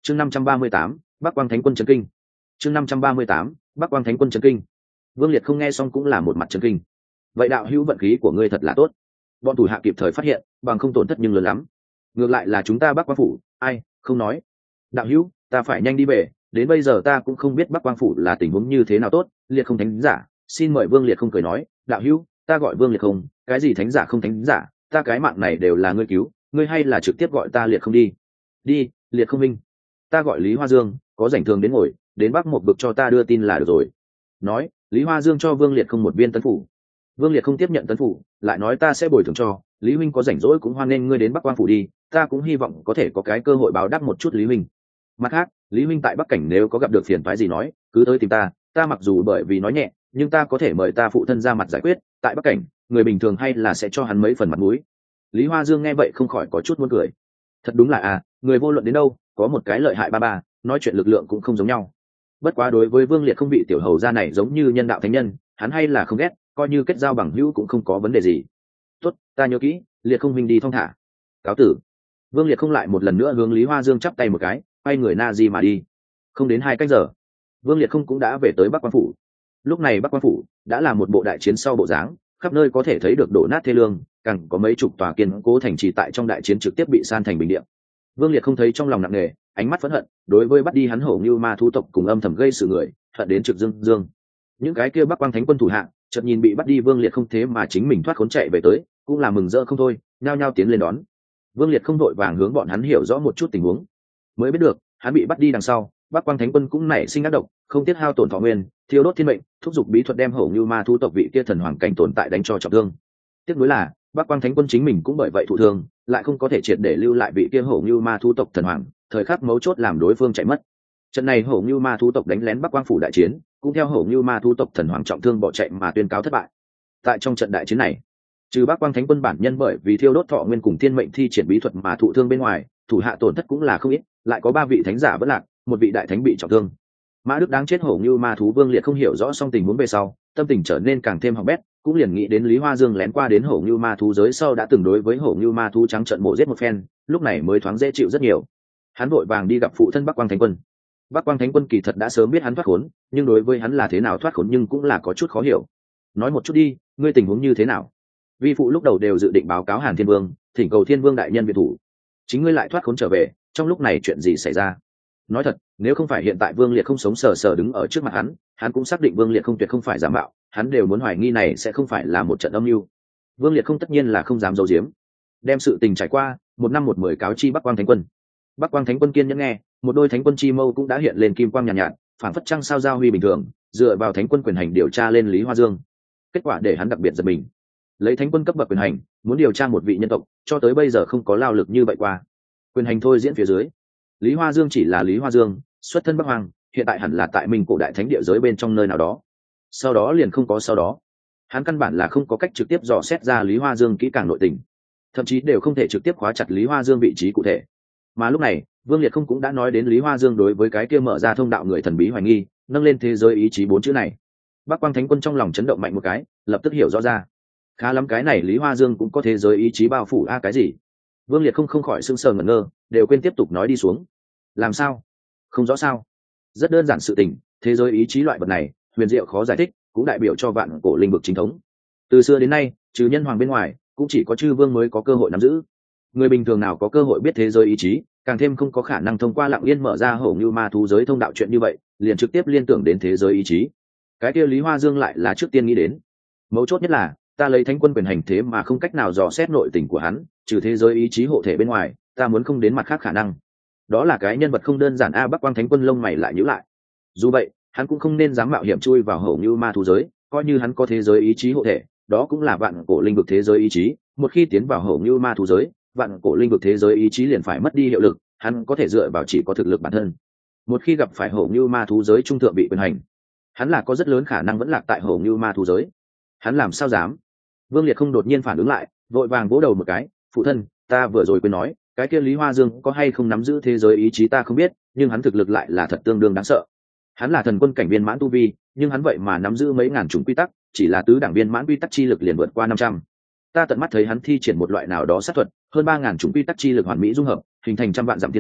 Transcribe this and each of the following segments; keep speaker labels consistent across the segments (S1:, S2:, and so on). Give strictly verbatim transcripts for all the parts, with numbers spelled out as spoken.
S1: chương năm trăm ba mươi tám bắc quang thánh quân trấn kinh. chương năm trăm ba mươi tám bắc quang thánh quân trấn kinh. Vương Liệt không nghe xong cũng là một mặt trấn kinh. Vậy đạo hữu vận khí của ngươi thật là tốt, bọn thủ hạ kịp thời phát hiện, bằng không tổn thất nhưng lớn lắm. Ngược lại là chúng ta bắc quang phủ, ai không nói. Đạo hữu, ta phải nhanh đi về, đến bây giờ ta cũng không biết bắc quang phủ là tình huống như thế nào tốt. Liệt không thánh giả, xin mời Vương Liệt không cười nói, đạo hữu, ta gọi Vương Liệt không, cái gì thánh giả không thánh giả, ta cái mạng này đều là ngươi cứu, ngươi hay là trực tiếp gọi ta Liệt không đi. Đi, Liệt không minh, ta gọi Lý Hoa Dương, có rảnh thường đến ngồi, đến bắc một bực cho ta đưa tin là được rồi. Nói, Lý Hoa Dương cho Vương Liệt không một viên tấn phủ. Vương Liệt không tiếp nhận tấn phủ, lại nói ta sẽ bồi thường cho, Lý huynh có rảnh rỗi cũng hoan nghênh ngươi đến bắc quang phủ đi, ta cũng hy vọng có thể có cái cơ hội báo đáp một chút Lý huynh. Mặt khác, Lý huynh tại bắc cảnh nếu có gặp được phiền toái gì nói, cứ tới tìm ta, ta mặc dù bởi vì nói nhẹ, nhưng ta có thể mời ta phụ thân ra mặt giải quyết, tại bắc cảnh người bình thường hay là sẽ cho hắn mấy phần mặt mũi. Lý Hoa Dương nghe vậy không khỏi có chút muốn cười. Thật đúng là à, người vô luận đến đâu có một cái lợi hại ba ba, nói chuyện lực lượng cũng không giống nhau. Bất quá đối với Vương Liệt không bị tiểu hầu gia này giống như nhân đạo thánh nhân, hắn hay là không ghét, coi như kết giao bằng hữu cũng không có vấn đề gì. Tốt, ta nhớ kỹ, Liệt không minh đi thong thả. Cáo tử. Vương Liệt không lại một lần nữa hướng Lý Hoa Dương chắp tay một cái, quay người na di mà đi. Không đến hai cách giờ, Vương Liệt không cũng đã về tới Bắc Quan phủ. Lúc này Bắc Quan phủ đã là một bộ đại chiến sau bộ dáng, khắp nơi có thể thấy được đổ nát thê lương, càng có mấy chục tòa kiên cố thành trì tại trong đại chiến trực tiếp bị san thành bình địa. Vương Liệt không thấy trong lòng nặng nề, ánh mắt phẫn hận, đối với bắt đi hắn Hổ Như Ma thú tộc cùng âm thầm gây sự người, hận đến trực dương dương. Những cái kia Bắc Quang Thánh quân thủ hạ, chợt nhìn bị bắt đi Vương Liệt không thế mà chính mình thoát khốn chạy về tới, cũng là mừng rỡ không thôi, nhao nhao tiến lên đón. Vương Liệt không đội vàng hướng bọn hắn hiểu rõ một chút tình huống, mới biết được, hắn bị bắt đi đằng sau, Bắc Quang Thánh quân cũng nảy sinh ác độc, không tiếc hao tổn thọ nguyên, thiêu đốt thiên mệnh, thúc giục bí thuật đem Hổ Như Ma thú tộc vị kia thần hoàng cảnh tồn tại đánh cho trọng thương. Tiếc nuối là, Bắc Quang Thánh quân chính mình cũng bởi vậy thụ thương, lại không có thể triệt để lưu lại vị kia Hổ Như Ma thú tộc thần hoàng, thời khắc mấu chốt làm đối phương chạy mất. Trận này Hổ Như Ma thú tộc đánh lén Bắc Quang phủ đại chiến, cũng theo Hổ Như Ma thú tộc thần hoàng trọng thương bỏ chạy mà tuyên cáo thất bại. Tại trong trận đại chiến này, trừ Bắc Quang Thánh quân bản nhân bởi vì thiêu đốt thọ nguyên cùng thiên mệnh thi triển bí thuật mà thụ thương bên ngoài, thủ hạ tổn thất cũng là không ít, lại có ba vị thánh giả vẫn lạc, một vị đại thánh bị trọng thương. Mã Đức đáng chết Hổ Như Ma thú Vương Liệt không hiểu rõ xong tình huống về sau, tâm tình trở nên càng thêm hỏng bét, cũng liền nghĩ đến Lý Hoa Dương lén qua đến Hổ Như Ma thú giới sau đã từng đối với Hổ Như Ma thú trắng trận mổ giết một phen, lúc này mới thoáng dễ chịu rất nhiều. Hắn vội vàng đi gặp phụ thân Bắc Quang Thánh quân. Bắc Quang Thánh quân kỳ thật đã sớm biết hắn thoát khốn, nhưng đối với hắn là thế nào thoát khốn nhưng cũng là có chút khó hiểu. Nói một chút đi, ngươi tình huống như thế nào? Vi phụ lúc đầu đều dự định báo cáo Hàn Thiên Vương, thỉnh cầu Thiên Vương đại nhân viện thủ, chính ngươi lại thoát khốn trở về, trong lúc này chuyện gì xảy ra? Nói thật, nếu không phải hiện tại Vương Liệt không sống sờ sờ đứng ở trước mặt hắn, hắn cũng xác định Vương Liệt không tuyệt không phải giả mạo, hắn đều muốn hoài nghi này sẽ không phải là một trận âm mưu. Vương Liệt không tất nhiên là không dám giấu giếm, đem sự tình trải qua, một năm một mười cáo chi Bắc Quang Thánh quân. Bắc Quang Thánh quân kiên nhẫn nghe, một đôi thánh quân chi mâu cũng đã hiện lên kim quang nhàn nhạt, nhạt, phản phất trăng sao giao huy bình thường, dựa vào thánh quân quyền hành điều tra lên Lý Hoa Dương. Kết quả để hắn đặc biệt giật mình. Lấy thánh quân cấp bậc quyền hành, muốn điều tra một vị nhân tộc, cho tới bây giờ không có lao lực như vậy qua. Quyền hành thôi diễn phía dưới, Lý Hoa Dương chỉ là Lý Hoa Dương, xuất thân Bắc Hoàng, hiện tại hẳn là tại Minh Cổ đại thánh địa giới bên trong nơi nào đó. Sau đó liền không có sau đó. Hắn căn bản là không có cách trực tiếp dò xét ra Lý Hoa Dương kỹ càng nội tình, thậm chí đều không thể trực tiếp khóa chặt Lý Hoa Dương vị trí cụ thể. Mà lúc này, Vương Liệt không cũng đã nói đến Lý Hoa Dương đối với cái kia mở ra thông đạo người thần bí hoài nghi, nâng lên thế giới ý chí bốn chữ này. Bắc Quang Thánh quân trong lòng chấn động mạnh một cái, lập tức hiểu rõ ra. Khá lắm, cái này Lý Hoa Dương cũng có thế giới ý chí bao phủ a à, cái gì? Vương Liệt không không khỏi sững sờ ngẩn ngơ, đều quên tiếp tục nói đi xuống. Làm sao? Không rõ sao? Rất đơn giản sự tình, thế giới ý chí loại vật này, huyền diệu khó giải thích, cũng đại biểu cho vạn cổ linh vực chính thống. Từ xưa đến nay, trừ nhân hoàng bên ngoài, cũng chỉ có chư vương mới có cơ hội nắm giữ. Người bình thường nào có cơ hội biết thế giới ý chí, càng thêm không có khả năng thông qua Lặng Yên mở ra Hổ Như Ma thú giới thông đạo chuyện như vậy, liền trực tiếp liên tưởng đến thế giới ý chí. Cái kia Lý Hoa Dương lại là trước tiên nghĩ đến. Mấu chốt nhất là, ta lấy thánh quân quyền hành thế mà không cách nào dò xét nội tình của hắn, trừ thế giới ý chí hộ thể bên ngoài, ta muốn không đến mặt khác khả năng. Đó là cái nhân vật không đơn giản a. Bắc Quang Thánh quân lông mày lại nhíu lại. Dù vậy, hắn cũng không nên dám mạo hiểm chui vào Hổ Như Ma thú giới, coi như hắn có thế giới ý chí hộ thể, đó cũng là vạn cổ linh vực thế giới ý chí, một khi tiến vào Hổ Như Ma thú giới, vạn cổ linh vực thế giới ý chí liền phải mất đi hiệu lực, hắn có thể dựa vào chỉ có thực lực bản thân. Một khi gặp phải Hổ Như Ma thú giới trung thượng bị quyền hành, hắn là có rất lớn khả năng vẫn lạc tại Hổ Như Ma thú giới. Hắn làm sao dám? Vương Liệt không đột nhiên phản ứng lại, vội vàng vỗ đầu một cái, phụ thân, ta vừa rồi quên nói, cái kia Lý Hoa Dương có hay không nắm giữ thế giới ý chí ta không biết, nhưng hắn thực lực lại là thật tương đương đáng sợ. Hắn là thần quân cảnh viên mãn tu vi, nhưng hắn vậy mà nắm giữ mấy ngàn chủng quy tắc, chỉ là tứ đẳng viên mãn quy tắc chi lực liền vượt qua năm trăm. Ta tận mắt thấy hắn thi triển một loại nào đó sát thuật, hơn ba ngàn chủng quy tắc chi lực hoàn mỹ dung hợp, hình thành trăm vạn dặm thiên đao,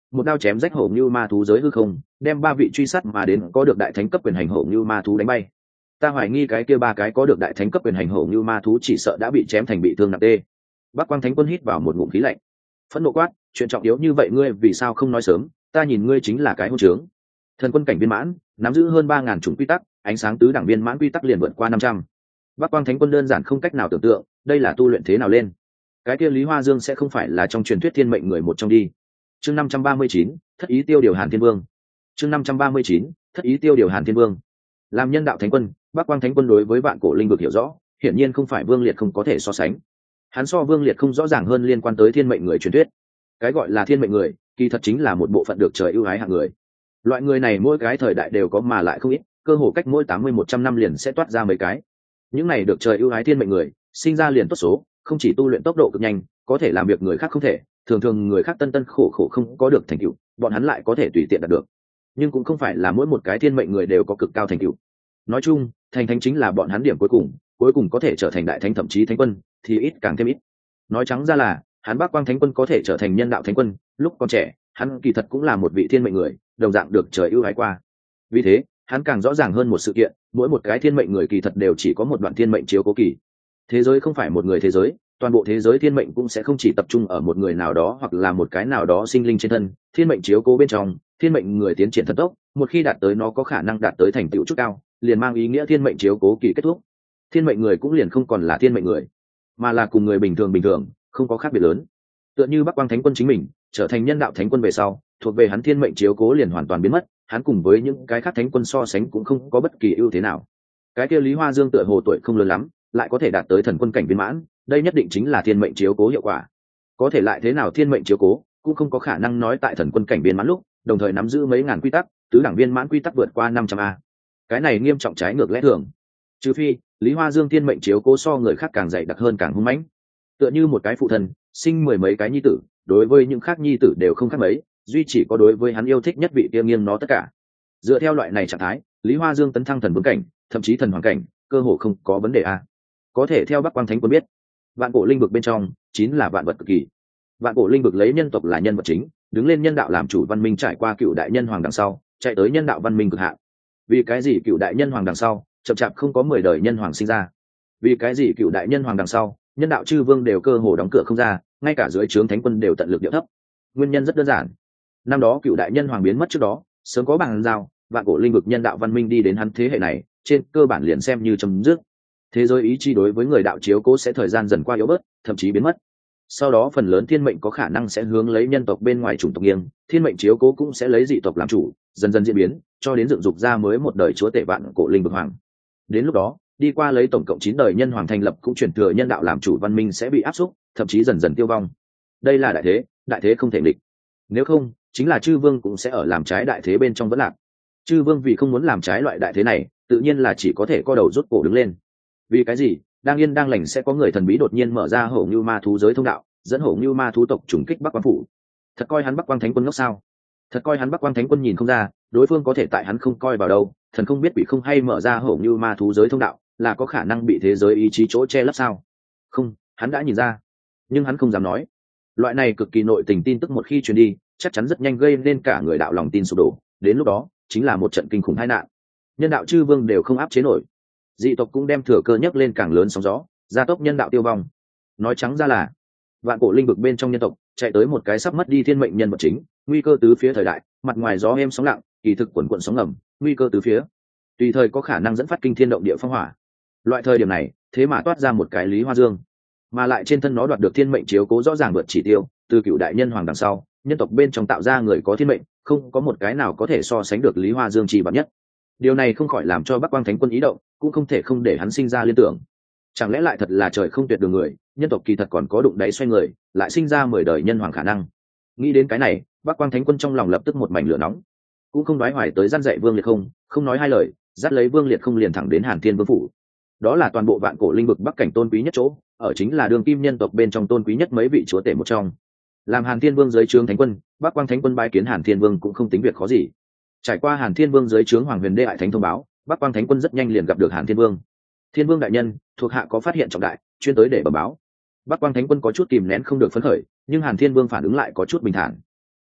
S1: một đao chém rách hổ như ma thú giới hư không, đem ba vị truy sát mà đến có được đại thánh cấp quyền hành hổ như ma thú đánh bay. Ta hoài nghi cái kia ba cái có được đại thánh cấp quyền hành hổ như ma thú chỉ sợ đã bị chém thành bị thương nặng tê. Bắc Quang Thánh Quân hít vào một ngụm khí lạnh, phẫn nộ quát, chuyện trọng yếu như vậy ngươi vì sao không nói sớm, ta nhìn ngươi chính là cái hôn trướng. Thần quân cảnh viên mãn, nắm giữ hơn ba ngàn chủng quy tắc, ánh sáng tứ đẳng viên mãn quy tắc liền vượt qua năm trăm. Bắc Quang Thánh Quân đơn giản không cách nào tưởng tượng, đây là tu luyện thế nào lên. Cái kia Lý Hoa Dương sẽ không phải là trong truyền thuyết thiên mệnh người một trong đi. Chương năm trăm ba mươi chín, thất ý tiêu điều Hàn Thiên Vương. Chương năm trăm ba mươi chín, thất ý tiêu điều Hàn Thiên Vương. Làm nhân đạo thánh quân, Bắc Quang Thánh Quân đối với vạn cổ linh vực hiểu rõ, hiển nhiên không phải Vương Liệt không có thể so sánh. Hắn so Vương Liệt không rõ ràng hơn liên quan tới thiên mệnh người truyền thuyết. Cái gọi là thiên mệnh người, kỳ thật chính là một bộ phận được trời ưu ái hạng người. Loại người này mỗi cái thời đại đều có mà lại không ít, cơ hồ cách mỗi tám mươi một trăm năm liền sẽ toát ra mấy cái. Những này được trời ưu ái thiên mệnh người, sinh ra liền tốt số, không chỉ tu luyện tốc độ cực nhanh, có thể làm việc người khác không thể, thường thường người khác tân tân khổ khổ không có được thành tựu, bọn hắn lại có thể tùy tiện đạt được. Nhưng cũng không phải là mỗi một cái thiên mệnh người đều có cực cao thành tựu. Nói chung, thành thánh chính là bọn hắn điểm cuối cùng, cuối cùng có thể trở thành đại thánh thậm chí thánh quân, thì ít càng thêm ít. Nói trắng ra là, hắn Bắc Quang Thánh Quân có thể trở thành nhân đạo thánh quân, lúc còn trẻ, hắn kỳ thật cũng là một vị thiên mệnh người, đồng dạng được trời ưu ái qua. Vì thế, hắn càng rõ ràng hơn một sự kiện, mỗi một cái thiên mệnh người kỳ thật đều chỉ có một đoạn thiên mệnh chiếu cố kỳ. Thế giới không phải một người thế giới, toàn bộ thế giới thiên mệnh cũng sẽ không chỉ tập trung ở một người nào đó hoặc là một cái nào đó sinh linh trên thân. Thiên mệnh chiếu cố bên trong, thiên mệnh người tiến triển thần tốc, một khi đạt tới nó có khả năng đạt tới thành tựu chút cao, liền mang ý nghĩa thiên mệnh chiếu cố kỳ kết thúc. Thiên mệnh người cũng liền không còn là thiên mệnh người, mà là cùng người bình thường bình thường, không có khác biệt lớn. Tựa như Bắc Quang Thánh Quân chính mình trở thành nhân đạo thánh quân về sau, thuộc về hắn thiên mệnh chiếu cố liền hoàn toàn biến mất, hắn cùng với những cái khác thánh quân so sánh cũng không có bất kỳ ưu thế nào. Cái kia Lý Hoa Dương tựa hồ tuổi không lớn lắm, lại có thể đạt tới thần quân cảnh viên mãn, đây nhất định chính là thiên mệnh chiếu cố hiệu quả. Có thể lại thế nào thiên mệnh chiếu cố, cũng không có khả năng nói tại thần quân cảnh viên mãn lúc, đồng thời nắm giữ mấy ngàn quy tắc, tứ đẳng viên mãn quy tắc vượt qua năm trăm a. Cái này nghiêm trọng trái ngược lẽ thường. Trừ phi, Lý Hoa Dương thiên mệnh chiếu cố so người khác càng dày đặc hơn càng hung mãnh. Tựa như một cái phụ thân, sinh mười mấy cái nhi tử, đối với những khác nhi tử đều không khác mấy, duy chỉ có đối với hắn yêu thích nhất vị kia nghiêng nó tất cả. Dựa theo loại này trạng thái, Lý Hoa Dương tấn thăng thần vương cảnh, thậm chí thần hoàng cảnh, cơ hồ không có vấn đề a. Có thể theo Bắc Quang Thánh Quân biết, vạn cổ linh vực bên trong chính là vạn vật cực kỳ. Vạn cổ linh vực lấy nhân tộc là nhân vật chính, đứng lên nhân đạo làm chủ văn minh trải qua cựu đại nhân hoàng đằng sau, chạy tới nhân đạo văn minh cực hạn. Vì cái gì cựu đại nhân hoàng đằng sau, chậm chạp không có mười đời nhân hoàng sinh ra? Vì cái gì cựu đại nhân hoàng đằng sau, nhân đạo chư vương đều cơ hồ đóng cửa không ra, ngay cả dưới trướng thánh quân đều tận lực điệu thấp? Nguyên nhân rất đơn giản. Năm đó cựu đại nhân hoàng biến mất trước đó, sớm có bàn giao, vạn cổ linh vực nhân đạo văn minh đi đến hắn thế hệ này, trên cơ bản liền xem như chấm dứt. Thế giới ý chí đối với người đạo chiếu cố sẽ thời gian dần qua yếu bớt, thậm chí biến mất. Sau đó phần lớn thiên mệnh có khả năng sẽ hướng lấy nhân tộc bên ngoài chủng tộc nghiêng, thiên mệnh chiếu cố cũng sẽ lấy dị tộc làm chủ, dần dần diễn biến, cho đến dựng dục ra mới một đời chúa tể vạn cổ linh vực hoàng. Đến lúc đó, đi qua lấy tổng cộng chín đời nhân hoàng thành lập cũng chuyển thừa nhân đạo làm chủ văn minh sẽ bị áp xúc, thậm chí dần dần tiêu vong. Đây là đại thế, đại thế không thể địch. Nếu không, chính là chư vương cũng sẽ ở làm trái đại thế bên trong vẫn lạc. Chư vương vì không muốn làm trái loại đại thế này, tự nhiên là chỉ có thể co đầu rút cổ đứng lên. Vì cái gì? Đang yên đang lành sẽ có người thần bí đột nhiên mở ra hổ như ma thú giới thông đạo, dẫn hổ như ma thú tộc trùng kích Bắc Quang phủ. Thật coi hắn Bắc Quang Thánh Quân ngốc sao? Thật coi hắn Bắc Quang Thánh Quân nhìn không ra, đối phương có thể tại hắn không coi vào đâu, thần không biết quỷ không hay mở ra hổ như ma thú giới thông đạo, là có khả năng bị thế giới ý chí chỗ che lấp sao? Không, hắn đã nhìn ra, nhưng hắn không dám nói. Loại này cực kỳ nội tình tin tức một khi truyền đi, chắc chắn rất nhanh gây nên cả người đạo lòng tin sụp đổ, đến lúc đó, chính là một trận kinh khủng tai nạn. Nhân đạo chư vương đều không áp chế nổi, dị tộc cũng đem thừa cơ nhấc lên càng lớn sóng gió, gia tốc nhân đạo tiêu vong. Nói trắng ra là, vạn cổ linh vực bên trong nhân tộc chạy tới một cái sắp mất đi thiên mệnh nhân vật chính, nguy cơ tứ phía thời đại, mặt ngoài gió êm sóng lặng, kỳ thực quần quần sóng ngầm, nguy cơ tứ phía, tùy thời có khả năng dẫn phát kinh thiên động địa phong hỏa. Loại thời điểm này, thế mà toát ra một cái Lý Hoa Dương, mà lại trên thân nó đoạt được thiên mệnh chiếu cố rõ ràng vượt chỉ tiêu, từ cựu đại nhân hoàng đằng sau, nhân tộc bên trong tạo ra người có thiên mệnh, không có một cái nào có thể so sánh được Lý Hoa Dương chi bậc nhất. Điều này không khỏi làm cho Bắc Quang Thánh Quân ý động, cũng không thể không để hắn sinh ra liên tưởng. Chẳng lẽ lại thật là trời không tuyệt đường người, nhân tộc kỳ thật còn có đụng đáy xoay người, lại sinh ra mười đời nhân hoàng khả năng. Nghĩ đến cái này, Bắc Quang Thánh Quân trong lòng lập tức một mảnh lửa nóng, cũng không nói hoài tới gian dạy Vương Liệt không, không nói hai lời, dắt lấy Vương Liệt không liền thẳng đến Hàn Thiên Vương phủ. Đó là toàn bộ vạn cổ linh vực bắc cảnh tôn quý nhất chỗ, ở chính là đường kim nhân tộc bên trong tôn quý nhất mấy vị chúa tể một trong. Làm Hàn Thiên Vương dưới trướng Thánh Quân, Bắc Quang Thánh Quân bái kiến Hàn Thiên Vương cũng không tính việc khó gì. Trải qua Hàn Thiên Vương dưới trướng Hoàng Huyền Đế Đại Thánh thông báo, Bắc Quang Thánh Quân rất nhanh liền gặp được Hàn Thiên Vương. Thiên Vương đại nhân, thuộc hạ có phát hiện trọng đại, chuyên tới để bẩm báo. Bắc Quang Thánh Quân có chút kìm nén không được phấn khởi, nhưng Hàn Thiên Vương phản ứng lại có chút bình thản.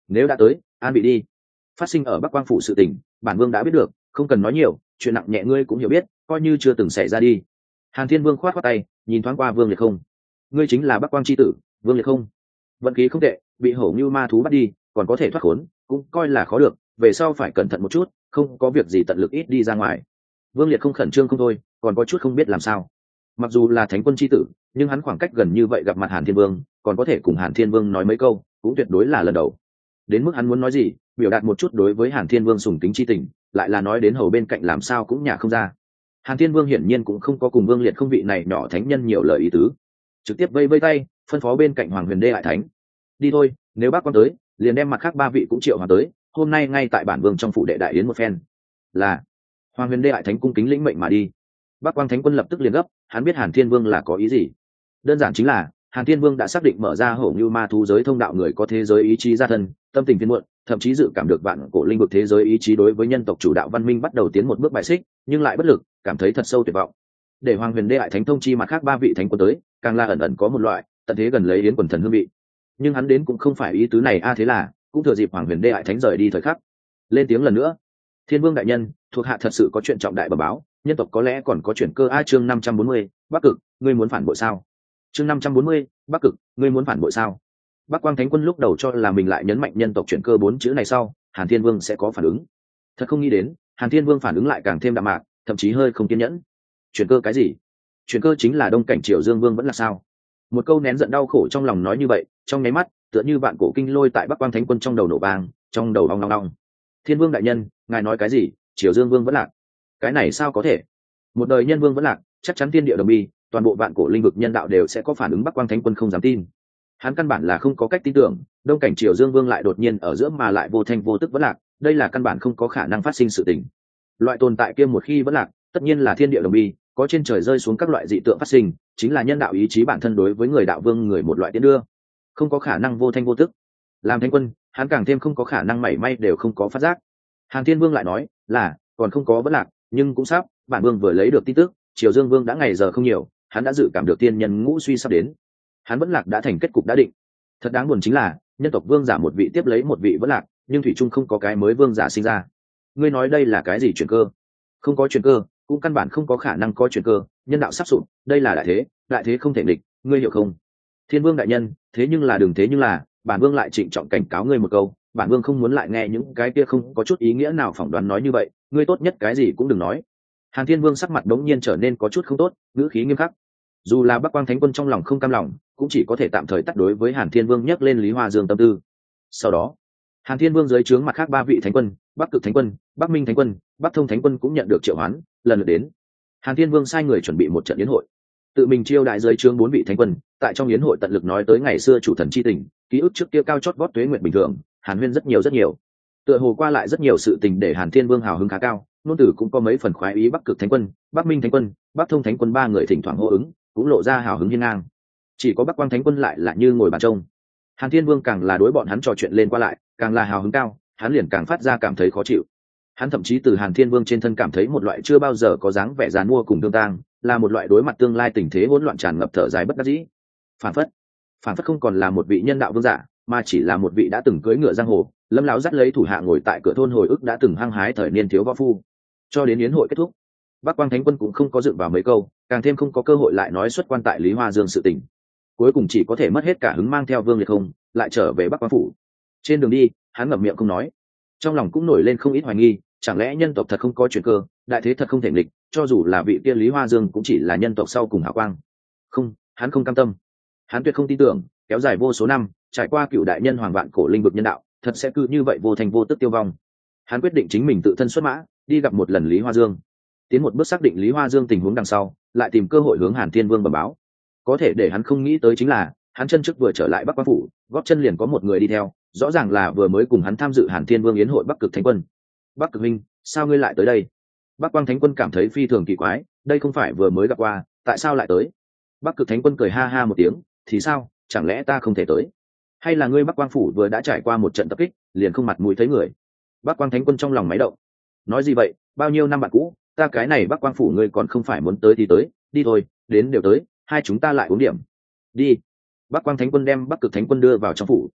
S1: nếu đã tới, an vị đi. Phát sinh ở Bắc Quang phủ sự tình, bản vương đã biết được, không cần nói nhiều, chuyện nặng nhẹ ngươi cũng hiểu biết, coi như chưa từng xảy ra đi. Hàn Thiên Vương khoát khoát tay, nhìn thoáng qua Vương Liệt Không. Ngươi chính là Bắc Quang chi tử, Vương Liệt Không. Vận khí không tệ, bị hổ như ma thú bắt đi, còn có thể thoát khốn, cũng coi là khó được, về sau phải cẩn thận một chút, không có việc gì tận lực ít đi ra ngoài. Vương Liệt Không khẩn trương không thôi, còn có chút không biết làm sao. Mặc dù là thánh quân chi tử, nhưng hắn khoảng cách gần như vậy gặp mặt Hàn Thiên Vương, còn có thể cùng Hàn Thiên Vương nói mấy câu, cũng tuyệt đối là lần đầu. Đến mức hắn muốn nói gì, biểu đạt một chút đối với Hàn Thiên Vương sùng kính chi tình, lại là nói đến hầu bên cạnh làm sao cũng nhả không ra. Hàn Thiên Vương hiển nhiên cũng không có cùng Vương Liệt Không vị này nhỏ thánh nhân nhiều lời ý tứ, trực tiếp vây vây tay, phân phó bên cạnh Hoàng Huyền Đê Đại Thánh: đi thôi, nếu bác quan tới, liền đem mặt khác ba vị cũng triệu hòa tới, hôm nay ngay tại bản vương trong phủ đệ đại yến một phen. Là. Hoàng Huyền Đê Đại Thánh cung kính lĩnh mệnh mà đi. Bắc Quang Thánh Quân lập tức liền gấp, hắn biết Hàn Thiên Vương là có ý gì. Đơn giản chính là Hàn Thiên Vương đã xác định mở ra hổ như ma thú giới thông đạo người có thế giới ý chí gia thân, tâm tình phiền muộn, thậm chí dự cảm được vạn cổ linh vực thế giới ý chí đối với nhân tộc chủ đạo văn minh bắt đầu tiến một bước bài xích, nhưng lại bất lực, cảm thấy thật sâu tuyệt vọng. Để Hoàng Huyền Đê Đại Thánh thông chi mặt khác ba vị thánh quân tới, càng là ẩn ẩn có một loại tận thế gần lấy đến quần thần hương vị. Nhưng hắn đến cũng không phải ý tứ này a, thế là cũng thừa dịp Hoàng Huyền Đê Đại Thánh rời đi thời khắc, lên tiếng lần nữa: Thiên Vương đại nhân, thuộc hạ thật sự có chuyện trọng đại bẩm báo, nhân tộc có lẽ còn có chuyển cơ a. Chương năm trăm bốn mươi, Bắc Cực, ngươi muốn phản bội sao? Chương năm trăm bốn mươi, Bắc Cực, ngươi muốn phản bội sao? Bắc Quang Thánh Quân lúc đầu cho là mình lại nhấn mạnh nhân tộc chuyển cơ bốn chữ này sau, Hàn Thiên Vương sẽ có phản ứng. Thật không nghĩ đến, Hàn Thiên Vương phản ứng lại càng thêm đạm mạc, thậm chí hơi không kiên nhẫn. Chuyển cơ cái gì? Chuyển cơ chính là Đông Cảnh Triều Dương Vương vẫn là sao? Một câu nén giận đau khổ trong lòng nói như vậy, trong nháy mắt, tựa như vạn cổ kinh lôi tại Bắc Quang Thánh Quân trong đầu nổ vang, trong đầu ong ong ong. Thiên Vương đại nhân, ngài nói cái gì? Triều Dương Vương vẫn lạc? Cái này sao có thể? Một đời nhân vương vẫn lạc, chắc chắn thiên địa đồng bi, toàn bộ vạn cổ linh vực nhân đạo đều sẽ có phản ứng. Bắc Quang Thánh Quân không dám tin. Hắn căn bản là không có cách tin tưởng, Đông Cảnh Triều Dương Vương lại đột nhiên ở giữa mà lại vô thanh vô tức vẫn lạc, đây là căn bản không có khả năng phát sinh sự tình. Loại tồn tại kia một khi vẫn lạc, tất nhiên là thiên địa đồng bi, có trên trời rơi xuống các loại dị tượng phát sinh, chính là nhân đạo ý chí bản thân đối với người đạo vương người một loại tiến đưa, không có khả năng vô thanh vô tức. Làm thánh quân, hắn càng thêm không có khả năng mảy may đều không có phát giác. Hàn Thiên Vương lại nói là còn không có vẫn lạc, nhưng cũng sắp. Bản vương vừa lấy được tin tức, Triều Dương Vương đã ngày giờ không nhiều, hắn đã dự cảm được tiên nhân ngũ suy sắp đến, hắn vẫn lạc đã thành kết cục đã định. Thật đáng buồn chính là nhân tộc vương giả một vị tiếp lấy một vị vẫn lạc, nhưng thủy trung không có cái mới vương giả sinh ra. Ngươi nói đây là cái gì chuyển cơ? Không có chuyển cơ, cũng căn bản không có khả năng có chuyển cơ, nhân đạo sắp sụp, đây là đại thế, đại thế không thể địch, ngươi hiểu không? Thiên Vương đại nhân, thế nhưng là đừng thế nhưng là, bản vương lại trịnh trọng cảnh cáo ngươi một câu, bản vương không muốn lại nghe những cái kia không có chút ý nghĩa nào phỏng đoán nói như vậy, ngươi tốt nhất cái gì cũng đừng nói. Hàn Thiên Vương sắc mặt đống nhiên trở nên có chút không tốt, ngữ khí nghiêm khắc. Dù là Bắc Quang Thánh Quân trong lòng không cam lòng, cũng chỉ có thể tạm thời tắt đối với Hàn Thiên Vương nhắc lên Lý Hoa Dương tâm tư. Sau đó, Hàn Thiên Vương dưới trướng mặt khác ba vị thánh quân, Bắc Cực Thánh Quân, Bắc Minh Thánh Quân, Bắc Thông Thánh Quân cũng nhận được triệu hoán, lần lượt đến. Hàn Thiên Vương sai người chuẩn bị một trận yến hội, tự mình chiêu đại dưới trướng bốn vị thánh quân, tại trong yến hội tận lực nói tới ngày xưa chủ thần chi tình, ký ức trước kia cao chót vót tuế nguyện bình thường, Hàn Huyên rất nhiều rất nhiều. Tựa hồ qua lại rất nhiều sự tình để Hàn Thiên Vương hào hứng khá cao, nôn tử cũng có mấy phần khoái ý Bắc Cực Thánh Quân, Bắc Minh Thánh Quân, Bắc Thông Thánh Quân ba người thỉnh thoảng hô ứng, cũng lộ ra hào hứng hiên ngang. Chỉ có Bắc Quang Thánh Quân lại là như ngồi bàn trông. Hàn Thiên Vương càng là đối bọn hắn trò chuyện lên qua lại, càng là hào hứng cao, hắn liền càng phát ra cảm thấy khó chịu. Hắn thậm chí từ Hàn Thiên Vương trên thân cảm thấy một loại chưa bao giờ có dáng vẻ giàn mua cùng tương tang, là một loại đối mặt tương lai tình thế hỗn loạn tràn ngập thở dài bất đắc dĩ. Phản phất, phản phất không còn là một vị nhân đạo vương giả, mà chỉ là một vị đã từng cưỡi ngựa giang hồ, Lâm lão dắt lấy thủ hạ ngồi tại cửa thôn hồi ức đã từng hăng hái thời niên thiếu võ phu. Cho đến yến hội kết thúc, Bắc Quang Thánh Quân cũng không có dựng vào mấy câu, càng thêm không có cơ hội lại nói xuất quan tại Lý Hoa Dương sự tình. Cuối cùng chỉ có thể mất hết cả hứng mang theo Vương Liệt Không lại trở về Bắc Quang phủ. Trên đường đi, hắn ngậm miệng không nói, trong lòng cũng nổi lên không ít hoài nghi, chẳng lẽ nhân tộc thật không có chuyển cơ, đại thế thật không thể nghịch, cho dù là vị kia Lý Hoa Dương cũng chỉ là nhân tộc sau cùng hào quang. Không, hắn không cam tâm, hắn tuyệt không tin tưởng, kéo dài vô số năm, trải qua cựu đại nhân hoàng vạn cổ linh vực nhân đạo, thật sẽ cứ như vậy vô thành vô tức tiêu vong. Hắn quyết định chính mình tự thân xuất mã, đi gặp một lần Lý Hoa Dương, tiến một bước xác định Lý Hoa Dương tình huống đằng sau, lại tìm cơ hội hướng Hàn Thiên Vương bẩm báo. Có thể để hắn không nghĩ tới chính là, hắn chân trước vừa trở lại Bắc Quang phủ, gót chân liền có một người đi theo, rõ ràng là vừa mới cùng hắn tham dự Hàn Thiên Vương yến hội Bắc Cực Thánh Quân. Bắc Cực huynh, sao ngươi lại tới đây? Bắc Quang Thánh Quân cảm thấy phi thường kỳ quái, đây không phải vừa mới gặp qua, tại sao lại tới? Bắc Cực Thánh Quân cười ha ha một tiếng, thì sao, chẳng lẽ ta không thể tới? Hay là ngươi Bắc Quang phủ vừa đã trải qua một trận tập kích, liền không mặt mũi thấy người? Bắc Quang Thánh Quân trong lòng máy động. Nói gì vậy, bao nhiêu năm bạn cũ, ta cái này Bắc Quang phủ ngươi còn không phải muốn tới thì tới, đi thôi, đến đều tới, hai chúng ta lại uống điểm. Đi. Bắc Quang Thánh Quân đem Bắc Cực Thánh Quân đưa vào trong phủ.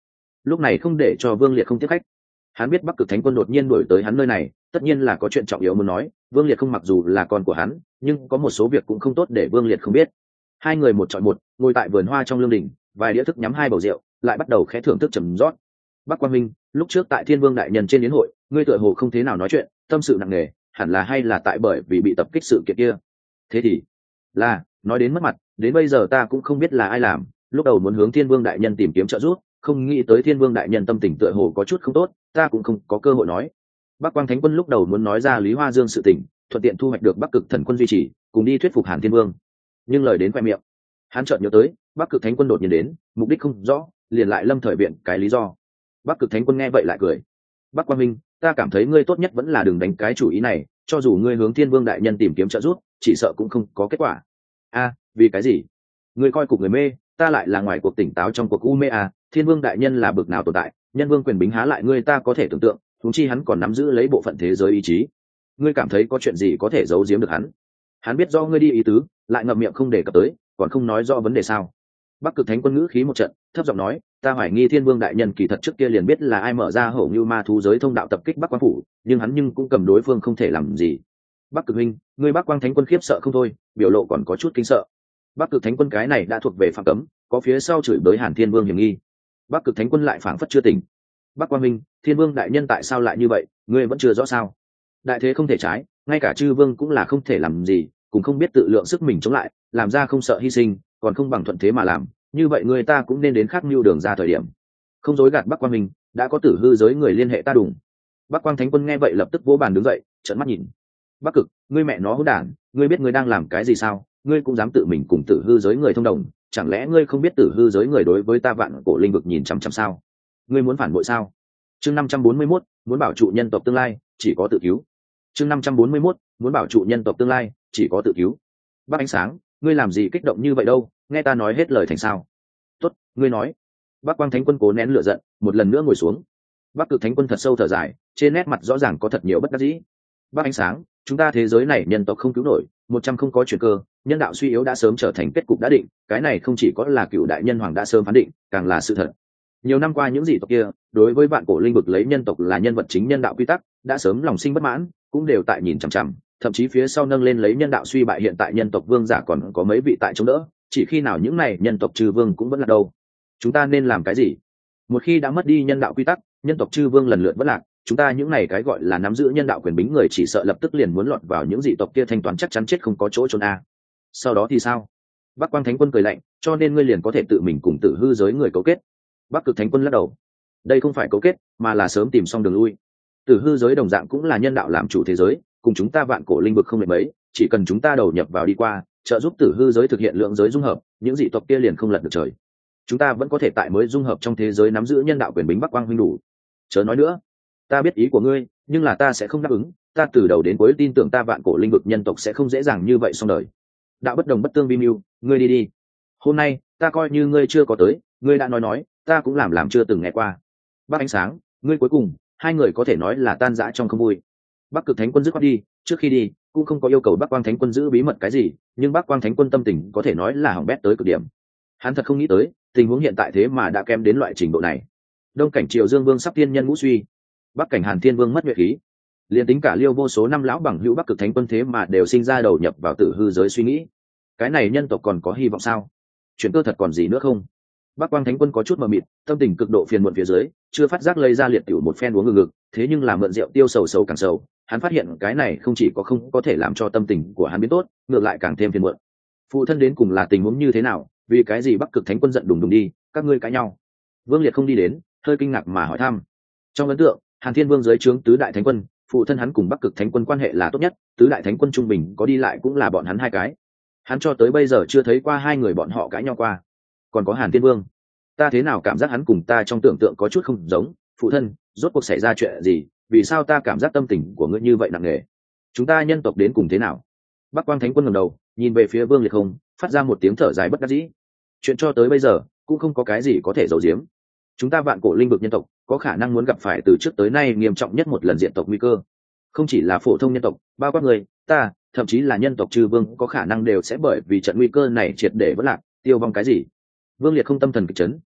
S1: lúc này không để cho Vương Liệt không tiếp khách. Hắn biết Bắc Cực Thánh Quân đột nhiên đuổi tới hắn nơi này, tất nhiên là có chuyện trọng yếu muốn nói. Vương Liệt không mặc dù là con của hắn, nhưng có một số việc cũng không tốt để Vương Liệt không biết. Hai người một chọi một, ngồi tại vườn hoa trong lương đình, vài đĩa thức nhắm hai bầu rượu, lại bắt đầu khẽ thưởng thức trầm rót. Bắc Quang Minh, lúc trước tại Thiên Vương đại nhân trên yến hội, ngươi tựa hồ không thế nào nói chuyện, tâm sự nặng nề, hẳn là hay là tại bởi vì bị tập kích sự kiện kia. Thế thì, là, nói đến mất mặt, đến bây giờ ta cũng không biết là ai làm, lúc đầu muốn hướng Thiên Vương đại nhân tìm kiếm trợ giúp, không nghĩ tới Thiên Vương đại nhân tâm tình tựa hồ có chút không tốt, ta cũng không có cơ hội nói. Bắc Quang Thánh Quân lúc đầu muốn nói ra Lý Hoa Dương sự tình, thuận tiện thu hoạch được Bắc Cực Thần Quân duy trì, cùng đi thuyết phục Hàn Thiên Vương. Nhưng lời đến khoe miệng, hắn chợt nhớ tới, Bắc Cực Thánh Quân đột nhiên đến, mục đích không rõ, liền lại lâm thời biện cái lý do. Bắc Cực Thánh Quân nghe vậy lại cười. Bắc Quang Minh, ta cảm thấy ngươi tốt nhất vẫn là đừng đánh cái chủ ý này, cho dù ngươi hướng Thiên Vương đại nhân tìm kiếm trợ giúp, chỉ sợ cũng không có kết quả. A, vì cái gì? Ngươi coi cục người mê, ta lại là ngoài cuộc tỉnh táo trong cuộc u mê à? Thiên Vương đại nhân là bực nào tồn tại, nhân vương quyền bính há lại ngươi ta có thể tưởng tượng, huống chi hắn còn nắm giữ lấy bộ phận thế giới ý chí. Ngươi cảm thấy có chuyện gì có thể giấu giếm được hắn? Hắn biết do ngươi đi ý tứ, lại ngậm miệng không đề cập tới, còn không nói rõ vấn đề sao? Bắc Cực Thánh Quân ngữ khí một trận, thấp giọng nói, ta hoài nghi Thiên Vương đại nhân kỳ thật trước kia liền biết là ai mở ra Hổ Như Ma thú giới thông đạo tập kích Bắc Quang phủ, nhưng hắn nhưng cũng cầm đối phương không thể làm gì. Bắc Cực huynh, ngươi Bắc Quang Thánh Quân khiếp sợ không thôi, biểu lộ còn có chút kinh sợ. Bắc Cực Thánh Quân cái này đã thuộc về phạm cấm, có phía sau chửi bới Hàn Thiên Vương hiểm nghi. Bắc Cực Thánh Quân lại phảng phất chưa tỉnh. Bắc Quang huynh, Thiên Vương đại nhân tại sao lại như vậy, ngươi vẫn chưa rõ sao? Đại thế không thể trái, ngay cả chư vương cũng là không thể làm gì, cũng không biết tự lượng sức mình chống lại, làm ra không sợ hy sinh, còn không bằng thuận thế mà làm, như vậy người ta cũng nên đến khác mưu đường ra thời điểm. Không dối gạt Bắc Quang Minh, đã có tử hư giới người liên hệ ta đùng. Bắc Quang Thánh Quân nghe vậy lập tức vỗ bàn đứng dậy, trợn mắt nhìn. Bắc Cực, ngươi mẹ nó hỗn đản, ngươi biết ngươi đang làm cái gì sao? Ngươi cũng dám tự mình cùng tử hư giới người thông đồng, chẳng lẽ ngươi không biết tử hư giới người đối với ta vạn cổ linh vực nhìn chằm chằm sao? Ngươi muốn phản bội sao? Chương năm trăm bốn mươi mốt, muốn bảo trụ nhân tộc tương lai, chỉ có tự cứu. Chương năm trăm bốn mươi mốt, muốn bảo trụ nhân tộc tương lai, chỉ có tự cứu. Bắc Ánh Sáng, ngươi làm gì kích động như vậy đâu, nghe ta nói hết lời thành sao? Tốt, ngươi nói. Bắc Quang Thánh Quân cố nén lửa giận, một lần nữa ngồi xuống. Bắc Cực Thánh Quân thật sâu thở dài, trên nét mặt rõ ràng có thật nhiều bất đắc dĩ. Bắc Ánh Sáng, chúng ta thế giới này nhân tộc không cứu nổi, một trăm không có chuyển cơ, nhân đạo suy yếu đã sớm trở thành kết cục đã định, cái này không chỉ có là cựu đại nhân hoàng đã sớm phán định, càng là sự thật. Nhiều năm qua những dị tộc kia, đối với vạn cổ linh vực lấy nhân tộc là nhân vật chính nhân đạo quy tắc, đã sớm lòng sinh bất mãn, cũng đều tại nhìn chằm chằm, thậm chí phía sau nâng lên lấy nhân đạo suy bại hiện tại nhân tộc vương giả còn có mấy vị tại chống đỡ, chỉ khi nào những này nhân tộc chư vương cũng vẫn là đâu. Chúng ta nên làm cái gì? Một khi đã mất đi nhân đạo quy tắc, nhân tộc chư vương lần lượt vẫn lạc, chúng ta những này cái gọi là nắm giữ nhân đạo quyền bính người chỉ sợ lập tức liền muốn lọt vào những dị tộc kia thanh toán chắc chắn chết không có chỗ trốn a. Sau đó thì sao? Bắc Quang Thánh Quân cười lạnh, cho nên ngươi liền có thể tự mình cùng tử hư giới người cấu kết. Bắc Cực Thánh Quân lắc đầu, đây không phải cấu kết, mà là sớm tìm xong đường lui. Tử hư giới đồng dạng cũng là nhân đạo làm chủ thế giới, cùng chúng ta vạn cổ linh vực không lệch mấy, chỉ cần chúng ta đầu nhập vào đi qua, trợ giúp tử hư giới thực hiện lượng giới dung hợp, những dị tộc kia liền không lật được trời. Chúng ta vẫn có thể tại mới dung hợp trong thế giới nắm giữ nhân đạo quyền bính Bắc Quang huynh đủ. Chớ nói nữa, ta biết ý của ngươi, nhưng là ta sẽ không đáp ứng, ta từ đầu đến cuối tin tưởng ta vạn cổ linh vực nhân tộc sẽ không dễ dàng như vậy xong đời. Đạo bất đồng bất tương vi mưu, ngươi đi đi. Hôm nay, ta coi như ngươi chưa có tới, ngươi đã nói nói, ta cũng làm làm chưa từng nghe qua. Bắc Ánh Sáng, ngươi cuối cùng, hai người có thể nói là tan rã trong không vui. Bắc Cực Thánh Quân dứt khoát đi, trước khi đi, cũng không có yêu cầu Bắc Quang Thánh Quân giữ bí mật cái gì, nhưng Bắc Quang Thánh Quân tâm tình có thể nói là hỏng bét tới cực điểm. Hắn thật không nghĩ tới, tình huống hiện tại thế mà đã kém đến loại trình độ này. Đông cảnh Triều Dương Vương sắp tiên nhân ngũ suy, Bắc cảnh Hàn Thiên Vương mất nhuệ khí. Liên tính cả Liêu vô số năm lão bằng hữu Bắc Cực Thánh Quân thế mà đều sinh ra đầu nhập vào tử hư giới suy nghĩ. Cái này nhân tộc còn có hy vọng sao? Chuyện cơ thật còn gì nữa không? Bắc Quang Thánh Quân có chút mờ mịt, tâm tình cực độ phiền muộn phía dưới, chưa phát giác lây ra liệt tiểu một phen uống ngực ngực, thế nhưng là mượn rượu tiêu sầu sầu càng sầu, hắn phát hiện cái này không chỉ có không có thể làm cho tâm tình của hắn biến tốt, ngược lại càng thêm phiền muộn. Phụ thân đến cùng là tình huống như thế nào, vì cái gì Bắc Cực Thánh Quân giận đùng đùng đi, các ngươi cãi nhau? Vương Liệt không đi đến, hơi kinh ngạc mà hỏi thăm. Trong ấn tượng, Hàn Thiên Vương dưới trướng tứ đại thánh quân, phụ thân hắn cùng Bắc Cực Thánh Quân quan hệ là tốt nhất, tứ đại thánh quân trung bình có đi lại cũng là bọn hắn hai cái. Hắn cho tới bây giờ chưa thấy qua hai người bọn họ cãi nhau qua. Còn có Hàn Thiên Vương, ta thế nào cảm giác hắn cùng ta trong tưởng tượng có chút không giống, phụ thân, rốt cuộc xảy ra chuyện gì, vì sao ta cảm giác tâm tình của ngươi như vậy nặng nề? Chúng ta nhân tộc đến cùng thế nào? Bắc Quang Thánh Quân ngẩng đầu, nhìn về phía Vương Liệt không, phát ra một tiếng thở dài bất đắc dĩ. Chuyện cho tới bây giờ cũng không có cái gì có thể giấu giếm. Chúng ta vạn cổ linh vực nhân tộc có khả năng muốn gặp phải từ trước tới nay nghiêm trọng nhất một lần diện tộc nguy cơ. Không chỉ là phổ thông nhân tộc, bao quát người, ta, thậm chí là nhân tộc chư vương có khả năng đều sẽ bởi vì trận nguy cơ này triệt để vỡ lạc, tiêu vong cái gì. Vương Liệt không tâm thần kịch chấn,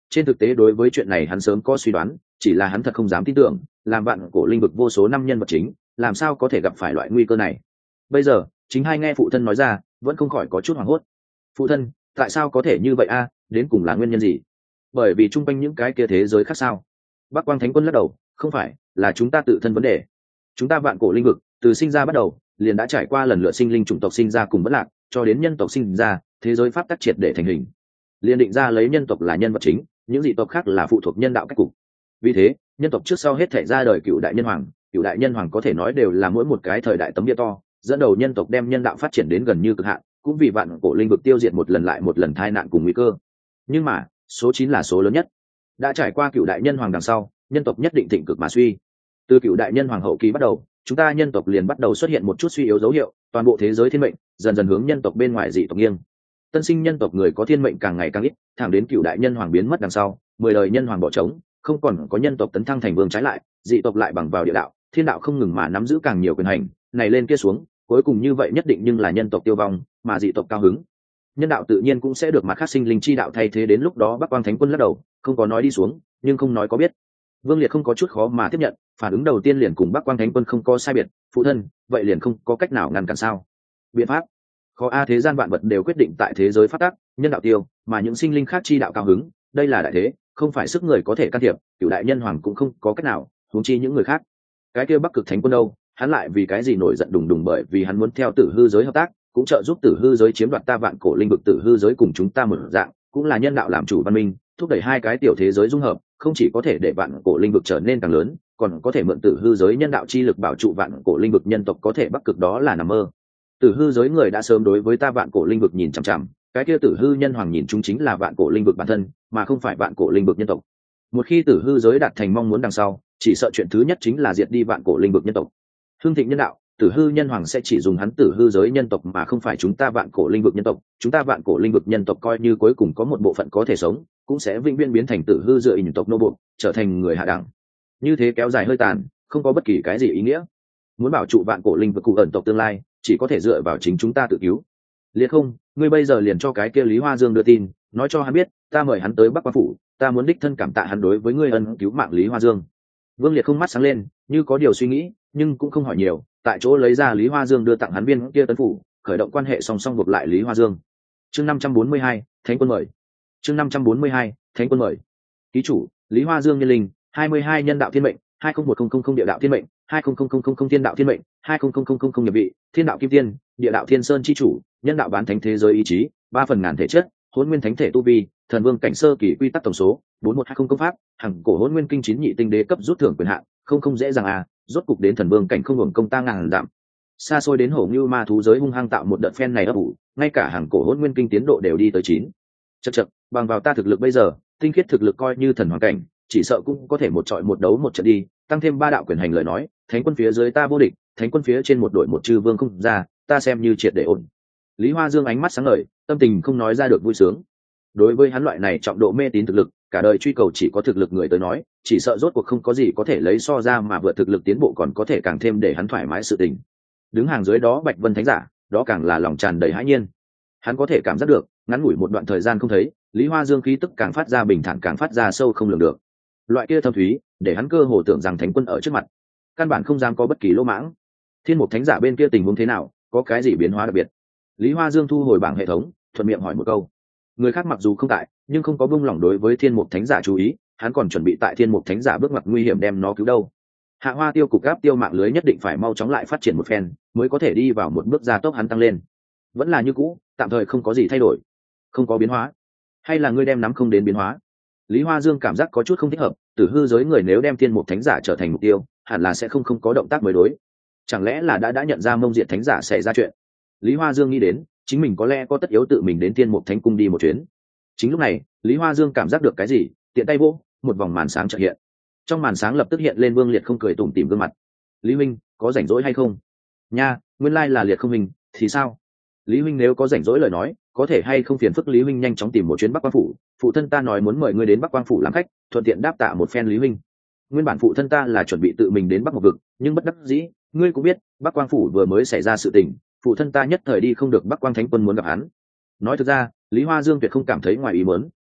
S1: trên thực tế đối với chuyện này hắn sớm có suy đoán, chỉ là hắn thật không dám tin tưởng, làm vạn cổ linh vực vô số năm nhân vật chính, làm sao có thể gặp phải loại nguy cơ này. Bây giờ chính hai nghe phụ thân nói ra, vẫn không khỏi có chút hoảng hốt. Phụ thân, tại sao có thể như vậy a? Đến cùng là nguyên nhân gì? Bởi vì chung quanh những cái kia thế giới khác sao? Bắc Quang Thánh Quân lắc đầu, không phải, là chúng ta tự thân vấn đề. Chúng ta vạn cổ linh vực từ sinh ra bắt đầu liền đã trải qua lần lượt sinh linh chủng tộc sinh ra cùng bất lạc, cho đến nhân tộc sinh ra, thế giới pháp tắc triệt để thành hình, liền định ra lấy nhân tộc là nhân vật chính, những dị tộc khác là phụ thuộc nhân đạo cách cục. Vì thế nhân tộc trước sau hết thể ra đời cựu đại nhân hoàng, cựu đại nhân hoàng có thể nói đều là mỗi một cái thời đại tấm bia to, dẫn đầu nhân tộc đem nhân đạo phát triển đến gần như cực hạn, cũng vì vạn cổ linh vực tiêu diệt một lần lại một lần tai nạn cùng nguy cơ. Nhưng mà số chín là số lớn nhất, đã trải qua cựu đại nhân hoàng đằng sau, nhân tộc nhất định thịnh cực mà suy. Từ cựu đại nhân hoàng hậu kỳ bắt đầu, chúng ta nhân tộc liền bắt đầu xuất hiện một chút suy yếu dấu hiệu, toàn bộ thế giới thiên mệnh dần dần hướng nhân tộc bên ngoài dị tộc nghiêng. Tân sinh nhân tộc người có thiên mệnh càng ngày càng ít, thẳng đến cựu đại nhân hoàng biến mất đằng sau, mười đời nhân hoàng bỏ trống, không còn có nhân tộc tấn thăng thành vương, trái lại dị tộc lại bằng vào địa đạo thiên đạo không ngừng mà nắm giữ càng nhiều quyền hành, này lên kia xuống, cuối cùng như vậy nhất định nhưng là nhân tộc tiêu vong, mà dị tộc cao hứng, nhân đạo tự nhiên cũng sẽ được mặt khác sinh linh chi đạo thay thế. Đến lúc đó Bắc Quang Thánh Quân lắc đầu, không có nói đi xuống, nhưng không nói có biết. Vương Liệt không có chút khó mà tiếp nhận, phản ứng đầu tiên liền cùng Bắc Quang Thánh Quân không có sai biệt, phụ thân, vậy liền không có cách nào ngăn cản sao? Biện pháp? Khó a, thế gian vạn vật đều quyết định tại thế giới phát tác, nhân đạo tiêu, mà những sinh linh khác chi đạo cao hứng, đây là đại thế, không phải sức người có thể can thiệp, cửu đại nhân hoàng cũng không có cách nào, huống chi những người khác. Cái kia Bắc Cực Thánh Quân đâu, hắn lại vì cái gì nổi giận đùng đùng? Bởi vì hắn muốn theo Tử Hư giới hợp tác, cũng trợ giúp Tử Hư giới chiếm đoạt ta vạn cổ linh vực. Tử Hư giới cùng chúng ta một dạng, cũng là nhân đạo làm chủ văn minh, thúc đẩy hai cái tiểu thế giới dung hợp, không chỉ có thể để vạn cổ linh vực trở nên càng lớn, còn có thể mượn Tử Hư giới nhân đạo chi lực bảo trụ vạn cổ linh vực. Nhân tộc có thể Bắc Cực đó là nằm mơ. Tử Hư giới người đã sớm đối với ta vạn cổ linh vực nhìn chằm chằm, cái kia Tử Hư nhân hoàng nhìn chúng chính là vạn cổ linh vực bản thân, mà không phải vạn cổ linh vực nhân tộc. Một khi Tử Hư giới đạt thành mong muốn đằng sau, chỉ sợ chuyện thứ nhất chính là diệt đi vạn cổ linh vực nhân tộc. Hưng thịnh nhân đạo, Tử Hư nhân hoàng sẽ chỉ dùng hắn Tử Hư giới nhân tộc mà không phải chúng ta vạn cổ linh vực nhân tộc. Chúng ta vạn cổ linh vực nhân tộc coi như cuối cùng có một bộ phận có thể sống, cũng sẽ vĩnh viễn biến thành Tử Hư dựa nhân tộc nô buộc, trở thành người hạ đẳng. Như thế kéo dài hơi tàn, không có bất kỳ cái gì ý nghĩa. Muốn bảo trụ vạn cổ linh vực cụ ẩn tộc tương lai, chỉ có thể dựa vào chính chúng ta tự cứu. Liệt không, ngươi bây giờ liền cho cái kia Lý Hoa Dương đưa tin, nói cho hắn biết, ta mời hắn tới Bắc Quang phủ, ta muốn đích thân cảm tạ hắn đối với ngươi ân cứu mạng. Lý Hoa Dương. Vương Liệt không mắt sáng lên, như có điều suy nghĩ, nhưng cũng không hỏi nhiều, tại chỗ lấy ra Lý Hoa Dương đưa tặng hắn viên kia tấn phủ, khởi động quan hệ song song buộc lại Lý Hoa Dương. Chương năm trăm bốn mươi hai, Thánh Quân mời. Chương năm trăm bốn mươi hai, Thánh Quân mời. Ký chủ, Lý Hoa Dương nhân linh, hai mươi hai nhân đạo thiên mệnh, hai không một không không không địa đạo thiên mệnh, hai không không không không không thiên đạo thiên mệnh, hai không không không không không nhập vị, thiên đạo kim tiên, địa đạo thiên sơn chi chủ, nhân đạo bán thánh thế giới ý chí, ba phần ngàn thể chất, hỗn nguyên thánh thể tu vi, thần vương cảnh sơ kỳ quy tắc tổng số, bốn một hai không công pháp, hằng cổ hỗn nguyên kinh chín nhị tinh đế cấp rút thưởng quyền hạn, không không dễ dàng à, rốt cục đến thần vương cảnh không hưởng công ta ngàn giảm. Xa xôi đến hổ như ma thú giới hung hăng tạo một đợt phen này ấp ủ, ngay cả hằng cổ hỗn nguyên kinh tiến độ đều đi tới chín. Chậc chậc, bằng vào ta thực lực bây giờ, tinh khiết thực lực coi như thần hoàng cảnh, chỉ sợ cũng có thể một trọi một đấu một trận đi, tăng thêm ba đạo quyền hành lời nói, thánh quân phía dưới ta vô địch, thánh quân phía trên một đội một chư vương không ra, ta xem như triệt để ổn. Lý Hoa Dương ánh mắt sáng ngời, tâm tình không nói ra được vui sướng. Đối với hắn loại này trọng độ mê tín thực lực, cả đời truy cầu chỉ có thực lực người tới nói, chỉ sợ rốt cuộc không có gì có thể lấy so ra mà vượt thực lực tiến bộ còn có thể càng thêm để hắn thoải mái sự tình. Đứng hàng dưới đó Bạch Vân Thánh giả, đó càng là lòng tràn đầy hãi nhiên. Hắn có thể cảm giác được, ngắn ngủi một đoạn thời gian không thấy, Lý Hoa Dương khí tức càng phát ra bình thản, càng phát ra sâu không lường được. Loại kia thâm thúy, để hắn cơ hồ tưởng rằng thánh quân ở trước mặt, căn bản không dám có bất kỳ lỗ mãng. Thiên Mục Thánh giả bên kia tình huống thế nào, có cái gì biến hóa đặc biệt? Lý Hoa Dương thu hồi bảng hệ thống, thuận miệng hỏi một câu. Người khác mặc dù không tại, nhưng không có buông lỏng đối với Thiên Mục Thánh giả chú ý, hắn còn chuẩn bị tại Thiên Mục Thánh giả bước ngoặt nguy hiểm đem nó cứu đâu. Hạ Hoa tiêu cục gáp tiêu mạng lưới nhất định phải mau chóng lại phát triển một phen, mới có thể đi vào một bước gia tốc hắn tăng lên. Vẫn là như cũ, tạm thời không có gì thay đổi, không có biến hóa. Hay là ngươi đem nắm không đến biến hóa? Lý Hoa Dương cảm giác có chút không thích hợp, Tử Hư giới người nếu đem Thiên Mục Thánh giả trở thành mục tiêu, hẳn là sẽ không không có động tác mới đối. Chẳng lẽ là đã đã nhận ra Mông Diệt Thánh giả xảy ra chuyện? Lý Hoa Dương nghĩ đến, chính mình có lẽ có tất yếu tự mình đến Thiên Mục Thánh cung đi một chuyến. Chính lúc này, Lý Hoa Dương cảm giác được cái gì, tiện tay vỗ, một vòng màn sáng chợt hiện. Trong màn sáng lập tức hiện lên Vương Liệt không cười tủm tỉm gương mặt. Lý huynh, có rảnh rỗi hay không? Nha, nguyên lai là Liệt không huynh, thì sao? Lý huynh nếu có rảnh rỗi lời nói, có thể hay không phiền phức Lý huynh nhanh chóng tìm một chuyến Bắc Quang phủ, phụ thân ta nói muốn mời ngươi đến Bắc Quang phủ làm khách, thuận tiện đáp tạ một phen Lý huynh. Nguyên bản phụ thân ta là chuẩn bị tự mình đến Bắc Một vực, nhưng bất đắc dĩ, ngươi cũng biết, Bắc Quang phủ vừa mới xảy ra sự tình, phụ thân ta nhất thời đi không được, Bắc Quang Thánh quân muốn gặp hắn. Nói thực ra, Lý Hoa Dương tuyệt không cảm thấy ngoài ý muốn,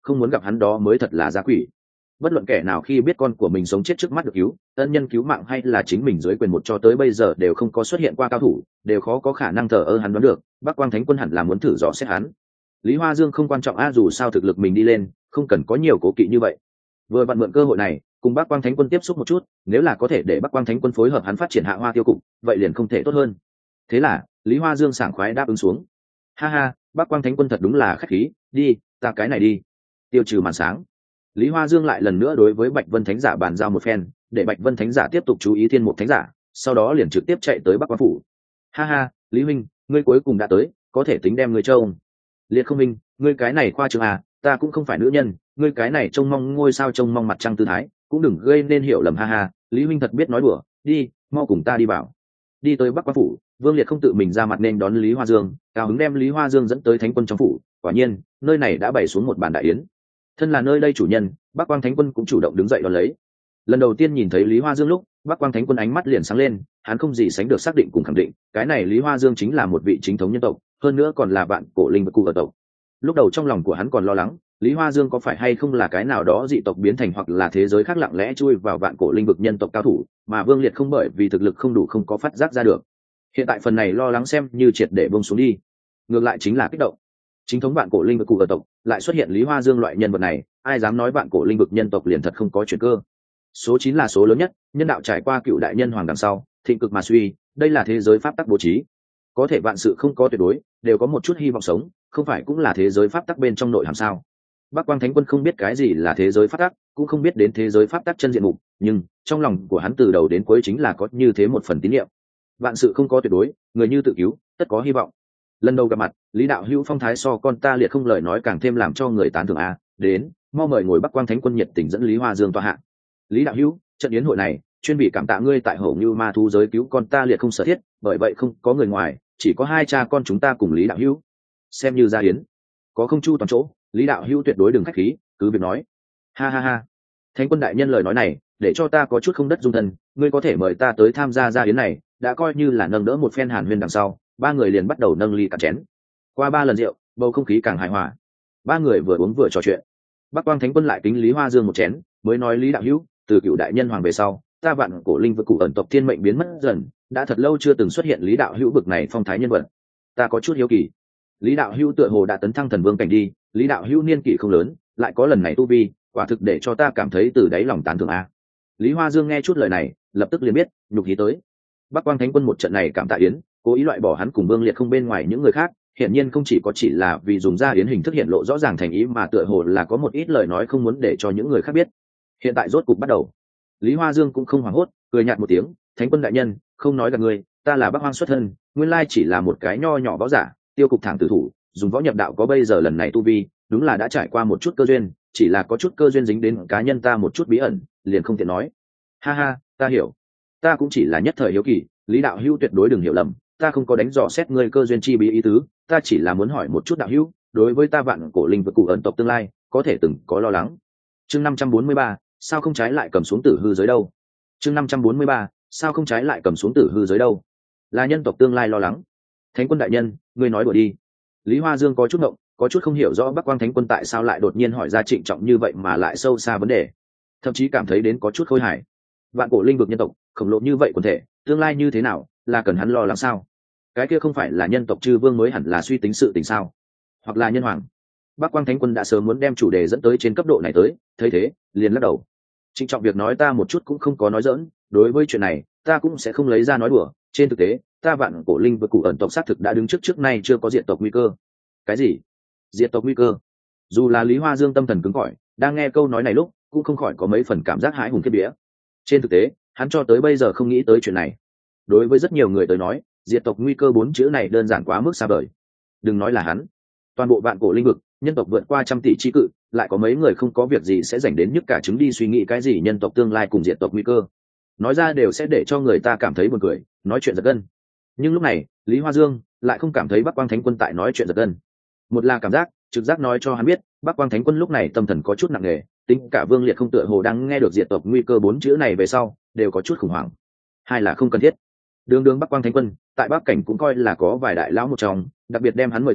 S1: không muốn gặp hắn đó mới thật là giá quỷ. Bất luận kẻ nào khi biết con của mình sống chết trước mắt được cứu, ân nhân cứu mạng hay là chính mình dưới quyền một cho tới bây giờ đều không có xuất hiện qua cao thủ, đều khó có khả năng thờ ơ hắn đoán được Bắc Quang Thánh Quân hẳn là muốn thử dò xét hắn. Lý Hoa Dương không quan trọng a, dù sao thực lực mình đi lên, không cần có nhiều cố kỵ như vậy. Vừa vặn mượn cơ hội này cùng Bắc Quang Thánh Quân tiếp xúc một chút, nếu là có thể để Bắc Quang Thánh Quân phối hợp hắn phát triển Hạ Hoa tiêu cục, vậy liền không thể tốt hơn. Thế là Lý Hoa Dương sảng khoái đáp ứng xuống. Ha ha, Bắc Quang Thánh Quân thật đúng là khách khí, đi, ta cái này đi. Tiêu trừ màn sáng, Lý Hoa Dương lại lần nữa đối với Bạch Vân Thánh Giả bàn giao một phen, để Bạch Vân Thánh Giả tiếp tục chú ý Thiên Mục Thánh Giả, sau đó liền trực tiếp chạy tới Bắc Quang phủ. Ha ha, Lý huynh, ngươi cuối cùng đã tới, có thể tính đem ngươi trông. Liệt Không huynh, ngươi cái này khoa trương à, ta cũng không phải nữ nhân, ngươi cái này trông mong ngôi sao trông mong mặt trăng tư thái, cũng đừng gây nên hiểu lầm. Ha ha, Lý huynh thật biết nói đùa, đi, mau cùng ta đi vào. Đi tới Bắc Quang phủ, Vương Liệt không tự mình ra mặt nên đón Lý Hoa Dương, cao hứng đem Lý Hoa Dương dẫn tới Thánh Quân trong phủ. Quả nhiên, nơi này đã bày xuống một bàn đại yến. Thân là nơi đây chủ nhân, Bắc Quang Thánh Quân cũng chủ động đứng dậy đón lấy. Lần đầu tiên nhìn thấy Lý Hoa Dương lúc, Bắc Quang Thánh Quân ánh mắt liền sáng lên, hắn không gì sánh được xác định cùng khẳng định, cái này Lý Hoa Dương chính là một vị chính thống nhân tộc, hơn nữa còn là vạn cổ linh vật cụ ở tộc. Lúc đầu trong lòng của hắn còn lo lắng, Lý Hoa Dương có phải hay không là cái nào đó dị tộc biến thành hoặc là thế giới khác lặng lẽ chui vào vạn cổ linh vực nhân tộc cao thủ, mà Vương Liệt không bởi vì thực lực không đủ không có phát giác ra được. Hiện tại phần này lo lắng xem như triệt để buông xuống đi, ngược lại chính là kích động. Chính thống vạn cổ linh vực cụ ở tộc lại xuất hiện Lý Hoa Dương loại nhân vật này, ai dám nói vạn cổ linh vực nhân tộc liền thật không có chuyển cơ. Số chín là số lớn nhất, nhân đạo trải qua cựu đại nhân hoàng đằng sau, thịnh cực mà suy, đây là thế giới pháp tắc bố trí. Có thể vạn sự không có tuyệt đối, đều có một chút hy vọng sống, không phải cũng là thế giới pháp tắc bên trong nội hàm sao? Bắc Quang Thánh Quân không biết cái gì là thế giới pháp tắc, cũng không biết đến thế giới pháp tắc chân diện mục, nhưng trong lòng của hắn từ đầu đến cuối chính là có như thế một phần tín niệm. Vạn sự không có tuyệt đối, người như tự cứu, tất có hy vọng. Lần đầu gặp mặt, Lý đạo hữu phong thái so con ta liệt không lời nói càng thêm làm cho người tán thưởng a. Đến, mau mời ngồi Bắc Quang Thánh Quân nhiệt tình dẫn Lý Hoa Dương tọa hạ. Lý đạo hữu, trận yến hội này chuyên bị cảm tạ ngươi tại Hổ Như Ma thú giới cứu con ta liệt không sở thiết, bởi vậy không có người ngoài, chỉ có hai cha con chúng ta cùng Lý đạo hữu, xem như gia yến. Có không chu toàn chỗ, Lý đạo hữu tuyệt đối đừng khách khí, cứ việc nói. Ha ha ha. Thánh Quân đại nhân lời nói này, để cho ta có chút không đất dung thân, ngươi có thể mời ta tới tham gia gia yến này, đã coi như là nâng đỡ một phen hàn huyên. Đằng sau, ba người liền bắt đầu nâng ly cả chén. Qua ba lần rượu, bầu không khí càng hài hòa. Ba người vừa uống vừa trò chuyện. Bắc Quang Thánh Quân lại kính Lý Hoa Dương một chén, mới nói: Lý đạo hữu, từ cựu đại nhân hoàng về sau, ta vạn cổ linh vực cụ ẩn tộc thiên mệnh biến mất dần, đã thật lâu chưa từng xuất hiện Lý đạo hữu bực này phong thái nhân vật. Ta có chút hiếu kỳ. Lý đạo hữu tựa hồ đã tấn thăng thần vương cảnh đi, Lý đạo hữu niên kỷ không lớn, lại có lần này tu vi, quả thực để cho ta cảm thấy từ đáy lòng tán thưởng a. Lý Hoa Dương nghe chút lời này, lập tức liền biết, nhục khí tới. Bắc Quang Thánh Quân một trận này cảm tạ yến, cố ý loại bỏ hắn cùng Vương Liệt không bên ngoài những người khác, hiển nhiên không chỉ có chỉ là vì dùng ra yến hình thức hiện lộ rõ ràng thành ý, mà tựa hồ là có một ít lời nói không muốn để cho những người khác biết. Hiện tại rốt cục bắt đầu. Lý Hoa Dương cũng không hoảng hốt, cười nhạt một tiếng: Thánh Quân đại nhân, không nói gạt người, ta là Bắc Hoang xuất thân, nguyên lai chỉ là một cái nho nhỏ võ giả, tiêu cục thẳng tử thủ, dùng võ nhập đạo có bây giờ lần này tu vi, đúng là đã trải qua một chút cơ duyên, chỉ là có chút cơ duyên dính đến cá nhân ta một chút bí ẩn, liền không tiện nói. Ha ha, ta hiểu, ta cũng chỉ là nhất thời hiếu kỳ, Lý đạo hữu tuyệt đối đừng hiểu lầm, ta không có đánh dò xét ngươi cơ duyên chi bí ý tứ, ta chỉ là muốn hỏi một chút đạo hữu, đối với ta vạn cổ linh vực cụ ẩn tộc tương lai, có thể từng có lo lắng. Chương năm trăm bốn mươi ba, sao không trái lại cầm xuống tử hư giới đâu? Chương năm trăm bốn mươi ba, sao không trái lại cầm xuống tử hư giới đâu? Là nhân tộc tương lai lo lắng. Thánh Quân đại nhân, ngươi nói đùa đi. Lý Hoa Dương có chút ngộng, có chút không hiểu rõ Bắc Quang Thánh Quân tại sao lại đột nhiên hỏi ra trịnh trọng như vậy mà lại sâu xa vấn đề, thậm chí cảm thấy đến có chút khôi hài. Vạn cổ linh vực nhân tộc khổng lồ như vậy quần thể, tương lai như thế nào, là cần hắn lo lắng sao? Cái kia không phải là nhân tộc chư vương mới hẳn là suy tính sự tình sao? Hoặc là nhân hoàng? Bắc Quang Thánh Quân đã sớm muốn đem chủ đề dẫn tới trên cấp độ này tới, thấy thế, liền lắc đầu. Trịnh trọng việc nói ta một chút cũng không có nói giỡn, đối với chuyện này, ta cũng sẽ không lấy ra nói đùa, trên thực tế, ta vạn cổ linh vực cụ ẩn tộc xác thực đã đứng trước trước nay chưa có diệt tộc nguy cơ. Cái gì? Diệt tộc nguy cơ? Dù là Lý Hoa Dương tâm thần cứng cỏi, đang nghe câu nói này lúc, cũng không khỏi có mấy phần cảm giác hãi hùng khiếp vía. Trên thực tế, hắn cho tới bây giờ không nghĩ tới chuyện này. Đối với rất nhiều người tới nói, diệt tộc nguy cơ bốn chữ này đơn giản quá mức xa vời. Đừng nói là hắn, toàn bộ vạn cổ linh vực, nhân tộc vượt qua trăm tỷ chi cự, lại có mấy người không có việc gì sẽ dành đến nhức cả trứng đi suy nghĩ cái gì nhân tộc tương lai cùng diệt tộc nguy cơ. Nói ra đều sẽ để cho người ta cảm thấy buồn cười, nói chuyện giật gân. Nhưng lúc này, Lý Hoa Dương lại không cảm thấy Bắc Quang Thánh Quân tại nói chuyện giật gân. Một là cảm giác, trực giác nói cho hắn biết, Bắc Quang Thánh Quân lúc này tâm thần có chút nặng nề, tính cả Vương Liệt không tựa hồ đang nghe được diệt tộc nguy cơ bốn chữ này về sau, đều có chút khủng hoảng. Hai là không cần thiết. Đường đường Bắc Quang Thánh Quân, tại Bắc cảnh cũng coi là có vài đại lão một trong, đặc biệt đem hắn mời tới,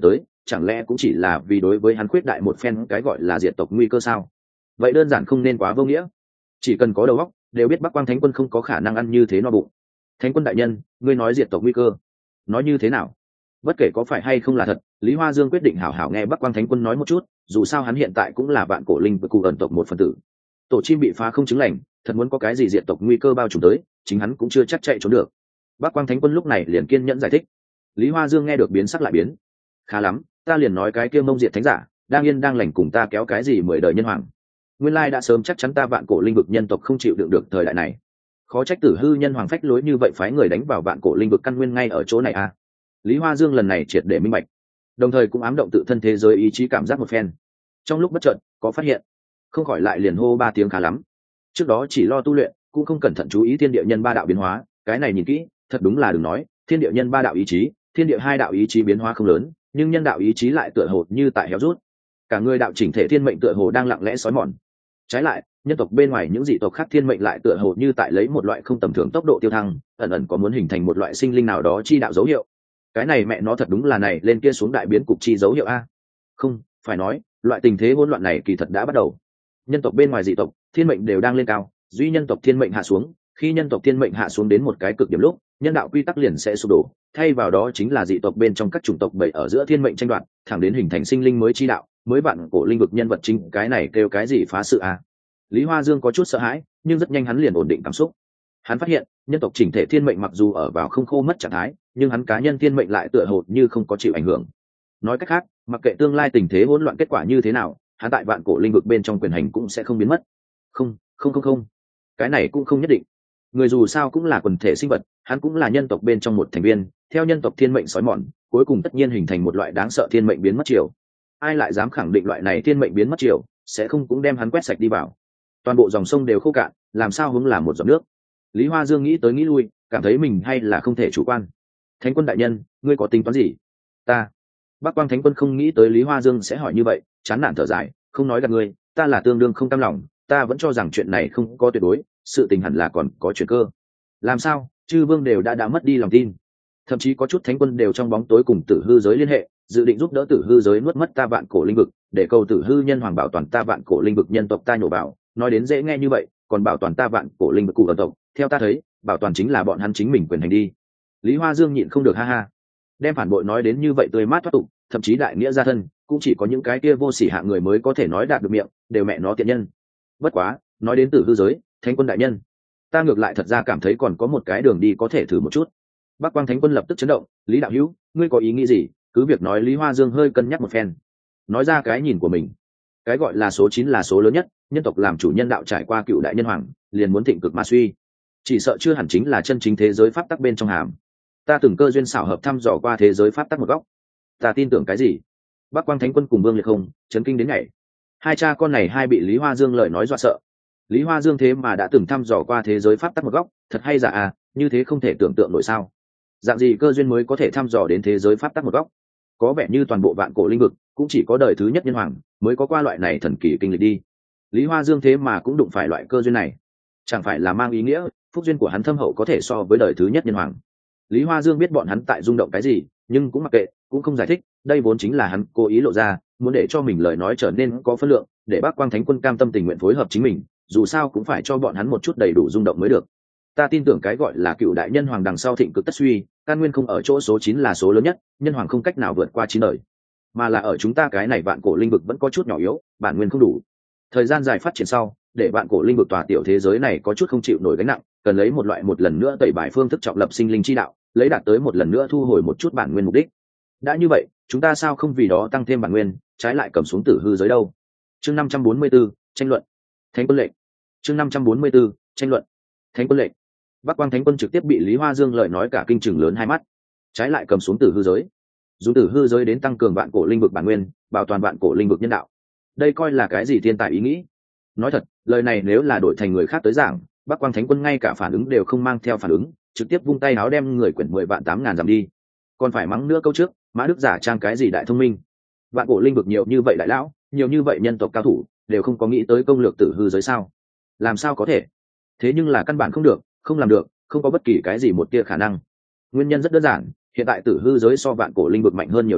S1: chẳng lẽ cũng chỉ là vì đối với hắn khuyết đại một phen cái gọi là diệt tộc nguy cơ sao? Vậy đơn giản không nên quá vô nghĩa. Chỉ cần có đầu óc đều biết Bắc Quang Thánh Quân không có khả năng ăn như thế no bụng. Thánh Quân đại nhân, ngươi nói diệt tộc nguy cơ, nói như thế nào? Bất kể có phải hay không là thật, Lý Hoa Dương quyết định hảo hảo nghe Bắc Quang Thánh Quân nói một chút, dù sao hắn hiện tại cũng là vạn cổ linh với cụ ẩn tộc một phần tử. Tổ chim bị phá không chứng lành, thật muốn có cái gì diệt tộc nguy cơ bao trùm tới, chính hắn cũng chưa chắc chạy trốn được. Bắc Quang Thánh Quân lúc này liền kiên nhẫn giải thích. Lý Hoa Dương nghe được biến sắc lại biến. Khá lắm, ta liền nói cái kia mông diệt thánh giả, đang yên đang lành cùng ta kéo cái gì mười đời nhân hoàng. Nguyên lai đã sớm chắc chắn ta vạn cổ linh vực nhân tộc không chịu đựng được thời đại này. Khó trách Tử Hư nhân hoàng phách lối như vậy phái người đánh vào vạn cổ linh vực căn nguyên ngay ở chỗ này à. Lý Hoa Dương lần này triệt để minh bạch, đồng thời cũng ám động tự thân thế giới ý chí cảm giác một phen. Trong lúc bất chợt có phát hiện, không khỏi lại liền hô ba tiếng khá lắm. Trước đó chỉ lo tu luyện, cũng không cẩn thận chú ý thiên địa nhân ba đạo biến hóa, cái này nhìn kỹ, thật đúng là đừng nói, thiên địa nhân ba đạo ý chí, thiên địa hai đạo ý chí biến hóa không lớn, nhưng nhân đạo ý chí lại tựa hồ như tại héo rút. Cả người đạo chỉnh thể thiên mệnh tựa hồ đang lặng lẽ sói mòn. Trái lại, nhân tộc bên ngoài những dị tộc khác thiên mệnh lại tựa hồ như tại lấy một loại không tầm thường tốc độ tiêu thăng, ẩn ẩn có muốn hình thành một loại sinh linh nào đó chi đạo dấu hiệu. Cái này mẹ nó thật đúng là này lên kia xuống đại biến cục chi dấu hiệu a. Không, phải nói, loại tình thế hỗn loạn này kỳ thật đã bắt đầu. Nhân tộc bên ngoài dị tộc, thiên mệnh đều đang lên cao, duy nhân tộc thiên mệnh hạ xuống, khi nhân tộc thiên mệnh hạ xuống đến một cái cực điểm lúc, nhân đạo quy tắc liền sẽ sụp đổ, thay vào đó chính là dị tộc bên trong các chủng tộc bảy ở giữa thiên mệnh tranh đoạt, thẳng đến hình thành sinh linh mới chi đạo, mới vạn cổ linh vực nhân vật chính, cái này kêu cái gì phá sự a. Lý Hoa Dương có chút sợ hãi, nhưng rất nhanh hắn liền ổn định cảm xúc. Hắn phát hiện, nhân tộc chỉnh thể thiên mệnh mặc dù ở vào không khô mất trạng thái, nhưng hắn cá nhân thiên mệnh lại tựa hồ như không có chịu ảnh hưởng. Nói cách khác, mặc kệ tương lai tình thế hỗn loạn kết quả như thế nào, hắn tại vạn cổ linh vực bên trong quyền hành cũng sẽ không biến mất. Không, không không không, cái này cũng không nhất định. Người dù sao cũng là quần thể sinh vật, hắn cũng là nhân tộc bên trong một thành viên, theo nhân tộc thiên mệnh sói mòn, cuối cùng tất nhiên hình thành một loại đáng sợ thiên mệnh biến mất chiều. Ai lại dám khẳng định loại này thiên mệnh biến mất chiều sẽ không cũng đem hắn quét sạch đi vào? Toàn bộ dòng sông đều khô cạn, làm sao hướng làm một giọt nước? Lý Hoa Dương nghĩ tới nghĩ lui, cảm thấy mình hay là không thể chủ quan. Thánh Quân đại nhân, ngươi có tính toán gì? Ta. Bắc Quang Thánh Quân không nghĩ tới Lý Hoa Dương sẽ hỏi như vậy, chán nản thở dài, không nói gạt ngươi, ta là tương đương không cam lòng, ta vẫn cho rằng chuyện này không có tuyệt đối, sự tình hẳn là còn có chuyển cơ. Làm sao? Chư vương đều đã đã mất đi lòng tin, thậm chí có chút thánh quân đều trong bóng tối cùng Tử Hư giới liên hệ, dự định giúp đỡ Tử Hư giới nuốt mất ta vạn cổ linh vực, để cầu Tử Hư nhân hoàng bảo toàn ta vạn cổ linh vực nhân tộc ta nhổ vào. Nói đến dễ nghe như vậy, còn bảo toàn ta vạn cổ linh vực cụ ở tộc, theo ta thấy, bảo toàn chính là bọn hắn chính mình quyền hành đi. Lý Hoa Dương nhịn không được ha ha, đem phản bội nói đến như vậy tươi mát thoát tục, thậm chí đại nghĩa gia thân, cũng chỉ có những cái kia vô sỉ hạ người mới có thể nói đạt được miệng, đều mẹ nó tiện nhân. Bất quá, nói đến Tử Hư giới, Thánh Quân đại nhân, ta ngược lại thật ra cảm thấy còn có một cái đường đi có thể thử một chút. Bắc Quang Thánh Quân lập tức chấn động, Lý đạo hữu, ngươi có ý nghĩ gì? Cứ việc nói. Lý Hoa Dương hơi cân nhắc một phen, nói ra cái nhìn của mình. Cái gọi là số chín là số lớn nhất, nhân tộc làm chủ nhân đạo trải qua cựu đại nhân hoàng, liền muốn thịnh cực mà suy, chỉ sợ chưa hẳn chính là chân chính thế giới pháp tắc bên trong hàm. Ta từng cơ duyên xảo hợp thăm dò qua thế giới pháp tắc một góc, ta tin tưởng cái gì? Bắc Quang Thánh Quân cùng Vương Liệt Không chấn kinh đến ngày. Hai cha con này hai bị Lý Hoa Dương lời nói dọa sợ. Lý Hoa Dương thế mà đã từng thăm dò qua thế giới pháp tắc một góc, thật hay giả à? Như thế không thể tưởng tượng nổi sao? Dạng gì cơ duyên mới có thể thăm dò đến thế giới pháp tắc một góc? Có vẻ như toàn bộ vạn cổ linh vực cũng chỉ có đời thứ nhất nhân hoàng mới có qua loại này thần kỳ kinh lịch đi. Lý Hoa Dương thế mà cũng đụng phải loại cơ duyên này, chẳng phải là mang ý nghĩa phúc duyên của hắn thâm hậu có thể so với đời thứ nhất nhân hoàng? Lý Hoa Dương biết bọn hắn tại rung động cái gì, nhưng cũng mặc kệ, cũng không giải thích, đây vốn chính là hắn cố ý lộ ra, muốn để cho mình lời nói trở nên có phân lượng, để Bắc Quang Thánh Quân cam tâm tình nguyện phối hợp chính mình, dù sao cũng phải cho bọn hắn một chút đầy đủ rung động mới được. Ta tin tưởng cái gọi là cựu đại nhân hoàng đằng sau thịnh cực tất suy, căn nguyên không ở chỗ số chín là số lớn nhất, nhân hoàng không cách nào vượt qua chín đời, mà là ở chúng ta cái này vạn cổ linh vực vẫn có chút nhỏ yếu, bản nguyên không đủ. Thời gian dài phát triển sau, để vạn cổ linh vực tòa tiểu thế giới này có chút không chịu nổi gánh nặng, cần lấy một loại một lần nữa tẩy bài phương thức trọng lập sinh linh chi đạo, lấy đạt tới một lần nữa thu hồi một chút bản nguyên mục đích. Đã như vậy, chúng ta sao không vì đó tăng thêm bản nguyên, trái lại cầm xuống Tử Hư giới đâu? Chương năm trăm bốn mươi 4, tranh luận. Thánh Quân lệnh. Chương năm trăm bốn mươi 4, tranh luận. Thánh Quân lệnh. Bắc Quang Thánh Quân trực tiếp bị Lý Hoa Dương lời nói cả kinh chừng lớn hai mắt, trái lại cầm xuống Tử Hư giới, dùng Tử Hư giới đến tăng cường vạn cổ linh vực bản nguyên, bảo toàn vạn cổ linh vực nhân đạo. Đây coi là cái gì thiên tài ý nghĩ? Nói thật, lời này nếu là đổi thành người khác tới giảng, Bắc Quang Thánh Quân ngay cả phản ứng đều không mang theo phản ứng, trực tiếp vung tay áo đem người quyển mười vạn tám ngàn giảm đi. Còn phải mắng nữa câu trước, Mã Đức giả trang cái gì đại thông minh? Vạn cổ linh vực nhiều như vậy đại lão, nhiều như vậy nhân tộc cao thủ, đều không có nghĩ tới công lược Tử Hư giới sao? Làm sao có thể? Thế nhưng là căn bản không được, không làm được, không có bất kỳ cái gì một tia khả năng. Nguyên nhân rất đơn giản, hiện tại Tử Hư giới so vạn cổ linh vực mạnh hơn nhiều lắm,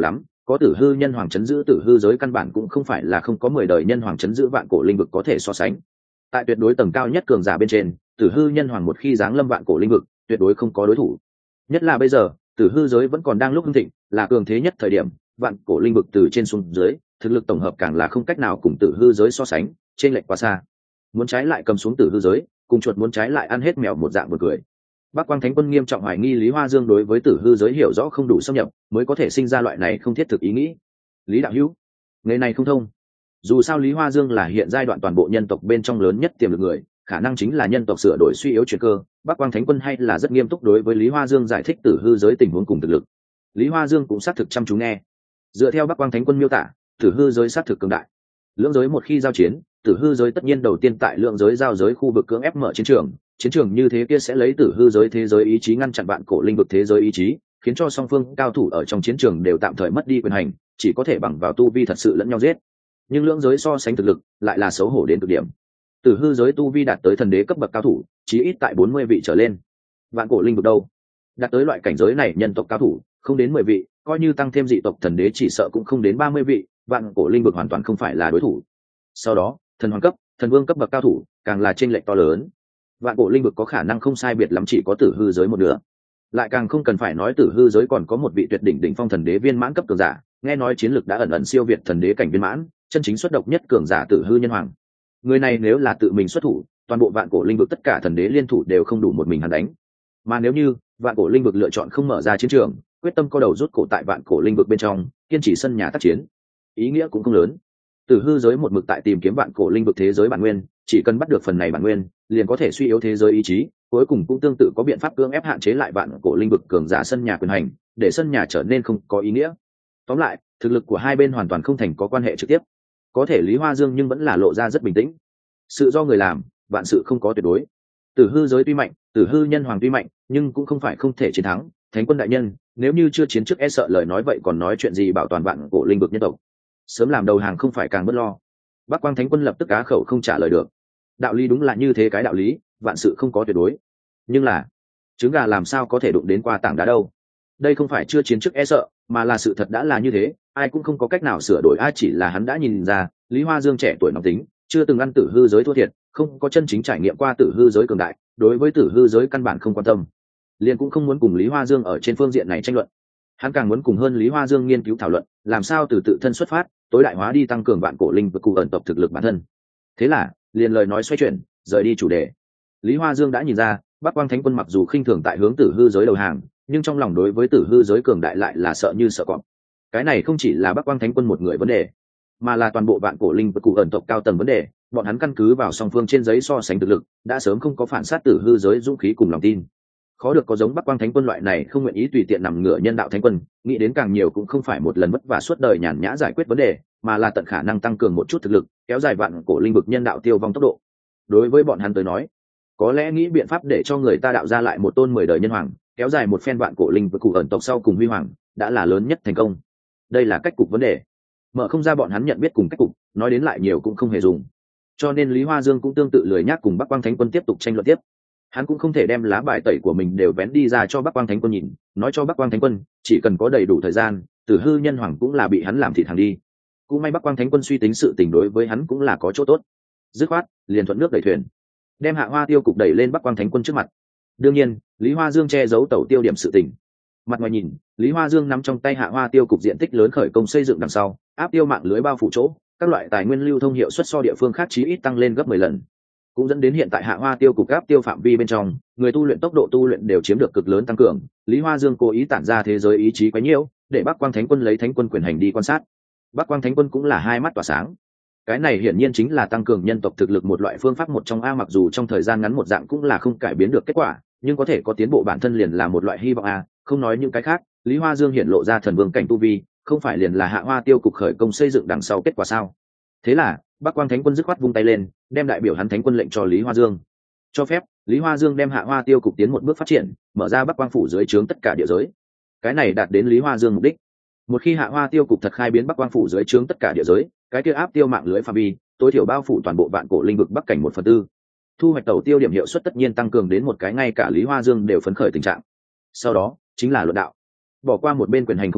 S1: có tử hư nhân hoàng chấn giữ tử hư giới căn bản cũng không phải là không có mười đời nhân hoàng chấn giữ vạn cổ linh vực có thể so sánh. Tại tuyệt đối tầng cao nhất cường giả bên trên, tử hư nhân hoàng một khi giáng lâm vạn cổ linh vực, tuyệt đối không có đối thủ. Nhất là bây giờ, tử hư giới vẫn còn đang lúc hưng thịnh, là cường thế nhất thời điểm, vạn cổ linh vực từ trên xuống dưới, thực lực tổng hợp càng là không cách nào cùng tử hư giới so sánh, trên lệch quá xa. Muốn trái lại cầm xuống tử hư giới, cùng chuột muốn trái lại ăn hết mèo một dạng một cười. Bắc Quang Thánh Quân nghiêm trọng hoài nghi Lý Hoa Dương đối với tử hư giới hiểu rõ không đủ xâm nhập, mới có thể sinh ra loại này không thiết thực ý nghĩ. Lý đạo hữu, nghề này không thông. Dù sao Lý Hoa Dương là hiện giai đoạn toàn bộ nhân tộc bên trong lớn nhất tiềm lực người, khả năng chính là nhân tộc sửa đổi suy yếu chuyển cơ. Bắc Quang Thánh Quân hay là rất nghiêm túc đối với Lý Hoa Dương giải thích tử hư giới tình huống cùng thực lực. Lý Hoa Dương cũng xác thực chăm chú nghe. Dựa theo Bắc Quang Thánh Quân miêu tả, tử hư giới xác thực cường đại. Lưỡng giới một khi giao chiến, tử hư giới tất nhiên đầu tiên tại lượng giới giao giới khu vực cưỡng ép mở chiến trường, chiến trường như thế kia sẽ lấy tử hư giới thế giới ý chí ngăn chặn vạn cổ linh vực thế giới ý chí, khiến cho song phương cao thủ ở trong chiến trường đều tạm thời mất đi quyền hành, chỉ có thể bằng vào tu vi thật sự lẫn nhau giết. Nhưng lưỡng giới so sánh thực lực lại là xấu hổ đến cực điểm. Tử hư giới tu vi đạt tới thần đế cấp bậc cao thủ, chí ít tại bốn mươi vị trở lên. Vạn cổ linh vực đâu? Đạt tới loại cảnh giới này nhân tộc cao thủ, không đến mười vị, coi như tăng thêm dị tộc thần đế chỉ sợ cũng không đến ba mươi vị, vạn cổ linh vực hoàn toàn không phải là đối thủ. Sau đó, thần hoàng cấp, thần vương cấp bậc cao thủ, càng là chênh lệch to lớn. Vạn cổ linh vực có khả năng không sai biệt lắm chỉ có tử hư giới một nửa. Lại càng không cần phải nói tử hư giới còn có một vị tuyệt đỉnh đỉnh phong thần đế viên mãn cấp cường giả, nghe nói chiến lực đã ẩn ẩn siêu việt thần đế cảnh viên mãn, chân chính xuất độc nhất cường giả tử hư nhân hoàng. Người này nếu là tự mình xuất thủ, toàn bộ vạn cổ linh vực tất cả thần đế liên thủ đều không đủ một mình hắn đánh. Mà nếu như vạn cổ linh vực lựa chọn không mở ra chiến trường, quyết tâm co đầu rút cổ tại vạn cổ linh vực bên trong, kiên trì sân nhà tác chiến, ý nghĩa cũng không lớn. Tử hư giới một mực tại tìm kiếm vạn cổ linh vực thế giới bản nguyên, chỉ cần bắt được phần này bản nguyên, liền có thể suy yếu thế giới ý chí, cuối cùng cũng tương tự có biện pháp cưỡng ép hạn chế lại vạn cổ linh vực cường giả sân nhà quyền hành, để sân nhà trở nên không có ý nghĩa. Tóm lại, thực lực của hai bên hoàn toàn không thành có quan hệ trực tiếp. Có thể Lý Hoa Dương nhưng vẫn là lộ ra rất bình tĩnh. Sự do người làm, vạn sự không có tuyệt đối. Tử hư giới tuy mạnh, tử hư nhân hoàng tuy mạnh, nhưng cũng không phải không thể chiến thắng. Thánh quân đại nhân, nếu như chưa chiến trước e sợ lời nói vậy còn nói chuyện gì bảo toàn vạn cổ linh vực nhân tộc. Sớm làm đầu hàng không phải càng bất lo. Bắc Quang Thánh Quân lập tức á khẩu không trả lời được. Đạo lý đúng là như thế cái đạo lý, vạn sự không có tuyệt đối. Nhưng là, trứng gà làm sao có thể đụng đến qua tảng đá đâu? Đây không phải chưa chiến trước e sợ, mà là sự thật đã là như thế, ai cũng không có cách nào sửa đổi, ai chỉ là hắn đã nhìn ra, Lý Hoa Dương trẻ tuổi nóng tính, chưa từng ăn tử hư giới thua thiệt, không có chân chính trải nghiệm qua tử hư giới cường đại, đối với tử hư giới căn bản không quan tâm, liền cũng không muốn cùng Lý Hoa Dương ở trên phương diện này tranh luận. Hắn càng muốn cùng hơn Lý Hoa Dương nghiên cứu thảo luận, làm sao từ tự thân xuất phát, tối đại hóa đi tăng cường vạn cổ linh vực cụ ẩn tộc thực lực bản thân. Thế là, liền lời nói xoay chuyển, rời đi chủ đề. Lý Hoa Dương đã nhìn ra, Bắc Quang Thánh Quân mặc dù khinh thường tại hướng tử hư giới đầu hàng, nhưng trong lòng đối với tử hư giới cường đại lại là sợ như sợ cọp. Cái này không chỉ là Bắc Quang Thánh Quân một người vấn đề, mà là toàn bộ vạn cổ linh vực cụ ẩn tộc cao tầng vấn đề. Bọn hắn căn cứ vào song phương trên giấy so sánh thực lực, đã sớm không có phản sát tử hư giới dũng khí cùng lòng tin. Khó được có giống Bắc Quang Thánh Quân loại này không nguyện ý tùy tiện nằm ngửa nhân đạo thánh quân, nghĩ đến càng nhiều cũng không phải một lần vất vả suốt đời nhàn nhã giải quyết vấn đề, mà là tận khả năng tăng cường một chút thực lực, kéo dài vạn cổ linh vực nhân đạo tiêu vong tốc độ. Đối với bọn hắn tới nói, có lẽ nghĩ biện pháp để cho người ta đạo ra lại một tôn mười đời nhân hoàng, kéo dài một phen vạn cổ linh vực cụ ẩn tộc sau cùng huy hoàng, đã là lớn nhất thành công. Đây là cách cục vấn đề, mở không ra bọn hắn nhận biết cùng cách cục, nói đến lại nhiều cũng không hề dùng. Cho nên Lý Hoa Dương cũng tương tự lười nhác cùng Bắc Quang Thánh Quân tiếp tục tranh luận tiếp. Hắn cũng không thể đem lá bài tẩy của mình đều vén đi ra cho Bắc Quang Thánh Quân nhìn, nói cho Bắc Quang Thánh Quân, chỉ cần có đầy đủ thời gian, tử hư nhân hoàng cũng là bị hắn làm thịt thẳng đi. Cũng may Bắc Quang Thánh Quân suy tính sự tình đối với hắn cũng là có chỗ tốt. Dứt khoát, liền thuận nước đẩy thuyền, đem Hạ Hoa Tiêu cục đẩy lên Bắc Quang Thánh Quân trước mặt. Đương nhiên, Lý Hoa Dương che giấu tẩu tiêu điểm sự tình. Mặt ngoài nhìn, Lý Hoa Dương nắm trong tay Hạ Hoa Tiêu cục diện tích lớn khởi công xây dựng đằng sau, áp tiêu mạng lưới bao phủ chỗ, các loại tài nguyên lưu thông hiệu suất so địa phương khác chí ít tăng lên gấp mười lần. Cũng dẫn đến hiện tại Hạ Hoa Tiêu cục áp tiêu phạm vi bên trong, người tu luyện tốc độ tu luyện đều chiếm được cực lớn tăng cường. Lý Hoa Dương cố ý tản ra thế giới ý chí quá nhiều, để Bắc Quang Thánh Quân lấy Thánh Quân quyền hành đi quan sát. Bắc Quang Thánh Quân cũng là hai mắt tỏa sáng. Cái này hiển nhiên chính là tăng cường nhân tộc thực lực một loại phương pháp một trong a, mặc dù trong thời gian ngắn một dạng cũng là không cải biến được kết quả, nhưng có thể có tiến bộ bản thân liền là một loại hy vọng a. Không nói những cái khác, Lý Hoa Dương hiện lộ ra thần vương cảnh tu vi, không phải liền là Hạ Hoa Tiêu cục khởi công xây dựng đằng sau kết quả sao? Thế là Bắc Quang Thánh Quân dứt khoát vung tay lên, đem đại biểu hắn Thánh Quân lệnh cho Lý Hoa Dương, cho phép Lý Hoa Dương đem Hạ Hoa Tiêu cục tiến một bước phát triển, mở ra Bắc Quang phủ dưới trướng tất cả địa giới. Cái này đạt đến Lý Hoa Dương mục đích. Một khi Hạ Hoa Tiêu cục thật khai biến Bắc Quang phủ dưới trướng tất cả địa giới, cái kia áp tiêu mạng lưới phạm vi, tối thiểu bao phủ toàn bộ vạn cổ linh vực bắc cảnh một phần tư. Thu hoạch tẩu tiêu điểm hiệu suất tất nhiên tăng cường đến một cái ngay cả Lý Hoa Dương đều phấn khởi tình trạng. Sau đó chính là luận đạo. Bỏ qua một bên quyền hành không tính,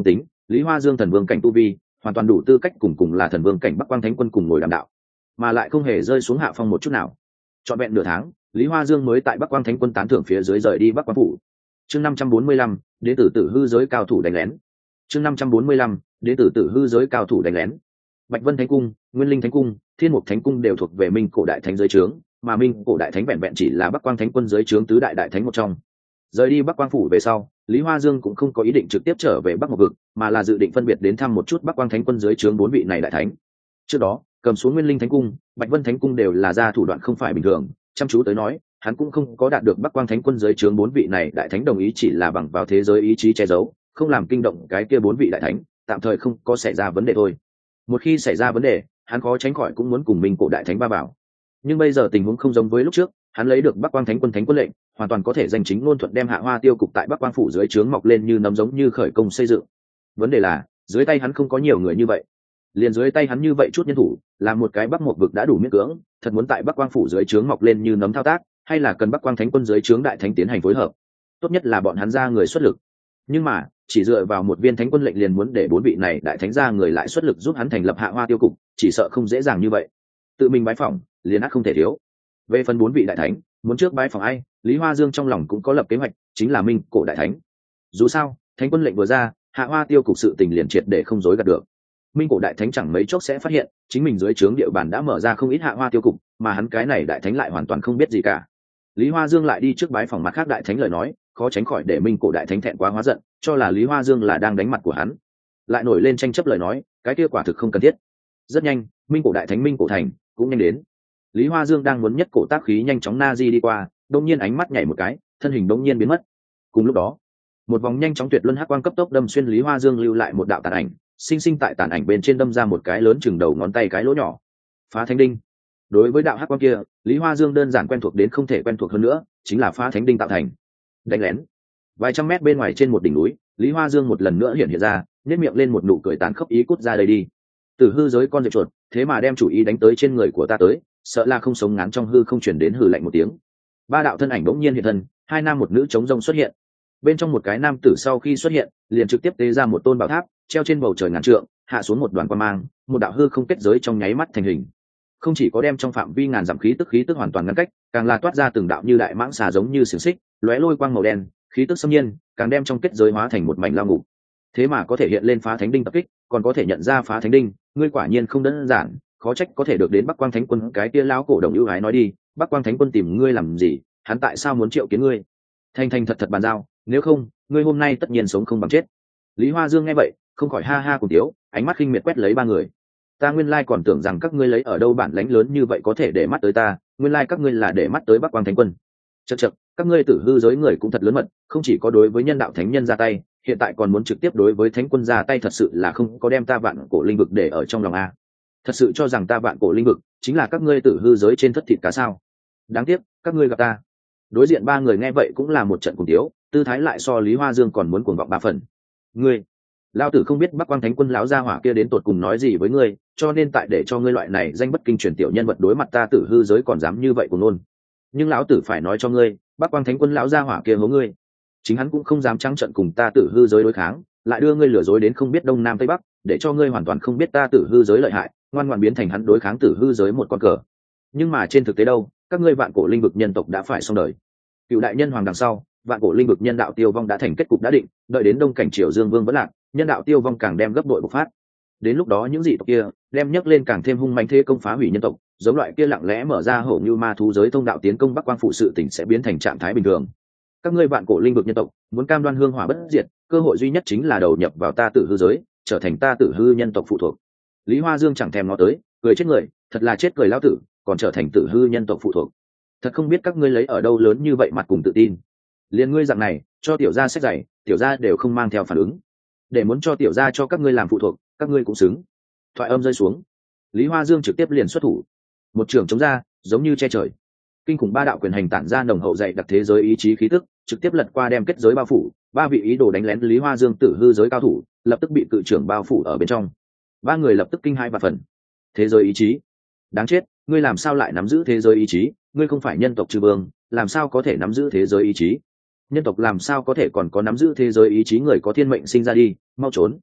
S1: Lý Hoa Dương thần vương cảnh tu vi hoàn toàn đủ tư cách cùng cùng là thần vương cảnh Bắc Quang Thánh Quân cùng ngồi đàm đạo, mà lại không hề rơi xuống hạ phong một chút nào. Trọn vẹn nửa tháng, Lý Hoa Dương mới tại Bắc Quang Thánh Quân tán thưởng phía dưới rời đi Bắc Quang phủ. Chương năm trăm bốn mươi lăm, đến từ tử hư giới cao thủ đánh lén. Chương năm trăm bốn mươi lăm, đến từ tử hư giới cao thủ đánh lén. Bạch Vân Thánh Cung, Nguyên Linh Thánh Cung, Thiên Mục Thánh Cung đều thuộc về Minh Cổ Đại Thánh giới trướng, mà Minh Cổ Đại Thánh vẹn vẹn chỉ là Bắc Quang Thánh Quân giới trướng tứ đại đại thánh một trong. Rời đi Bắc Quang phủ về sau, Lý Hoa Dương cũng không có ý định trực tiếp trở về Bắc Ngọc vực, mà là dự định phân biệt đến thăm một chút Bắc Quang Thánh Quân dưới trướng bốn vị này đại thánh. Trước đó, cầm xuống Nguyên Linh Thánh Cung, Bạch Vân Thánh Cung đều là ra thủ đoạn không phải bình thường, chăm chú tới nói, hắn cũng không có đạt được Bắc Quang Thánh Quân dưới trướng bốn vị này đại thánh đồng ý, chỉ là bằng vào thế giới ý chí che giấu, không làm kinh động cái kia bốn vị đại thánh, tạm thời không có xảy ra vấn đề thôi. Một khi xảy ra vấn đề, hắn khó tránh khỏi cũng muốn cùng Minh Cổ Đại Thánh va vào. Nhưng bây giờ tình huống không giống với lúc trước, hắn lấy được Bắc Quang Thánh Quân Thánh Quân lệnh, hoàn toàn có thể danh chính ngôn thuận đem Hạ Hoa Tiêu cục tại Bắc Quang phủ dưới trướng mọc lên như nấm giống như khởi công xây dựng. Vấn đề là, dưới tay hắn không có nhiều người như vậy. Liền dưới tay hắn như vậy chút nhân thủ, làm một cái Bắc Một vực đã đủ miễn cưỡng, thật muốn tại Bắc Quang phủ dưới trướng mọc lên như nấm thao tác, hay là cần Bắc Quang Thánh Quân dưới trướng đại thánh tiến hành phối hợp. Tốt nhất là bọn hắn ra người xuất lực. Nhưng mà, chỉ dựa vào một viên Thánh Quân lệnh liền muốn để bốn vị này đại thánh ra người lại xuất lực giúp hắn thành lập Hạ Hoa Tiêu cục, chỉ sợ không dễ dàng như vậy. Tự mình bái phỏng, liền ắt không thể thiếu. Về phần bốn vị đại thánh, muốn trước bái phỏng ai, Lý Hoa Dương trong lòng cũng có lập kế hoạch, chính là Minh Cổ Đại Thánh. Dù sao, Thánh Quân lệnh vừa ra, Hạ Hoa Tiêu cục sự tình liền triệt để không dối gạt được. Minh Cổ Đại Thánh chẳng mấy chốc sẽ phát hiện, chính mình dưới trướng địa bàn đã mở ra không ít Hạ Hoa Tiêu cục, mà hắn cái này đại thánh lại hoàn toàn không biết gì cả. Lý Hoa Dương lại đi trước bái phỏng mặt khác đại thánh lời nói, khó tránh khỏi để Minh Cổ Đại Thánh thẹn quá hóa giận, cho là Lý Hoa Dương là đang đánh mặt của hắn. Lại nổi lên tranh chấp lời nói, cái kia quả thực không cần thiết. Rất nhanh, Minh Cổ Đại Thánh Minh Cổ Thành cũng nhanh đến. Lý Hoa Dương đang muốn nhất cổ tác khí nhanh chóng na di đi qua, đột nhiên ánh mắt nhảy một cái, thân hình đột nhiên biến mất. Cùng lúc đó, một vòng nhanh chóng tuyệt luân hắc quang cấp tốc đâm xuyên Lý Hoa Dương lưu lại một đạo tàn ảnh, sinh sinh tại tàn ảnh bên trên đâm ra một cái lớn chừng đầu ngón tay cái lỗ nhỏ. Phá Thánh Đinh. Đối với đạo hắc quang kia, Lý Hoa Dương đơn giản quen thuộc đến không thể quen thuộc hơn nữa, chính là Phá Thánh Đinh tạo thành. Đánh lén. Vài trăm mét bên ngoài trên một đỉnh núi, Lý Hoa Dương một lần nữa hiện hiện ra, nhếch miệng lên một nụ cười tàn khốc ý cút ra đây đi. Từ hư giới con diệp chuột, thế mà đem chủ ý đánh tới trên người của ta tới, sợ là không sống ngắn trong hư không chuyển đến hừ lạnh một tiếng. Ba đạo thân ảnh bỗng nhiên hiện thân, hai nam một nữ chống rông xuất hiện. Bên trong một cái nam tử sau khi xuất hiện, liền trực tiếp tế ra một tôn bảo tháp, treo trên bầu trời ngàn trượng, hạ xuống một đoàn quang mang, một đạo hư không kết giới trong nháy mắt thành hình. Không chỉ có đem trong phạm vi ngàn dặm khí tức khí tức hoàn toàn ngăn cách, càng là toát ra từng đạo như đại mãng xà giống như xiềng xích, lóe lôi quang màu đen, khí tức xâm nhiên, càng đem trong kết giới hóa thành một mảnh lao ngục. Thế mà có thể hiện lên Phá Thánh Đinh tập kích, còn có thể nhận ra Phá Thánh Đinh, ngươi quả nhiên không đơn giản, khó trách có thể được đến Bắc Quang Thánh Quân cái kia lão cổ đồng ưu ái nói đi, Bắc Quang Thánh Quân tìm ngươi làm gì, hắn tại sao muốn triệu kiến ngươi? Thanh thanh thật thật bàn giao, nếu không, ngươi hôm nay tất nhiên sống không bằng chết. Lý Hoa Dương nghe vậy, không khỏi ha ha cùng tiếu, ánh mắt khinh miệt quét lấy ba người. Ta nguyên lai còn tưởng rằng các ngươi lấy ở đâu bản lãnh lớn như vậy có thể để mắt tới ta, nguyên lai các ngươi là để mắt tới Bắc Quang Thánh Quân. Chậc chậc, các ngươi tử hư giới người cũng thật lớn mật, không chỉ có đối với nhân đạo thánh nhân ra tay, hiện tại còn muốn trực tiếp đối với thánh quân ra tay, thật sự là không có đem ta vạn cổ linh vực để ở trong lòng a. Thật sự cho rằng ta vạn cổ linh vực chính là các ngươi tử hư giới trên thất thịt cá sao? Đáng tiếc, các ngươi gặp ta. Đối diện ba người nghe vậy cũng là một trận cùng tiếu, tư thái lại so Lý Hoa Dương còn muốn cuồng vọng ba phần. Ngươi, lão tử không biết Bắc Quang Thánh Quân lão gia hỏa kia đến tột cùng nói gì với ngươi, cho nên tại để cho ngươi loại này danh bất kinh truyền tiểu nhân vật đối mặt ta tử hư giới còn dám như vậy của nôn. Nhưng lão tử phải nói cho ngươi, Bắc Quang Thánh Quân lão gia hỏa kia hố ngươi, chính hắn cũng không dám trắng trận cùng ta tử hư giới đối kháng, lại đưa ngươi lừa dối đến không biết đông nam tây bắc, để cho ngươi hoàn toàn không biết ta tử hư giới lợi hại, ngoan ngoãn biến thành hắn đối kháng tử hư giới một con cờ. Nhưng mà trên thực tế đâu, các ngươi vạn cổ linh vực nhân tộc đã phải xong đời. Cựu đại nhân hoàng đằng sau, vạn cổ linh vực nhân đạo tiêu vong đã thành kết cục đã định, đợi đến đông cảnh triều dương vương vẫn lạc, nhân đạo tiêu vong càng đem gấp đội bộc phát. Đến lúc đó những dị tộc kia đem nhấc lên càng thêm hung mãnh thế công phá hủy nhân tộc, giống loại kia lặng lẽ mở ra hổ như ma thú giới thông đạo tiến công Bắc Quang phụ sự tỉnh sẽ biến thành trạng thái bình thường. Các ngươi vạn cổ linh vực nhân tộc muốn cam đoan hương hỏa bất diệt, cơ hội duy nhất chính là đầu nhập vào ta tử hư giới, trở thành ta tử hư nhân tộc phụ thuộc. Lý Hoa Dương chẳng thèm ngó tới, cười chết người, thật là chết cười lao tử, còn trở thành tử hư nhân tộc phụ thuộc. Thật không biết các ngươi lấy ở đâu lớn như vậy mặt cùng tự tin. Liên ngươi dạng này, cho tiểu gia sách giày, tiểu gia đều không mang theo phản ứng. Để muốn cho tiểu gia cho các ngươi làm phụ thuộc, các ngươi cũng xứng. Thoại âm rơi xuống, Lý Hoa Dương trực tiếp liền xuất thủ, một trường chống ra, giống như che trời. Kinh khủng ba đạo quyền hành tản ra nồng hậu dày đặc thế giới ý chí khí tức, trực tiếp lật qua đem kết giới bao phủ, ba vị ý đồ đánh lén Lý Hoa Dương tử hư giới cao thủ, lập tức bị cự trưởng bao phủ ở bên trong. Ba người lập tức kinh hai và phần. Thế giới ý chí, đáng chết, ngươi làm sao lại nắm giữ thế giới ý chí? Ngươi không phải nhân tộc chư vương, làm sao có thể nắm giữ thế giới ý chí? Nhân tộc làm sao có thể còn có nắm giữ thế giới ý chí? Người có thiên mệnh sinh ra đi, mau trốn.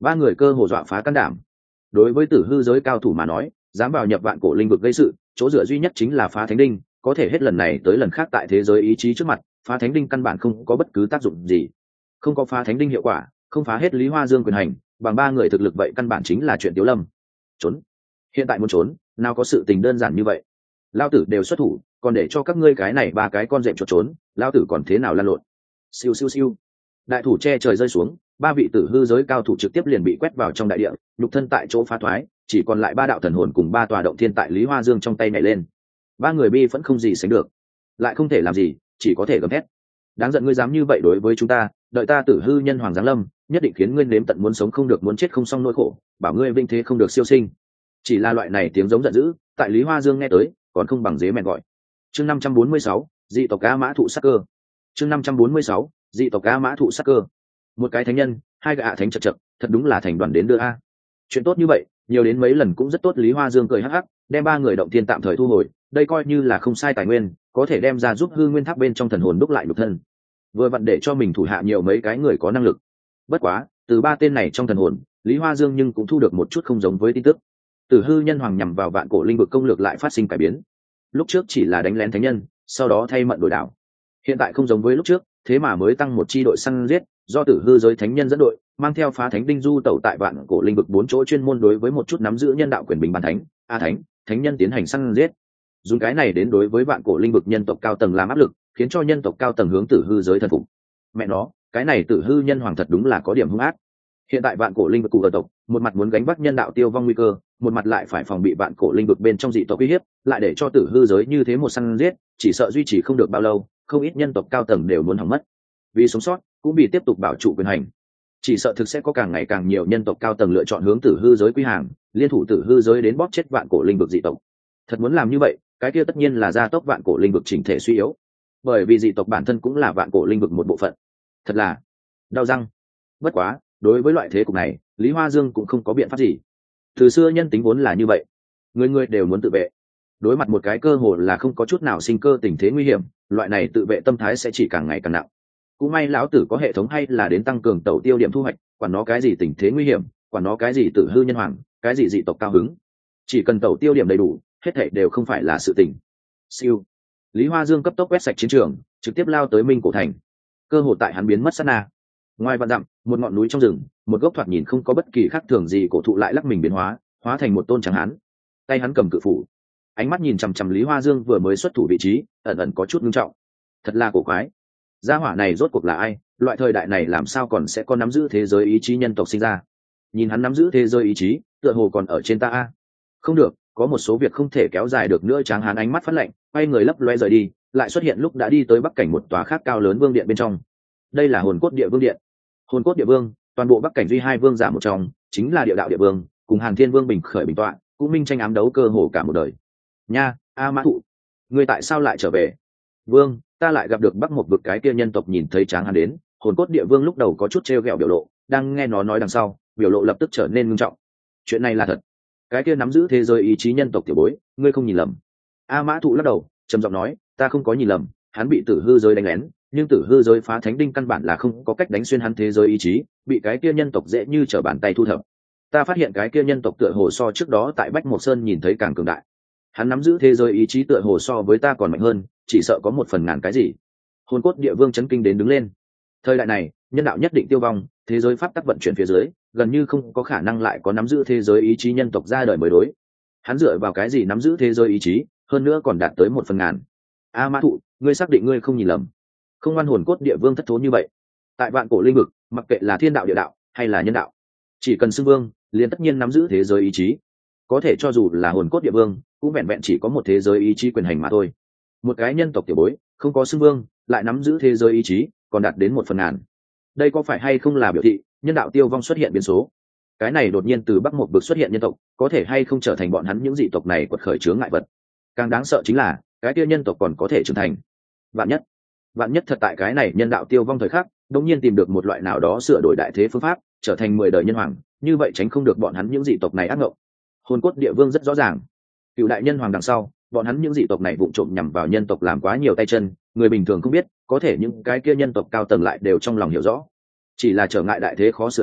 S1: Ba người cơ hồ dọa phá can đảm. Đối với tử hư giới cao thủ mà nói, dám vào nhập vạn cổ linh vực gây sự, chỗ dựa duy nhất chính là phá thánh đinh, có thể hết lần này tới lần khác tại thế giới ý chí trước mặt, phá thánh đinh căn bản không có bất cứ tác dụng gì. Không có phá thánh đinh hiệu quả, không phá hết Lý Hoa Dương quyền hành, bằng ba người thực lực vậy căn bản chính là chuyện Tiếu Lâm. Trốn. Hiện tại muốn trốn, nào có sự tình đơn giản như vậy. Lao tử đều xuất thủ, còn để cho các ngươi cái này ba cái con rệm chuột trốn, lao tử còn thế nào lăn lộn. Siêu siêu siêu. Đại thủ che trời rơi xuống, ba vị tử hư giới cao thủ trực tiếp liền bị quét vào trong đại địa, nhục thân tại chỗ phá thoái, chỉ còn lại ba đạo thần hồn cùng ba tòa động thiên tại Lý Hoa Dương trong tay nhảy lên. Ba người bi vẫn không gì sánh được, lại không thể làm gì, chỉ có thể gầm thét. Đáng giận ngươi dám như vậy đối với chúng ta, đợi ta tử hư nhân hoàng giáng lâm, nhất định khiến ngươi nếm tận muốn sống không được muốn chết không xong nỗi khổ, bảo ngươi vinh thế không được siêu sinh. Chỉ là loại này tiếng giống giận dữ, tại Lý Hoa Dương nghe tới, còn không bằng dế mèn gọi. Chương năm trăm bốn mươi sáu, dị tộc A Mã thụ sắc cơ. Chương năm trăm bốn mươi sáu, dị tộc A Mã thụ sắc cơ. Một cái thánh nhân, hai gã thánh chật chật, thật đúng là thành đoàn đến đưa a. Chuyện tốt như vậy, nhiều đến mấy lần cũng rất tốt. Lý Hoa Dương cười hắc hắc, đem ba người động thiên tạm thời thu hồi, đây coi như là không sai tài nguyên, có thể đem ra giúp hư nguyên tháp bên trong thần hồn đúc lại nhục thân. Vừa vặn để cho mình thủ hạ nhiều mấy cái người có năng lực. Bất quá, từ ba tên này trong thần hồn, Lý Hoa Dương nhưng cũng thu được một chút không giống với tin tức. Tử hư nhân hoàng nhằm vào vạn cổ linh vực công lược lại phát sinh cải biến. Lúc trước chỉ là đánh lén thánh nhân, sau đó thay mận đổi đảo. Hiện tại không giống với lúc trước, thế mà mới tăng một chi đội săn giết, do tử hư giới thánh nhân dẫn đội, mang theo phá thánh đinh du tẩu tại vạn cổ linh vực bốn chỗ, chuyên môn đối với một chút nắm giữ nhân đạo quyền bình bản thánh, a thánh, thánh nhân tiến hành săn giết. Dùng cái này đến đối với vạn cổ linh vực nhân tộc cao tầng làm áp lực, khiến cho nhân tộc cao tầng hướng tử hư giới thần phục. Mẹ nó, cái này tử hư nhân hoàng thật đúng là có điểm hung ác. Hiện tại vạn cổ linh vực cụ ở tộc, một mặt muốn gánh vác nhân đạo tiêu vong nguy cơ, một mặt lại phải phòng bị vạn cổ linh vực bên trong dị tộc uy hiếp, lại để cho tử hư giới như thế một săn giết, chỉ sợ duy trì không được bao lâu, không ít nhân tộc cao tầng đều muốn hỏng mất. Vì sống sót, cũng vì tiếp tục bảo trụ quyền hành, chỉ sợ thực sẽ có càng ngày càng nhiều nhân tộc cao tầng lựa chọn hướng tử hư giới quy hàng, liên thủ tử hư giới đến bóp chết vạn cổ linh vực dị tộc. Thật muốn làm như vậy, cái kia tất nhiên là gia tốc vạn cổ linh vực chỉnh thể suy yếu, bởi vì dị tộc bản thân cũng là vạn cổ linh vực một bộ phận. Thật là đau răng. Bất quá, đối với loại thế cục này, Lý Hoa Dương cũng không có biện pháp gì. Từ xưa nhân tính vốn là như vậy, người người đều muốn tự vệ. Đối mặt một cái cơ hồ là không có chút nào sinh cơ tình thế nguy hiểm, loại này tự vệ tâm thái sẽ chỉ càng ngày càng nặng. Cũng may lão tử có hệ thống hay là đến tăng cường tẩu tiêu điểm thu hoạch, quản nó cái gì tình thế nguy hiểm, quản nó cái gì tử hư nhân hoàng, cái gì dị tộc cao hứng, chỉ cần tẩu tiêu điểm đầy đủ, hết thảy đều không phải là sự tình. Siêu. Lý Hoa Dương cấp tốc quét sạch chiến trường, trực tiếp lao tới Minh Cổ thành. Cơ hội tại hắn biến mất sát na. Ngoài vạn dặm, một ngọn núi trong rừng, một gốc thoạt nhìn không có bất kỳ khác thường gì cổ thụ lại lắc mình biến hóa, hóa thành một tôn trắng hán. Tay hắn cầm cự phủ, ánh mắt nhìn chằm chằm Lý Hoa Dương vừa mới xuất thủ vị trí, ẩn ẩn có chút nghiêm trọng. Thật là cổ quái. Gia hỏa này rốt cuộc là ai? Loại thời đại này làm sao còn sẽ có nắm giữ thế giới ý chí nhân tộc sinh ra? Nhìn hắn nắm giữ thế giới ý chí, tựa hồ còn ở trên ta a. Không được, có một số việc không thể kéo dài được nữa. Tráng hán ánh mắt phát lạnh, quay người lấp loe rời đi, lại xuất hiện lúc đã đi tới bắc cảnh một tòa khác cao lớn vương điện bên trong. Đây là hồn cốt địa vương điện. Hồn cốt địa vương, toàn bộ bắc cảnh duy hai vương giả một trong, chính là địa đạo địa vương, cùng Hàn Thiên Vương bình khởi bình tọa, cũng minh tranh ám đấu cơ hồ cả một đời. Nha, A Mã Thụ, ngươi tại sao lại trở về? Vương, ta lại gặp được Bắc một vực cái kia nhân tộc. Nhìn thấy Tráng Hán đến, hồn cốt địa vương lúc đầu có chút trêu ghẹo biểu lộ, đang nghe nó nói đằng sau, biểu lộ lập tức trở nên nghiêm trọng. Chuyện này là thật. Cái kia nắm giữ thế giới ý chí nhân tộc tiểu bối, ngươi không nhìn lầm. A Mã Thụ lắc đầu, trầm giọng nói, ta không có nhìn lầm, hắn bị tử hư giới đánh lén, nhưng tử hư giới phá thánh đinh căn bản là không có cách đánh xuyên hắn thế giới ý chí, bị cái kia nhân tộc dễ như trở bàn tay thu thập. Ta phát hiện cái kia nhân tộc tựa hồ so trước đó tại Bách Mộc Sơn nhìn thấy càng cường đại. Hắn nắm giữ thế giới ý chí tựa hồ so với ta còn mạnh hơn, chỉ sợ có một phần ngàn cái gì. Hồn cốt địa vương chấn kinh đến đứng lên. Thời đại này, nhân đạo nhất định tiêu vong, thế giới pháp tắc vận chuyển phía dưới, gần như không có khả năng lại có nắm giữ thế giới ý chí nhân tộc ra đời mới đối. Hắn dựa vào cái gì nắm giữ thế giới ý chí, hơn nữa còn đạt tới một phần ngàn. A Mã Thụ, ngươi xác định ngươi không nhìn lầm? Không ngoan hồn cốt địa vương thất thố như vậy. Tại vạn cổ linh vực, mặc kệ là thiên đạo địa đạo hay là nhân đạo, chỉ cần xưng vương, liền tất nhiên nắm giữ thế giới ý chí. Có thể cho dù là hồn cốt địa vương, cũng vẹn vẹn chỉ có một thế giới ý chí quyền hành mà thôi. Một cái nhân tộc tiểu bối, không có xưng vương, lại nắm giữ thế giới ý chí, còn đạt đến một phần ngàn. Đây có phải hay không là biểu thị nhân đạo tiêu vong xuất hiện biến số? Cái này đột nhiên từ Bắc một vực xuất hiện nhân tộc, có thể hay không trở thành bọn hắn những dị tộc này quật khởi chướng ngại vật? Càng đáng sợ chính là, cái kia nhân tộc còn có thể trưởng thành. Vạn nhất, vạn nhất thật tại cái này nhân đạo tiêu vong thời khắc, đột nhiên tìm được một loại nào đó sửa đổi đại thế phương pháp, trở thành mười đời nhân hoàng, như vậy tránh không được bọn hắn những dị tộc này ác ngộng. Hồn cốt địa vương rất rõ ràng, cựu đại nhân hoàng đằng sau, bọn hắn những dị tộc này vụng trộm nhằm vào nhân tộc làm quá nhiều tay chân, người bình thường không biết, có thể những cái kia nhân tộc cao tầng lại đều trong lòng hiểu rõ. Chỉ là trở ngại đại thế khó sửa đổi,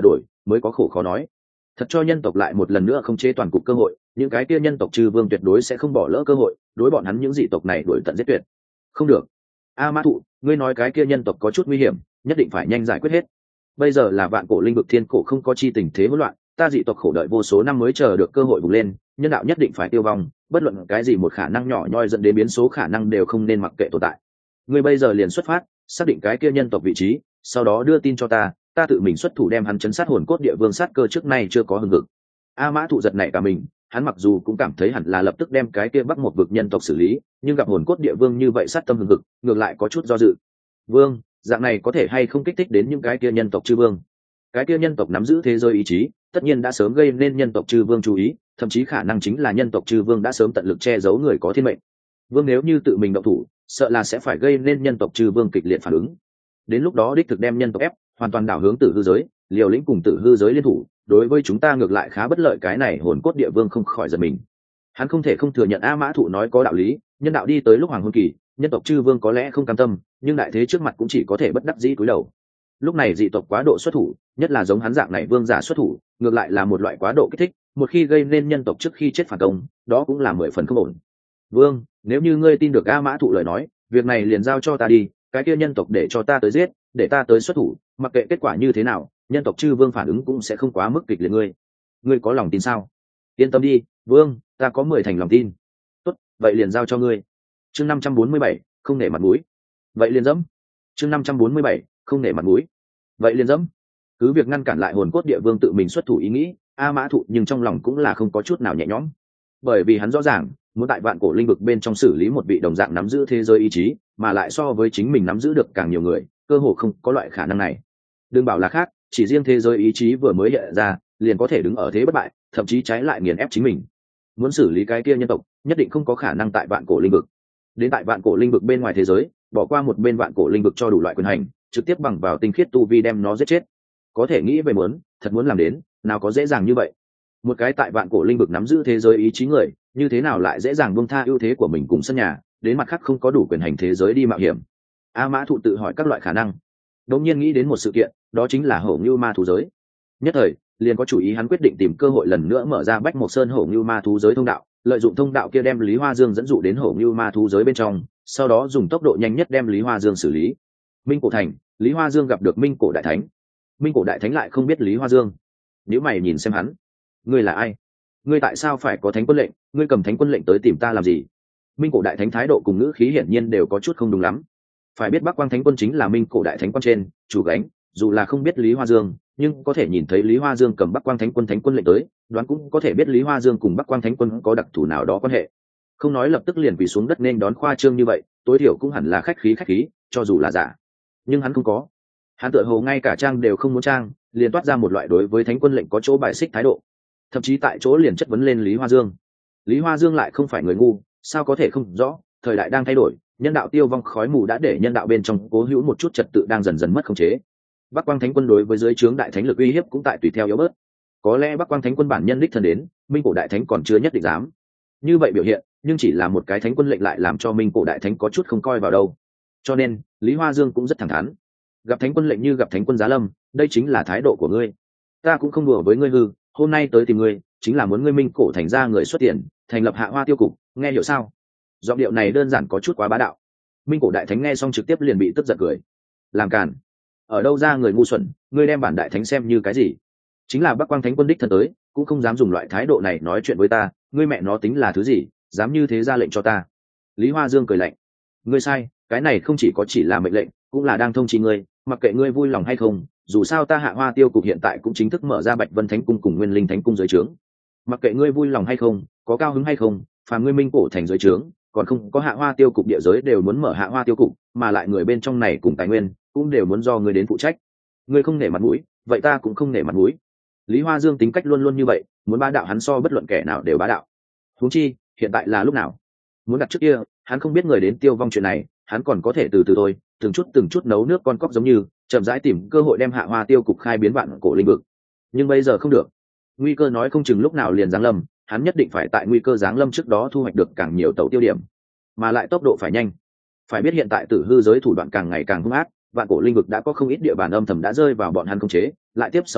S1: mới có khổ khó nói. Thật cho nhân tộc lại một lần nữa không chế toàn cục cơ hội, những cái kia nhân tộc chư vương tuyệt đối sẽ không bỏ lỡ cơ hội đối bọn hắn những dị tộc này đuổi tận giết tuyệt. Không được. A Mã Thụ, ngươi nói cái kia nhân tộc có chút nguy hiểm, nhất định phải nhanh giải quyết hết. Bây giờ là vạn cổ linh vực thiên cổ không có chi tình thế hỗn loạn, ta dị tộc khổ đợi vô số năm mới chờ được cơ hội bùng lên, nhân đạo nhất định phải tiêu vong, bất luận cái gì một khả năng nhỏ nhoi dẫn đến biến số khả năng đều không nên mặc kệ tồn tại. Ngươi bây giờ liền xuất phát, xác định cái kia nhân tộc vị trí, sau đó đưa tin cho ta, ta tự mình xuất thủ đem hắn chấn sát hồn cốt địa vương sát cơ trước nay chưa có hưng hực. A Mã Thụ giật nảy cả mình, hắn mặc dù cũng cảm thấy hẳn là lập tức đem cái kia bắc một vực nhân tộc xử lý, nhưng gặp hồn cốt địa vương như vậy sát tâm hưng hực, ngược lại có chút do dự. Vương, dạng này có thể hay không kích thích đến những cái kia nhân tộc chư vương? Cái kia nhân tộc nắm giữ thế giới ý chí, tất nhiên đã sớm gây nên nhân tộc chư vương chú ý, thậm chí khả năng chính là nhân tộc chư vương đã sớm tận lực che giấu người có thiên mệnh. Vương nếu như tự mình động thủ, sợ là sẽ phải gây nên nhân tộc chư vương kịch liệt phản ứng. Đến lúc đó đích thực đem nhân tộc ép hoàn toàn đảo hướng tử hư giới, liều lĩnh cùng tử hư giới liên thủ, đối với chúng ta ngược lại khá bất lợi. Cái này hồn cốt địa vương không khỏi giật mình. Hắn không thể không thừa nhận A Mã Thụ nói có đạo lý, nhân đạo đi tới lúc hoàng hôn kỳ, nhân tộc chư vương có lẽ không cam tâm, nhưng đại thế trước mặt cũng chỉ có thể bất đắc dĩ cúi đầu. Lúc này dị tộc quá độ xuất thủ, nhất là giống hắn dạng này vương giả xuất thủ, ngược lại là một loại quá độ kích thích, một khi gây nên nhân tộc trước khi chết phản công, đó cũng là mười phần không ổn. Vương, nếu như ngươi tin được A Mã Thụ lời nói, việc này liền giao cho ta đi, cái kia nhân tộc để cho ta tới giết, để ta tới xuất thủ, mặc kệ kết quả như thế nào, nhân tộc chư vương phản ứng cũng sẽ không quá mức kịch liệt. Ngươi, ngươi có lòng tin sao? Yên tâm đi, Vương, ta có mười thành lòng tin. Tốt, vậy liền giao cho ngươi. Chương năm trăm bốn mươi bảy, không nể mặt mũi. Vậy liền dẫm. Chương năm trăm bốn mươi bảy, không nể mặt mũi. Vậy liền dẫm. Cứ việc ngăn cản lại hồn cốt địa vương tự mình xuất thủ ý nghĩ, A Mã Thụ nhưng trong lòng cũng là không có chút nào nhẹ nhõm, bởi vì hắn rõ ràng muốn tại vạn cổ linh vực bên trong xử lý một vị đồng dạng nắm giữ thế giới ý chí, mà lại so với chính mình nắm giữ được càng nhiều người, cơ hồ không có loại khả năng này. Đừng bảo là khác, chỉ riêng thế giới ý chí vừa mới hiện ra liền có thể đứng ở thế bất bại, thậm chí trái lại nghiền ép chính mình. Muốn xử lý cái kia nhân tộc, nhất định không có khả năng tại vạn cổ linh vực. Đến tại vạn cổ linh vực bên ngoài thế giới, bỏ qua một bên vạn cổ linh vực cho đủ loại quyền hành, trực tiếp bằng vào tinh khiết tu vi đem nó giết chết. Có thể nghĩ về muốn, thật muốn làm đến, nào có dễ dàng như vậy. Một cái tại vạn cổ linh vực nắm giữ thế giới ý chí người, như thế nào lại dễ dàng buông tha ưu thế của mình cùng sân nhà, đến mặt khác không có đủ quyền hành thế giới đi mạo hiểm. A Mã Thụ tự hỏi các loại khả năng, đột nhiên nghĩ đến một sự kiện, đó chính là Hổ Ngưu Ma thú giới. Nhất thời, liền có chủ ý hắn quyết định tìm cơ hội lần nữa mở ra Bách Mộc Sơn Hổ Ngưu Ma thú giới thông đạo, lợi dụng thông đạo kia đem Lý Hoa Dương dẫn dụ đến Hổ Ngưu Ma thú giới bên trong, sau đó dùng tốc độ nhanh nhất đem Lý Hoa Dương xử lý. Minh Cổ Thành, Lý Hoa Dương gặp được Minh Cổ Đại Thánh. Minh Cổ Đại Thánh lại không biết Lý Hoa Dương. Nếu mày nhìn xem hắn, ngươi là ai? Ngươi tại sao phải có thánh quân lệnh? Ngươi cầm thánh quân lệnh tới tìm ta làm gì? Minh Cổ Đại Thánh thái độ cùng ngữ khí hiển nhiên đều có chút không đúng lắm. Phải biết Bắc Quang Thánh quân chính là Minh Cổ Đại Thánh quan trên chủ gánh, dù là không biết Lý Hoa Dương, nhưng có thể nhìn thấy Lý Hoa Dương cầm Bắc Quang Thánh quân thánh quân lệnh tới, đoán cũng có thể biết Lý Hoa Dương cùng Bắc Quang Thánh quân có đặc thù nào đó quan hệ. Không nói lập tức liền quỳ xuống đất nên đón khoa trương như vậy, tối thiểu cũng hẳn là khách khí khách khí, cho dù là giả. Nhưng hắn không có. Hắn tựa hồ ngay cả trang đều không muốn trang, liền toát ra một loại đối với thánh quân lệnh có chỗ bài xích thái độ, thậm chí tại chỗ liền chất vấn lên Lý Hoa Dương. Lý Hoa Dương lại không phải người ngu, sao có thể không rõ, thời đại đang thay đổi, nhân đạo tiêu vong khói mù đã để nhân đạo bên trong cố hữu một chút trật tự đang dần dần mất khống chế. Bắc Quang Thánh quân đối với dưới trướng đại thánh lực uy hiếp cũng tại tùy theo yếu bớt. Có lẽ Bắc Quang Thánh quân bản nhân đích thân đến, Minh Cổ Đại Thánh còn chưa nhất định dám. Như vậy biểu hiện, nhưng chỉ là một cái thánh quân lệnh lại làm cho Minh Cổ Đại Thánh có chút không coi vào đâu. Cho nên, Lý Hoa Dương cũng rất thẳng thắn. Gặp thánh quân lệnh như gặp thánh quân giá lâm, đây chính là thái độ của ngươi. Ta cũng không đùa với ngươi hư, hôm nay tới tìm ngươi, chính là muốn ngươi Minh Cổ thành ra người xuất tiền, thành lập Hạ Hoa tiêu cục, nghe hiểu sao? Giọng điệu này đơn giản có chút quá bá đạo. Minh Cổ Đại Thánh nghe xong trực tiếp liền bị tức giận cười. Làm càn, ở đâu ra người ngu xuẩn, ngươi đem bản đại thánh xem như cái gì? Chính là Bắc Quang Thánh quân đích thân tới, cũng không dám dùng loại thái độ này nói chuyện với ta, ngươi mẹ nó tính là thứ gì, dám như thế ra lệnh cho ta? Lý Hoa Dương cười lạnh. Ngươi sai, cái này không chỉ có chỉ là mệnh lệnh, cũng là đang thông chi ngươi, mặc kệ ngươi vui lòng hay không, dù sao ta Hạ Hoa tiêu cục hiện tại cũng chính thức mở ra Bạch Vân Thánh cung cùng Nguyên Linh Thánh cung dưới trướng. Mặc kệ ngươi vui lòng hay không, có cao hứng hay không, phàm ngươi Minh Cổ thành dưới trướng, còn không có Hạ Hoa tiêu cục địa giới đều muốn mở Hạ Hoa tiêu cục, mà lại người bên trong này cùng tài nguyên cũng đều muốn do ngươi đến phụ trách. Ngươi không nể mặt mũi, vậy ta cũng không nể mặt mũi. Lý Hoa Dương tính cách luôn luôn như vậy, muốn bá đạo hắn so bất luận kẻ nào đều bá đạo. Huống chi, hiện tại là lúc nào? Muốn đặt trước kia, hắn không biết người đến tiêu vong chuyện này, hắn còn có thể từ từ thôi, từng chút từng chút nấu nước con cóc giống như, chậm rãi tìm cơ hội đem Hạ Hoa tiêu cục khai biến vạn cổ linh vực. Nhưng bây giờ không được. Nguy cơ nói không chừng lúc nào liền giáng lâm, hắn nhất định phải tại nguy cơ giáng lâm trước đó thu hoạch được càng nhiều tàu tiêu điểm, mà lại tốc độ phải nhanh. Phải biết hiện tại Tử hư giới thủ đoạn càng ngày càng hung ác, vạn cổ linh vực đã có không ít địa bàn âm thầm đã rơi vào bọn hắn khống chế, lại tiếp sau đó,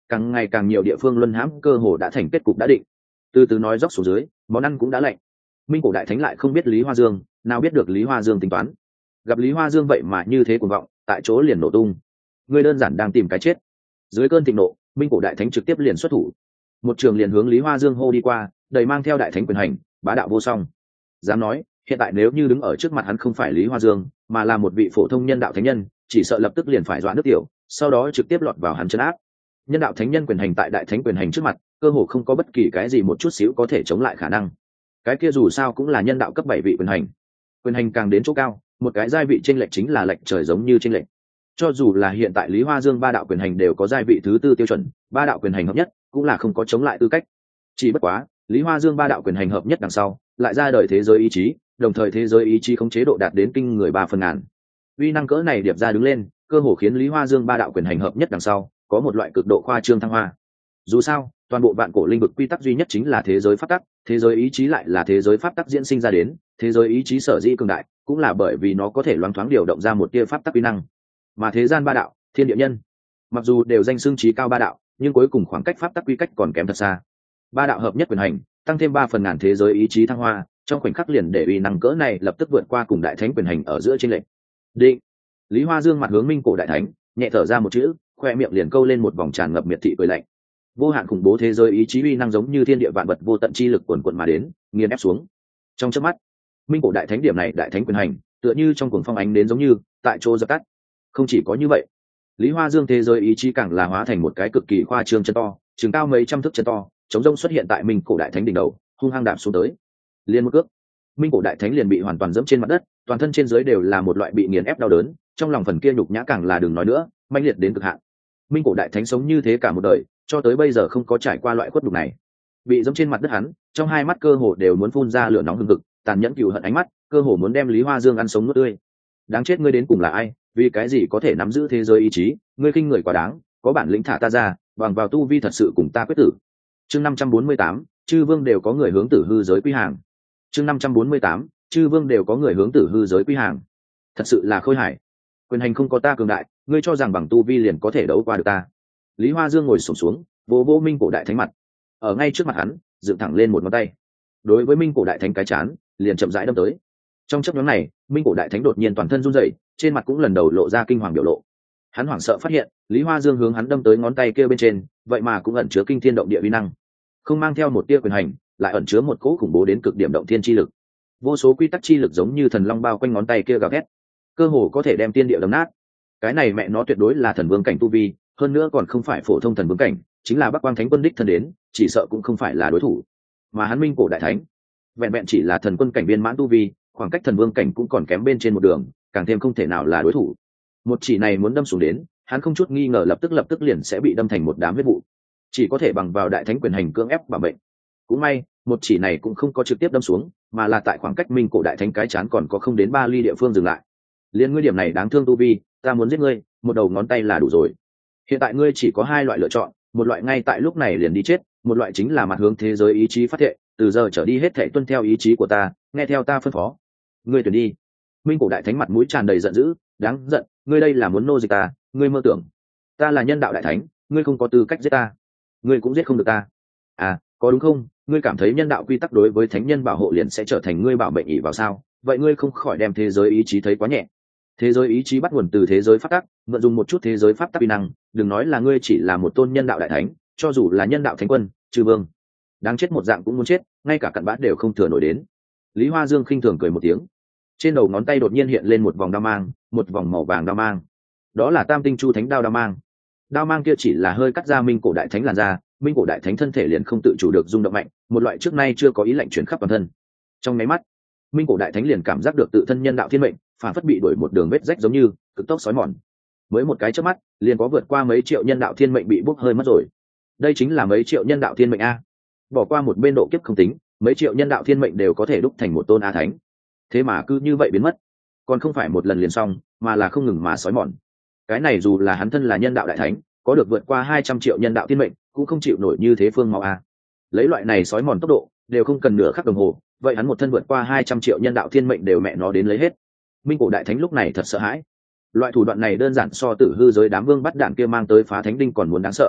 S1: càng ngày càng nhiều địa phương luân hãm cơ hồ đã thành kết cục đã định. Từ từ nói dốc xuống dưới, món ăn cũng đã lạnh. Minh cổ đại thánh lại không biết Lý Hoa Dương, nào biết được Lý Hoa Dương tính toán. Gặp Lý Hoa Dương vậy mà như thế cuồng vọng, tại chỗ liền nổ tung. Ngươi đơn giản đang tìm cái chết. Dưới cơn thịnh nộ, Minh cổ đại thánh trực tiếp liền xuất thủ, một trường liền hướng Lý Hoa Dương hô đi qua, đầy mang theo đại thánh quyền hành, bá đạo vô song. Dám nói, hiện tại nếu như đứng ở trước mặt hắn không phải Lý Hoa Dương, mà là một vị phổ thông nhân đạo thánh nhân, chỉ sợ lập tức liền phải dọa nước tiểu, sau đó trực tiếp lọt vào hắn trấn áp. Nhân đạo thánh nhân quyền hành tại đại thánh quyền hành trước mặt, cơ hồ không có bất kỳ cái gì một chút xíu có thể chống lại khả năng. Cái kia dù sao cũng là nhân đạo cấp bảy vị quyền hành. Quyền hành càng đến chỗ cao, một cái giai vị chênh lệch chính là lệch trời giống như chênh lệch. Cho dù là hiện tại Lý Hoa Dương ba đạo quyền hành đều có giai vị thứ tư tiêu chuẩn, ba đạo quyền hành hợp nhất cũng là không có chống lại tư cách. Chỉ bất quá, Lý Hoa Dương ba đạo quyền hành hợp nhất đằng sau, lại ra đời thế giới ý chí, đồng thời thế giới ý chí khống chế độ đạt đến kinh người ba phần ngàn. Uy năng cỡ này điệp ra đứng lên, cơ hồ khiến Lý Hoa Dương ba đạo quyền hành hợp nhất đằng sau, có một loại cực độ khoa trương thăng hoa. Dù sao, toàn bộ vạn cổ linh vực quy tắc duy nhất chính là thế giới pháp tắc, thế giới ý chí lại là thế giới pháp tắc diễn sinh ra đến, thế giới ý chí sở dĩ cường đại, cũng là bởi vì nó có thể loáng thoáng điều động ra một tia pháp tắc uy năng. Mà thế gian ba đạo, thiên địa nhân, mặc dù đều danh xưng trí cao ba đạo, nhưng cuối cùng khoảng cách pháp tắc quy cách còn kém thật xa. Ba đạo hợp nhất quyền hành, tăng thêm ba phần ngàn thế giới ý chí thăng hoa, trong khoảnh khắc liền để uy năng cỡ này lập tức vượt qua cùng đại thánh quyền hành ở giữa chênh lệch. Định. Lý Hoa Dương mặt hướng Minh cổ đại thánh, nhẹ thở ra một chữ, khoe miệng liền câu lên một vòng tràn ngập miệt thị cười lạnh. Vô hạn khủng bố thế giới ý chí uy năng giống như thiên địa vạn vật vô tận chi lực cuồn cuộn mà đến, nghiền ép xuống. Trong chớp mắt, Minh cổ đại thánh điểm này đại thánh quyền hành, tựa như trong cuồng phong ánh đến giống như tại chỗ dập tắt. Không chỉ có như vậy, Lý Hoa Dương thế giới ý chí càng là hóa thành một cái cực kỳ khoa trương chân to, chừng cao mấy trăm thước chân to, chống rông xuất hiện tại Minh cổ đại thánh đỉnh đầu, hung hăng đạp xuống tới. Liên một cước, Minh cổ đại thánh liền bị hoàn toàn dẫm trên mặt đất, toàn thân trên dưới đều là một loại bị nghiền ép đau đớn, trong lòng phần kia nhục nhã càng là đừng nói nữa, manh liệt đến cực hạn. Minh cổ đại thánh sống như thế cả một đời, cho tới bây giờ không có trải qua loại khuất nhục này. Bị dẫm trên mặt đất hắn, trong hai mắt cơ hồ đều muốn phun ra lửa nóng hừng hực, tàn nhẫn cừu hận ánh mắt, cơ hồ muốn đem Lý Hoa Dương ăn sống nuốt tươi. Đáng chết, ngươi đến cùng là ai? Vì cái gì có thể nắm giữ thế giới ý chí? Ngươi khinh người quá đáng, có bản lĩnh thả ta ra, bằng vào tu vi thật sự cùng ta quyết tử. Chương năm trăm bốn mươi tám, chư vương đều có người hướng tử hư giới quy hàng. Chương năm trăm bốn mươi tám, chư vương đều có người hướng tử hư giới quy hàng. Thật sự là khôi hài. Quyền hành không có ta cường đại, ngươi cho rằng bằng tu vi liền có thể đấu qua được ta? Lý Hoa Dương ngồi xổm xuống, vỗ vỗ Minh cổ đại thánh mặt. Ở ngay trước mặt hắn, dựng thẳng lên một ngón tay. Đối với Minh cổ đại thánh cái chán, liền chậm rãi đâm tới. Trong chốc ngắn này, Minh cổ đại thánh đột nhiên toàn thân run rẩy, trên mặt cũng lần đầu lộ ra kinh hoàng biểu lộ. Hắn hoảng sợ phát hiện, Lý Hoa Dương hướng hắn đâm tới ngón tay kia bên trên, vậy mà cũng ẩn chứa kinh thiên động địa uy năng, không mang theo một tia quyền hành, lại ẩn chứa một cỗ khủng bố đến cực điểm động thiên chi lực. Vô số quy tắc chi lực giống như thần long bao quanh ngón tay kia gào thét, cơ hồ có thể đem tiên địa đập nát. Cái này mẹ nó tuyệt đối là thần vương cảnh tu vi, hơn nữa còn không phải phổ thông thần vương cảnh, chính là Bắc Quang Thánh Quân đích thân đến, chỉ sợ cũng không phải là đối thủ. Mà hắn Minh cổ đại thánh, vẹn vẹn chỉ là thần quân cảnh viên mãn tu vi, khoảng cách thần vương cảnh cũng còn kém bên trên một đường, càng thêm không thể nào là đối thủ. Một chỉ này muốn đâm xuống đến, hắn không chút nghi ngờ lập tức lập tức liền sẽ bị đâm thành một đám huyết vụ, chỉ có thể bằng vào đại thánh quyền hành cưỡng ép bảo mệnh. Cũng may, một chỉ này cũng không có trực tiếp đâm xuống, mà là tại khoảng cách Minh cổ đại thánh cái chán còn có không đến ba ly địa phương dừng lại. Liên ngươi điểm này đáng thương tu vi, ta muốn giết ngươi, một đầu ngón tay là đủ rồi. Hiện tại ngươi chỉ có hai loại lựa chọn, một loại ngay tại lúc này liền đi chết, một loại chính là mặt hướng thế giới ý chí phát thệ, từ giờ trở đi hết thảy tuân theo ý chí của ta, nghe theo ta phân phó. Ngươi tuyển đi. Minh cổ đại thánh mặt mũi tràn đầy giận dữ, đáng giận, ngươi đây là muốn nô dịch ta, ngươi mơ tưởng. Ta là nhân đạo đại thánh, ngươi không có tư cách giết ta, ngươi cũng giết không được ta. À, có đúng không? Ngươi cảm thấy nhân đạo quy tắc đối với thánh nhân bảo hộ liền sẽ trở thành ngươi bảo mệnh ỷ vào sao? Vậy ngươi không khỏi đem thế giới ý chí thấy quá nhẹ. Thế giới ý chí bắt nguồn từ thế giới pháp tắc, mượn dùng một chút thế giới pháp tắc uy năng, đừng nói là ngươi chỉ là một tôn nhân đạo đại thánh, cho dù là nhân đạo thánh quân, chư vương, đáng chết một dạng cũng muốn chết, ngay cả cặn bã đều không thừa nổi đến. Lý Hoa Dương khinh thường cười một tiếng, trên đầu ngón tay đột nhiên hiện lên một vòng đao mang, một vòng màu vàng đao mang, đó là Tam Tinh Chu Thánh đao đao mang. Đao mang kia chỉ là hơi cắt ra Minh cổ đại thánh làn da, Minh cổ đại thánh thân thể liền không tự chủ được rung động mạnh, một loại trước nay chưa có ý lạnh chuyển khắp toàn thân. Trong máy mắt, Minh cổ đại thánh liền cảm giác được tự thân nhân đạo thiên mệnh phản phất bị đuổi một đường vết rách giống như cực tốc xói mòn. Mới một cái chớp mắt, liền có vượt qua mấy triệu nhân đạo thiên mệnh bị bốc hơi mất rồi. Đây chính là mấy triệu nhân đạo thiên mệnh a. Bỏ qua một bên độ kiếp không tính, mấy triệu nhân đạo thiên mệnh đều có thể đúc thành một tôn a thánh. Thế mà cứ như vậy biến mất, còn không phải một lần liền xong, mà là không ngừng mà xói mòn. Cái này dù là hắn thân là nhân đạo đại thánh, có được vượt qua hai trăm triệu nhân đạo thiên mệnh, cũng không chịu nổi như thế phương máu a. Lấy loại này xói mòn tốc độ, đều không cần nửa khắc đồng hồ, vậy hắn một thân vượt qua hai trăm triệu nhân đạo thiên mệnh đều mẹ nó đến lấy hết. Minh cổ đại thánh lúc này thật sợ hãi. Loại thủ đoạn này đơn giản so tử hư giới đám vương bắt đạn kia mang tới phá thánh đinh còn muốn đáng sợ.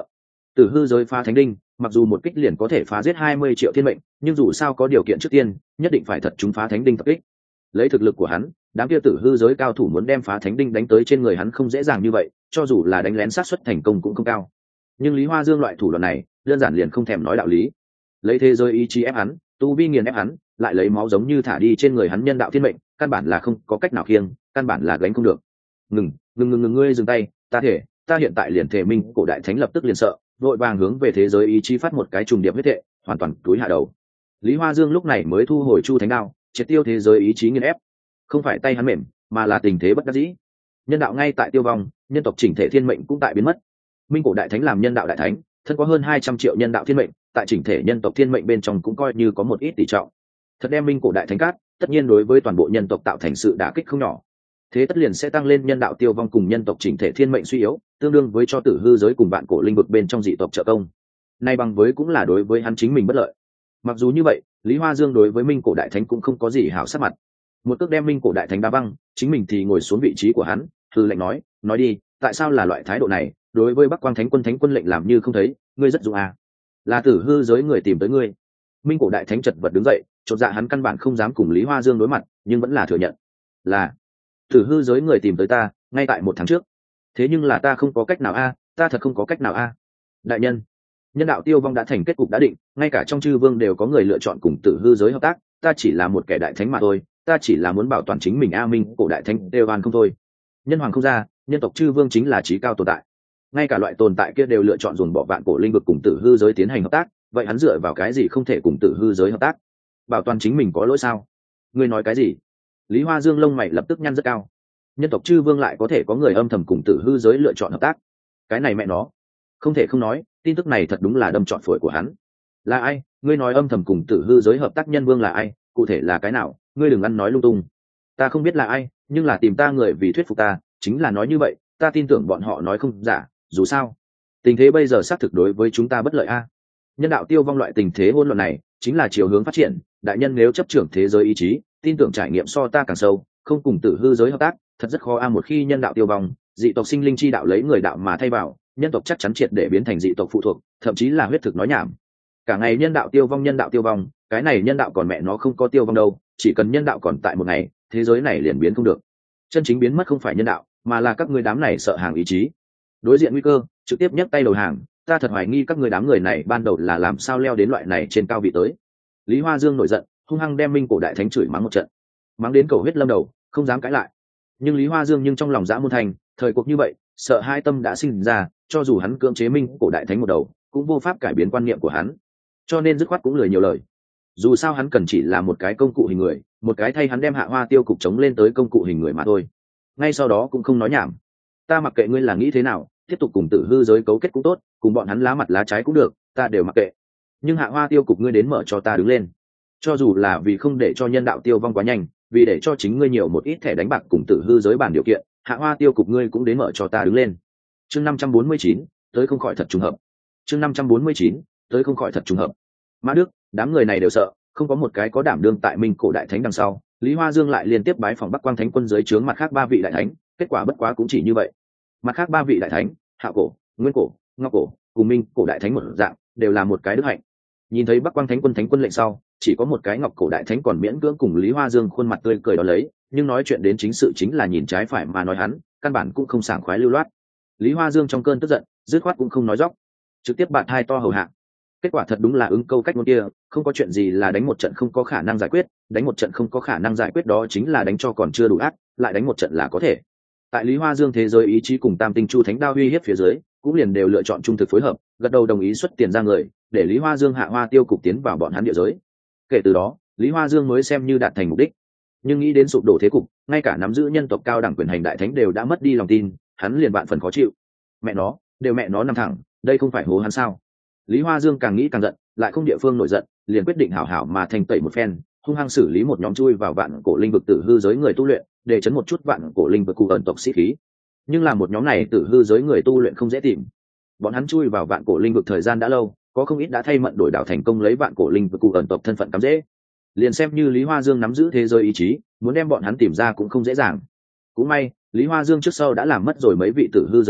S1: Tử hư giới phá thánh đinh, mặc dù một kích liền có thể phá giết hai mươi triệu thiên mệnh, nhưng dù sao có điều kiện trước tiên, nhất định phải thật chúng phá thánh đinh tập kích. Lấy thực lực của hắn, đám kia tử hư giới cao thủ muốn đem phá thánh đinh đánh tới trên người hắn không dễ dàng như vậy, cho dù là đánh lén sát suất thành công cũng không cao. Nhưng Lý Hoa Dương loại thủ đoạn này, đơn giản liền không thèm nói đạo lý. Lấy thế giới ý chí ép hắn, tu vi nghiền ép hắn, lại lấy máu giống như thả đi trên người hắn nhân đạo thiên mệnh, căn bản là không có cách nào khiêng, căn bản là gánh không được. Ngừng, ngừng ngừng ngừng ngươi dừng tay, ta thể, ta hiện tại liền thể minh, cổ đại thánh lập tức liền sợ, vội vàng hướng về thế giới ý chí phát một cái trùng điệp huyết thệ, hoàn toàn túi hạ đầu. Lý Hoa Dương lúc này mới thu hồi chu thánh đao, triệt tiêu thế giới ý chí nghiền ép. Không phải tay hắn mềm, mà là tình thế bất đắc dĩ. Nhân đạo ngay tại tiêu vong, nhân tộc chỉnh thể thiên mệnh cũng tại biến mất. Minh cổ đại thánh làm nhân đạo đại thánh, thân có hơn hai trăm triệu nhân đạo thiên mệnh, tại chỉnh thể nhân tộc thiên mệnh bên trong cũng coi như có một ít tỷ trọng. Thật đem minh cổ đại thánh cát, tất nhiên đối với toàn bộ nhân tộc tạo thành sự đả kích không nhỏ. Thế tất liền sẽ tăng lên nhân đạo tiêu vong cùng nhân tộc chỉnh thể thiên mệnh suy yếu, tương đương với cho tử hư giới cùng vạn cổ linh vực bên trong dị tộc trợ công. Nay bằng với cũng là đối với hắn chính mình bất lợi. Mặc dù như vậy, Lý Hoa Dương đối với minh cổ đại thánh cũng không có gì hảo sắc mặt. Một cước đem minh cổ đại thánh đá văng, chính mình thì ngồi xuống vị trí của hắn, hừ lạnh nói, nói đi, tại sao là loại thái độ này? Đối với Bắc Quang Thánh Quân thánh quân lệnh làm như không thấy, ngươi rất dũng à? Là tử hư giới người tìm tới ngươi. Minh cổ đại thánh chật vật đứng dậy, chột dạ hắn căn bản không dám cùng Lý Hoa Dương đối mặt, nhưng vẫn là thừa nhận. Là tử hư giới người tìm tới ta, ngay tại một tháng trước. Thế nhưng là ta không có cách nào a, ta thật không có cách nào a. Đại nhân, nhân đạo tiêu vong đã thành kết cục đã định, ngay cả trong chư vương đều có người lựa chọn cùng tử hư giới hợp tác, ta chỉ là một kẻ đại thánh mà thôi, ta chỉ là muốn bảo toàn chính mình a. Minh cổ đại thánh đều oan không thôi. Nhân hoàng không ra, nhân tộc chư vương chính là trí cao tồn tại. Ngay cả loại tồn tại kia đều lựa chọn dồn bỏ vạn cổ linh vực cùng tử hư giới tiến hành hợp tác, vậy hắn dựa vào cái gì không thể cùng tử hư giới hợp tác? Bảo toàn chính mình có lỗi sao? Ngươi nói cái gì? Lý Hoa Dương lông mày lập tức nhăn rất cao. Nhân tộc chư vương lại có thể có người âm thầm cùng tử hư giới lựa chọn hợp tác? Cái này mẹ nó, không thể không nói, tin tức này thật đúng là đâm trọn phổi của hắn. Là ai? Ngươi nói âm thầm cùng tử hư giới hợp tác nhân vương là ai? Cụ thể là cái nào? Ngươi đừng ăn nói lung tung. Ta không biết là ai, nhưng là tìm ta người vì thuyết phục ta, chính là nói như vậy, ta tin tưởng bọn họ nói không giả. Dù sao, tình thế bây giờ xác thực đối với chúng ta bất lợi a. Nhân đạo tiêu vong loại tình thế hỗn loạn này, chính là chiều hướng phát triển. Đại nhân nếu chấp trưởng thế giới ý chí, tin tưởng trải nghiệm so ta càng sâu, không cùng tử hư giới hợp tác, thật rất khó a. Một khi nhân đạo tiêu vong, dị tộc sinh linh chi đạo lấy người đạo mà thay vào, nhân tộc chắc chắn triệt để biến thành dị tộc phụ thuộc, thậm chí là huyết thực nói nhảm. Cả ngày nhân đạo tiêu vong nhân đạo tiêu vong, cái này nhân đạo còn mẹ nó không có tiêu vong đâu, chỉ cần nhân đạo còn tại một ngày, thế giới này liền biến không được. Chân chính biến mất không phải nhân đạo, mà là các ngươi đám này sợ hàng ý chí. Đối diện nguy cơ, trực tiếp nhấc tay đầu hàng, ta thật hoài nghi các ngươi đám người này ban đầu là làm sao leo đến loại này trên cao vị tới. Lý Hoa Dương nổi giận, hung hăng đem minh cổ đại thánh chửi mắng một trận, mắng đến cầu huyết lâm đầu, không dám cãi lại. Nhưng Lý Hoa Dương nhưng trong lòng dã muôn thành, thời cuộc như vậy, sợ hai tâm đã sinh ra, cho dù hắn cưỡng chế minh cổ đại thánh một đầu, cũng vô pháp cải biến quan niệm của hắn, cho nên dứt khoát cũng lười nhiều lời. Dù sao hắn cần chỉ là một cái công cụ hình người, một cái thay hắn đem Hạ Hoa Tiêu cục chống lên tới công cụ hình người mà thôi. Ngay sau đó cũng không nói nhảm, ta mặc kệ ngươi là nghĩ thế nào, tiếp tục cùng tử hư giới cấu kết cũng tốt, cùng bọn hắn lá mặt lá trái cũng được, ta đều mặc kệ. Nhưng Hạ Hoa Tiêu cục ngươi đến mở cho ta đứng lên, cho dù là vì không để cho nhân đạo tiêu vong quá nhanh, vì để cho chính ngươi nhiều một ít thẻ đánh bạc cùng tử hư giới bản điều kiện, Hạ Hoa Tiêu cục ngươi cũng đến mở cho ta đứng lên. Chương năm trăm bốn mươi chín, tới không khỏi thật trùng hợp. Chương năm trăm bốn mươi chín, tới không khỏi thật trùng hợp. Mã Đức, đám người này đều sợ, không có một cái có đảm đương tại Minh cổ đại thánh đằng sau. Lý Hoa Dương lại liên tiếp bái phỏng Bắc Quang Thánh Quân dưới trướng mặt khác ba vị đại thánh, kết quả bất quá cũng chỉ như vậy. Mặt khác ba vị đại thánh, Hạ cổ, Nguyên cổ, Ngọc cổ, cùng Minh cổ đại thánh một dạng, đều là một cái đức hạnh. Nhìn thấy Bắc Quang Thánh Quân thánh quân lệnh sau, chỉ có một cái Ngọc cổ đại thánh còn miễn cưỡng cùng Lý Hoa Dương khuôn mặt tươi cười đó lấy, nhưng nói chuyện đến chính sự chính là nhìn trái phải mà nói hắn, căn bản cũng không sảng khoái lưu loát. Lý Hoa Dương trong cơn tức giận, dứt khoát cũng không nói dóc, trực tiếp bạt hai to hầu hạ. Kết quả thật đúng là ứng câu cách ngôn kia, không có chuyện gì là đánh một trận không có khả năng giải quyết, đánh một trận không có khả năng giải quyết đó chính là đánh cho còn chưa đủ ác, lại đánh một trận là có thể. Tại Lý Hoa Dương thế giới ý chí cùng Tam Tinh Chu Thánh Đao uy hiếp phía dưới, cũng liền đều lựa chọn trung thực phối hợp, gật đầu đồng ý xuất tiền ra người, để Lý Hoa Dương Hạ Hoa Tiêu cục tiến vào bọn hắn địa giới. Kể từ đó, Lý Hoa Dương mới xem như đạt thành mục đích. Nhưng nghĩ đến sụp đổ thế cục, ngay cả nắm giữ nhân tộc cao đẳng quyền hành đại thánh đều đã mất đi lòng tin, hắn liền vạn phần khó chịu. Mẹ nó, đều mẹ nó nằm thẳng, đây không phải hố hắn sao? Lý Hoa Dương càng nghĩ càng giận, lại không địa phương nổi giận, liền quyết định hảo hảo mà thành tẩy một phen, hung hăng xử lý một nhóm chui vào vạn cổ linh vực tử hư giới người tu luyện, để chấn một chút vạn cổ linh vực cụ ẩn tộc sĩ khí. Nhưng là một nhóm này tử hư giới người tu luyện không dễ tìm. Bọn hắn chui vào vạn cổ linh vực thời gian đã lâu, có không ít đã thay mận đổi đảo thành công lấy vạn cổ linh vực cụ ẩn tộc thân phận cắm dễ. Liền xem như Lý Hoa Dương nắm giữ thế giới ý chí, muốn đem bọn hắn tìm ra cũng không dễ dàng. Cũng may, Lý Hoa Dương trước sau đã làm mất rồi mấy vị tử hư giới người,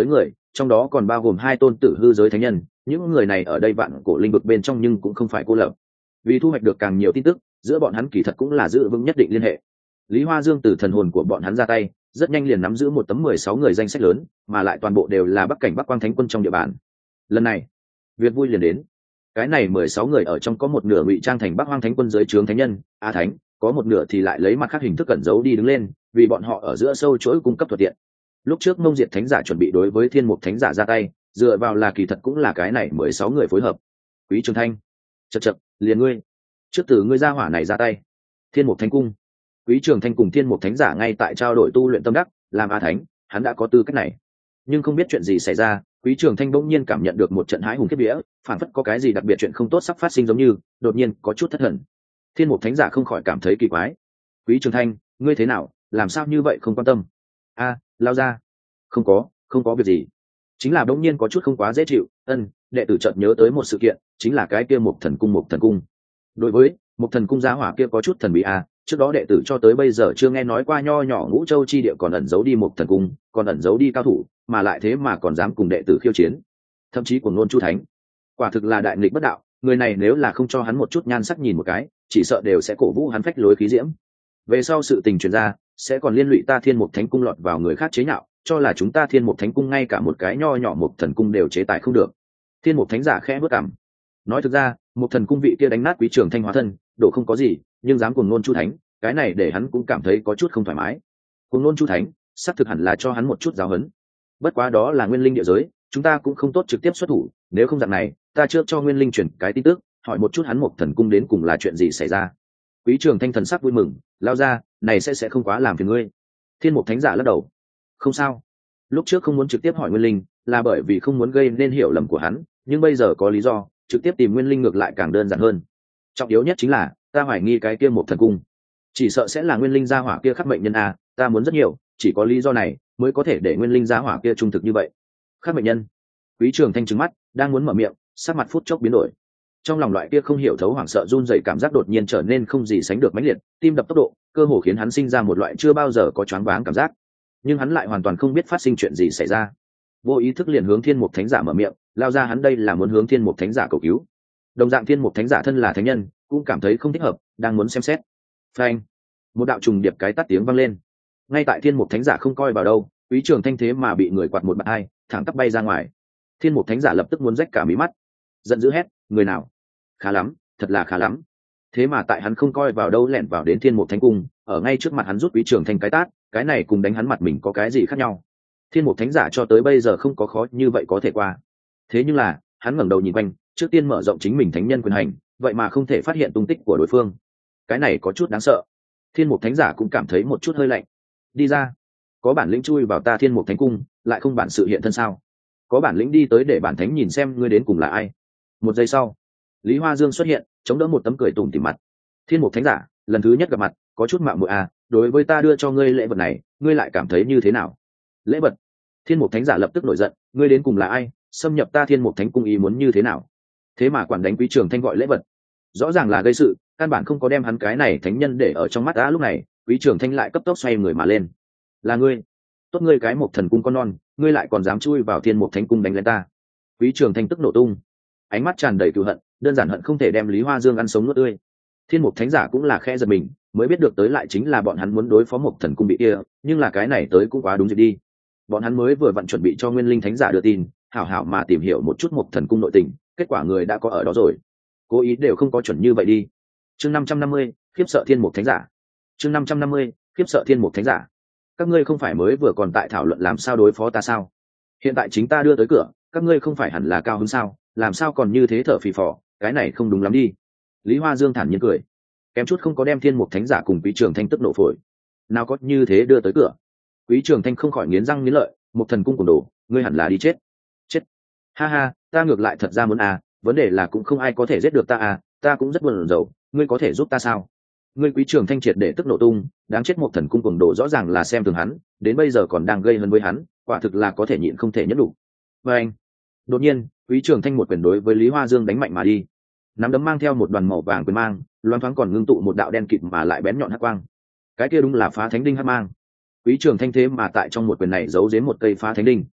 S1: trong đó còn bao gồm hai tôn tử hư giới thánh nhân. Những người này ở đây vạn cổ linh vực bên trong nhưng cũng không phải cô lập. Vì thu hoạch được càng nhiều tin tức, giữa bọn hắn kỳ thật cũng là giữ vững nhất định liên hệ. Lý Hoa Dương từ thần hồn của bọn hắn ra tay, rất nhanh liền nắm giữ một tấm mười sáu người danh sách lớn, mà lại toàn bộ đều là Bắc cảnh Bắc Quang Thánh Quân trong địa bàn. Lần này, việc vui liền đến. Cái này mười sáu người ở trong có một nửa ngụy trang thành Bắc Hoang Thánh Quân dưới trướng thánh nhân, a thánh, có một nửa thì lại lấy mặt khác hình thức cẩn giấu đi đứng lên, vì bọn họ ở giữa sâu chuỗi cung cấp thuận tiện. Lúc trước Mông Diệt Thánh giả chuẩn bị đối với Thiên Mục Thánh giả ra tay, dựa vào là kỳ thật cũng là cái này mười sáu người phối hợp. Quý Trường Thanh, chậc chậc, liền ngươi, trước từ ngươi ra hỏa này ra tay. Thiên Mục Thánh cung. Quý Trường Thanh cùng Thiên Mục Thánh giả ngay tại trao đổi tu luyện tâm đắc, làm a thánh, hắn đã có tư cách này. Nhưng không biết chuyện gì xảy ra, Quý Trường Thanh bỗng nhiên cảm nhận được một trận hãi hùng khiếp vía, phản phất có cái gì đặc biệt chuyện không tốt sắp phát sinh giống như, đột nhiên có chút thất thần. Thiên Mục Thánh giả không khỏi cảm thấy kỳ quái. Quý Trường Thanh, ngươi thế nào, làm sao như vậy không quan tâm? A, lao ra. Không có, không có việc gì. Chính là bỗng nhiên có chút không quá dễ chịu. Ân, đệ tử chợt nhớ tới một sự kiện, chính là cái kia Mục Thần cung Mục Thần cung. Đối với Mục Thần cung giá hỏa kia có chút thần bí a, trước đó đệ tử cho tới bây giờ chưa nghe nói qua nho nhỏ Ngũ Châu chi địa còn ẩn giấu đi Mục Thần cung, còn ẩn giấu đi cao thủ, mà lại thế mà còn dám cùng đệ tử khiêu chiến, thậm chí của ngôn Chu Thánh. Quả thực là đại nghịch bất đạo, người này nếu là không cho hắn một chút nhan sắc nhìn một cái, chỉ sợ đều sẽ cổ vũ hắn phách lối khí diễm. Về sau sự tình truyền ra, sẽ còn liên lụy ta Thiên Mục Thánh cung lọt vào người khác chế nhạo, cho là chúng ta Thiên Mục Thánh cung ngay cả một cái nho nhỏ Mục Thần cung đều chế tài không được. Thiên Mục Thánh giả khẽ bước cằm. Nói thực ra, Mục Thần cung vị kia đánh nát Quý Trường Thanh hóa thân, độ không có gì, nhưng dám cùng ngôn Chu Thánh, cái này để hắn cũng cảm thấy có chút không thoải mái. Cùng ngôn Chu Thánh, xác thực hẳn là cho hắn một chút giáo huấn. Bất quá đó là nguyên linh địa giới, chúng ta cũng không tốt trực tiếp xuất thủ, nếu không dạng này, ta trước cho nguyên linh chuyển cái tin tức, hỏi một chút hắn Mục Thần cung đến cùng là chuyện gì xảy ra. Quý Trường Thanh thần sắc vui mừng, lao ra, này sẽ sẽ không quá làm phiền ngươi. Thiên Mục Thánh giả lắc đầu. Không sao. Lúc trước không muốn trực tiếp hỏi nguyên linh, là bởi vì không muốn gây nên hiểu lầm của hắn, nhưng bây giờ có lý do, trực tiếp tìm nguyên linh ngược lại càng đơn giản hơn. Trọng yếu nhất chính là, ta hoài nghi cái kia Mục Thần cung, chỉ sợ sẽ là nguyên linh gia hỏa kia khắc mệnh nhân a, ta muốn rất nhiều, chỉ có lý do này mới có thể để nguyên linh gia hỏa kia trung thực như vậy. Khắc mệnh nhân. Quý Trường Thanh trừng mắt, đang muốn mở miệng, sắc mặt phút chốc biến đổi. Trong lòng loại kia không hiểu thấu hoảng sợ run rẩy cảm giác đột nhiên trở nên không gì sánh được mãnh liệt, tim đập tốc độ, cơ hồ khiến hắn sinh ra một loại chưa bao giờ có choáng váng cảm giác. Nhưng hắn lại hoàn toàn không biết phát sinh chuyện gì xảy ra. Vô ý thức liền hướng Thiên Mục Thánh giả mở miệng, lao ra hắn đây là muốn hướng Thiên Mục Thánh giả cầu cứu. Đồng dạng Thiên Mục Thánh giả thân là thánh nhân, cũng cảm thấy không thích hợp, đang muốn xem xét. Phanh! Một đạo trùng điệp cái tát tiếng vang lên. Ngay tại Thiên Mục Thánh giả không coi vào đâu, Quý Trường Thanh thế mà bị người quạt một bạt hai, thẳng tắp bay ra ngoài. Thiên Mục Thánh giả lập tức muốn rách cả mí mắt, giận dữ hét, người nào? Khá lắm, thật là khá lắm. Thế mà tại hắn không coi vào đâu lẻn vào đến Thiên Mục Thánh cung, ở ngay trước mặt hắn rút Quý Trường Thanh cái tát, cái này cùng đánh hắn mặt mình có cái gì khác nhau? Thiên Mục Thánh giả cho tới bây giờ không có khó như vậy có thể qua. Thế nhưng là, hắn ngẩng đầu nhìn quanh, trước tiên mở rộng chính mình thánh nhân quyền hành, vậy mà không thể phát hiện tung tích của đối phương. Cái này có chút đáng sợ. Thiên Mục Thánh giả cũng cảm thấy một chút hơi lạnh. Đi ra, có bản lĩnh chui vào ta Thiên Mục Thánh cung, lại không bản sự hiện thân sao? Có bản lĩnh đi tới để bản thánh nhìn xem ngươi đến cùng là ai. Một giây sau, Lý Hoa Dương xuất hiện, chống đỡ một tấm cười tủm tỉm mặt. Thiên Mục Thánh giả, lần thứ nhất gặp mặt, có chút mạo muội à, đối với ta đưa cho ngươi lễ vật này, ngươi lại cảm thấy như thế nào? Lễ vật? Thiên Mục Thánh giả lập tức nổi giận, ngươi đến cùng là ai, xâm nhập ta Thiên Mục Thánh cung ý muốn như thế nào? Thế mà quản đánh Quý Trường Thanh gọi lễ vật, rõ ràng là gây sự, căn bản không có đem hắn cái này thánh nhân để ở trong mắt. Đã lúc này, Quý Trường Thanh lại cấp tốc xoay người mà lên. Là ngươi? Tốt ngươi cái Mục Thần cung con non, ngươi lại còn dám chui vào Thiên Mục Thánh cung đánh lên ta? Quý Trường Thanh tức nổ tung, ánh mắt tràn đầy cừu hận, đơn giản hận không thể đem Lý Hoa Dương ăn sống nuốt tươi. Thiên Mục Thánh giả cũng là khe giật mình, mới biết được tới lại chính là bọn hắn muốn đối phó Mục Thần cung bị kia, nhưng là cái này tới cũng quá đúng dịp đi. Bọn hắn mới vừa vặn chuẩn bị cho Nguyên Linh Thánh giả đưa tin, hảo hảo mà tìm hiểu một chút Mục Thần cung nội tình, kết quả người đã có ở đó rồi. Cố ý đều không có chuẩn như vậy đi. Chương năm trăm năm mươi, khiếp sợ Thiên Mục Thánh giả. Chương năm trăm năm mươi, khiếp sợ Thiên Mục Thánh giả. Các ngươi không phải mới vừa còn tại thảo luận làm sao đối phó ta sao? Hiện tại chính ta đưa tới cửa, các ngươi không phải hẳn là cao hứng sao? Làm sao còn như thế thở phì phò, cái này không đúng lắm đi. Lý Hoa Dương thản nhiên cười, kém chút không có đem Thiên Mục Thánh giả cùng Quý Trường Thanh tức nổ phổi. Nào có như thế đưa tới cửa. Quý Trường Thanh không khỏi nghiến răng nghiến lợi, Mục Thần cung cùng đồ, ngươi hẳn là đi chết. Chết. Ha ha, ta ngược lại thật ra muốn à, vấn đề là cũng không ai có thể giết được ta à, ta cũng rất buồn rầu, ngươi có thể giúp ta sao? Ngươi Quý Trường Thanh triệt để tức nổ tung, đáng chết, Mục Thần cung cùng đồ rõ ràng là xem thường hắn, đến bây giờ còn đang gây hấn với hắn, quả thực là có thể nhịn không thể nhẫn đủ. Và anh, đột nhiên, Quý Trường Thanh một quyền đối với Lý Hoa Dương đánh mạnh mà đi. Nắm đấm mang theo một đoàn màu vàng quyền mang, loan thoáng còn ngưng tụ một đạo đen kịt mà lại bén nhọn hắc quang. Cái kia đúng là Phá Thánh Đinh hắc mang. Quý Trường Thanh thế mà tại trong một quyền này giấu giếm một cây Phá Thánh Đinh.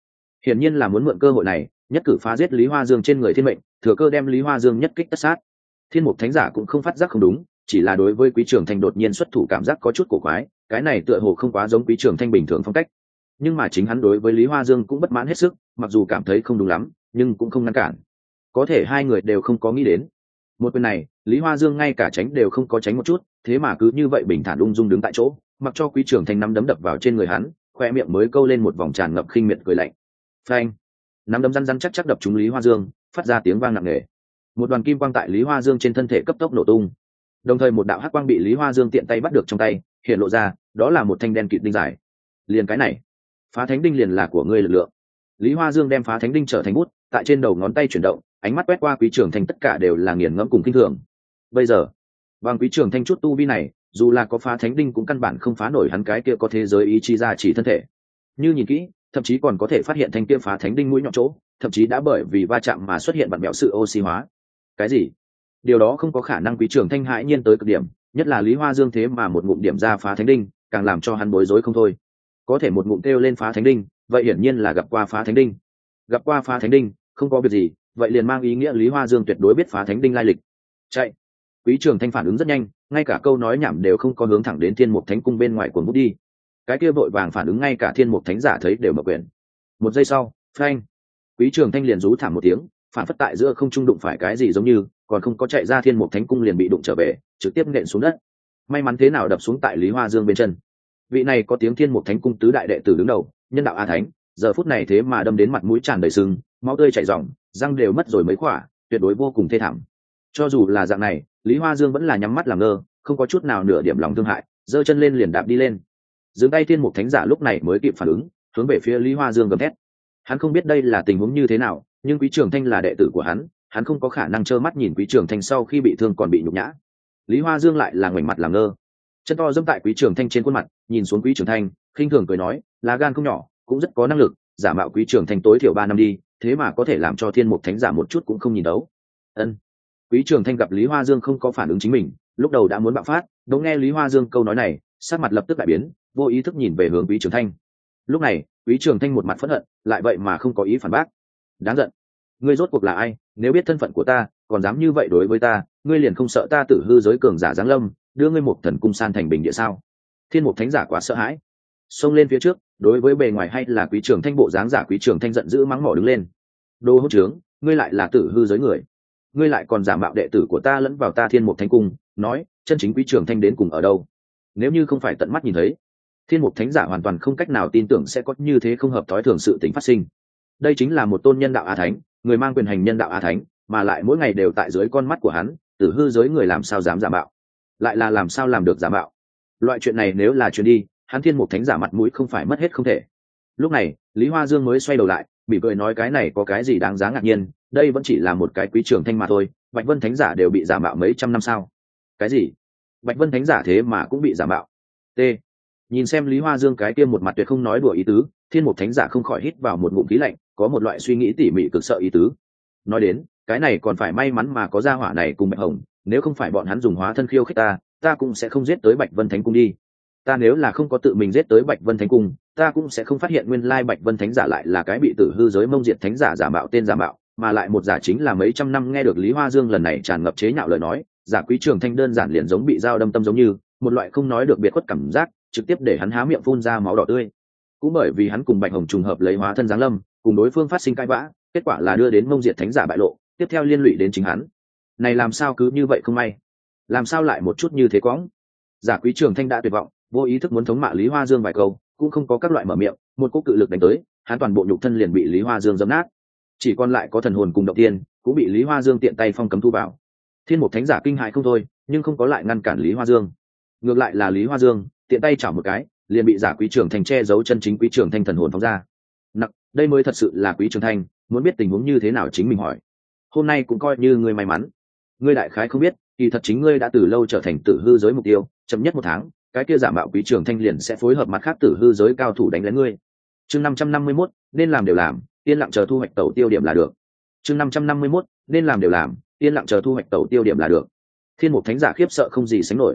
S1: hiển nhiên là muốn mượn cơ hội này nhất cử phá giết Lý Hoa Dương trên người thiên mệnh, thừa cơ đem Lý Hoa Dương nhất kích tất sát. Thiên Mục Thánh Giả cũng không phát giác không đúng, chỉ là đối với Quý Trường Thanh đột nhiên xuất thủ cảm giác có chút cổ quái, cái này tựa hồ không quá giống Quý Trường Thanh bình thường phong cách. Nhưng mà chính hắn đối với Lý Hoa Dương cũng bất mãn hết sức, mặc dù cảm thấy không đúng lắm, nhưng cũng không ngăn cản. Có thể hai người đều không có nghĩ đến, một bên này, Lý Hoa Dương ngay cả tránh đều không có tránh một chút, thế mà cứ như vậy bình thản ung dung đứng tại chỗ, mặc cho Quý Trường Thanh nắm đấm đập vào trên người hắn, khoe miệng mới câu lên một vòng tràn ngập khinh miệt cười lạnh. Phanh! Nắm đấm răn răn chắc chắc đập trúng Lý Hoa Dương, phát ra tiếng vang nặng nề. Một đoàn kim quang tại Lý Hoa Dương trên thân thể cấp tốc nổ tung, đồng thời một đạo hắc quang bị Lý Hoa Dương tiện tay bắt được trong tay, hiện lộ ra, đó là một thanh đen kịt đinh dài. Liền cái này, phá thánh đinh liền là của ngươi lực lượng. Lý Hoa Dương đem phá thánh đinh trở thành bút, tại trên đầu ngón tay chuyển động, ánh mắt quét qua Quý Trường Thanh tất cả đều là nghiền ngẫm cùng kinh thường. Bây giờ, bằng Quý Trường Thanh chút tu vi này, dù là có phá thánh đinh cũng căn bản không phá nổi hắn cái kia có thế giới ý chí ra chỉ thân thể. Như nhìn kỹ, thậm chí còn có thể phát hiện thanh kia phá thánh đinh mũi nhọn chỗ, thậm chí đã bởi vì va chạm mà xuất hiện vặn vẹo sự oxy hóa. Cái gì? Điều đó không có khả năng. Quý Trường Thanh hãi nhiên tới cực điểm, nhất là Lý Hoa Dương thế mà một ngụm điểm ra phá thánh đinh, càng làm cho hắn bối rối không thôi. Có thể một ngụm kêu lên phá thánh đinh, vậy hiển nhiên là gặp qua phá thánh đinh. Gặp qua phá thánh đinh, không có việc gì, vậy liền mang ý nghĩa Lý Hoa Dương tuyệt đối biết phá thánh đinh lai lịch. Chạy! Quý Trường Thanh phản ứng rất nhanh, ngay cả câu nói nhảm đều không có, hướng thẳng đến Thiên Mục Thánh cung bên ngoài cuồng bút đi. Cái kia vội vàng phản ứng ngay cả Thiên Mục Thánh Giả thấy đều mở quyển. Một giây sau, phanh! Quý Trường Thanh liền rú thảm một tiếng, phản phất tại giữa không trung đụng phải cái gì giống như, còn không có chạy ra Thiên Mục Thánh cung liền bị đụng trở về, trực tiếp nện xuống đất. May mắn thế nào đập xuống tại Lý Hoa Dương bên chân. Vị này có tiếng Thiên Mục Thánh cung tứ đại đệ tử đứng đầu, nhân đạo A Thánh, giờ phút này thế mà đâm đến mặt mũi tràn đầy sưng, máu tươi chảy ròng, răng đều mất rồi mấy khỏa, tuyệt đối vô cùng thê thảm. Cho dù là dạng này, Lý Hoa Dương vẫn là nhắm mắt làm ngơ, không có chút nào nửa điểm lòng thương hại, giơ chân lên liền đạp đi lên. Dừng tay Thiên Mục Thánh Giả lúc này mới kịp phản ứng, hướng về phía Lý Hoa Dương gầm thét. Hắn không biết đây là tình huống như thế nào, nhưng Quý Trường Thanh là đệ tử của hắn, hắn không có khả năng trơ mắt nhìn Quý Trường Thanh sau khi bị thương còn bị nhục nhã. Lý Hoa Dương lại là ngoảnh mặt làm ngơ, chân to dẫm tại Quý Trường Thanh trên khuôn mặt, nhìn xuống Quý Trường Thanh, khinh thường cười nói, lá gan không nhỏ, cũng rất có năng lực, giả mạo Quý Trường Thanh tối thiểu ba năm đi, thế mà có thể làm cho Thiên Mục Thánh Giả một chút cũng không nhìn đấu. Ân. Quý Trường Thanh gặp Lý Hoa Dương không có phản ứng chính mình, lúc đầu đã muốn bạo phát, đột nghe Lý Hoa Dương câu nói này, sắc mặt lập tức đại biến, vô ý thức nhìn về hướng Quý Trường Thanh. Lúc này, Quý Trường Thanh một mặt phẫn hận, lại vậy mà không có ý phản bác. Đáng giận, ngươi rốt cuộc là ai? Nếu biết thân phận của ta, còn dám như vậy đối với ta, ngươi liền không sợ ta tử hư giới cường giả giáng lâm, đưa ngươi một thần cung san thành bình địa sao? Thiên Mục Thánh Giả quá sợ hãi, xông lên phía trước, đối với bề ngoài hay là Quý Trường Thanh bộ dáng giả, Quý Trường Thanh giận dữ mắng mỏ đứng lên. Đồ hỗn trướng, ngươi lại là tử hư giới người, ngươi lại còn giả mạo đệ tử của ta lẫn vào ta Thiên Mục Thánh cung, nói, chân chính Quý Trường Thanh đến cùng ở đâu? Nếu như không phải tận mắt nhìn thấy, Thiên Mục Thánh Giả hoàn toàn không cách nào tin tưởng sẽ có như thế không hợp thói thường sự tình phát sinh. Đây chính là một tôn nhân đạo A Thánh, người mang quyền hành nhân đạo A Thánh, mà lại mỗi ngày đều tại dưới con mắt của hắn, tử hư giới người làm sao dám giả mạo, lại là làm sao làm được giả mạo. Loại chuyện này nếu là chuyện đi, hắn Thiên Mục Thánh Giả mặt mũi không phải mất hết không thể. Lúc này, Lý Hoa Dương mới xoay đầu lại, mỉm cười nói, cái này có cái gì đáng giá ngạc nhiên, đây vẫn chỉ là một cái Quý Trường Thanh mà thôi, Bạch Vân Thánh Giả đều bị giả mạo mấy trăm năm sao? Cái gì? Bạch Vân Thánh Giả thế mà cũng bị giả mạo? T. Nhìn xem Lý Hoa Dương cái kia một mặt tuyệt không nói đùa ý tứ, Thiên Mục Thánh Giả không khỏi hít vào một ngụm khí lạnh, có một loại suy nghĩ tỉ mỉ cực sợ ý tứ. Nói đến, cái này còn phải may mắn mà có gia hỏa này cùng Bạch Hồng, nếu không phải bọn hắn dùng hóa thân khiêu khích ta, ta cũng sẽ không giết tới Bạch Vân Thánh cung đi. Ta nếu là không có tự mình giết tới Bạch Vân Thánh cung, ta cũng sẽ không phát hiện nguyên lai Bạch Vân Thánh Giả lại là cái bị tử hư giới Mông Diệt Thánh Giả giả mạo tên giả mạo, mà lại một giả chính là mấy trăm năm. Nghe được Lý Hoa Dương lần này tràn ngập chế nhạo lời nói, giả Quý Trường Thanh đơn giản liền giống bị dao đâm tâm giống như, một loại không nói được biệt khuất cảm giác, trực tiếp để hắn há miệng phun ra máu đỏ tươi. Cũng bởi vì hắn cùng Bạch Hồng trùng hợp lấy hóa thân giáng lâm, cùng đối phương phát sinh cãi vã, kết quả là đưa đến Mông Diệt Thánh Giả bại lộ, tiếp theo liên lụy đến chính hắn. Này làm sao cứ như vậy không may, làm sao lại một chút như thế quõng. Giả Quý Trường Thanh đã tuyệt vọng, vô ý thức muốn thống mạ Lý Hoa Dương vài câu, cũng không có các loại mở miệng, một cú cự lực đánh tới, hắn toàn bộ nhục thân liền bị Lý Hoa Dương giẫm nát, chỉ còn lại có thần hồn cùng động tiên, cũng bị Lý Hoa Dương tiện tay phong cấm thu vào. Thiên Mục Thánh Giả kinh hãi không thôi, nhưng không có lại ngăn cản Lý Hoa Dương, ngược lại là Lý Hoa Dương tiện tay chảo một cái, liền bị giả Quý Trường Thanh che giấu chân chính Quý Trường Thanh thần hồn phóng ra. Nặng, đây mới thật sự là Quý Trường Thanh, muốn biết tình huống như thế nào chính mình hỏi. Hôm nay cũng coi như ngươi may mắn, ngươi đại khái không biết, kỳ thật chính ngươi đã từ lâu trở thành tử hư giới mục tiêu, chậm nhất một tháng, cái kia giả mạo Quý Trường Thanh liền sẽ phối hợp mặt khác tử hư giới cao thủ đánh lén ngươi. Chương năm trăm năm mươi mốt, nên làm đều làm, yên lặng chờ thu hoạch tẩu tiêu điểm là được. Chương năm trăm năm mươi mốt, nên làm đều làm, yên lặng chờ thu hoạch tẩu tiêu điểm là được. Thiên Mục Thánh Giả khiếp sợ không gì sánh nổi.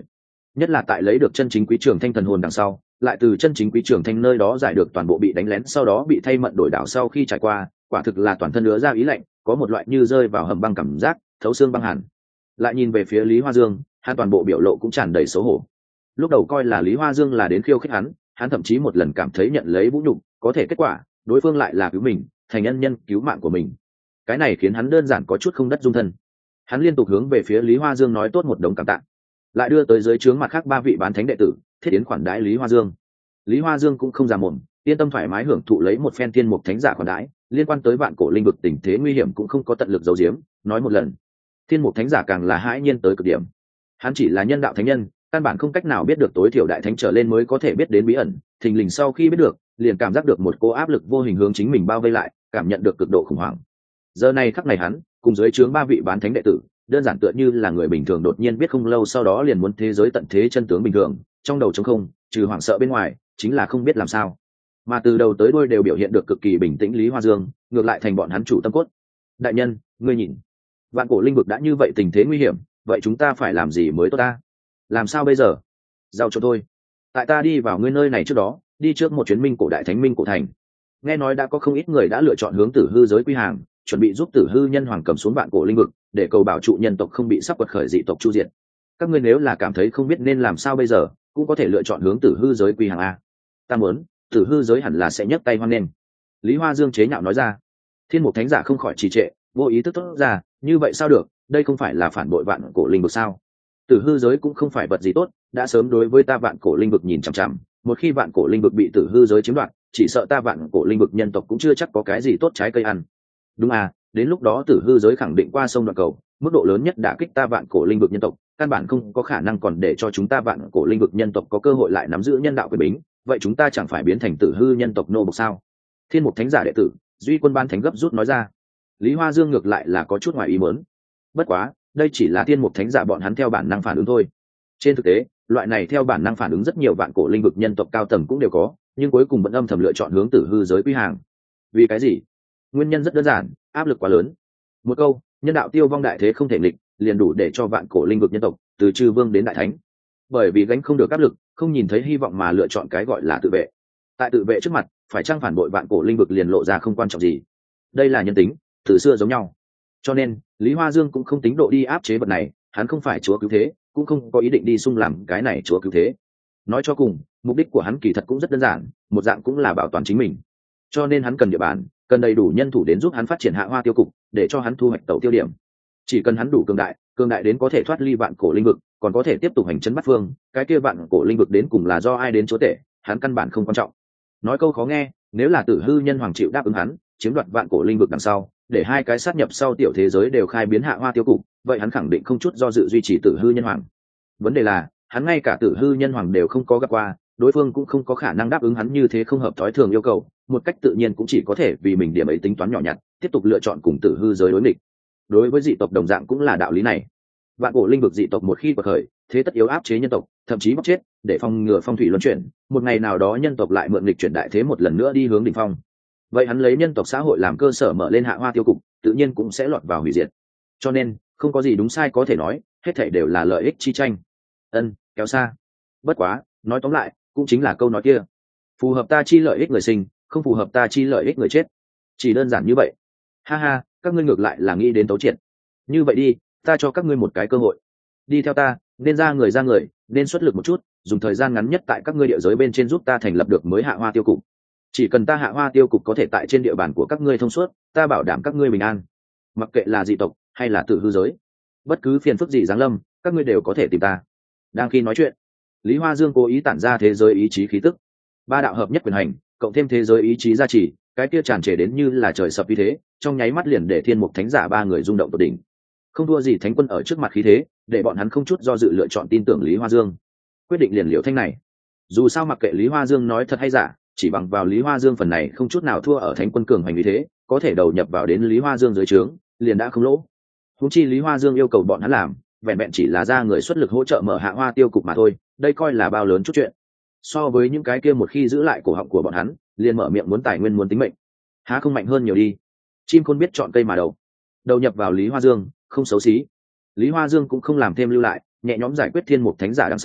S1: nhất là tại lấy được chân chính quý trường thanh thần hồn đằng sau, lại từ chân chính quý trường thanh nơi đó giải được toàn bộ bị đánh lén sau đó bị thay mận đổi đảo sau khi trải qua, quả thực là toàn thân ứa ra ý lạnh, có một loại như rơi vào hầm băng cảm giác thấu xương băng hàn. Lại nhìn về phía Lý Hoa Dương, hắn toàn bộ biểu lộ cũng tràn đầy xấu hổ. Lúc đầu coi là Lý Hoa Dương là đến khiêu khích hắn, hắn thậm chí một lần cảm thấy nhận lấy vũ nhục, có thể kết quả đối phương lại là cứu mình, thành nhân nhân cứu mạng của mình. Cái này khiến hắn đơn giản có chút không đất dung thân. Hắn liên tục hướng về phía Lý Hoa Dương nói tốt một đống cảm tạ, lại đưa tới dưới trướng mặt khác ba vị bán thánh đệ tử thiết yến khoản đãi Lý Hoa Dương. Lý Hoa Dương cũng không già mồm, yên tâm thoải mái hưởng thụ lấy một phen tiên mục thánh giả khoản đãi, liên quan tới vạn cổ linh vực tình thế nguy hiểm cũng không có tận lực giấu giếm, nói một lần. Thiên mục thánh giả càng là hãi nhiên tới cực điểm. Hắn chỉ là nhân đạo thánh nhân, căn bản không cách nào biết được tối thiểu đại thánh trở lên mới có thể biết đến bí ẩn, thình lình sau khi biết được, liền cảm giác được một cô áp lực vô hình hướng chính mình bao vây lại, cảm nhận được cực độ khủng hoảng. Giờ này khắc này hắn, cùng dưới trướng ba vị bán thánh đệ tử, đơn giản tựa như là người bình thường đột nhiên biết không lâu sau đó liền muốn thế giới tận thế chân tướng bình thường, trong đầu trống không, trừ hoảng sợ bên ngoài, chính là không biết làm sao. Mà từ đầu tới đuôi đều biểu hiện được cực kỳ bình tĩnh Lý Hoa Dương, ngược lại thành bọn hắn chủ tâm cốt. Đại nhân, ngươi nhìn, vạn cổ linh vực đã như vậy tình thế nguy hiểm, vậy chúng ta phải làm gì mới tốt ta? Làm sao bây giờ? Giao cho tôi. Tại ta đi vào ngươi nơi này trước đó, đi trước một chuyến minh cổ đại thánh minh cổ thành. Nghe nói đã có không ít người đã lựa chọn hướng tử hư giới quy hàng, chuẩn bị giúp tử hư nhân hoàng cầm xuống vạn cổ linh vực, để cầu bảo trụ nhân tộc không bị sắp quật khởi dị tộc chu diệt. Các ngươi nếu là cảm thấy không biết nên làm sao bây giờ, cũng có thể lựa chọn hướng tử hư giới quy hàng a. Ta muốn, tử hư giới hẳn là sẽ nhấc tay hoan nghênh. Lý Hoa Dương chế nhạo nói ra. Thiên mục thánh giả không khỏi trì trệ, vô ý thức tốt ra, như vậy sao được, đây không phải là phản bội vạn cổ linh vực sao? Tử hư giới cũng không phải vật gì tốt, đã sớm đối với ta vạn cổ linh vực nhìn chằm chằm, một khi vạn cổ linh vực bị tử hư giới chiếm đoạt, chỉ sợ ta vạn cổ linh vực nhân tộc cũng chưa chắc có cái gì tốt trái cây ăn. Đúng à, đến lúc đó tử hư giới khẳng định qua sông đoạn cầu, mức độ lớn nhất đã kích ta vạn cổ linh vực nhân tộc, căn bản không có khả năng còn để cho chúng ta vạn cổ linh vực nhân tộc có cơ hội lại nắm giữ nhân đạo quyền bính, vậy chúng ta chẳng phải biến thành tử hư nhân tộc nô bộc sao? Thiên mục thánh giả đệ tử duy quân ban thánh gấp rút nói ra. Lý Hoa Dương ngược lại là có chút ngoài ý muốn. Bất quá, đây chỉ là thiên mục thánh giả bọn hắn theo bản năng phản ứng thôi. Trên thực tế, loại này theo bản năng phản ứng rất nhiều vạn cổ linh vực nhân tộc cao tầng cũng đều có, nhưng cuối cùng vẫn âm thầm lựa chọn hướng tử hư giới quy hàng. Vì cái gì? Nguyên nhân rất đơn giản, áp lực quá lớn. Một câu, nhân đạo tiêu vong đại thế không thể nghịch, liền đủ để cho vạn cổ linh vực nhân tộc, từ chư vương đến đại thánh. Bởi vì gánh không được áp lực, không nhìn thấy hy vọng mà lựa chọn cái gọi là tự vệ. Tại tự vệ trước mặt, phải chăng phản bội vạn cổ linh vực liền lộ ra không quan trọng gì. Đây là nhân tính, từ xưa giống nhau. Cho nên, Lý Hoa Dương cũng không tính độ đi áp chế vật này, hắn không phải chúa cứu thế, cũng không có ý định đi xung làm cái này chúa cứu thế. Nói cho cùng, mục đích của hắn kỳ thật cũng rất đơn giản, một dạng cũng là bảo toàn chính mình. Cho nên hắn cần địa bàn, cần đầy đủ nhân thủ đến giúp hắn phát triển Hạ Hoa tiêu cục, để cho hắn thu hoạch tẩu tiêu điểm. Chỉ cần hắn đủ cường đại, cường đại đến có thể thoát ly vạn cổ linh vực, còn có thể tiếp tục hành trấn bắt phương, cái kia vạn cổ linh vực đến cùng là do ai đến chúa tể, hắn căn bản không quan trọng. Nói câu khó nghe, nếu là tử hư nhân hoàng chịu đáp ứng hắn, chiếm đoạt vạn cổ linh vực đằng sau, để hai cái sát nhập sau tiểu thế giới đều khai biến Hạ Hoa tiêu cục, vậy hắn khẳng định không chút do dự duy trì tử hư nhân hoàng. Vấn đề là, hắn ngay cả tử hư nhân hoàng đều không có gặp qua, đối phương cũng không có khả năng đáp ứng hắn như thế không hợp thói thường yêu cầu, một cách tự nhiên cũng chỉ có thể vì mình điểm ấy tính toán nhỏ nhặt, tiếp tục lựa chọn cùng tử hư giới đối nghịch. Đối với dị tộc đồng dạng cũng là đạo lý này. Vạn cổ linh vực dị tộc một khi quật khởi, thế tất yếu áp chế nhân tộc, thậm chí bóc chết, để phòng ngừa phong thủy luân chuyển, một ngày nào đó nhân tộc lại mượn nghịch chuyển đại thế một lần nữa đi hướng đỉnh phong. Vậy hắn lấy nhân tộc xã hội làm cơ sở mở lên Hạ Hoa tiêu cục, tự nhiên cũng sẽ lọt vào hủy diệt. Cho nên, không có gì đúng sai có thể nói, hết thảy đều là lợi ích chi tranh. Ân, kéo xa. Bất quá, nói tóm lại, cũng chính là câu nói kia. Phù hợp ta chi lợi ích người sinh, không phù hợp ta chi lợi ích người chết. Chỉ đơn giản như vậy. Ha ha, các ngươi ngược lại là nghĩ đến tấu triệt. Như vậy đi, ta cho các ngươi một cái cơ hội. Đi theo ta, nên ra người ra người, nên xuất lực một chút, dùng thời gian ngắn nhất tại các ngươi địa giới bên trên giúp ta thành lập được mới Hạ Hoa tiêu cục. Chỉ cần ta Hạ Hoa tiêu cục có thể tại trên địa bàn của các ngươi thông suốt, ta bảo đảm các ngươi bình an. Mặc kệ là dị tộc hay là tử hư giới, bất cứ phiền phức gì giáng lâm, các ngươi đều có thể tìm ta. Đang khi nói chuyện, Lý Hoa Dương cố ý tản ra thế giới ý chí khí tức, ba đạo hợp nhất quyền hành, cộng thêm thế giới ý chí gia trì, cái kia tràn trề đến như là trời sập vì thế, trong nháy mắt liền để thiên mục thánh giả ba người rung động tột đỉnh. Không thua gì thánh quân ở trước mặt khí thế, để bọn hắn không chút do dự lựa chọn tin tưởng Lý Hoa Dương. Quyết định liền liều thanh này. Dù sao mặc kệ Lý Hoa Dương nói thật hay giả, chỉ bằng vào Lý Hoa Dương phần này không chút nào thua ở thánh quân cường hành vì thế, có thể đầu nhập vào đến Lý Hoa Dương dưới trướng, liền đã không lỗ. Huống chi Lý Hoa Dương yêu cầu bọn hắn làm, vẹn vẹn chỉ là ra người xuất lực hỗ trợ mở Hạ Hoa tiêu cục mà thôi, đây coi là bao lớn chút chuyện. So với những cái kia một khi giữ lại cổ họng của bọn hắn, liền mở miệng muốn tài nguyên muốn tính mệnh, há không mạnh hơn nhiều đi. Chim khôn biết chọn cây mà đầu, đầu nhập vào Lý Hoa Dương, không xấu xí. Lý Hoa Dương cũng không làm thêm lưu lại, nhẹ nhõm giải quyết thiên mục thánh giả đằng sau,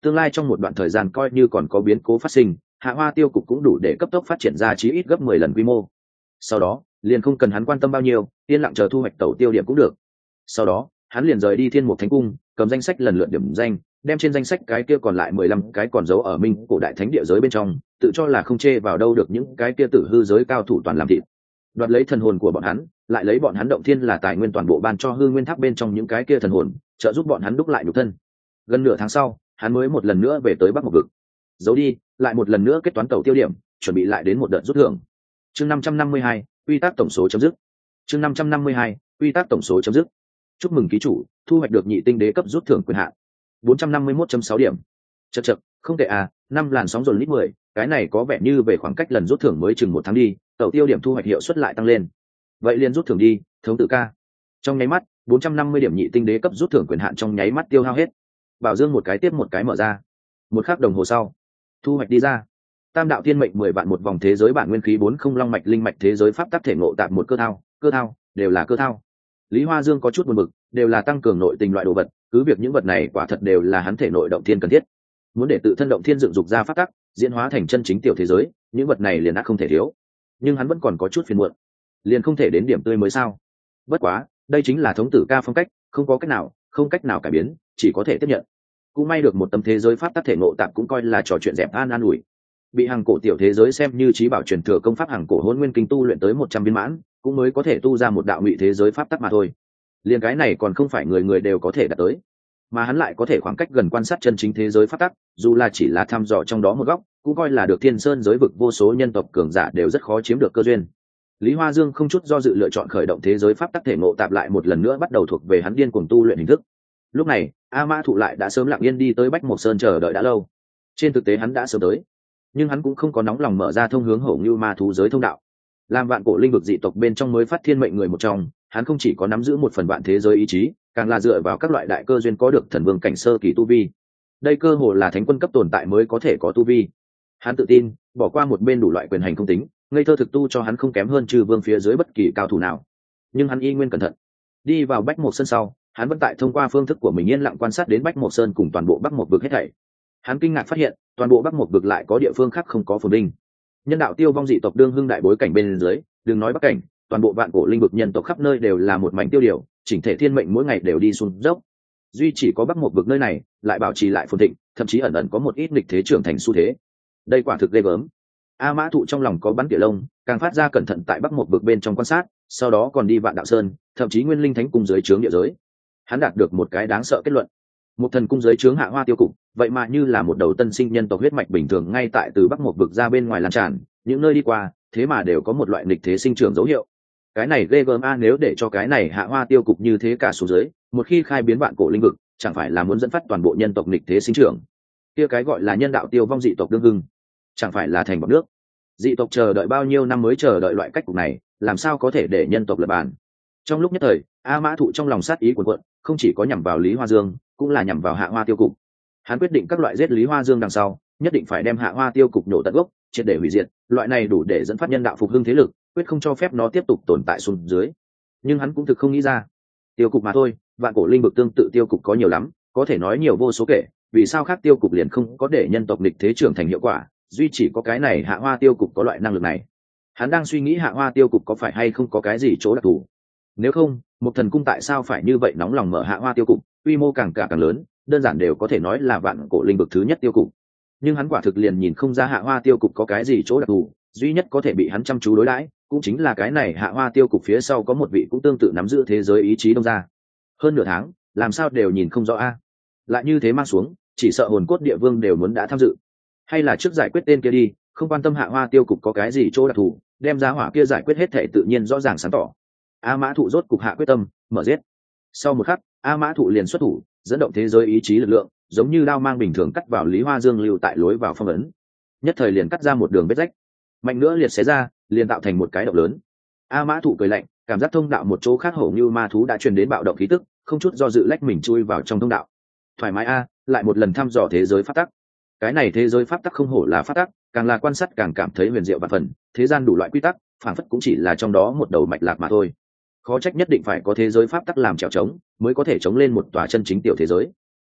S1: tương lai trong một đoạn thời gian coi như còn có biến cố phát sinh, Hạ Hoa tiêu cục cũng đủ để cấp tốc phát triển ra chí ít gấp mười lần quy mô. Sau đó liền không cần hắn quan tâm bao nhiêu, yên lặng chờ thu hoạch tẩu tiêu điểm cũng được. Sau đó hắn liền rời đi Thiên Mục Thánh Cung, cầm danh sách lần lượt điểm danh, đem trên danh sách cái kia còn lại mười lăm cái còn giấu ở Minh cổ đại thánh địa giới bên trong, tự cho là không chê vào đâu được những cái kia tử hư giới cao thủ toàn làm thịt. Đoạt lấy thần hồn của bọn hắn, lại lấy bọn hắn động thiên là tài nguyên toàn bộ ban cho hư nguyên tháp bên trong những cái kia thần hồn, trợ giúp bọn hắn đúc lại nhục thân. Gần nửa tháng sau, hắn mới một lần nữa về tới Bắc Mộc vực. Giấu đi, lại một lần nữa kết toán tẩu tiêu điểm, chuẩn bị lại đến một đợt rút thưởng. Chương năm trăm năm mươi hai, quy tắc tổng số chấm dứt. Chương năm trăm năm mươi hai, quy tắc tổng số chấm dứt. Chúc mừng ký chủ, thu hoạch được nhị tinh đế cấp rút thưởng quyền hạn bốn trăm năm mươi mốt phẩy sáu điểm. Chậc chậc, không tệ à, năm làn sóng dồn lít mười, cái này có vẻ như về khoảng cách lần rút thưởng mới chừng một tháng đi, tẩu tiêu điểm thu hoạch hiệu suất lại tăng lên. Vậy liền rút thưởng đi, thống tự ca. Trong nháy mắt, bốn trăm năm mươi điểm nhị tinh đế cấp rút thưởng quyền hạn trong nháy mắt tiêu hao hết. Bảo Dương một cái tiếp một cái mở ra. Một khắc đồng hồ sau, thu hoạch đi ra. Tam đạo thiên mệnh mười vạn một vòng thế giới bản nguyên khí bốn không long mạch linh mạch thế giới pháp tắc thể ngộ tạp một cơ thao, cơ thao, đều là cơ thao. Lý Hoa Dương có chút buồn bực, đều là tăng cường nội tình loại đồ vật, cứ việc những vật này quả thật đều là hắn thể nội động thiên cần thiết. Muốn để tự thân động thiên dựng dục ra pháp tắc, diễn hóa thành chân chính tiểu thế giới, những vật này liền ắt không thể thiếu. Nhưng hắn vẫn còn có chút phiền muộn, liền không thể đến điểm tươi mới sao? Bất quá, đây chính là thống tử ca phong cách, không có cách nào, không cách nào cải biến, chỉ có thể tiếp nhận. Cũng may được một tấm thế giới pháp tắc thể ngộ tạp cũng coi là trò chuyện dẹp an an ủi. Bị hàng cổ tiểu thế giới xem như trí bảo truyền thừa công pháp hàng cổ hôn nguyên kinh tu luyện tới một trăm viên mãn, cũng mới có thể tu ra một đạo ngụy thế giới pháp tắc mà thôi. Liên cái này còn không phải người người đều có thể đạt tới, mà hắn lại có thể khoảng cách gần quan sát chân chính thế giới pháp tắc, dù là chỉ là thăm dò trong đó một góc, cũng coi là được thiên sơn giới vực vô số nhân tộc cường giả đều rất khó chiếm được cơ duyên. Lý Hoa Dương không chút do dự lựa chọn khởi động thế giới pháp tắc thể ngộ tạp lại một lần nữa bắt đầu thuộc về hắn điên cuồng tu luyện hình thức. Lúc này, A Mã Thụ lại đã sớm lặng yên đi tới Bách Mộc Sơn chờ đợi đã lâu. Trên thực tế hắn đã sớm tới, nhưng hắn cũng không có nóng lòng mở ra thông hướng Hổ Ngưu Ma thú giới thông đạo. Làm vạn cổ linh vực dị tộc bên trong mới phát thiên mệnh người một trong, hắn không chỉ có nắm giữ một phần vạn thế giới ý chí, càng là dựa vào các loại đại cơ duyên có được thần vương cảnh sơ kỳ tu vi. Đây cơ hồ là thánh quân cấp tồn tại mới có thể có tu vi. Hắn tự tin, bỏ qua một bên đủ loại quyền hành không tính, ngây thơ thực tu cho hắn không kém hơn trừ vương phía dưới bất kỳ cao thủ nào. Nhưng hắn y nguyên cẩn thận. Đi vào Bách Mộc Sơn sau, hắn vẫn tại thông qua phương thức của mình yên lặng quan sát đến Bách Mộc Sơn cùng toàn bộ Bắc Mộc vực hết thảy. Hắn kinh ngạc phát hiện, toàn bộ Bắc Mộc vực lại có địa phương khác không có phồn vinh. Nhân đạo tiêu vong dị tộc đương hưng đại bối cảnh bên dưới, đừng nói bắc cảnh, toàn bộ vạn cổ linh vực nhân tộc khắp nơi đều là một mảnh tiêu điều, chỉnh thể thiên mệnh mỗi ngày đều đi xuống dốc. Duy chỉ có Bắc Mộc vực nơi này lại bảo trì lại phồn thịnh, thậm chí ẩn ẩn có một ít nghịch thế trưởng thành xu thế. Đây quả thực ghê gớm. A Mã Thụ trong lòng có bắn tỉa lông, càng phát ra cẩn thận tại Bắc Mộc vực bên trong quan sát, sau đó còn đi Vạn Đạo Sơn, thậm chí Nguyên Linh Thánh cung dưới trướng địa giới. Hắn đạt được một cái đáng sợ kết luận. Một thần cung dưới trướng Hạ Hoa tiêu cục, vậy mà như là một đầu tân sinh nhân tộc huyết mạch bình thường ngay tại từ Bắc Mộc vực ra bên ngoài lan tràn, những nơi đi qua, thế mà đều có một loại nghịch thế sinh trưởng dấu hiệu. Cái này ghê gớm a, nếu để cho cái này Hạ Hoa tiêu cục như thế cả số dưới, một khi khai biến vạn cổ linh vực, chẳng phải là muốn dẫn phát toàn bộ nhân tộc nghịch thế sinh trưởng. Kia cái gọi là nhân đạo tiêu vong dị tộc đương hưng, chẳng phải là thành bọt nước. Dị tộc chờ đợi bao nhiêu năm mới chờ đợi loại cách cục này, làm sao có thể để nhân tộc lập bàn. Trong lúc nhất thời, A Mã Thụ trong lòng sát ý cuồn cuộn, không chỉ có nhằm vào Lý Hoa Dương, cũng là nhằm vào Hạ Hoa tiêu cục. Hắn quyết định các loại giết Lý Hoa Dương đằng sau, nhất định phải đem Hạ Hoa tiêu cục nổ tận gốc, triệt để hủy diệt, loại này đủ để dẫn phát nhân đạo phục hưng thế lực, quyết không cho phép nó tiếp tục tồn tại xuống dưới. Nhưng hắn cũng thực không nghĩ ra, tiêu cục mà thôi, vạn cổ linh vực tương tự tiêu cục có nhiều lắm, có thể nói nhiều vô số kể, vì sao khác tiêu cục liền không có để nhân tộc nghịch thế trưởng thành hiệu quả, duy chỉ có cái này Hạ Hoa tiêu cục có loại năng lực này. Hắn đang suy nghĩ Hạ Hoa tiêu cục có phải hay không có cái gì chỗ đặc thù. Nếu không, một thần cung tại sao phải như vậy nóng lòng mở Hạ Hoa tiêu cục, quy mô càng cả càng lớn, đơn giản đều có thể nói là vạn cổ linh vực thứ nhất tiêu cục. Nhưng hắn quả thực liền nhìn không ra Hạ Hoa tiêu cục có cái gì chỗ đặc thù, duy nhất có thể bị hắn chăm chú đối đãi, cũng chính là cái này Hạ Hoa tiêu cục phía sau có một vị cũng tương tự nắm giữ thế giới ý chí đông ra. Hơn nửa tháng, làm sao đều nhìn không rõ a. Lại như thế mang xuống, chỉ sợ hồn cốt địa vương đều muốn đã tham dự. Hay là trước giải quyết tên kia đi, không quan tâm Hạ Hoa tiêu cục có cái gì chỗ đặc thù, đem ra hỏa kia giải quyết hết thể tự nhiên rõ ràng sáng tỏ. A Mã Thụ rốt cục hạ quyết tâm, mở giết. Sau một khắc, A Mã Thụ liền xuất thủ, dẫn động thế giới ý chí lực lượng, giống như đao mang bình thường cắt vào Lý Hoa Dương lưu tại lối vào phong ấn. Nhất thời liền cắt ra một đường vết rách, mạnh nữa liệt xé ra, liền tạo thành một cái động lớn. A Mã Thụ cười lạnh, cảm giác thông đạo một chỗ khác Hổ Như Ma thú đã truyền đến bạo động khí tức, không chút do dự lách mình chui vào trong thông đạo. Thoải mái a, lại một lần thăm dò thế giới pháp tắc. Cái này thế giới pháp tắc không hổ là pháp tắc, càng là quan sát càng cảm thấy huyền diệu và phần, thế gian đủ loại quy tắc, phản phất cũng chỉ là trong đó một đầu mạch lạc mà thôi. Khó trách nhất định phải có thế giới pháp tắc làm trèo trống, mới có thể chống lên một tòa chân chính tiểu thế giới.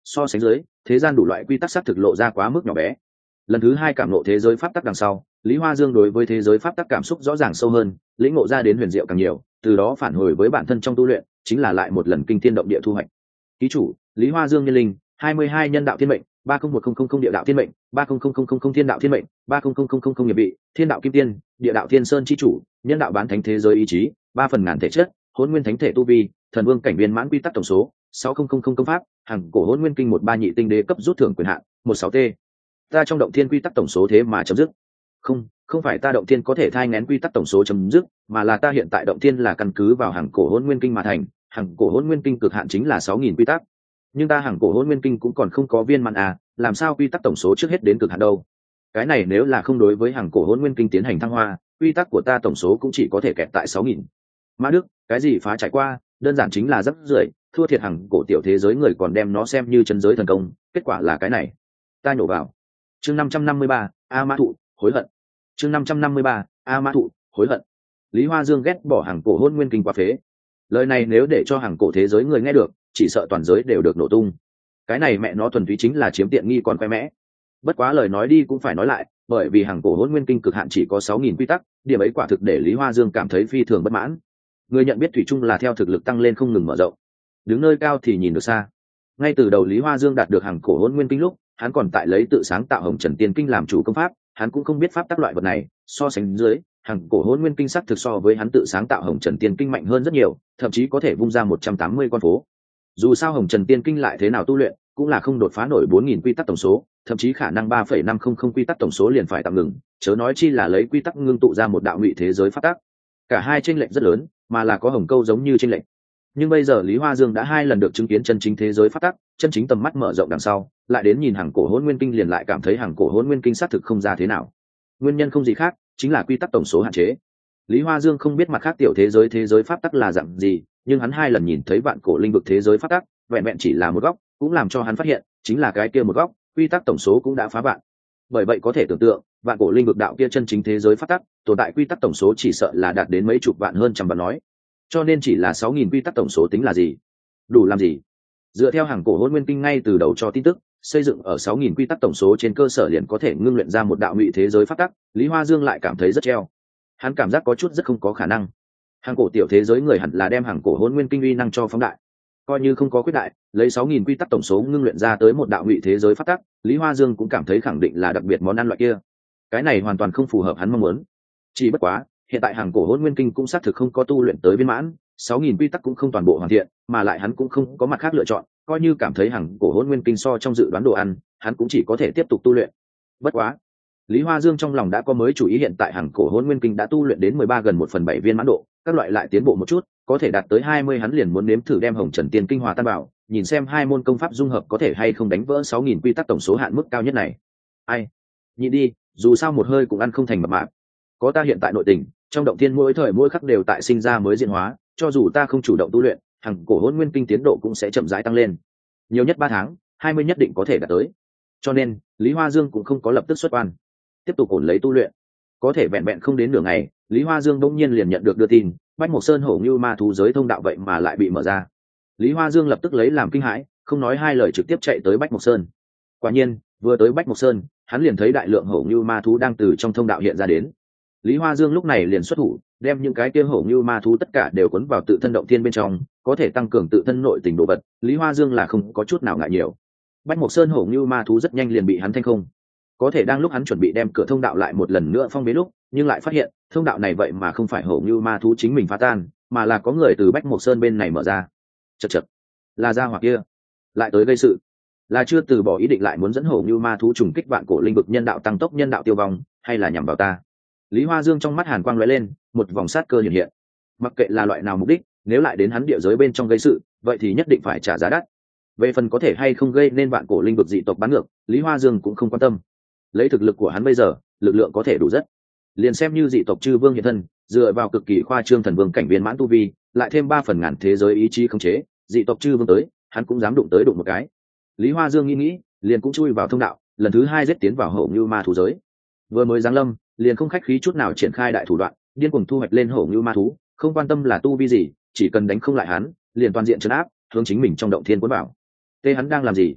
S1: so sánh dưới thế gian đủ loại quy tắc xác thực lộ ra quá mức nhỏ bé. Lần thứ hai cảm ngộ thế giới pháp tắc đằng sau, Lý Hoa Dương đối với thế giới pháp tắc cảm xúc rõ ràng sâu hơn, lĩnh ngộ ra đến huyền diệu càng nhiều, từ đó phản hồi với bản thân trong tu luyện, chính là lại một lần kinh thiên động địa thu hoạch. Ký chủ Lý Hoa Dương nhân linh hai mươi hai nhân đạo thiên mệnh ba không một không không không địa đạo thiên mệnh ba không không không không không thiên đạo thiên mệnh ba không không không không không nghiệp vị thiên đạo kim tiên địa đạo thiên sơn chi chủ nhân đạo bán thánh thế giới ý chí ba phần ngàn thể chất hỗn nguyên thánh thể tu vi thần vương cảnh viên mãn quy tắc tổng số sáu không không không công pháp hàng cổ hỗn nguyên kinh một ba nhị tinh đế cấp rút thưởng quyền hạn một sáu t. Ta trong động thiên quy tắc tổng số thế mà chấm dứt. Không, không phải ta động thiên có thể thai nghén quy tắc tổng số chấm dứt, mà là ta hiện tại động thiên là căn cứ vào hàng cổ hỗn nguyên kinh mà thành, hàng cổ hỗn nguyên kinh cực hạn chính là sáu nghìn quy tắc. Nhưng ta hàng cổ hỗn nguyên kinh cũng còn không có viên mãn à, làm sao quy tắc tổng số trước hết đến cực hạn đâu? Cái này nếu là không đối với hàng cổ hỗn nguyên kinh tiến hành thăng hoa, quy tắc của ta tổng số cũng chỉ có thể kẹt tại sáu nghìn. Mã Đức, cái gì phá trải qua, đơn giản chính là rất rưởi, thua thiệt hàng cổ tiểu thế giới người còn đem nó xem như chân giới thần công, kết quả là cái này. Ta nhổ vào. Chương năm trăm năm mươi ba, A Mã Thụ, hối hận. Chương năm trăm năm mươi ba, A Mã Thụ, hối hận. Lý Hoa Dương ghét bỏ hàng cổ hỗn nguyên kinh quá phế. Lời này nếu để cho hàng cổ thế giới người nghe được, chỉ sợ toàn giới đều được nổ tung. Cái này mẹ nó thuần túy chính là chiếm tiện nghi còn khoe mẽ. Bất quá lời nói đi cũng phải nói lại, bởi vì hàng cổ hỗn nguyên kinh cực hạn chỉ có sáu nghìn quy tắc, điểm ấy quả thực để Lý Hoa Dương cảm thấy phi thường bất mãn. Người nhận biết thủy chung là theo thực lực tăng lên không ngừng mở rộng. Đứng nơi cao thì nhìn được xa. Ngay từ đầu Lý Hoa Dương đạt được hàng cổ hỗn nguyên kinh lúc, hắn còn tại lấy tự sáng tạo Hồng Trần Tiên Kinh làm chủ công pháp, hắn cũng không biết pháp tắc loại vật này, so sánh dưới, hàng cổ hỗn nguyên kinh sắc thực so với hắn tự sáng tạo Hồng Trần Tiên Kinh mạnh hơn rất nhiều, thậm chí có thể vung ra một trăm tám mươi con phố. Dù sao Hồng Trần Tiên Kinh lại thế nào tu luyện, cũng là không đột phá nổi bốn nghìn quy tắc tổng số, thậm chí khả năng ba phẩy năm không không quy tắc tổng số liền phải tạm ngừng, chớ nói chi là lấy quy tắc ngưng tụ ra một đạo ngụy thế giới pháp tắc. Cả hai chênh lệch rất lớn, mà là có hồng câu giống như chênh lệch. Nhưng bây giờ Lý Hoa Dương đã hai lần được chứng kiến chân chính thế giới pháp tắc, chân chính tầm mắt mở rộng đằng sau, lại đến nhìn hàng cổ hỗn nguyên kinh liền lại cảm thấy hàng cổ hỗn nguyên kinh xác thực không ra thế nào. Nguyên nhân không gì khác, chính là quy tắc tổng số hạn chế. Lý Hoa Dương không biết mặt khác tiểu thế giới thế giới pháp tắc là dạng gì, nhưng hắn hai lần nhìn thấy vạn cổ linh vực thế giới pháp tắc, vẹn vẹn chỉ là một góc, cũng làm cho hắn phát hiện, chính là cái kia một góc, quy tắc tổng số cũng đã phá vạn. Bởi vậy có thể tưởng tượng, vạn cổ linh vực đạo kia chân chính thế giới pháp tắc, tồn tại quy tắc tổng số chỉ sợ là đạt đến mấy chục vạn hơn trăm vạn nói. Cho nên chỉ là sáu nghìn quy tắc tổng số tính là gì? Đủ làm gì? Dựa theo hàng cổ hỗn nguyên kinh ngay từ đầu cho tin tức, xây dựng ở sáu nghìn quy tắc tổng số trên cơ sở liền có thể ngưng luyện ra một đạo ngụy thế giới pháp tắc, Lý Hoa Dương lại cảm thấy rất treo. Hắn cảm giác có chút rất không có khả năng. Hàng cổ tiểu thế giới người hẳn là đem hàng cổ hỗn nguyên kinh uy năng cho phóng đại. Coi như không có quyết đại, lấy sáu nghìn quy tắc tổng số ngưng luyện ra tới một đạo ngụy thế giới pháp tắc, Lý Hoa Dương cũng cảm thấy khẳng định là đặc biệt món ăn loại kia. Cái này hoàn toàn không phù hợp hắn mong muốn. Chỉ bất quá, hiện tại hàng cổ hỗn nguyên kinh cũng xác thực không có tu luyện tới viên mãn, sáu nghìn quy tắc cũng không toàn bộ hoàn thiện, mà lại hắn cũng không có mặt khác lựa chọn, coi như cảm thấy hàng cổ hỗn nguyên kinh so trong dự đoán đồ ăn, hắn cũng chỉ có thể tiếp tục tu luyện. Bất quá, Lý Hoa Dương trong lòng đã có mới chủ ý, hiện tại hàng cổ hỗn nguyên kinh đã tu luyện đến mười ba gần một phần bảy viên mãn độ, các loại lại tiến bộ một chút, có thể đạt tới hai mươi, hắn liền muốn nếm thử đem Hồng Trần Tiên Kinh hòa tan vào, nhìn xem hai môn công pháp dung hợp có thể hay không đánh vỡ sáu nghìn quy tắc tổng số hạn mức cao nhất này. Ai, nhịn đi, dù sao một hơi cũng ăn không thành mập mạp. Có ta hiện tại nội tình, trong động thiên mỗi thời mỗi khắc đều tại sinh ra mới diễn hóa, cho dù ta không chủ động tu luyện, hàng cổ hỗn nguyên kinh tiến độ cũng sẽ chậm rãi tăng lên. Nhiều nhất ba tháng, hai mươi nhất định có thể đạt tới. Cho nên, Lý Hoa Dương cũng không có lập tức xuất quan, tiếp tục ổn lấy tu luyện. Có thể vẹn vẹn không đến nửa ngày, Lý Hoa Dương bỗng nhiên liền nhận được đưa tin, Bách Mộc Sơn hổ như ma thú giới thông đạo vậy mà lại bị mở ra. Lý Hoa Dương lập tức lấy làm kinh hãi, không nói hai lời trực tiếp chạy tới Bách Mộc Sơn. Quả nhiên, vừa tới Bách Mộc Sơn, hắn liền thấy đại lượng hổ như ma thú đang từ trong thông đạo hiện ra đến. Lý Hoa Dương lúc này liền xuất thủ, đem những cái kia hổ như ma thú tất cả đều cuốn vào tự thân động thiên bên trong, có thể tăng cường tự thân nội tình đồ vật, Lý Hoa Dương là không có chút nào ngại nhiều. Bách Mộc Sơn hổ như ma thú rất nhanh liền bị hắn thanh không. Có thể đang lúc hắn chuẩn bị đem cửa thông đạo lại một lần nữa phong bế lúc, nhưng lại phát hiện, thông đạo này vậy mà không phải hổ như ma thú chính mình phá tan, mà là có người từ Bách Mộc Sơn bên này mở ra. Chậc chậc, là gia hỏa kia, lại tới gây sự. Là chưa từ bỏ ý định lại muốn dẫn hổ như ma thú trùng kích vạn cổ linh vực nhân đạo tăng tốc nhân đạo tiêu vong, hay là nhằm vào ta? Lý Hoa Dương trong mắt hàn quang lóe lên, một vòng sát cơ hiện hiện. Mặc kệ là loại nào mục đích, nếu lại đến hắn địa giới bên trong gây sự, vậy thì nhất định phải trả giá đắt. Về phần có thể hay không gây nên vạn cổ linh vực dị tộc bắn ngược, Lý Hoa Dương cũng không quan tâm. Lấy thực lực của hắn bây giờ, lực lượng có thể đủ rất. Liền xem như dị tộc chư vương hiện thân, dựa vào cực kỳ khoa trương thần vương cảnh viên mãn tu vi, lại thêm ba phần ngàn thế giới ý chí khống chế, dị tộc chư vương tới, hắn cũng dám đụng tới đụng một cái. Lý Hoa Dương nghĩ nghĩ, liền cũng chui vào thông đạo, lần thứ hai giết tiến vào hổ như ma thú giới. Vừa mới giáng lâm, liền không khách khí chút nào triển khai đại thủ đoạn, điên cuồng thu hoạch lên hổ như ma thú, không quan tâm là tu vi gì, chỉ cần đánh không lại hắn, liền toàn diện trấn áp, hướng chính mình trong động thiên cuốn vào. Tê hắn đang làm gì?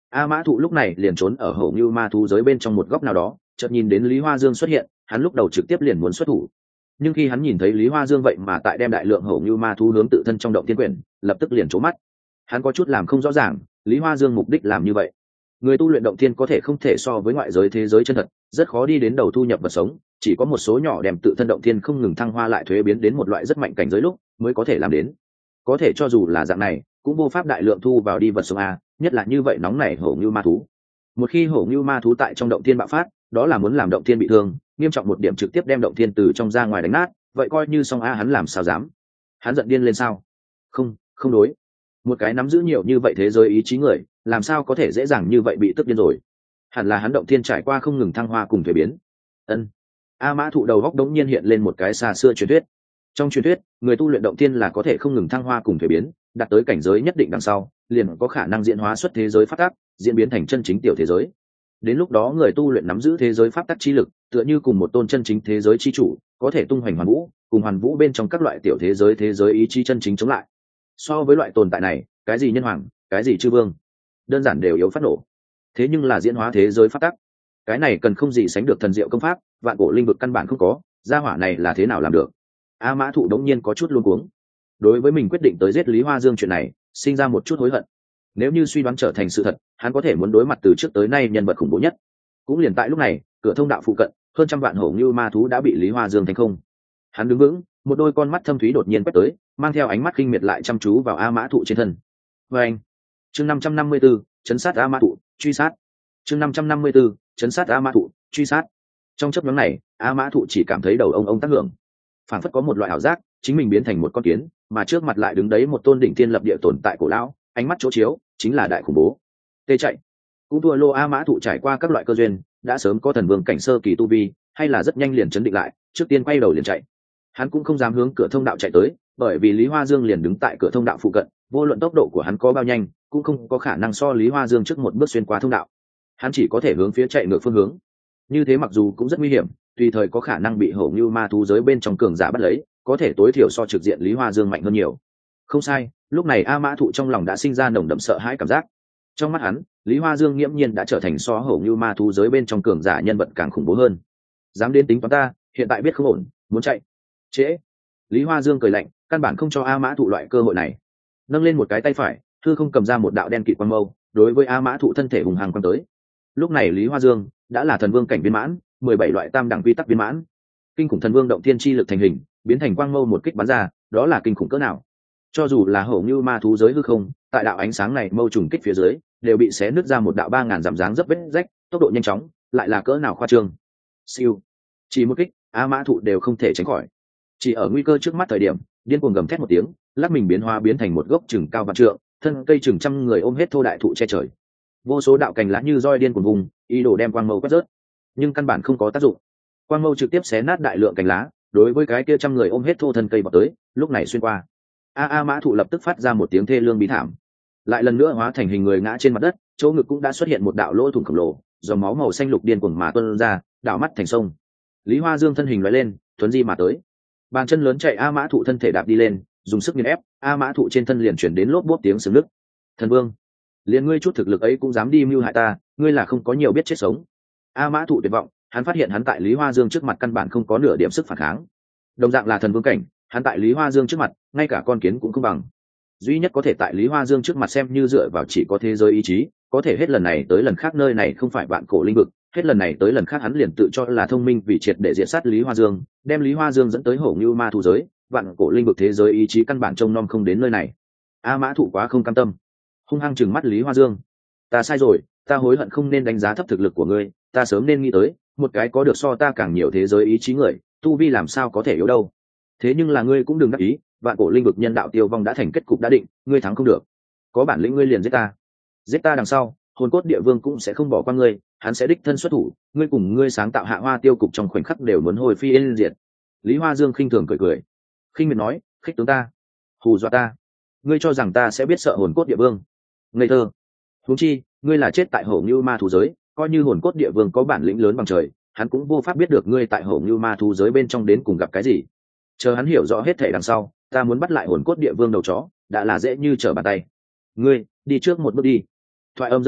S1: A Mã Thụ lúc này liền trốn ở hổ ngưu ma thú giới bên trong một góc nào đó, chợt nhìn đến Lý Hoa Dương xuất hiện, hắn lúc đầu trực tiếp liền muốn xuất thủ. Nhưng khi hắn nhìn thấy Lý Hoa Dương vậy mà tại đem đại lượng hổ ngưu ma thú hướng tự thân trong động thiên quyển, lập tức liền trố mắt. Hắn có chút làm không rõ ràng, Lý Hoa Dương mục đích làm như vậy. Người tu luyện động thiên có thể không thể so với ngoại giới thế giới chân thật, rất khó đi đến đầu thu nhập vật sống, chỉ có một số nhỏ đem tự thân động thiên không ngừng thăng hoa lại thuế biến đến một loại rất mạnh cảnh giới lúc mới có thể làm đến. Có thể cho dù là dạng này, cũng vô pháp đại lượng thu vào đi vật sống a, nhất là như vậy nóng nảy hổ ngưu ma thú. Một khi hổ ngưu ma thú tại trong động thiên bạo phát, đó là muốn làm động thiên bị thương, nghiêm trọng một điểm trực tiếp đem động thiên từ trong ra ngoài đánh nát, vậy coi như xong a, hắn làm sao dám? Hắn giận điên lên sao? Không, không đối. Một cái nắm giữ nhiều như vậy thế giới ý chí người, làm sao có thể dễ dàng như vậy bị tức điên rồi? Hẳn là hắn động thiên trải qua không ngừng thăng hoa cùng thuế biến. Ân. A Mã Thụ đầu góc đống nhiên hiện lên một cái xa xưa truyền thuyết. Trong truyền thuyết, người tu luyện động thiên là có thể không ngừng thăng hoa cùng thuế biến, đạt tới cảnh giới nhất định đằng sau, liền có khả năng diễn hóa xuất thế giới pháp tắc, diễn biến thành chân chính tiểu thế giới. Đến lúc đó người tu luyện nắm giữ thế giới pháp tắc chi lực, tựa như cùng một tôn chân chính thế giới chi chủ, có thể tung hoành hoàn vũ, cùng hoàn vũ bên trong các loại tiểu thế giới thế giới ý chí chân chính chống lại. So với loại tồn tại này, cái gì nhân hoàng, cái gì chư vương, đơn giản đều yếu phát nổ. Thế nhưng là diễn hóa thế giới pháp tắc, cái này cần không gì sánh được thần diệu công pháp, vạn cổ linh vực căn bản không có, gia hỏa này là thế nào làm được? A Mã Thụ đống nhiên có chút luống cuống. Đối với mình quyết định tới giết Lý Hoa Dương chuyện này, sinh ra một chút hối hận. Nếu như suy đoán trở thành sự thật, hắn có thể muốn đối mặt từ trước tới nay nhân vật khủng bố nhất. Cũng liền tại lúc này, cửa thông đạo phụ cận, hơn trăm vạn hổ ngưu ma thú đã bị Lý Hoa Dương thành không. Hắn đứng vững, một đôi con mắt thâm thúy đột nhiên quét tới, mang theo ánh mắt kinh miệt lại chăm chú vào A Mã Thụ trên thân. Và anh, chương năm trăm năm mươi 554, chấn sát A Mã Thụ, truy sát. Chương năm trăm năm mươi 554, chấn sát A Mã Thụ, truy sát. Trong chớp nhoáng này, A Mã Thụ chỉ cảm thấy đầu ông ông tác hưởng, phản phất có một loại ảo giác, chính mình biến thành một con kiến, mà trước mặt lại đứng đấy một tôn đỉnh thiên lập địa tồn tại cổ lão, ánh mắt chỗ chiếu chính là đại khủng bố. Tê chạy, cũng thua lô. A Mã Thụ trải qua các loại cơ duyên, đã sớm có thần vương cảnh sơ kỳ tu vi, hay là rất nhanh liền chấn định lại, trước tiên quay đầu liền chạy. Hắn cũng không dám hướng cửa thông đạo chạy tới, bởi vì Lý Hoa Dương liền đứng tại cửa thông đạo phụ cận, vô luận tốc độ của hắn có bao nhanh, cũng không có khả năng so Lý Hoa Dương trước một bước xuyên qua thông đạo. Hắn chỉ có thể hướng phía chạy ngược phương hướng. Như thế mặc dù cũng rất nguy hiểm, tùy thời có khả năng bị hổ ngưu ma thú giới bên trong cường giả bắt lấy, có thể tối thiểu so trực diện Lý Hoa Dương mạnh hơn nhiều. Không sai, lúc này A Mã Thụ trong lòng đã sinh ra nồng đậm sợ hãi cảm giác. Trong mắt hắn, Lý Hoa Dương nghiễm nhiên đã trở thành so hổ ngưu ma thú giới bên trong cường giả nhân vật càng khủng bố hơn. Dám đến tính toán ta, hiện tại biết không ổn, muốn chạy. Trễ. Lý Hoa Dương cười lạnh, căn bản không cho A Mã Thụ loại cơ hội này. Nâng lên một cái tay phải, thư không cầm ra một đạo đen kịt quang mâu, đối với A Mã Thụ thân thể hùng hăng quăng tới. Lúc này Lý Hoa Dương đã là thần vương cảnh viên mãn, mười bảy loại tam đẳng quy tắc viên mãn. Kinh khủng thần vương động thiên chi lực thành hình, biến thành quang mâu một kích bắn ra, đó là kinh khủng cỡ nào? Cho dù là hổ ngưu ma thú giới hư không, tại đạo ánh sáng này mâu trùng kích phía dưới, đều bị xé nứt ra một đạo ba ngàn dặm dáng dấp vết rách, tốc độ nhanh chóng, lại là cỡ nào khoa trương. Siêu, chỉ một kích, A Mã Thụ đều không thể tránh khỏi. Chỉ ở nguy cơ trước mắt thời điểm, điên cuồng gầm thét một tiếng, lắc mình biến hóa biến thành một gốc chừng cao vạn trượng, thân cây chừng trăm người ôm hết thô đại thụ che trời. Vô số đạo cành lá như roi điên cuồng vùng, ý đồ đem quang mâu quét rớt, nhưng căn bản không có tác dụng. Quang mâu trực tiếp xé nát đại lượng cành lá, đối với cái kia trăm người ôm hết thô thân cây vào tới, lúc này xuyên qua. A A Mã Thụ lập tức phát ra một tiếng thê lương bí thảm, lại lần nữa hóa thành hình người ngã trên mặt đất, chỗ ngực cũng đã xuất hiện một đạo lỗ thủng khổng lồ, dòng máu màu xanh lục điên cuồng mà tuôn ra, đảo mắt thành sông. Lý Hoa Dương thân hình lóe lên, thuấn di mà tới, bàn chân lớn chạy A Mã Thụ thân thể đạp đi lên, dùng sức nghiền ép, A Mã Thụ trên thân liền chuyển đến lốp bốp tiếng sừng nứt. Thần vương, liền ngươi chút thực lực ấy cũng dám đi mưu hại ta, ngươi là không có nhiều biết chết sống. A Mã Thụ tuyệt vọng, hắn phát hiện hắn tại Lý Hoa Dương trước mặt căn bản không có nửa điểm sức phản kháng. Đồng dạng là thần vương cảnh, hắn tại Lý Hoa Dương trước mặt, ngay cả con kiến cũng không bằng. Duy nhất có thể tại Lý Hoa Dương trước mặt xem như dựa vào chỉ có thế giới ý chí, có thể hết lần này tới lần khác nơi này không phải vạn cổ linh vực, hết lần này tới lần khác hắn liền tự cho là thông minh vì triệt để diệt sát Lý Hoa Dương, đem Lý Hoa Dương dẫn tới hổ ngưu ma thú giới, vạn cổ linh vực thế giới ý chí căn bản trông nom không đến nơi này. A Mã Thụ quá không cam tâm, hung hăng trừng mắt Lý Hoa Dương. Ta sai rồi, ta hối hận không nên đánh giá thấp thực lực của ngươi, ta sớm nên nghĩ tới, một cái có được so ta càng nhiều thế giới ý chí người, tu vi làm sao có thể yếu đâu. Thế nhưng là ngươi cũng đừng đắc ý, vạn cổ linh vực nhân đạo tiêu vong đã thành kết cục đã định, ngươi thắng không được. Có bản lĩnh ngươi liền giết ta. Giết ta đằng sau, hồn cốt địa vương cũng sẽ không bỏ qua ngươi, hắn sẽ đích thân xuất thủ, ngươi cùng ngươi sáng tạo hạ hoa tiêu cục trong khoảnh khắc đều muốn hồi phi yên diệt. Lý Hoa Dương khinh thường cười cười, khinh miệt nói, khích tướng ta, hù dọa ta, ngươi cho rằng ta sẽ biết sợ hồn cốt địa vương? Ngây thơ. Huống chi, ngươi là chết tại hổ ngưu ma thú giới, coi như hồn cốt địa vương có bản lĩnh lớn bằng trời, hắn cũng vô pháp biết được ngươi tại hổ ngưu ma thú giới bên trong đến cùng gặp cái gì. Chờ hắn hiểu rõ hết thể đằng sau, ta muốn bắt lại hồn cốt địa vương đầu chó, đã là dễ như trở bàn tay. Ngươi đi trước một bước đi. Thoại âm rơi xuống,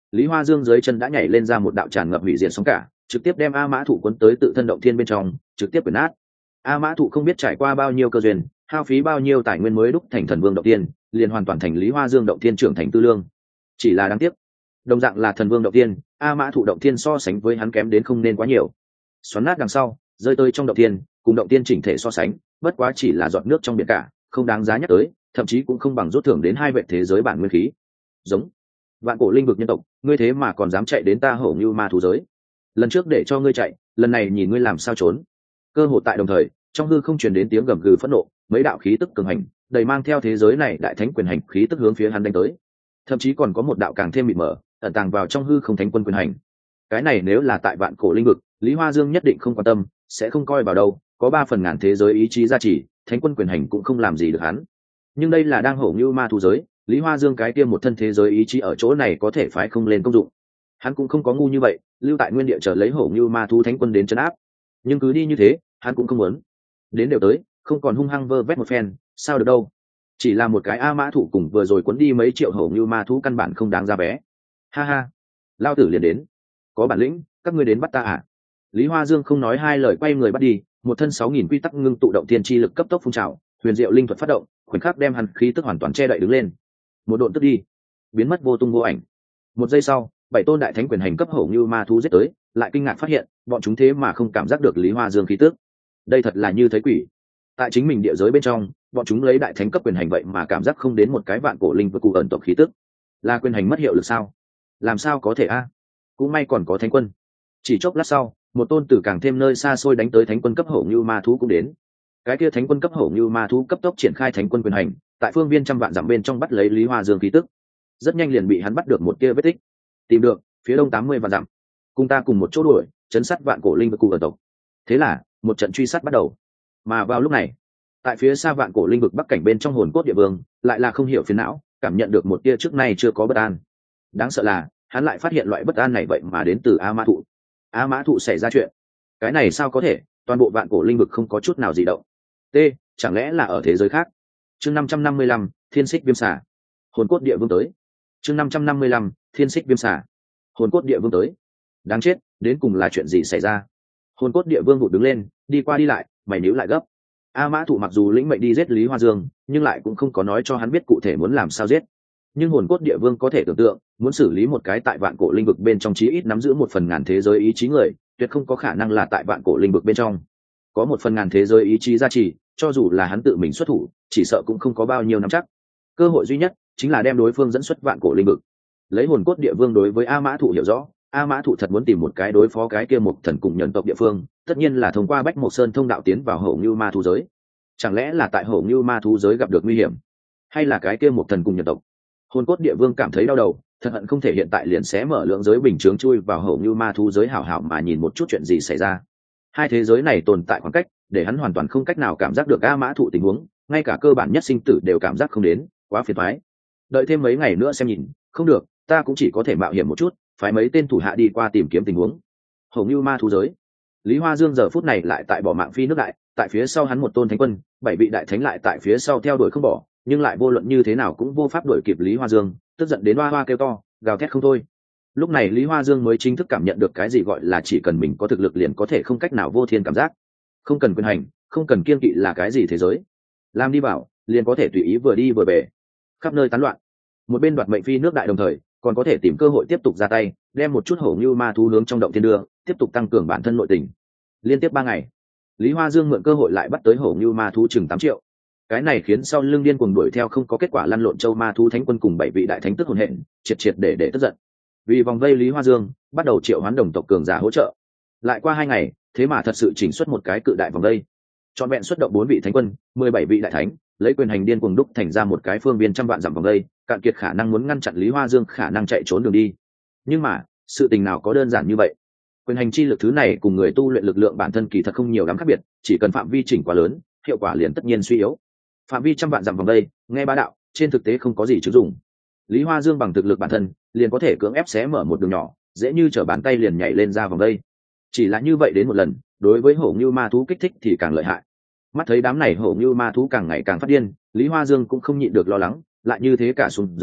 S1: Lý Hoa Dương dưới chân đã nhảy lên ra một đạo tràn ngập hủy diệt sóng cả, trực tiếp đem A Mã Thụ cuốn tới tự thân động thiên bên trong, trực tiếp quyển nát. A Mã Thụ không biết trải qua bao nhiêu cơ duyên, hao phí bao nhiêu tài nguyên mới đúc thành thần vương động thiên, liền hoàn toàn thành Lý Hoa Dương động thiên trưởng thành tư lương. Chỉ là đáng tiếc, đồng dạng là thần vương động thiên, A Mã Thụ động thiên so sánh với hắn kém đến không nên quá nhiều. Xoắn nát đằng sau, rơi tới trong động thiên, cùng động thiên chỉnh thể so sánh, bất quá chỉ là giọt nước trong biển cả, không đáng giá nhắc tới, thậm chí cũng không bằng rút thưởng đến hai vệ thế giới bản nguyên khí. Giống vạn cổ linh vực nhân tộc, ngươi thế mà còn dám chạy đến ta Hổ Như Ma thú giới. Lần trước để cho ngươi chạy, lần này nhìn ngươi làm sao trốn. Cơ hội tại đồng thời, trong hư không truyền đến tiếng gầm gừ phẫn nộ, mấy đạo khí tức cường hành, đầy mang theo thế giới này đại thánh quyền hành khí tức hướng phía hắn đánh tới. Thậm chí còn có một đạo càng thêm mịt mờ, ẩn tàng vào trong hư không thánh quân quyền hành. Cái này nếu là tại vạn cổ linh vực, Lý Hoa Dương nhất định không quan tâm, sẽ không coi vào đâu, có ba phần ngàn thế giới ý chí gia trì, thánh quân quyền hành cũng không làm gì được hắn. Nhưng đây là đang Hổ Như Ma thú giới, Lý Hoa Dương cái kia một thân thế giới ý chí ở chỗ này có thể phái không lên công dụng. Hắn cũng không có ngu như vậy, lưu tại nguyên địa chờ lấy Hổ Như Ma thú thánh quân đến trấn áp. Nhưng cứ đi như thế, hắn cũng không muốn. Đến đều tới, không còn hung hăng vơ vét một phen, sao được đâu. Chỉ là một cái A Mã Thụ cùng vừa rồi cuốn đi mấy triệu Hổ Như Ma thú căn bản không đáng ra vé. Ha ha, lao tử liền đến. Có bản lĩnh, các ngươi đến bắt ta à? Lý Hoa Dương không nói hai lời quay người bắt đi, một thân sáu nghìn quy tắc ngưng tụ động thiên chi lực cấp tốc phun trào, huyền diệu linh thuật phát động, khoảnh khắc đem hắn khí tức hoàn toàn che đậy đứng lên. Một độn tức đi, biến mất vô tung vô ảnh. Một giây sau, bảy tôn đại thánh quyền hành cấp Hổ Như Ma thú giết tới, lại kinh ngạc phát hiện, bọn chúng thế mà không cảm giác được Lý Hoa Dương khí tức. Đây thật là như thấy quỷ. Tại chính mình địa giới bên trong, bọn chúng lấy đại thánh cấp quyền hành vậy mà cảm giác không đến một cái vạn cổ linh vực cụ ẩn tộc khí tức. Là quyền hành mất hiệu lực sao? Làm sao có thể a? Cũng may còn có thánh quân. Chỉ chốc lát sau, một tôn tử càng thêm nơi xa xôi đánh tới thánh quân cấp Hổ Như Ma thú cũng đến. Cái kia thánh quân cấp Hổ Như Ma thú cấp tốc triển khai thánh quân quyền hành, tại phương viên trăm vạn dặm bên trong bắt lấy Lý Hoa Dương khí tức. Rất nhanh liền bị hắn bắt được một kia vết tích. Tìm được, phía đông tám mươi vạn dặm. Cùng ta cùng một chỗ đuổi, chấn sát vạn cổ linh vực cụ ẩn tộc. Thế là, một trận truy sát bắt đầu. Mà vào lúc này, tại phía xa vạn cổ linh vực bắc cảnh bên trong hồn cốt địa vương, lại là không hiểu phiền não, cảm nhận được một tia trước nay chưa có bất an. Đáng sợ là, hắn lại phát hiện loại bất an này vậy mà đến từ A Mã Thụ. A Mã Thụ xảy ra chuyện. Cái này sao có thể, toàn bộ vạn cổ linh vực không có chút nào gì động. T, chẳng lẽ là ở thế giới khác? Chương năm trăm năm mươi lăm, Thiên Xích Viêm Xà. Hồn cốt địa vương tới. Chương năm trăm năm mươi lăm, Thiên Xích Viêm Xà. Hồn cốt địa vương tới. Đáng chết, đến cùng là chuyện gì xảy ra? Hồn cốt địa vương vụt đứng lên, đi qua đi lại, mày níu lại gấp. A Mã Thụ mặc dù lĩnh mệnh đi giết Lý Hoa Dương, nhưng lại cũng không có nói cho hắn biết cụ thể muốn làm sao giết. Nhưng hồn cốt địa vương có thể tưởng tượng, muốn xử lý một cái tại vạn cổ linh vực bên trong chí ít nắm giữ một phần ngàn thế giới ý chí người, tuyệt không có khả năng là tại vạn cổ linh vực bên trong. Có một phần ngàn thế giới ý chí gia trì, cho dù là hắn tự mình xuất thủ, chỉ sợ cũng không có bao nhiêu nắm chắc. Cơ hội duy nhất chính là đem đối phương dẫn xuất vạn cổ linh vực. Lấy hồn cốt địa vương đối với A Mã Thụ hiểu rõ, A Mã Thụ thật muốn tìm một cái đối phó cái kia một thần cùng nhân tộc địa phương, tất nhiên là thông qua Bách Mộc Sơn thông đạo tiến vào Hổ Như Ma thú giới. Chẳng lẽ là tại Hổ Như Ma thú giới gặp được nguy hiểm, hay là cái kia một thần cùng nhân tộc? Hồn cốt địa vương cảm thấy đau đầu, thật hận không thể hiện tại liền xé mở lượng giới bình chướng chui vào Hổ Như Ma thú giới hảo hảo mà nhìn một chút chuyện gì xảy ra. Hai thế giới này tồn tại khoảng cách, để hắn hoàn toàn không cách nào cảm giác được A Mã Thụ tình huống, ngay cả cơ bản nhất sinh tử đều cảm giác không đến, quá phiền toái. Đợi thêm mấy ngày nữa xem nhìn, không được, ta cũng chỉ có thể mạo hiểm một chút, phái mấy tên thủ hạ đi qua tìm kiếm tình huống. Hổ Như Ma thú giới. Lý Hoa Dương giờ phút này lại tại bỏ mạng phi nước đại, tại phía sau hắn một tôn thánh quân, bảy vị đại thánh lại tại phía sau theo đuổi không bỏ, nhưng lại vô luận như thế nào cũng vô pháp đuổi kịp Lý Hoa Dương, tức giận đến hoa hoa kêu to, gào thét không thôi. Lúc này Lý Hoa Dương mới chính thức cảm nhận được cái gì gọi là chỉ cần mình có thực lực liền có thể không cách nào vô thiên cảm giác, không cần quyền hành, không cần kiên kỵ là cái gì thế giới, làm đi bảo liền có thể tùy ý vừa đi vừa về, khắp nơi tán loạn. Một bên đoạt mệnh phi nước đại đồng thời còn có thể tìm cơ hội tiếp tục ra tay, đem một chút Hổ Như Ma thú hướng trong động thiên đưa, tiếp tục tăng cường bản thân nội tình. Liên tiếp ba ngày, Lý Hoa Dương mượn cơ hội lại bắt tới Hổ Như Ma thú chừng tám triệu. Cái này khiến sau lưng điên cuồng đuổi theo không có kết quả lăn lộn châu ma thú thánh quân cùng bảy vị đại thánh tức hồn hện, triệt triệt để để tức giận. Vì vòng vây Lý Hoa Dương, bắt đầu triệu hoán đồng tộc cường giả hỗ trợ. Lại qua hai ngày, thế mà thật sự chỉnh xuất một cái cự đại vòng vây. Trọn vẹn xuất động bốn vị thánh quân, mười bảy vị đại thánh, lấy quyền hành điên cuồng đúc thành ra một cái phương viên trăm vạn dặm vòng vây, cạn kiệt khả năng muốn ngăn chặn Lý Hoa Dương khả năng chạy trốn đường đi. Nhưng mà, sự tình nào có đơn giản như vậy? Quyền hành chi lực thứ này cùng người tu luyện lực lượng bản thân kỳ thật không nhiều lắm khác biệt, chỉ cần phạm vi chỉnh quá lớn, hiệu quả liền tất nhiên suy yếu. Phạm vi trăm vạn dặm vòng đây, nghe bá đạo, trên thực tế không có gì chứng dụng. Lý Hoa Dương bằng thực lực bản thân, liền có thể cưỡng ép xé mở một đường nhỏ, dễ như trở bàn tay liền nhảy lên ra vòng đây. Chỉ là như vậy đến một lần, đối với Hổ Như Ma thú kích thích thì càng lợi hại. Mắt thấy đám này Hổ Như Ma thú càng ngày càng phát điên, Lý Hoa Dương cũng không nhịn được lo lắng, lại như thế cả xuống dưới,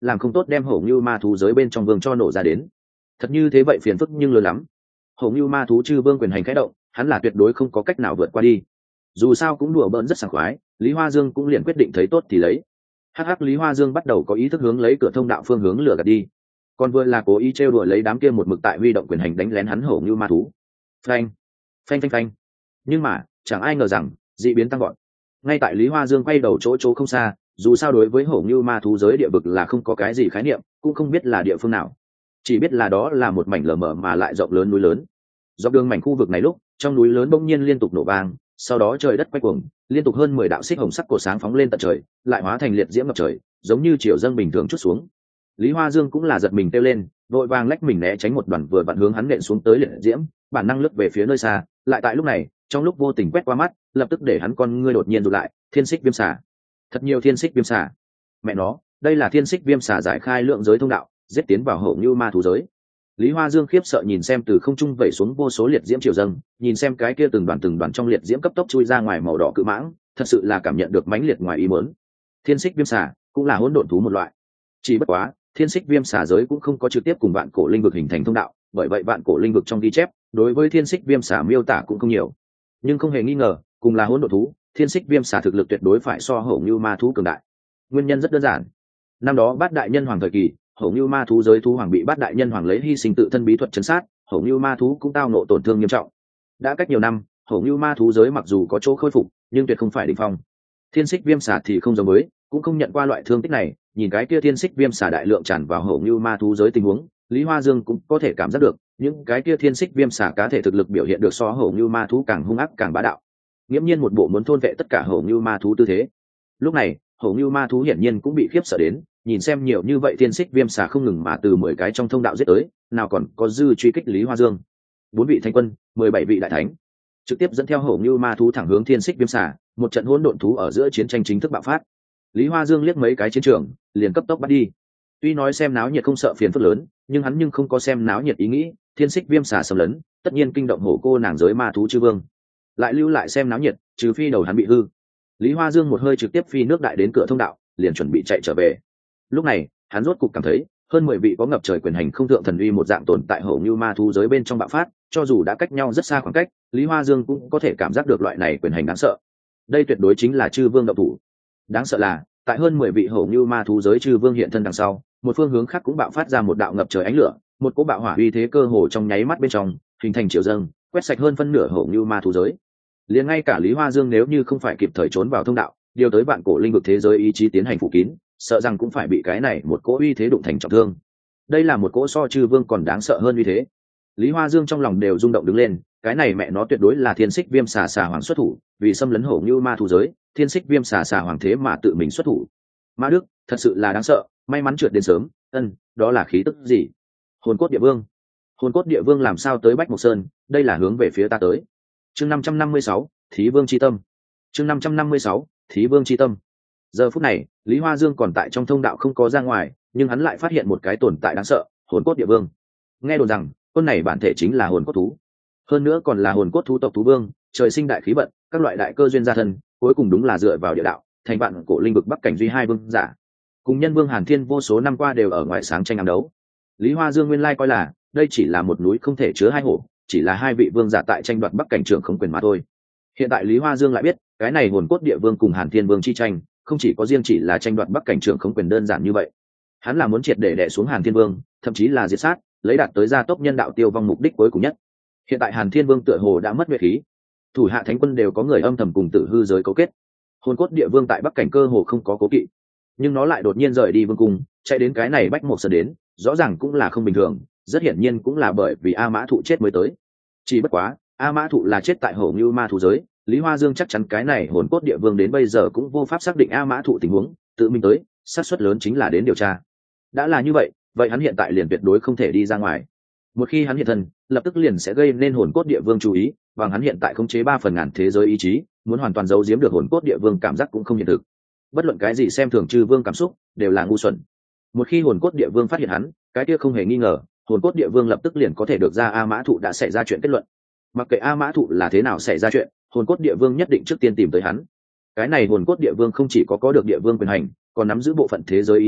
S1: làm không tốt đem hổ ngưu ma thú giới bên trong vương cho nổ ra đến. Thật như thế vậy phiền phức nhưng lớn lắm. Hổ ngưu ma thú chư vương quyền hành khẽ động, hắn là tuyệt đối không có cách nào vượt qua đi. Dù sao cũng đùa bỡn rất sảng khoái, Lý Hoa Dương cũng liền quyết định thấy tốt thì lấy. Hắc hắc, Lý Hoa Dương bắt đầu có ý thức hướng lấy cửa thông đạo phương hướng lửa gạt đi. Còn vừa là cố ý trêu đùa lấy đám kia một mực tại huy động quyền hành đánh lén hắn hổ ngưu ma thú. Phanh, phanh phanh phanh. Nhưng mà, chẳng ai ngờ rằng, dị biến tăng gọn. Ngay tại Lý Hoa Dương quay đầu chỗ chỗ không xa, dù sao đối với hổ ngưu ma thú giới địa vực là không có cái gì khái niệm, cũng không biết là địa phương nào. Chỉ biết là đó là một mảnh lở mở mà lại rộng lớn núi lớn. Dọc đường mảnh khu vực này lúc, trong núi lớn bỗng nhiên liên tục nổ vang, sau đó trời đất quay cuồng, liên tục hơn mười đạo xích hồng sắc cổ sáng phóng lên tận trời, lại hóa thành liệt diễm ngập trời, giống như triều dâng bình thường chút xuống. Lý Hoa Dương cũng là giật mình kêu lên, vội vàng lách mình né tránh một đoàn vừa vặn hướng hắn nện xuống tới liệt diễm, bản năng lướt về phía nơi xa, lại tại lúc này, trong lúc vô tình quét qua mắt, lập tức để hắn con ngươi đột nhiên rụt lại, thiên xích viêm xà. Thật nhiều thiên xích viêm xà. Mẹ nó, đây là thiên xích viêm xà giải khai lượng giới thông đạo, giết tiến vào hổ ngưu ma thú giới. Lý Hoa Dương khiếp sợ nhìn xem từ không trung vẩy xuống vô số liệt diễm triều dâng, nhìn xem cái kia từng đoàn từng đoàn trong liệt diễm cấp tốc chui ra ngoài màu đỏ cự mãng, thật sự là cảm nhận được mãnh liệt ngoài ý muốn. Thiên xích viêm xà cũng là hỗn độn thú một loại. Chỉ bất quá, thiên xích viêm xà giới cũng không có trực tiếp cùng vạn cổ linh vực hình thành thông đạo, bởi vậy vạn cổ linh vực trong ghi chép, đối với thiên xích viêm xà miêu tả cũng không nhiều. Nhưng không hề nghi ngờ, cùng là hỗn độn thú, thiên xích viêm xà thực lực tuyệt đối phải so hổ ngưu ma thú cường đại. Nguyên nhân rất đơn giản. Năm đó Bát Đại Nhân Hoàng thời kỳ, hổ ngưu ma thú giới thú hoàng bị Bát Đại Nhân Hoàng lấy hy sinh tự thân bí thuật chấn sát, hổ ngưu ma thú cũng tao nộ tổn thương nghiêm trọng. Đã cách nhiều năm, hổ ngưu ma thú giới mặc dù có chỗ khôi phục, nhưng tuyệt không phải đỉnh phong. Thiên xích viêm xà thì không giống với, cũng không nhận qua loại thương tích này. Nhìn cái kia thiên xích viêm xà đại lượng tràn vào hổ ngưu ma thú giới tình huống, Lý Hoa Dương cũng có thể cảm giác được, những cái kia thiên xích viêm xà cá thể thực lực biểu hiện được so hổ ngưu ma thú càng hung ác càng bá đạo. Nghiễm nhiên một bộ muốn thôn vệ tất cả hổ ngưu ma thú tư thế. Lúc này, hổ ngưu ma thú hiển nhiên cũng bị khiếp sợ đến, nhìn xem nhiều như vậy thiên xích viêm xà không ngừng mà từ mười cái trong thông đạo giết tới, nào còn có dư truy kích Lý Hoa Dương. Bốn vị thánh quân, mười bảy vị đại thánh, trực tiếp dẫn theo hổ ngưu ma thú thẳng hướng thiên xích viêm xà, một trận hỗn độn thú ở giữa chiến tranh chính thức bạo phát. Lý Hoa Dương liếc mấy cái chiến trường, liền cấp tốc bắt đi. Tuy nói xem náo nhiệt không sợ phiền phức lớn, nhưng hắn nhưng không có xem náo nhiệt ý nghĩ, thiên xích viêm xà xâm lấn, tất nhiên kinh động hổ cô nàng giới ma thú chư vương. Lại lưu lại xem náo nhiệt, trừ phi đầu hắn bị hư. Lý Hoa Dương một hơi trực tiếp phi nước đại đến cửa thông đạo, liền chuẩn bị chạy trở về. Lúc này, hắn rốt cục cảm thấy, hơn mười vị có ngập trời quyền hành không thượng thần uy một dạng tồn tại hổ như ma thú giới bên trong bạo phát, cho dù đã cách nhau rất xa khoảng cách, Lý Hoa Dương cũng có thể cảm giác được loại này quyền hành đáng sợ. Đây tuyệt đối chính là chư vương động thủ. Đáng sợ là, tại hơn mười vị hổ như ma thú giới chư vương hiện thân đằng sau, một phương hướng khác cũng bạo phát ra một đạo ngập trời ánh lửa, một cỗ bạo hỏa uy thế cơ hồ trong nháy mắt bên trong, hình thành triệu dâng, quét sạch hơn phân nửa hổ như ma thú giới. Liền ngay cả Lý Hoa Dương nếu như không phải kịp thời trốn vào thông đạo, điều tới vạn cổ linh vực thế giới ý chí tiến hành phủ kín, sợ rằng cũng phải bị cái này một cỗ uy thế đụng thành trọng thương. Đây là một cỗ so chư vương còn đáng sợ hơn uy thế. Lý Hoa Dương trong lòng đều rung động đứng lên, cái này mẹ nó tuyệt đối là thiên xích viêm xà xà hoàng xuất thủ, vì xâm lấn hổ như ma thú giới, thiên xích viêm xà xà hoàng thế mà tự mình xuất thủ. Ma Đức, thật sự là đáng sợ, may mắn trượt đến sớm. Ân, đó là khí tức gì? Hồn cốt địa vương. Hồn cốt địa vương làm sao tới Bách Mộc Sơn, đây là hướng về phía ta tới. Chương năm trăm năm mươi sáu, Thí Vương chi tâm. Chương năm trăm năm mươi sáu, Thí Vương chi tâm. Giờ phút này, Lý Hoa Dương còn tại trong thông đạo không có ra ngoài, nhưng hắn lại phát hiện một cái tồn tại đáng sợ, hồn cốt địa vương. Nghe đồn rằng, con này bản thể chính là hồn cốt thú, hơn nữa còn là hồn cốt thú tộc thú vương, trời sinh đại khí vận, các loại đại cơ duyên gia thân, cuối cùng đúng là dựa vào địa đạo, thành vạn cổ linh vực bắc cảnh duy hai vương giả. Cùng nhân vương Hàn Thiên vô số năm qua đều ở ngoài sáng tranh ám đấu. Lý Hoa Dương nguyên lai coi là đây chỉ là một núi không thể chứa hai hổ, chỉ là hai vị vương giả tại tranh đoạt bắc cảnh trưởng không quyền mà thôi. Hiện tại Lý Hoa Dương lại biết, cái này hồn cốt địa vương cùng Hàn Thiên vương chi tranh, không chỉ có riêng chỉ là tranh đoạt bắc cảnh trưởng không quyền đơn giản như vậy. Hắn là muốn triệt để đè xuống Hàn Thiên vương, thậm chí là diệt sát, lấy đạt tới gia tốc nhân đạo tiêu vong mục đích cuối cùng nhất. Hiện tại Hàn Thiên vương tựa hồ đã mất nhuệ khí, thủ hạ thánh quân đều có người âm thầm cùng Tử Hư giới cấu kết. Hồn cốt địa vương tại bắc cảnh cơ hồ không có cố kỵ, nhưng nó lại đột nhiên rời đi vương cung, chạy đến cái này Bách Mộc Sơn đến, rõ ràng cũng là không bình thường, rất hiển nhiên cũng là bởi vì A Mã Thụ chết mới tới. Chỉ bất quá, A Mã Thụ là chết tại Hổ Như Ma thú giới, Lý Hoa Dương chắc chắn cái này hồn cốt địa vương đến bây giờ cũng vô pháp xác định A Mã Thụ tình huống, tự mình tới, xác suất lớn chính là đến điều tra. Đã là như vậy, vậy hắn hiện tại liền tuyệt đối không thể đi ra ngoài. Một khi hắn hiện thân, lập tức liền sẽ gây nên hồn cốt địa vương chú ý, bằng hắn hiện tại khống chế ba phần ngàn thế giới ý chí, muốn hoàn toàn giấu giếm được hồn cốt địa vương cảm giác cũng không hiện thực. Bất luận cái gì xem thường chư vương cảm xúc, đều là ngu xuẩn. Một khi hồn cốt địa vương phát hiện hắn, cái kia không hề nghi ngờ, hồn cốt địa vương lập tức liền có thể được ra A Mã Thụ đã xảy ra chuyện kết luận. Mặc kệ A Mã Thụ là thế nào xảy ra chuyện, hồn cốt địa vương nhất định trước tiên tìm tới hắn. Cái này hồn cốt địa vương không chỉ có có được địa vương quyền hành, còn nắm giữ bộ phận thế giới ý chí,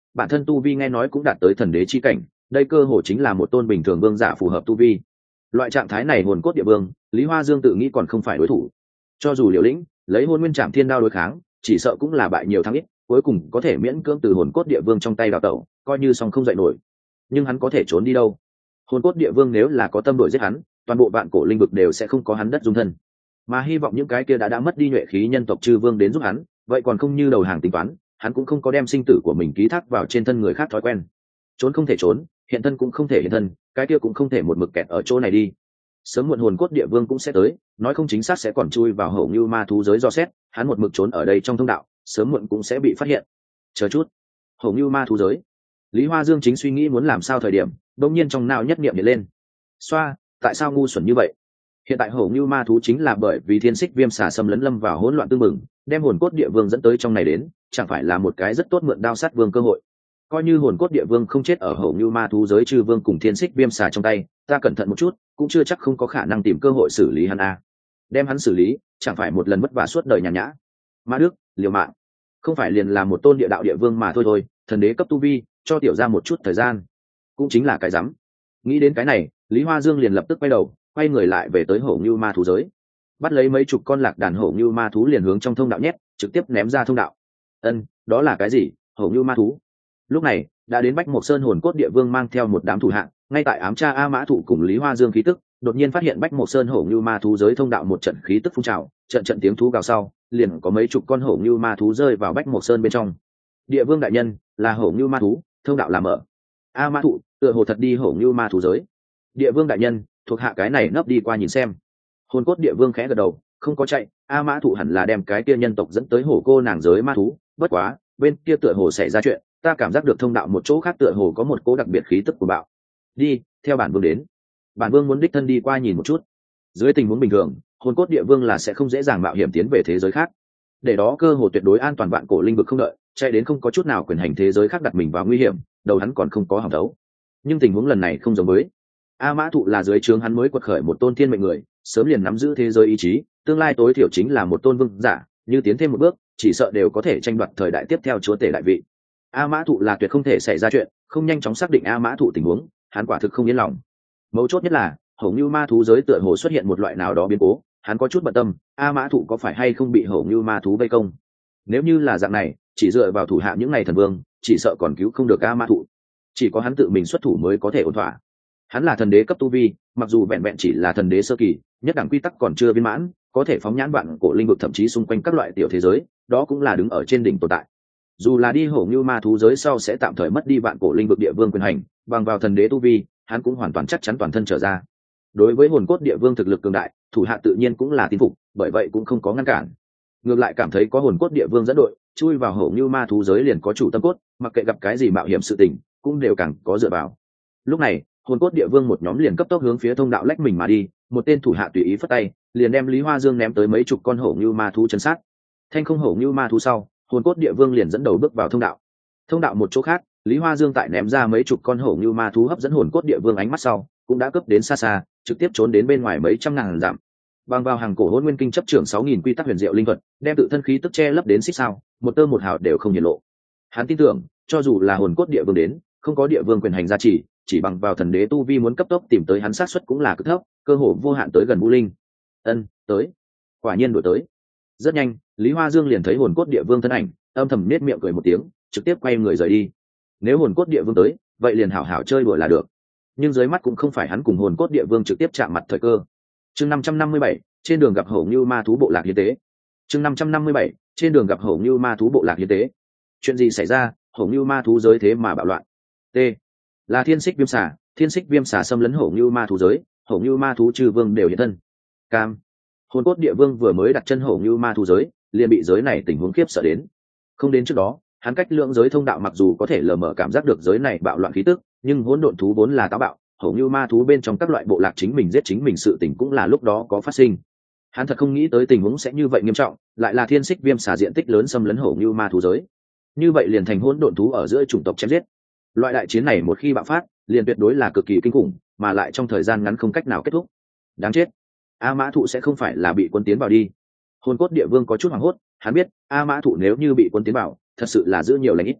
S1: bản thân tu vi nghe nói cũng đạt tới thần đế chi cảnh, đây cơ hồ chính là một tôn bình thường vương giả phù hợp tu vi. Loại trạng thái này hồn cốt địa vương, Lý Hoa Dương tự nghĩ còn không phải đối thủ. Cho dù liều lĩnh lấy hôn nguyên trảm thiên đao đối kháng, chỉ sợ cũng là bại nhiều thắng ít, cuối cùng có thể miễn cưỡng từ hồn cốt địa vương trong tay đào tẩu, coi như xong không dậy nổi. Nhưng hắn có thể trốn đi đâu? Hồn cốt địa vương nếu là có tâm đuổi giết hắn, toàn bộ vạn cổ linh vực đều sẽ không có hắn đất dung thân. Mà hy vọng những cái kia đã đã mất đi nhuệ khí nhân tộc chư vương đến giúp hắn, vậy còn không như đầu hàng tính toán, hắn cũng không có đem sinh tử của mình ký thác vào trên thân người khác thói quen. Trốn không thể trốn, hiện thân cũng không thể hiện thân, cái kia cũng không thể một mực kẹt ở chỗ này đi. Sớm muộn hồn cốt địa vương cũng sẽ tới, nói không chính xác sẽ còn chui vào hậu như ma thú giới do xét, hắn một mực trốn ở đây trong thông đạo, sớm muộn cũng sẽ bị phát hiện. Chờ chút, hậu như ma thú giới. Lý Hoa Dương chính suy nghĩ muốn làm sao thời điểm, đột nhiên trong não nhất niệm hiện lên. Xoa, tại sao ngu xuẩn như vậy? Hiện tại hổ như ma thú chính là bởi vì thiên xích viêm xà xâm lấn lâm vào hỗn loạn tương mừng, đem hồn cốt địa vương dẫn tới trong này đến, chẳng phải là một cái rất tốt mượn đao sát vương cơ hội. Coi như hồn cốt địa vương không chết ở hổ như ma thú giới trừ vương cùng thiên xích viêm xà trong tay, ta cẩn thận một chút cũng chưa chắc không có khả năng tìm cơ hội xử lý hắn a. Đem hắn xử lý chẳng phải một lần vất vả suốt đời nhàn nhã. Ma Đức, liều mạng, không phải liền là một tôn địa đạo địa vương mà thôi thôi, thần đế cấp tu vi, cho tiểu ra một chút thời gian, cũng chính là cái rắm. Nghĩ đến cái này, Lý Hoa Dương liền lập tức quay đầu, quay người lại về tới hổ như ma thú giới, bắt lấy mấy chục con lạc đàn hổ như ma thú liền hướng trong thông đạo nhét, trực tiếp ném ra thông đạo. Ân, đó là cái gì? Hổ như ma thú. Lúc này đã đến Bách Mộc Sơn hồn cốt địa vương mang theo một đám thủ hạ, ngay tại ám tra A Mã Thụ cùng Lý Hoa Dương khí tức, đột nhiên phát hiện Bách Mộc Sơn hổ như ma thú giới thông đạo một trận khí tức phun trào, trận trận tiếng thú gào sau, liền có mấy chục con hổ như ma thú rơi vào Bách Mộc Sơn bên trong. Địa vương đại nhân, là hổ như ma thú, thông đạo là mở. A Mã Thụ, tựa hồ thật đi hổ như ma thú giới. Địa vương đại nhân, thuộc hạ cái này nấp đi qua nhìn xem. Hồn cốt địa vương khẽ gật đầu, không có chạy, A Mã Thụ hẳn là đem cái kia nhân tộc dẫn tới hổ cô nàng giới ma thú, bất quá, bên kia tựa hồ xảy ra chuyện, ta cảm giác được thông đạo một chỗ khác tựa hồ có một cố đặc biệt khí tức của bạo. Đi, theo bản vương đến. Bản vương muốn đích thân đi qua nhìn một chút. Dưới tình huống bình thường, hồn cốt địa vương là sẽ không dễ dàng mạo hiểm tiến về thế giới khác. Để đó cơ hồ tuyệt đối an toàn vạn cổ linh vực không đợi, chạy đến không có chút nào quyền hành thế giới khác đặt mình vào nguy hiểm, đầu hắn còn không có hỏng đấu. Nhưng tình huống lần này không giống với. A Mã Thụ là dưới trướng hắn mới quật khởi một tôn thiên mệnh người, sớm liền nắm giữ thế giới ý chí, tương lai tối thiểu chính là một tôn vương giả, như tiến thêm một bước, chỉ sợ đều có thể tranh đoạt thời đại tiếp theo chúa tể đại vị. A Mã Thụ là tuyệt không thể xảy ra chuyện, không nhanh chóng xác định A Mã Thụ tình huống, hắn quả thực không yên lòng. Mấu chốt nhất là, hổ như ma thú giới tựa hồ xuất hiện một loại nào đó biến cố, hắn có chút bận tâm, A Mã Thụ có phải hay không bị hổ như ma thú vây công? Nếu như là dạng này, chỉ dựa vào thủ hạ những ngày thần vương, chỉ sợ còn cứu không được A Mã Thụ. Chỉ có hắn tự mình xuất thủ mới có thể ổn thỏa. Hắn là thần đế cấp tu vi, mặc dù vẹn vẹn chỉ là thần đế sơ kỳ, nhất đẳng quy tắc còn chưa viên mãn, có thể phóng nhãn bạn cổ linh vực thậm chí xung quanh các loại tiểu thế giới, đó cũng là đứng ở trên đỉnh tồn tại. Dù là đi hổ như ma thú giới sau sẽ tạm thời mất đi vạn cổ linh vực địa vương quyền hành, bằng vào thần đế tu vi, hắn cũng hoàn toàn chắc chắn toàn thân trở ra. Đối với hồn cốt địa vương thực lực cường đại, thủ hạ tự nhiên cũng là tín phục, bởi vậy cũng không có ngăn cản. Ngược lại cảm thấy có hồn cốt địa vương dẫn đội, chui vào hổ như ma thú giới liền có chủ tâm cốt, mặc kệ gặp cái gì mạo hiểm sự tình, cũng đều càng có dựa vào. Lúc này, hồn cốt địa vương một nhóm liền cấp tốc hướng phía thông đạo lách mình mà đi, một tên thủ hạ tùy ý phất tay, liền đem Lý Hoa Dương ném tới mấy chục con hổ như ma thú chân sát. Thanh không hổ như ma thú sau, hồn cốt địa vương liền dẫn đầu bước vào thông đạo. Thông đạo một chỗ khác, Lý Hoa Dương tại ném ra mấy chục con hổ như ma thú hấp dẫn hồn cốt địa vương ánh mắt sau, cũng đã cướp đến xa xa, trực tiếp trốn đến bên ngoài mấy trăm ngàn dặm. Bằng vào hàng cổ hỗn nguyên kinh chấp trưởng sáu nghìn quy tắc huyền diệu linh thuật, đem tự thân khí tức che lấp đến xích sao, một tơ một hào đều không hiển lộ. Hắn tin tưởng, cho dù là hồn cốt địa vương đến, không có địa vương quyền hành gia trì, chỉ bằng vào thần đế tu vi muốn cấp tốc tìm tới hắn xác suất cũng là cực thấp, cơ hội vô hạn tới gần vũ linh. Ân, tới. Quả nhiên đuổi tới. Rất nhanh, Lý Hoa Dương liền thấy hồn cốt địa vương thân ảnh, âm thầm nết miệng cười một tiếng, trực tiếp quay người rời đi. Nếu hồn cốt địa vương tới, vậy liền hảo hảo chơi đùa là được. Nhưng dưới mắt cũng không phải hắn cùng hồn cốt địa vương trực tiếp chạm mặt thời cơ. Chương năm trăm năm mươi bảy, trên đường gặp hổ như ma thú bộ lạc hiến tế. Chương năm trăm năm mươi bảy, trên đường gặp hổ như ma thú bộ lạc hiến tế. Chuyện gì xảy ra, hổ như ma thú giới thế mà bạo loạn? T. Là thiên xích viêm xà, thiên xích viêm xà xâm lấn hổ như ma thú giới, hổ như ma thú trừ vương đều hiện thân. Cam. Hồn cốt địa vương vừa mới đặt chân hổ như ma thú giới, liền bị giới này tình huống khiếp sợ đến. Không đến trước đó, hắn cách lượng giới thông đạo mặc dù có thể lờ mờ cảm giác được giới này bạo loạn khí tức, nhưng hỗn độn thú vốn là táo bạo, hổ như ma thú bên trong các loại bộ lạc chính mình giết chính mình sự tình cũng là lúc đó có phát sinh. Hắn thật không nghĩ tới tình huống sẽ như vậy nghiêm trọng, lại là thiên xích viêm xà diện tích lớn xâm lấn hổ như ma thú giới. Như vậy liền thành hỗn độn thú ở giữa chủng tộc chém giết. Loại đại chiến này một khi bạo phát, liền tuyệt đối là cực kỳ kinh khủng, mà lại trong thời gian ngắn không cách nào kết thúc. Đáng chết. A Mã Thụ sẽ không phải là bị quân tiến vào đi? Hồn cốt địa vương có chút hoảng hốt, hắn biết A Mã Thụ nếu như bị quân tiến vào, thật sự là giữ nhiều lành ít.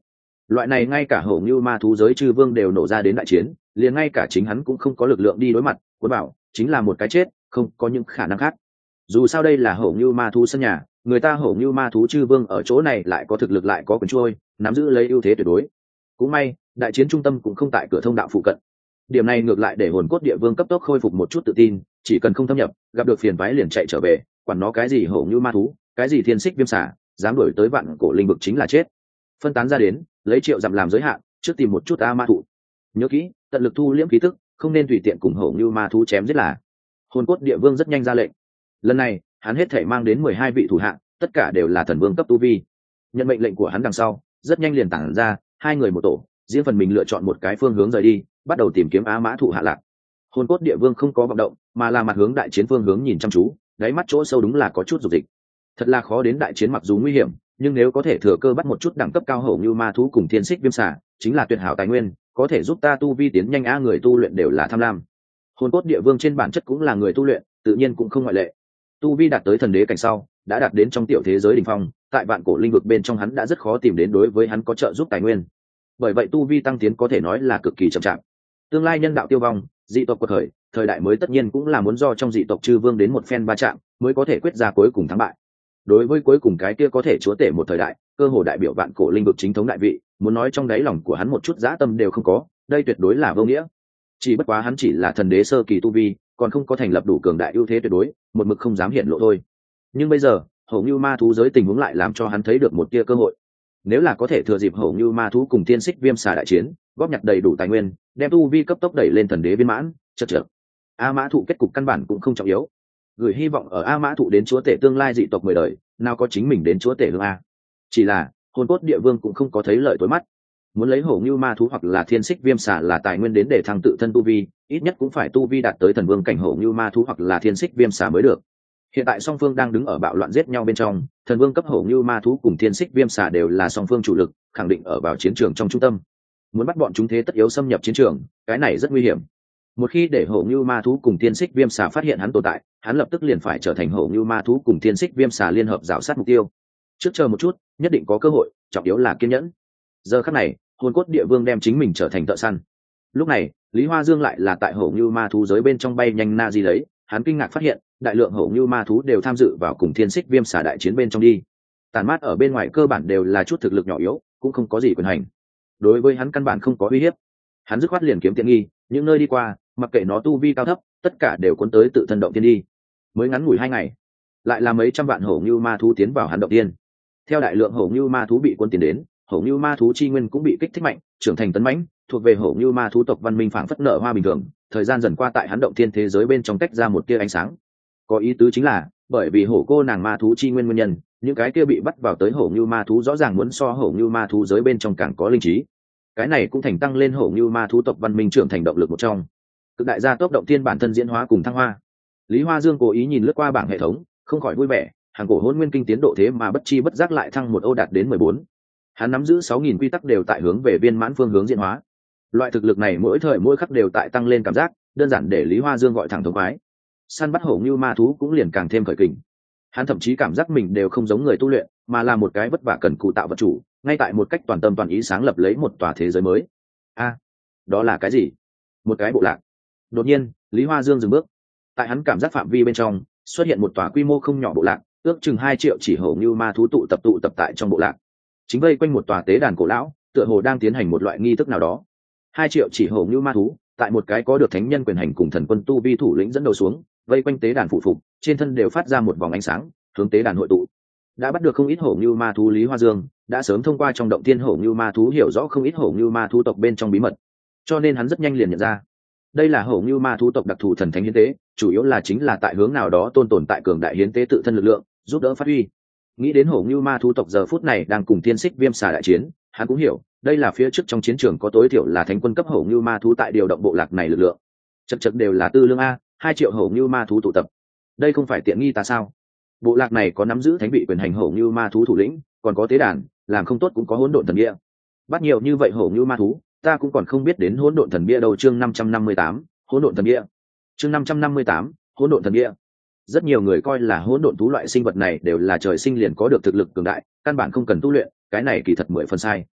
S1: Loại này ngay cả hổ như ma thú giới chư vương đều nổ ra đến đại chiến, liền ngay cả chính hắn cũng không có lực lượng đi đối mặt, cuốn bảo chính là một cái chết, không có những khả năng khác. Dù sao đây là hổ như ma thú sân nhà, người ta hổ như ma thú chư vương ở chỗ này lại có thực lực lại có quyền trôi, nắm giữ lấy ưu thế tuyệt đối. Cũng may đại chiến trung tâm cũng không tại cửa thông đạo phụ cận, điểm này ngược lại để hồn cốt địa vương cấp tốc khôi phục một chút tự tin, chỉ cần không thâm nhập, gặp được phiền toái liền chạy trở về, quản nó cái gì hổ như ma thú, cái gì thiên xích viêm xả, dám đuổi tới vạn cổ linh vực chính là chết. Phân tán ra đến, lấy triệu dặm làm giới hạn, trước tìm một chút a ma thụ. Nhớ kỹ, tận lực thu liễm khí tức, không nên tùy tiện cùng hổ như ma thú chém giết là. Hồn cốt địa vương rất nhanh ra lệnh. Lần này hắn hết thể mang đến mười hai vị thủ hạ, tất cả đều là thần vương cấp tu vi. Nhận mệnh lệnh của hắn đằng sau, rất nhanh liền tản ra, hai người một tổ, riêng phần mình lựa chọn một cái phương hướng rời đi, bắt đầu tìm kiếm á mã thụ hạ lạc. Hồn cốt địa vương không có vọng động, mà là mặt hướng đại chiến phương hướng nhìn chăm chú, đáy mắt chỗ sâu đúng là có chút dục dịch. Thật là khó đến đại chiến, mặc dù nguy hiểm, nhưng nếu có thể thừa cơ bắt một chút đẳng cấp cao hổ như ma thú cùng thiên xích viêm xả, chính là tuyệt hảo tài nguyên, có thể giúp ta tu vi tiến nhanh. A người tu luyện đều là tham lam, hồn cốt địa vương trên bản chất cũng là người tu luyện, tự nhiên cũng không ngoại lệ. Tu vi đạt tới thần đế cảnh sau, đã đạt đến trong tiểu thế giới đỉnh phong, tại vạn cổ linh vực bên trong hắn đã rất khó tìm đến đối với hắn có trợ giúp tài nguyên. Bởi vậy tu vi tăng tiến có thể nói là cực kỳ chậm chạp. Tương lai nhân đạo tiêu vong, dị tộc quật khởi, thời đại mới tất nhiên cũng là muốn do trong dị tộc chư vương đến một phen va chạm mới có thể quyết ra cuối cùng thắng bại. Đối với cuối cùng cái kia có thể chúa tể một thời đại, cơ hồ đại biểu vạn cổ linh vực chính thống đại vị, muốn nói trong đáy lòng của hắn một chút dã tâm đều không có, đây tuyệt đối là vô nghĩa. Chỉ bất quá hắn chỉ là thần đế sơ kỳ tu vi, còn không có thành lập đủ cường đại ưu thế tuyệt đối, một mực không dám hiện lộ thôi. Nhưng bây giờ hổ như ma thú giới tình huống lại làm cho hắn thấy được một tia cơ hội. Nếu là có thể thừa dịp hổ như ma thú cùng tiên xích viêm xà đại chiến, góp nhặt đầy đủ tài nguyên, đem tu vi cấp tốc đẩy lên thần đế viên mãn, chật chật. A mã thụ kết cục căn bản cũng không trọng yếu, gửi hy vọng ở A mã thụ đến chúa tể tương lai dị tộc mười đời, nào có chính mình đến chúa tể hương A. Chỉ là hồn cốt địa vương cũng không có thấy lợi tối mắt, muốn lấy hổ như ma thú hoặc là thiên xích viêm xà là tài nguyên đến để thăng tự thân tu vi, ít nhất cũng phải tu vi đạt tới thần vương cảnh hổ như ma thú hoặc là thiên xích viêm xà mới được. Hiện tại song phương đang đứng ở bạo loạn giết nhau bên trong, thần vương cấp hổ như ma thú cùng thiên xích viêm xà đều là song phương chủ lực, khẳng định ở vào chiến trường trong trung tâm. Muốn bắt bọn chúng thế tất yếu xâm nhập chiến trường, cái này rất nguy hiểm. Một khi để hổ như ma thú cùng thiên xích viêm xà phát hiện hắn tồn tại, hắn lập tức liền phải trở thành hổ như ma thú cùng thiên xích viêm xà liên hợp rào sát mục tiêu. Trước chờ một chút, nhất định có cơ hội, trọng yếu là kiên nhẫn. Giờ khắc này hồn cốt địa vương đem chính mình trở thành thợ săn. Lúc này Lý Hoa Dương lại là tại hổ như ma thú giới bên trong bay nhanh na di lấy, hắn kinh ngạc phát hiện đại lượng hổ như ma thú đều tham dự vào cùng thiên xích viêm xà đại chiến bên trong đi. Tàn mát ở bên ngoài cơ bản đều là chút thực lực nhỏ yếu, cũng không có gì quyền hành, đối với hắn căn bản không có uy hiếp. Hắn dứt khoát liền kiếm tiện nghi, những nơi đi qua mặc kệ nó tu vi cao thấp, tất cả đều cuốn tới tự thân động tiên đi. Mới ngắn ngủi hai ngày, lại là mấy trăm vạn hổ như ma thú tiến vào hắn động tiên. Theo đại lượng hổ như ma thú bị cuốn tiến đến, hổ như ma thú chi nguyên cũng bị kích thích mạnh, trưởng thành tấn mãnh, thuộc về hổ như ma thú tộc văn minh phảng phất nở hoa bình thường. Thời gian dần qua tại hắn động thiên thế giới bên trong tách ra một tia ánh sáng. Có ý tứ chính là bởi vì hổ cô nàng ma thú chi nguyên nguyên nhân, những cái kia bị bắt vào tới hổ như ma thú rõ ràng muốn so hổ như ma thú giới bên trong càng có linh trí. Cái này cũng thành tăng lên hổ như ma thú tộc văn minh trưởng thành động lực một trong. Cực đại gia tốc động thiên bản thân diễn hóa cùng thăng hoa. Lý Hoa Dương cố ý nhìn lướt qua bảng hệ thống, không khỏi vui vẻ, hàng cổ hôn nguyên kinh tiến độ thế mà bất chi bất giác lại thăng một ô đạt đến mười bốn. Hắn nắm giữ sáu nghìn quy tắc đều tại hướng về viên mãn phương hướng diễn hóa. Loại thực lực này mỗi thời mỗi khắc đều tại tăng lên cảm giác, đơn giản để Lý Hoa Dương gọi thẳng thống khoái. Săn bắt hổ như ma thú cũng liền càng thêm khởi kình. Hắn thậm chí cảm giác mình đều không giống người tu luyện, mà là một cái vất vả cần cù tạo vật chủ, ngay tại một cách toàn tâm toàn ý sáng lập lấy một tòa thế giới mới. A, đó là cái gì? Một cái bộ lạc. Đột nhiên Lý Hoa Dương dừng bước. Tại hắn cảm giác phạm vi bên trong xuất hiện một tòa quy mô không nhỏ bộ lạc, ước chừng hai triệu chỉ hổ như ma thú tụ tập tụ tập tại trong bộ lạc, chính vây quanh một tòa tế đàn cổ lão, tựa hồ đang tiến hành một loại nghi thức nào đó. Hai triệu chỉ hổ như ma thú tại một cái có được thánh nhân quyền hành cùng thần quân tu vi thủ lĩnh dẫn đầu xuống, vây quanh tế đàn phụ phục, trên thân đều phát ra một vòng ánh sáng, hướng tế đàn hội tụ. Đã bắt được không ít hổ như ma thú Lý Hoa Dương đã sớm thông qua trong động tiên hổ như ma thú hiểu rõ không ít hổ như ma thú tộc bên trong bí mật, cho nên hắn rất nhanh liền nhận ra đây là hổ như ma thú tộc đặc thù thần thánh hiến tế, chủ yếu là chính là tại hướng nào đó tôn tồn tại cường đại hiến tế tự thân lực lượng, giúp đỡ phát huy. Nghĩ đến hổ như ma thú tộc giờ phút này đang cùng tiên xích viêm xà đại chiến, hắn cũng hiểu đây là phía trước trong chiến trường có tối thiểu là thánh quân cấp hổ như ma thú tại điều động bộ lạc này lực lượng. Chật chật đều là tư lương a, hai triệu hổ như ma thú tụ tập, đây không phải tiện nghi ta sao? Bộ lạc này có nắm giữ thánh vị quyền hành hổ như ma thú thủ lĩnh, còn có tế đàn, làm không tốt cũng có hỗn độn thần bia. Bắt nhiều như vậy hổ như ma thú, ta cũng còn không biết đến hỗn độn thần bia đâu. Chương năm trăm năm mươi tám, hỗn độn thần bia. Chương năm trăm năm mươi tám, hỗn độn thần bia. Rất nhiều người coi là hỗn độn thú loại sinh vật này đều là trời sinh liền có được thực lực cường đại, căn bản không cần tu luyện, cái này kỳ thật mười phần sai.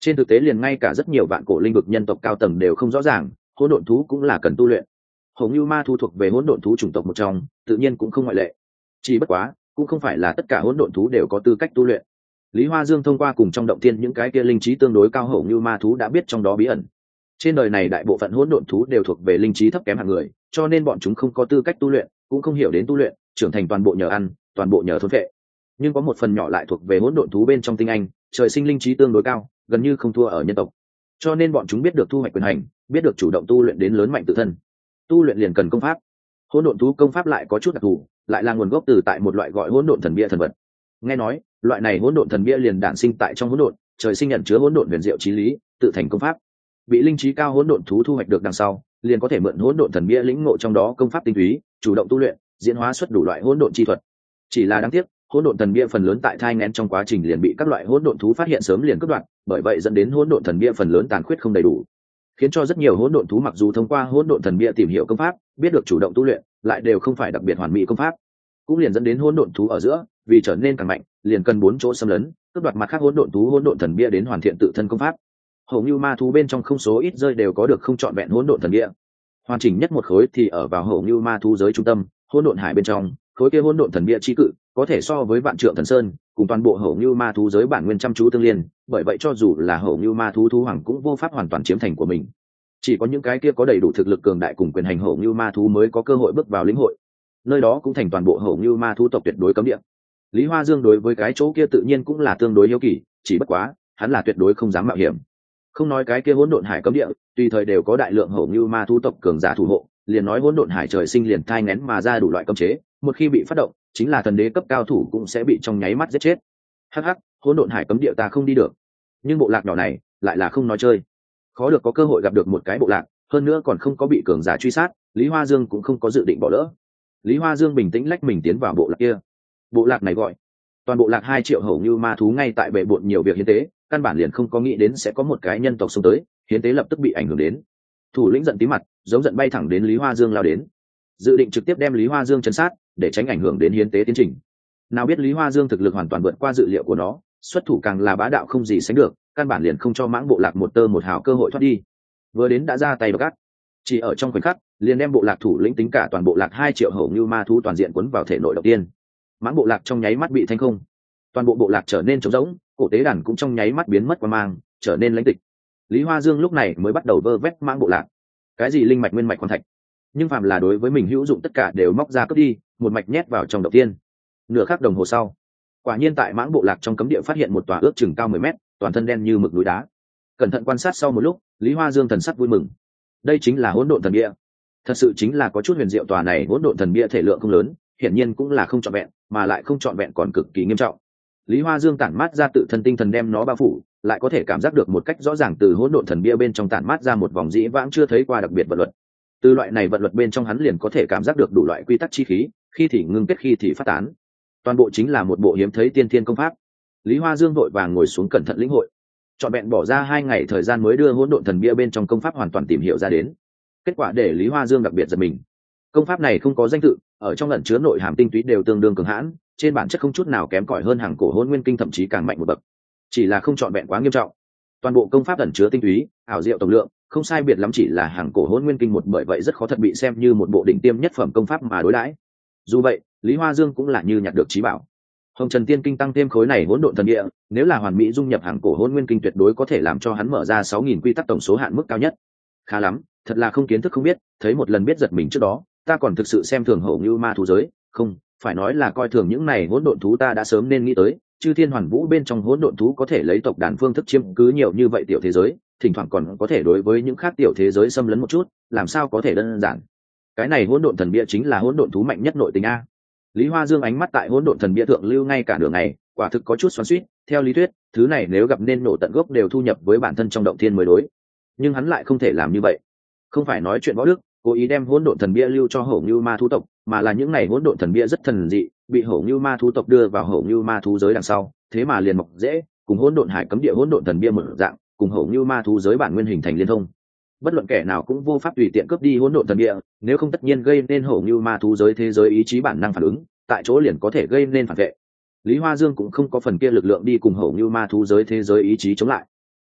S1: Trên thực tế liền ngay cả rất nhiều vạn cổ linh vực nhân tộc cao tầng đều không rõ ràng, hỗn độn thú cũng là cần tu luyện. Hồng Nưu Ma thú thuộc về hỗn độn thú chủng tộc một trong, tự nhiên cũng không ngoại lệ. Chỉ bất quá, cũng không phải là tất cả hỗn độn thú đều có tư cách tu luyện. Lý Hoa Dương thông qua cùng trong động tiên những cái kia linh trí tương đối cao Hồng Nưu Ma thú đã biết trong đó bí ẩn. Trên đời này đại bộ phận hỗn độn thú đều thuộc về linh trí thấp kém hạng người, cho nên bọn chúng không có tư cách tu luyện, cũng không hiểu đến tu luyện, trưởng thành toàn bộ nhờ ăn, toàn bộ nhờ thôn phệ. Nhưng có một phần nhỏ lại thuộc về hỗn độn thú bên trong tinh anh, trời sinh linh trí tương đối cao, gần như không thua ở nhân tộc. Cho nên bọn chúng biết được thu hoạch quyền hành, biết được chủ động tu luyện đến lớn mạnh tự thân. Tu luyện liền cần công pháp. Hỗn độn thú công pháp lại có chút đặc thù, lại là nguồn gốc từ tại một loại gọi hỗn độn thần bia thần vật. Nghe nói, loại này hỗn độn thần bia liền đản sinh tại trong hỗn độn, trời sinh nhận chứa hỗn độn huyền diệu chí lý, tự thành công pháp. Bị linh trí cao hỗn độn thú thu hoạch được đằng sau, liền có thể mượn hỗn độn thần bia lĩnh ngộ trong đó công pháp tinh túy, chủ động tu luyện, diễn hóa xuất đủ loại hỗn độn chi thuật. Chỉ là đáng tiếc, hỗn độn thần bia phần lớn tại thai nghén trong quá trình liền bị các loại hỗn độn thú phát hiện sớm liền cướp đoạt, bởi vậy dẫn đến hỗn độn thần bia phần lớn tàn khuyết không đầy đủ, khiến cho rất nhiều hỗn độn thú mặc dù thông qua hỗn độn thần bia tìm hiểu công pháp, biết được chủ động tu luyện, lại đều không phải đặc biệt hoàn mỹ công pháp, cũng liền dẫn đến hỗn độn thú ở giữa, vì trở nên càng mạnh, liền cần bốn chỗ xâm lấn, cướp đoạt mặt khác hỗn độn thú hỗn độn thần bia đến hoàn thiện tự thân công pháp. Hầu như ma thú bên trong không số ít rơi đều có được không trọn vẹn hỗn độn thần bia. Hoàn chỉnh nhất một khối thì ở vào hầu như ma thú giới trung tâm, hỗn độn hải bên trong, khối kia hỗn độn thần bia chi cự, có thể so với vạn trượng thần sơn, cùng toàn bộ hầu như ma thú giới bản nguyên chăm chú tương liên, bởi vậy cho dù là hầu như ma thú thú hoàng cũng vô pháp hoàn toàn chiếm thành của mình. Chỉ có những cái kia có đầy đủ thực lực cường đại cùng quyền hành hầu như ma thú mới có cơ hội bước vào lĩnh hội. Nơi đó cũng thành toàn bộ hầu như ma thú tộc tuyệt đối cấm địa. Lý Hoa Dương đối với cái chỗ kia tự nhiên cũng là tương đối hiếu kỳ, chỉ bất quá, hắn là tuyệt đối không dám mạo hiểm. Không nói cái kia hỗn độn hải cấm địa, tùy thời đều có đại lượng hầu như ma thú tộc cường giả thủ hộ, liền nói hỗn độn hải trời sinh liền thai nghén mà ra đủ loại cấm chế, một khi bị phát động, chính là thần đế cấp cao thủ cũng sẽ bị trong nháy mắt giết chết. Hắc hắc, hỗn độn hải cấm địa ta không đi được, nhưng bộ lạc nhỏ này lại là không nói chơi. Khó được có cơ hội gặp được một cái bộ lạc, hơn nữa còn không có bị cường giả truy sát, Lý Hoa Dương cũng không có dự định bỏ lỡ. Lý Hoa Dương bình tĩnh lách mình tiến vào bộ lạc kia. Bộ lạc này gọi toàn bộ lạc hai triệu hầu như ma thú ngay tại bệ bộn nhiều việc hiến tế, căn bản liền không có nghĩ đến sẽ có một cái nhân tộc xông tới, hiến tế lập tức bị ảnh hưởng đến. Thủ lĩnh giận tí mặt, giống giận bay thẳng đến Lý Hoa Dương lao đến, dự định trực tiếp đem Lý Hoa Dương chấn sát, để tránh ảnh hưởng đến hiến tế tiến trình. Nào biết Lý Hoa Dương thực lực hoàn toàn vượt qua dự liệu của nó, xuất thủ càng là bá đạo không gì sánh được, căn bản liền không cho mãng bộ lạc một tơ một hào cơ hội thoát đi. Vừa đến đã ra tay độc ác, chỉ ở trong khoảnh khắc, liền đem bộ lạc thủ lĩnh tính cả toàn bộ lạc hai triệu hầu như ma thú toàn diện cuốn vào thể nội đầu tiên. Mãng bộ lạc trong nháy mắt bị thanh không, toàn bộ bộ lạc trở nên trống rỗng, cổ tế đàn cũng trong nháy mắt biến mất qua mang, trở nên lãnh tịch. Lý Hoa Dương lúc này mới bắt đầu vơ vét mãng bộ lạc. Cái gì linh mạch nguyên mạch quan thạch, nhưng phàm là đối với mình hữu dụng tất cả đều móc ra cướp đi, một mạch nhét vào trong đầu tiên. Nửa khắc đồng hồ sau, quả nhiên tại mãng bộ lạc trong cấm địa phát hiện một tòa ước chừng cao mười mét, toàn thân đen như mực núi đá. Cẩn thận quan sát sau một lúc, Lý Hoa Dương thần sắc vui mừng. Đây chính là hỗn độn thần bia. Thật sự chính là có chút huyền diệu, tòa này hỗn độn thần bia thể lượng không lớn, hiển nhiên cũng là không trọn vẹn, mà lại không trọn vẹn còn cực kỳ nghiêm trọng. Lý Hoa Dương tản mát ra tự thân tinh thần đem nó bao phủ, lại có thể cảm giác được một cách rõ ràng từ hỗn độn thần bia bên trong tản mát ra một vòng dĩ vãng chưa thấy qua đặc biệt vật luật. Từ loại này vật luật bên trong hắn liền có thể cảm giác được đủ loại quy tắc chi khí, khi thì ngưng kết khi thì phát tán. Toàn bộ chính là một bộ hiếm thấy tiên thiên công pháp. Lý Hoa Dương vội vàng ngồi xuống cẩn thận lĩnh hội, trọn vẹn bỏ ra hai ngày thời gian mới đưa hỗn độn thần bia bên trong công pháp hoàn toàn tìm hiểu ra đến. Kết quả để Lý Hoa Dương đặc biệt giật mình. Công pháp này không có danh tự, ở trong ẩn chứa nội hàm tinh túy đều tương đương cường hãn, trên bản chất không chút nào kém cỏi hơn hàng cổ hôn nguyên kinh, thậm chí càng mạnh một bậc. Chỉ là không trọn vẹn quá nghiêm trọng. Toàn bộ công pháp ẩn chứa tinh túy, ảo diệu tổng lượng, không sai biệt lắm chỉ là hàng cổ hôn nguyên kinh một, bởi vậy rất khó thật bị xem như một bộ đỉnh tiêm nhất phẩm công pháp mà đối đãi. Dù vậy, Lý Hoa Dương cũng là như nhặt được trí bảo. Hồng Trần Tiên Kinh tăng thêm khối này hỗn độn thần địa, nếu là hoàn mỹ dung nhập hàng cổ hôn nguyên kinh tuyệt đối có thể làm cho hắn mở ra sáu nghìn quy tắc tổng số hạn mức cao nhất. Khá lắm, thật là không kiến thức không biết, thấy một lần biết giật mình. Trước đó ta còn thực sự xem thường hầu như ma thú giới, không phải nói là coi thường những này hỗn độn thú, ta đã sớm nên nghĩ tới, chư thiên hoàn vũ bên trong hỗn độn thú có thể lấy tộc đàn phương thức chiếm cứ nhiều như vậy tiểu thế giới, thỉnh thoảng còn có thể đối với những khác tiểu thế giới xâm lấn một chút, làm sao có thể đơn giản. Cái này hỗn độn thần bia chính là hỗn độn thú mạnh nhất nội tình a. Lý Hoa Dương ánh mắt tại hỗn độn thần bia thượng lưu ngay cả đường này, quả thực có chút xoắn xuýt. Theo lý thuyết, thứ này nếu gặp nên nổ tận gốc đều thu nhập với bản thân trong động thiên mới đối, nhưng hắn lại không thể làm như vậy. Không phải nói chuyện võ đức, cố ý đem hỗn độn thần bia lưu cho hổ như ma thú tộc, mà là những này hỗn độn thần bia rất thần dị, bị hổ như ma thú tộc đưa vào hổ như ma thú giới đằng sau, thế mà liền mọc dễ, cùng hỗn độn hải cấm địa hỗn độn thần bia một dạng, cùng hổ như ma thú giới bản nguyên hình thành liên thông. Bất luận kẻ nào cũng vô pháp tùy tiện cướp đi hỗn độn thần bia, nếu không tất nhiên gây nên hổ như ma thú giới thế giới ý chí bản năng phản ứng, tại chỗ liền có thể gây nên phản vệ. Lý Hoa Dương cũng không có phần kia lực lượng đi cùng hổ như ma thú giới thế giới ý chí chống lại.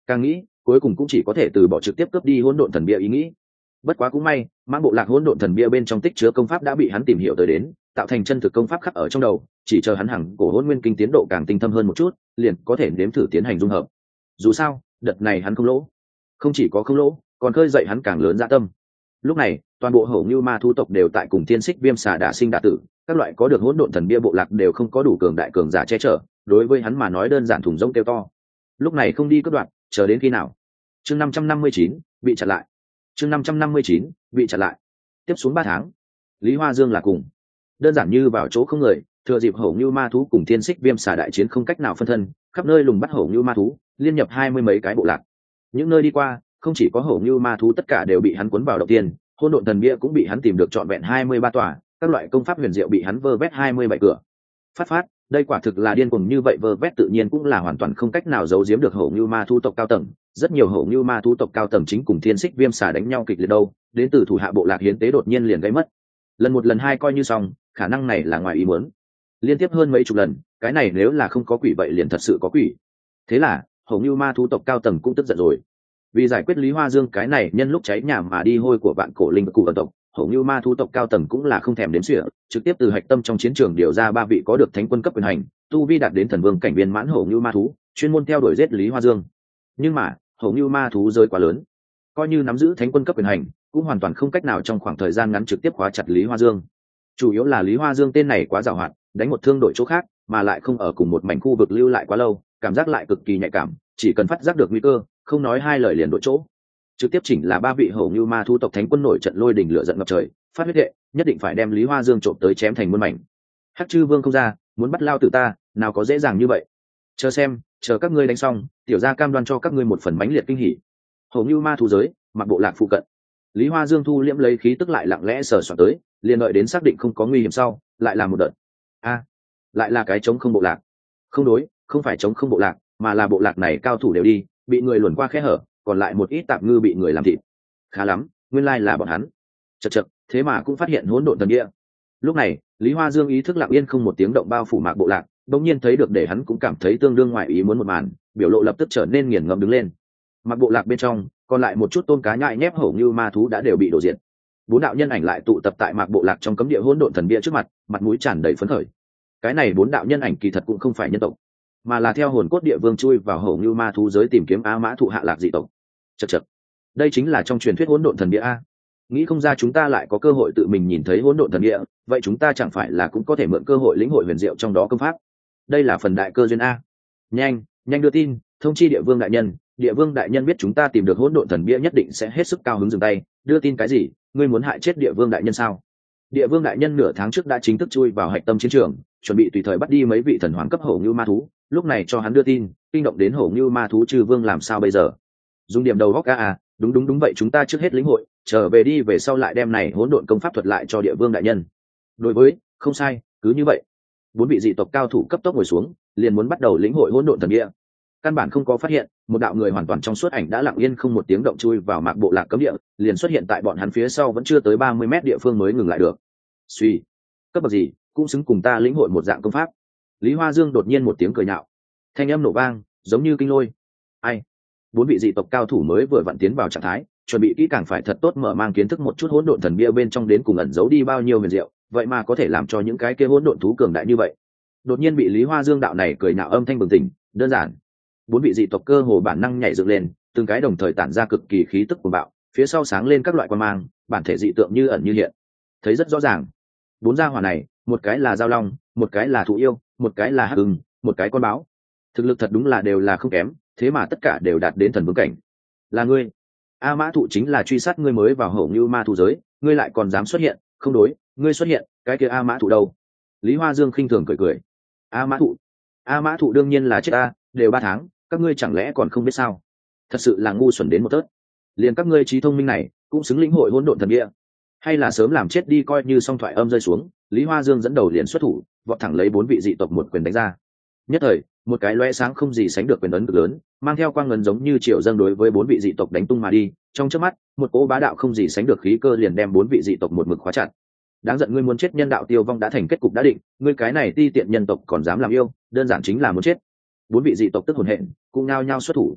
S1: Càng nghĩ cuối cùng cũng chỉ có thể từ bỏ trực tiếp cướp đi hỗn độn thần bia ý nghĩ. Bất quá cũng may mãng bộ lạc hỗn độn thần bia bên trong tích chứa công pháp đã bị hắn tìm hiểu tới đến, tạo thành chân thực công pháp khắc ở trong đầu, chỉ chờ hắn hằng cổ hỗn nguyên kinh tiến độ càng tinh thâm hơn một chút, liền có thể nếm thử tiến hành dung hợp. Dù sao đợt này hắn không lỗ, không chỉ có không lỗ, còn khơi dậy hắn càng lớn dạ tâm. Lúc này toàn bộ hổ như ma thu tộc đều tại cùng tiên xích viêm xà đả sinh đả tử, các loại có được hỗn độn thần bia bộ lạc đều không có đủ cường đại cường giả che chở, đối với hắn mà nói đơn giản thùng rỗng kêu to. Lúc này không đi cướp đoạt, chờ đến khi nào? Chương năm trăm năm mươi chín bị chặn lại. Chương năm trăm năm mươi chín bị chặn lại. Tiếp xuống ba tháng, Lý Hoa Dương là cùng. Đơn giản như vào chỗ không người, thừa dịp hổ như ma thú cùng tiên xích viêm xà đại chiến không cách nào phân thân, khắp nơi lùng bắt hổ như ma thú, liên nhập hai mươi mấy cái bộ lạc. Những nơi đi qua, không chỉ có hổ như ma thú tất cả đều bị hắn cuốn vào đầu tiên, hỗn độn thần bia cũng bị hắn tìm được trọn vẹn hai mươi ba tòa, các loại công pháp huyền diệu bị hắn vơ vét hai mươi bảy cửa. Phát phát, đây quả thực là điên cuồng, như vậy vơ vét tự nhiên cũng là hoàn toàn không cách nào giấu giếm được hổ như ma thú tộc cao tầng. Rất nhiều hổ như ma thú tộc cao tầng chính cùng thiên xích viêm xà đánh nhau kịch liệt đâu, đến từ thủ hạ bộ lạc hiến tế đột nhiên liền gây mất. Lần một lần hai coi như xong, khả năng này là ngoài ý muốn. Liên tiếp hơn mấy chục lần, cái này nếu là không có quỷ vậy liền thật sự có quỷ. Thế là hổ như ma thú tộc cao tầng cũng tức giận rồi. Vì giải quyết Lý Hoa Dương cái này nhân lúc cháy nhà mà đi hôi của vạn cổ linh cụ ẩn tộc, hổ như ma thú tộc cao tầng cũng là không thèm đếm xỉa, trực tiếp từ hạch tâm trong chiến trường điều ra ba vị có được thánh quân cấp quyền hành, tu vi đạt đến thần vương cảnh viên mãn hổ như ma thú, chuyên môn theo đuổi giết Lý Hoa Dương. Nhưng mà hổ như ma thú rơi quá lớn, coi như nắm giữ thánh quân cấp quyền hành cũng hoàn toàn không cách nào trong khoảng thời gian ngắn trực tiếp khóa chặt Lý Hoa Dương. Chủ yếu là Lý Hoa Dương tên này quá giàu hoạt, đánh một thương đội chỗ khác mà lại không ở cùng một mảnh khu vực lưu lại quá lâu, cảm giác lại cực kỳ nhạy cảm, chỉ cần phát giác được nguy cơ, không nói hai lời liền đổi chỗ. Trực tiếp chỉnh là ba vị hổ như ma thú tộc thánh quân nổi trận lôi đình lửa giận ngập trời, phát huyết hệ, nhất định phải đem Lý Hoa Dương trộm tới chém thành muôn mảnh. Hắc Chư Vương không ra, muốn bắt lao tử ta, nào có dễ dàng như vậy. Chờ xem, chờ các ngươi đánh xong, tiểu gia cam đoan cho các ngươi một phần bánh liệt kinh hỉ. Hổ như ma thú giới, mặc bộ lạc phụ cận. Lý Hoa Dương thu liễm lấy khí tức lại lặng lẽ sờ soạn tới, liền đợi đến xác định không có nguy hiểm sau, lại làm một đợt. A, lại là cái chống không bộ lạc. Không đối, không phải chống không bộ lạc, mà là bộ lạc này cao thủ đều đi, bị người luồn qua khe hở, còn lại một ít tạp ngư bị người làm thịt. Khá lắm, nguyên lai là bọn hắn. Chậc chậc, thế mà cũng phát hiện hỗn độn thần địa. Lúc này Lý Hoa Dương ý thức lặng yên không một tiếng động bao phủ mạc bộ lạc, đột nhiên thấy được để hắn cũng cảm thấy tương đương ngoại ý muốn một màn, biểu lộ lập tức trở nên nghiền ngẫm đứng lên. Mạc bộ lạc bên trong còn lại một chút tôm cá nhại nhép hổ như ma thú đã đều bị đổ diệt. Bốn đạo nhân ảnh lại tụ tập tại mạc bộ lạc trong cấm địa hỗn độn thần bia trước mặt, mặt mũi tràn đầy phấn khởi. Cái này bốn đạo nhân ảnh kỳ thật cũng không phải nhân tộc, mà là theo hồn cốt địa vương chui vào hổ như ma thú giới tìm kiếm á mã thụ hạ lạc dị tộc. Chậc chậc, đây chính là trong truyền thuyết hỗn độn thần địa a. Nghĩ không ra chúng ta lại có cơ hội tự mình nhìn thấy hỗn độn thần địa, vậy chúng ta chẳng phải là cũng có thể mượn cơ hội lĩnh hội huyền diệu trong đó công pháp. Đây là phần đại cơ duyên a. Nhanh, nhanh đưa tin, thông chi địa vương đại nhân, địa vương đại nhân biết chúng ta tìm được hỗn độn thần bia nhất định sẽ hết sức cao hứng dừng tay. Đưa tin cái gì? Ngươi muốn hại chết địa vương đại nhân sao? Địa vương đại nhân nửa tháng trước đã chính thức chui vào hạch tâm chiến trường, chuẩn bị tùy thời bắt đi mấy vị thần hoàng cấp hổ như ma thú, lúc này cho hắn đưa tin, kinh động đến hổ như ma thú Chư Vương làm sao bây giờ? Dùng điểm đầu góc a à, đúng đúng đúng vậy, chúng ta trước hết lĩnh hội, trở về đi, về sau lại đem này hỗn độn công pháp thuật lại cho địa vương đại nhân. Đối với, không sai, cứ như vậy. Bốn vị dị tộc cao thủ cấp tốc ngồi xuống, liền muốn bắt đầu lĩnh hội hỗn độn thần địa. Căn bản không có phát hiện, một đạo người hoàn toàn trong suốt ảnh đã lặng yên không một tiếng động chui vào mạc bộ lạc cấm địa, liền xuất hiện tại bọn hắn phía sau vẫn chưa tới ba mươi mét địa phương mới ngừng lại được. Suy, cấp bậc gì, cũng xứng cùng ta lĩnh hội một dạng công pháp. Lý Hoa Dương đột nhiên một tiếng cười nhạo, thanh âm nổ vang, giống như kinh lôi. Ai? Bốn vị dị tộc cao thủ mới vừa vặn tiến vào trạng thái, chuẩn bị kỹ càng phải thật tốt mở mang kiến thức một chút hỗn độn thần bia bên trong đến cùng ẩn giấu đi bao nhiêu huyền diệu, vậy mà có thể làm cho những cái kia hỗn độn thú cường đại như vậy. Đột nhiên bị Lý Hoa Dương đạo này cười nhạo âm thanh bừng tỉnh, đơn giản. Bốn vị dị tộc cơ hồ bản năng nhảy dựng lên, từng cái đồng thời tản ra cực kỳ khí tức cuồng bạo, phía sau sáng lên các loại quang mang, bản thể dị tượng như ẩn như hiện. Thấy rất rõ ràng, bốn gia hỏa này, một cái là giao long, một cái là thú yêu, một cái là hắc ưng, một cái con báo. Thực lực thật đúng là đều là không kém, thế mà tất cả đều đạt đến thần vương cảnh. Là ngươi? A Mã Thụ chính là truy sát ngươi mới vào hổ như ma thú giới, ngươi lại còn dám xuất hiện? Không đối, ngươi xuất hiện, cái kia A Mã Thụ đâu? Lý Hoa Dương khinh thường cười cười. A Mã Thụ? A Mã Thụ đương nhiên là chết ta, đều ba tháng, các ngươi chẳng lẽ còn không biết sao? Thật sự là ngu xuẩn đến một tớt. Liền các ngươi trí thông minh này, cũng xứng lĩnh hội hỗn độn thần địa, hay là sớm làm chết đi coi như song thoại âm rơi xuống. Lý Hoa Dương dẫn đầu liền xuất thủ, vọt thẳng lấy bốn vị dị tộc một quyền đánh ra. Nhất thời, một cái lóe sáng không gì sánh được quyền ấn cực lớn, mang theo quang ngân giống như triệu dâng đối với bốn vị dị tộc đánh tung mà đi. Trong chớp mắt, một cỗ bá đạo không gì sánh được khí cơ liền đem bốn vị dị tộc một mực khóa chặt. Đáng giận, ngươi muốn chết, nhân đạo tiêu vong đã thành kết cục đã định, ngươi cái này ti tiện nhân tộc còn dám làm yêu, đơn giản chính là muốn chết. Bốn vị dị tộc tức hồn hện, cũng nhao nhao xuất thủ.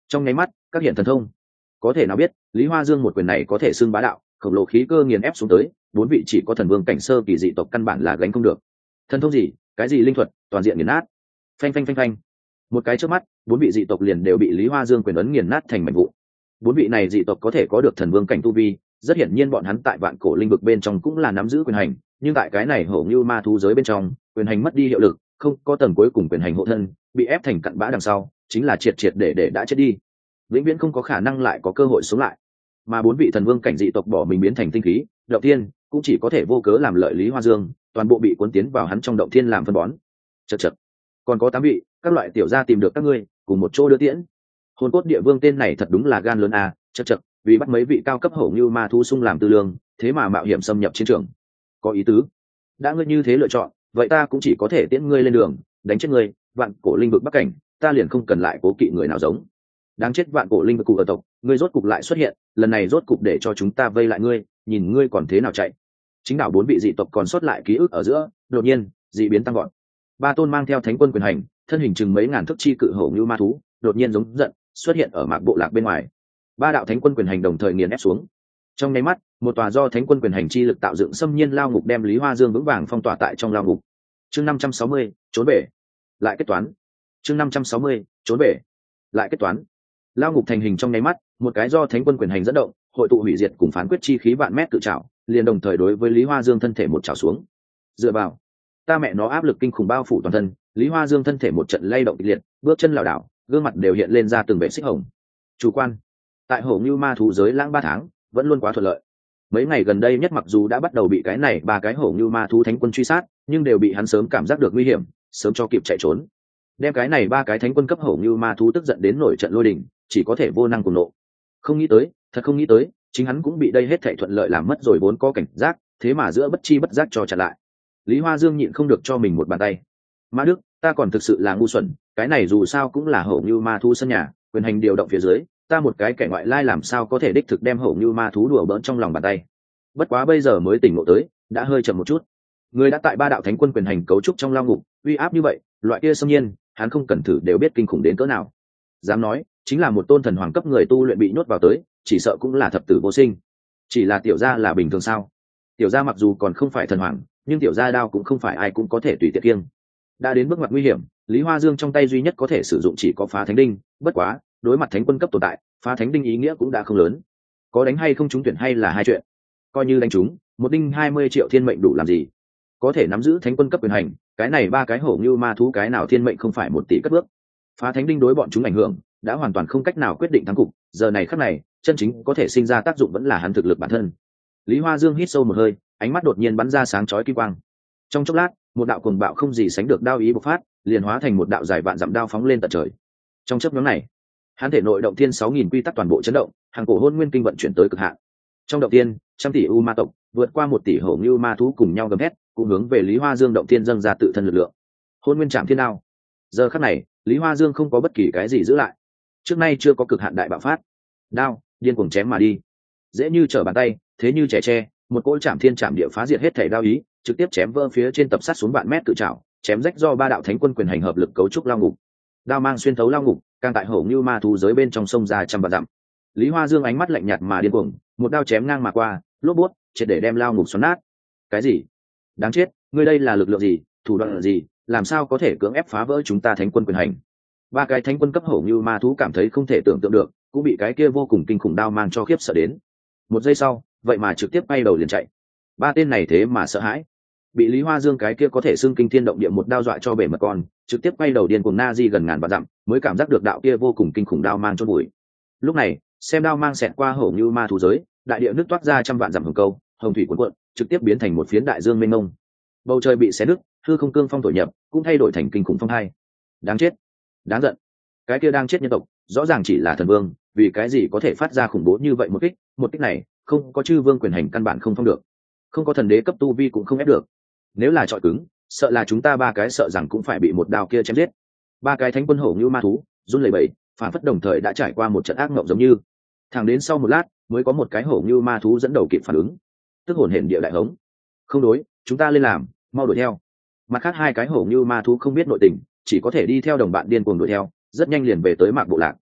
S1: trong nháy mắt các hiện thần thông. Có thể nào biết Lý Hoa Dương một quyền này có thể xưng bá đạo, khổng lồ khí cơ nghiền ép xuống tới, bốn vị chỉ có thần vương cảnh sơ kỳ dị tộc căn bản là gánh không được. Thần thông gì, cái gì linh thuật, toàn diện nghiền nát. Phanh phanh phanh phanh. Một cái chớp mắt, bốn vị dị tộc liền đều bị Lý Hoa Dương quyền ấn nghiền nát thành mảnh vụn. Bốn vị này dị tộc có thể có được thần vương cảnh tu vi, rất hiển nhiên bọn hắn tại vạn cổ linh vực bên trong cũng là nắm giữ quyền hành, nhưng tại cái này hổ như ma thú giới bên trong, quyền hành mất đi hiệu lực, không có tầng cuối cùng quyền hành hộ thân, bị ép thành cặn bã đằng sau, chính là triệt triệt để để đã chết đi, vĩnh viễn không có khả năng lại có cơ hội sống lại. Mà bốn vị thần vương cảnh dị tộc bỏ mình biến thành tinh khí, động thiên, cũng chỉ có thể vô cớ làm lợi Lý Hoa Dương, toàn bộ bị cuốn tiến vào hắn trong động thiên làm phân bón. Chậc chậc, còn có tám vị, các loại tiểu gia tìm được các ngươi, cùng một chỗ đưa tiễn. Hồn cốt địa vương tên này thật đúng là gan lớn à, chậc chậc, vì bắt mấy vị cao cấp hổ như ma thú sung làm tư lương, thế mà mạo hiểm xâm nhập chiến trường. Có ý tứ. Đã ngươi như thế lựa chọn, vậy ta cũng chỉ có thể tiễn ngươi lên đường, đánh chết ngươi, vạn cổ linh vực bắc cảnh, ta liền không cần lại cố kỵ người nào giống. Đáng chết vạn cổ linh vực cụ ở tộc, ngươi rốt cục lại xuất hiện, lần này rốt cục để cho chúng ta vây lại ngươi, nhìn ngươi còn thế nào chạy. Chính đảo bốn vị dị tộc còn sót lại ký ức ở giữa, đột nhiên, dị biến tăng gọn. Ba tôn mang theo thánh quân quyền hành, thân hình chừng mấy ngàn thước chi cự hổ như ma thú, đột nhiên giống giận, xuất hiện ở mạc bộ lạc bên ngoài. Ba đạo thánh quân quyền hành đồng thời nghiền ép xuống. Trong nháy mắt, một tòa do thánh quân quyền hành chi lực tạo dựng xâm nhiên lao ngục đem Lý Hoa Dương vững vàng phong tỏa tại trong lao ngục. Chương năm trăm sáu mươi, trốn bể. Lại kết toán. Chương năm trăm sáu mươi, trốn bể. Lại kết toán. Lao ngục thành hình trong nháy mắt, một cái do thánh quân quyền hành dẫn động, hội tụ hủy diệt cùng phán quyết chi khí vạn mét tự trảo, liền đồng thời đối với Lý Hoa Dương thân thể một trảo xuống. Dựa vào, ta mẹ nó áp lực kinh khủng bao phủ toàn thân, Lý Hoa Dương thân thể một trận lay động kịch liệt, bước chân lảo đảo, gương mặt đều hiện lên ra từng vệt xích hồng. Chủ quan, tại hổ như ma thú giới lãng ba tháng, vẫn luôn quá thuận lợi. Mấy ngày gần đây nhất mặc dù đã bắt đầu bị cái này ba cái hổ như ma thú thánh quân truy sát, nhưng đều bị hắn sớm cảm giác được nguy hiểm, sớm cho kịp chạy trốn. Đem cái này ba cái thánh quân cấp hổ như ma thú tức giận đến nổi trận lôi đình, chỉ có thể vô năng cùng nộ. Không nghĩ tới, thật không nghĩ tới, chính hắn cũng bị đây hết thảy thuận lợi làm mất rồi vốn có cảnh giác, thế mà giữa bất chi bất giác cho chặn lại. Lý Hoa Dương nhịn không được cho mình một bàn tay. Ma Đức, ta còn thực sự là ngu xuẩn, cái này dù sao cũng là hổ như ma thú sân nhà, quyền hành điều động phía dưới, ta một cái kẻ ngoại lai làm sao có thể đích thực đem hổ như ma thú đùa bỡn trong lòng bàn tay. Bất quá bây giờ mới tỉnh ngộ tới, đã hơi chậm một chút. Người đã tại ba đạo thánh quân quyền hành cấu trúc trong lao ngục, uy áp như vậy, loại kia xâm nhiên, hắn không cần thử đều biết kinh khủng đến cỡ nào. Dám nói, chính là một tôn thần hoàng cấp người tu luyện bị nhốt vào tới, chỉ sợ cũng là thập tử vô sinh. Chỉ là tiểu gia là bình thường sao? Tiểu gia mặc dù còn không phải thần hoàng, nhưng tiểu gia đao cũng không phải ai cũng có thể tùy tiện kiêng. Đã đến bước ngoặt nguy hiểm, Lý Hoa Dương trong tay duy nhất có thể sử dụng chỉ có phá thánh đinh, bất quá, đối mặt thánh quân cấp tồn tại, phá thánh đinh ý nghĩa cũng đã không lớn. Có đánh hay không trúng tuyển hay là hai chuyện. Coi như đánh trúng, một đinh hai mươi triệu thiên mệnh đủ làm gì? Có thể nắm giữ thánh quân cấp quyền hành, cái này ba cái hổ như ma thú cái nào thiên mệnh không phải một tỷ cất bước. Phá thánh đinh đối bọn chúng ảnh hưởng, đã hoàn toàn không cách nào quyết định thắng cục, giờ này khắc này, chân chính có thể sinh ra tác dụng vẫn là hắn thực lực bản thân. Lý Hoa Dương hít sâu một hơi, ánh mắt đột nhiên bắn ra sáng chói kim quang. Trong chốc lát, một đạo cuồng bạo không gì sánh được đao ý bộc phát, liền hóa thành một đạo dài vạn dặm đao phóng lên tận trời. Trong chớp nhoáng này, hắn thể nội động thiên sáu nghìn quy tắc toàn bộ chấn động, hàng cổ hôn nguyên kinh vận chuyển tới cực hạn. Trong động thiên, trăm tỷ u ma tộc, vượt qua một tỷ hổ như ma thú cùng nhau gầm hét, cũng hướng về Lý Hoa Dương động thiên dâng ra tự thân lực lượng. Hôn nguyên trảm thiên đao. Giờ khắc này, Lý Hoa Dương không có bất kỳ cái gì giữ lại. Trước nay chưa có cực hạn đại bạo phát. Đao, điên cuồng chém mà đi. Dễ như trở bàn tay, thế như trẻ tre, một cỗ trảm thiên trảm địa phá diệt hết thảy đao ý, trực tiếp chém vỡ phía trên tập sát xuống vạn mét cự trảo, chém rách do ba đạo thánh quân quyền hành hợp lực cấu trúc lao ngục. Đao mang xuyên thấu lao ngục, càng tại hổ như ma thú giới bên trong sông ra trăm vạn dặm. Lý Hoa Dương ánh mắt lạnh nhạt mà điên cuồng, một đao chém ngang mà qua, lốp bút, triệt để đem lao ngục xoắn nát. Cái gì? Đáng chết, ngươi đây là lực lượng gì, thủ đoạn gì, làm sao có thể cưỡng ép phá vỡ chúng ta thánh quân quyền hành? Ba cái thánh quân cấp hổ như ma thú cảm thấy không thể tưởng tượng được, cũng bị cái kia vô cùng kinh khủng đao mang cho khiếp sợ đến. Một giây sau, vậy mà trực tiếp bay đầu liền chạy. Ba tên này thế mà sợ hãi, bị Lý Hoa Dương cái kia có thể xưng kinh thiên động địa một đao dọa cho bể mật con, trực tiếp quay đầu điên cuồng na di gần ngàn vạn dặm, mới cảm giác được đạo kia vô cùng kinh khủng đao mang chôn bụi. Lúc này, xem đao mang xẹt qua hổ như ma thú giới, đại địa nứt toát ra trăm vạn dặm hồng câu, hồng thủy cuộn cuộn, trực tiếp biến thành một phiến đại dương mênh mông. Bầu trời bị xé nứt, hư không cương phong thổi nhập, cũng thay đổi thành kinh khủng phong hai. Đáng chết, đáng giận. Cái kia đang chết nhân tộc, rõ ràng chỉ là thần vương, vì cái gì có thể phát ra khủng bố như vậy một kích, một kích này, không có chư vương quyền hành căn bản không phong được. Không có thần đế cấp tu vi cũng không ép được. Nếu là trọi cứng, sợ là chúng ta ba cái sợ rằng cũng phải bị một đao kia chém giết. Ba cái thánh quân hổ như ma thú, run lẩy bẩy, phản phất đồng thời đã trải qua một trận ác mộng giống như. Thẳng đến sau một lát, mới có một cái hổ như ma thú dẫn đầu kịp phản ứng. Tức hồn hển địa đại hống. Không đối, chúng ta lên làm, mau đuổi theo. Mặt khác hai cái hổ như ma thú không biết nội tình, chỉ có thể đi theo đồng bạn điên cuồng đuổi theo, rất nhanh liền về tới Mạc Bộ Lạc.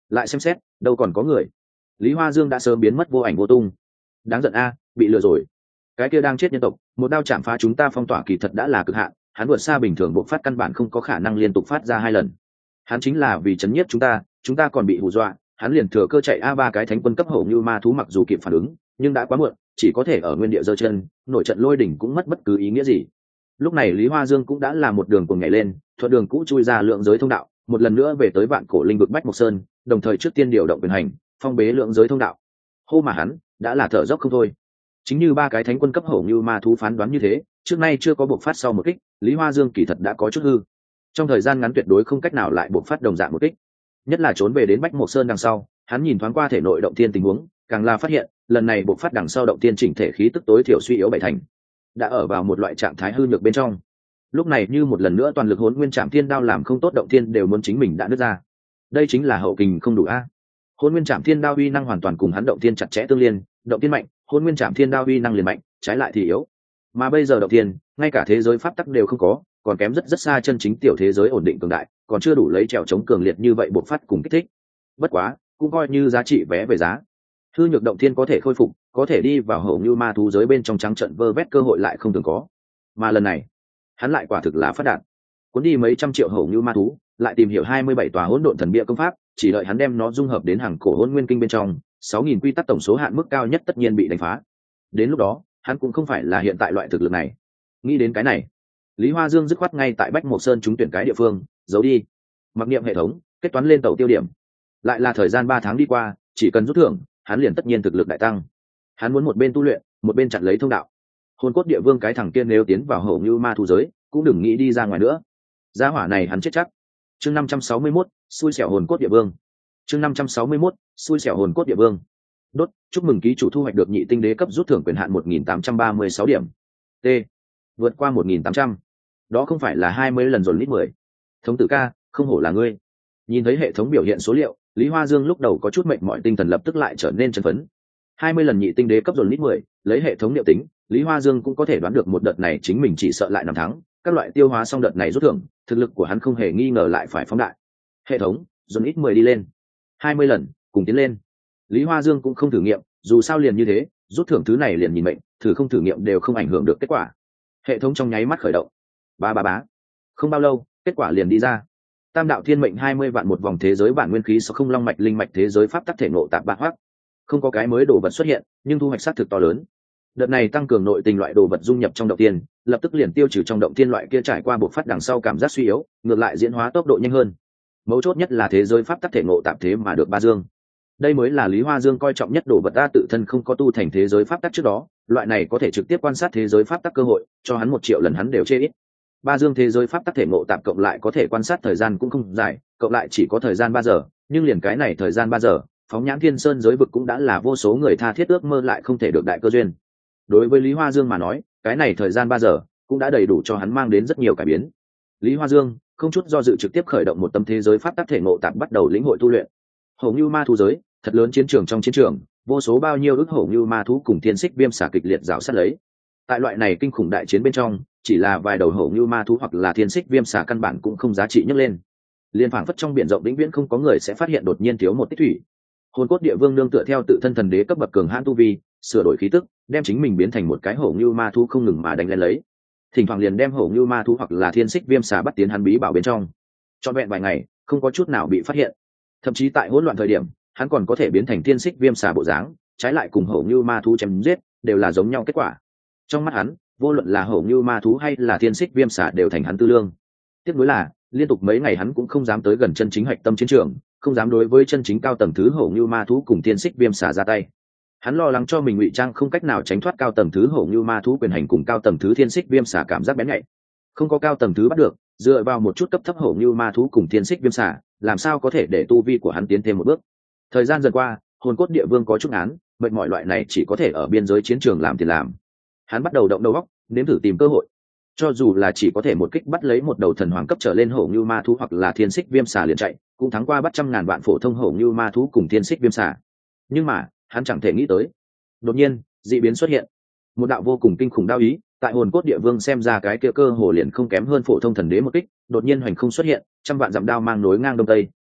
S1: lại xem xét đâu còn có người. Lý Hoa Dương đã sớm biến mất vô ảnh vô tung. Đáng giận a, bị lừa rồi. Cái kia đang chết nhân tộc, một đao chạm phá chúng ta phong tỏa kỳ thật đã là cực hạn, hắn vượt xa bình thường bộ phát căn bản không có khả năng liên tục phát ra hai lần. Hắn chính là vì chấn nhiếp chúng ta, chúng ta còn bị hù dọa, hắn liền thừa cơ chạy a ba cái thánh quân cấp hổ như ma thú mặc dù kịp phản ứng, nhưng đã quá muộn, chỉ có thể ở nguyên địa giơ chân, nổi trận lôi đỉnh cũng mất bất cứ ý nghĩa gì. Lúc này Lý Hoa Dương cũng đã là một đường cuồng nhảy lên, thuận đường cũ chui ra lượng giới thông đạo, một lần nữa về tới vạn cổ linh vực Bách Mộc Sơn, đồng thời trước tiên điều động quyền hành, phong bế lượng giới thông đạo. Hô mà hắn đã là thở dốc không thôi. Chính như ba cái thánh quân cấp hổ như ma thú phán đoán như thế, trước nay chưa có bộc phát sau một kích, Lý Hoa Dương kỳ thật đã có chút hư. Trong thời gian ngắn tuyệt đối không cách nào lại bộc phát đồng dạng một kích. Nhất là trốn về đến Bách Mộc Sơn đằng sau, hắn nhìn thoáng qua thể nội động tiên tình huống, càng là phát hiện, lần này bộc phát đằng sau động tiên chỉnh thể khí tức tối thiểu suy yếu bảy thành, đã ở vào một loại trạng thái hư nhược bên trong. Lúc này như một lần nữa toàn lực Hỗn Nguyên Trảm Thiên Đao làm không tốt động tiên đều muốn chính mình đã nứt ra. Đây chính là hậu kình không đủ a. Hỗn Nguyên Trảm Thiên Đao uy năng hoàn toàn cùng hắn động tiên chặt chẽ tương liên, động tiên mạnh, Hỗn Nguyên Trảm Thiên Đao uy năng liền mạnh, trái lại thì yếu. Mà bây giờ động tiên, ngay cả thế giới pháp tắc đều không có, còn kém rất rất xa chân chính tiểu thế giới ổn định cường đại, còn chưa đủ lấy trèo chống cường liệt như vậy bộc phát cùng kích thích. Bất quá, cũng coi như giá trị vé về giá. Hư nhược động thiên có thể khôi phục, có thể đi vào hậu như ma thú giới bên trong trắng trận vơ vét cơ hội lại không thường có. Mà lần này, hắn lại quả thực là phát đạt. Cuốn đi mấy trăm triệu hậu như ma thú, lại tìm hiểu hai mươi bảy tòa hỗn độn thần bia công pháp, chỉ đợi hắn đem nó dung hợp đến hàng cổ hỗn nguyên kinh bên trong, sáu nghìn quy tắc tổng số hạn mức cao nhất tất nhiên bị đánh phá. Đến lúc đó, hắn cũng không phải là hiện tại loại thực lực này. Nghĩ đến cái này, Lý Hoa Dương dứt khoát ngay tại Bách Mộc Sơn trúng tuyển cái địa phương, giấu đi. Mặc niệm hệ thống, kết toán lên tàu tiêu điểm. Lại là thời gian ba tháng đi qua, chỉ cần rút thưởng, hắn liền tất nhiên thực lực đại tăng. Hắn muốn một bên tu luyện, một bên chặn lấy thông đạo. Hồn cốt địa vương cái thằng kia nếu tiến vào hậu như ma thú giới, cũng đừng nghĩ đi ra ngoài nữa. Gia hỏa này hắn chết chắc. Chương năm trăm sáu mươi mốt, xui xẻo hồn cốt địa vương. Chương năm trăm sáu mươi mốt, xui xẻo hồn cốt địa vương. Đốt, chúc mừng ký chủ thu hoạch được nhị tinh đế cấp rút thưởng quyền hạn một nghìn tám trăm ba mươi sáu điểm. T. Vượt qua một nghìn tám trăm. Đó không phải là hai mươi lần dồn lít mười. Thống tử ca, không hổ là ngươi. Nhìn thấy hệ thống biểu hiện số liệu, Lý Hoa Dương lúc đầu có chút mệt mỏi tinh thần lập tức lại trở nên chấn phấn. hai mươi lần nhị tinh đế cấp dồn lít mười, lấy hệ thống liệu tính, Lý Hoa Dương cũng có thể đoán được một đợt này chính mình chỉ sợ lại nằm thắng, các loại tiêu hóa xong đợt này rút thưởng, thực lực của hắn không hề nghi ngờ lại phải phóng đại. Hệ thống, dồn ít mười đi lên. hai mươi lần, cùng tiến lên. Lý Hoa Dương cũng không thử nghiệm, dù sao liền như thế, rút thưởng thứ này liền nhìn mệnh, thử không thử nghiệm đều không ảnh hưởng được kết quả. Hệ thống trong nháy mắt khởi động. Ba ba bá. Không bao lâu, kết quả liền đi ra. Tam đạo thiên mệnh hai mươi vạn một vòng thế giới bản nguyên khí số không long mạch linh mạch thế giới pháp tắc thể ngộ tạp bạc hoắc. Không có cái mới đồ vật xuất hiện, nhưng thu hoạch sát thực to lớn. Đợt này tăng cường nội tình loại đồ vật dung nhập trong động tiên, lập tức liền tiêu trừ trong động tiên loại kia trải qua bộc phát đằng sau cảm giác suy yếu, ngược lại diễn hóa tốc độ nhanh hơn. Mấu chốt nhất là thế giới pháp tắc thể ngộ tạp thế mà được ba dương. Đây mới là Lý Hoa Dương coi trọng nhất đồ vật, ta tự thân không có tu thành thế giới pháp tắc trước đó, loại này có thể trực tiếp quan sát thế giới pháp tắc cơ hội, cho hắn một triệu lần hắn đều chê ít. Ba dương thế giới pháp tắc thể ngộ tạp cộng lại có thể quan sát thời gian cũng không dài, cộng lại chỉ có thời gian ba giờ, nhưng liền cái này thời gian ba giờ, phóng nhãn thiên sơn giới vực cũng đã là vô số người tha thiết ước mơ lại không thể được đại cơ duyên. Đối với Lý Hoa Dương mà nói, cái này thời gian ba giờ cũng đã đầy đủ cho hắn mang đến rất nhiều cải biến. Lý Hoa Dương không chút do dự trực tiếp khởi động một tâm thế giới pháp tắc thể ngộ tạp bắt đầu lĩnh hội tu luyện. Hổ Như Ma thú giới, thật lớn chiến trường trong chiến trường, vô số bao nhiêu ức hổ như ma thú cùng thiên xích viêm xả kịch liệt rào sát lấy. Tại loại này kinh khủng đại chiến bên trong, chỉ là vài đầu hổ như ma thú hoặc là thiên xích viêm xả căn bản cũng không giá trị nhấc lên. Liên phảng phất trong biển rộng vĩnh viễn không có người sẽ phát hiện đột nhiên thiếu một tích thủy. Hồn cốt địa vương nương tựa theo tự thân thần đế cấp bậc cường hãn tu vi, sửa đổi khí tức, đem chính mình biến thành một cái hổ như ma thú không ngừng mà đánh lên lấy. Thỉnh thoảng liền đem hổ như ma thú hoặc là thiên xích viêm xả bắt tiến hắn bí bảo bên trong. Cho vẹn vài ngày, không có chút nào bị phát hiện. Thậm chí tại hỗn loạn thời điểm, hắn còn có thể biến thành thiên xích viêm xà bộ dáng, trái lại cùng hổ như ma thú chém giết đều là giống nhau kết quả. Trong mắt hắn, vô luận là hổ như ma thú hay là thiên xích viêm xà đều thành hắn tư lương. Tiếc nuối là liên tục mấy ngày hắn cũng không dám tới gần chân chính hạch tâm chiến trường, không dám đối với chân chính cao tầng thứ hổ như ma thú cùng thiên xích viêm xà ra tay. Hắn lo lắng cho mình ngụy trang không cách nào tránh thoát cao tầng thứ hổ như ma thú quyền hành cùng cao tầng thứ thiên xích viêm xà cảm giác bén nhạy. Không có cao tầng thứ bắt được, dựa vào một chút cấp thấp hổ như ma thú cùng thiên xích viêm xà, làm sao có thể để tu vi của hắn tiến thêm một bước. Thời gian dần qua, hồn cốt địa vương có chút án, mệt mỏi loại này chỉ có thể ở biên giới chiến trường làm thì làm. Hắn bắt đầu động đầu óc, nếm thử tìm cơ hội. Cho dù là chỉ có thể một kích bắt lấy một đầu thần hoàng cấp trở lên hổ như ma thú hoặc là thiên xích viêm xà liền chạy, cũng thắng qua bắt trăm ngàn vạn phổ thông hổ như ma thú cùng thiên xích viêm xà. Nhưng mà, hắn chẳng thể nghĩ tới. Đột nhiên, dị biến xuất hiện. Một đạo vô cùng kinh khủng đao ý, tại hồn cốt địa vương xem ra cái kia cơ hồ liền không kém hơn phổ thông thần đế một kích, đột nhiên hoành không xuất hiện, trăm vạn dặm đao mang nối ngang đông tây,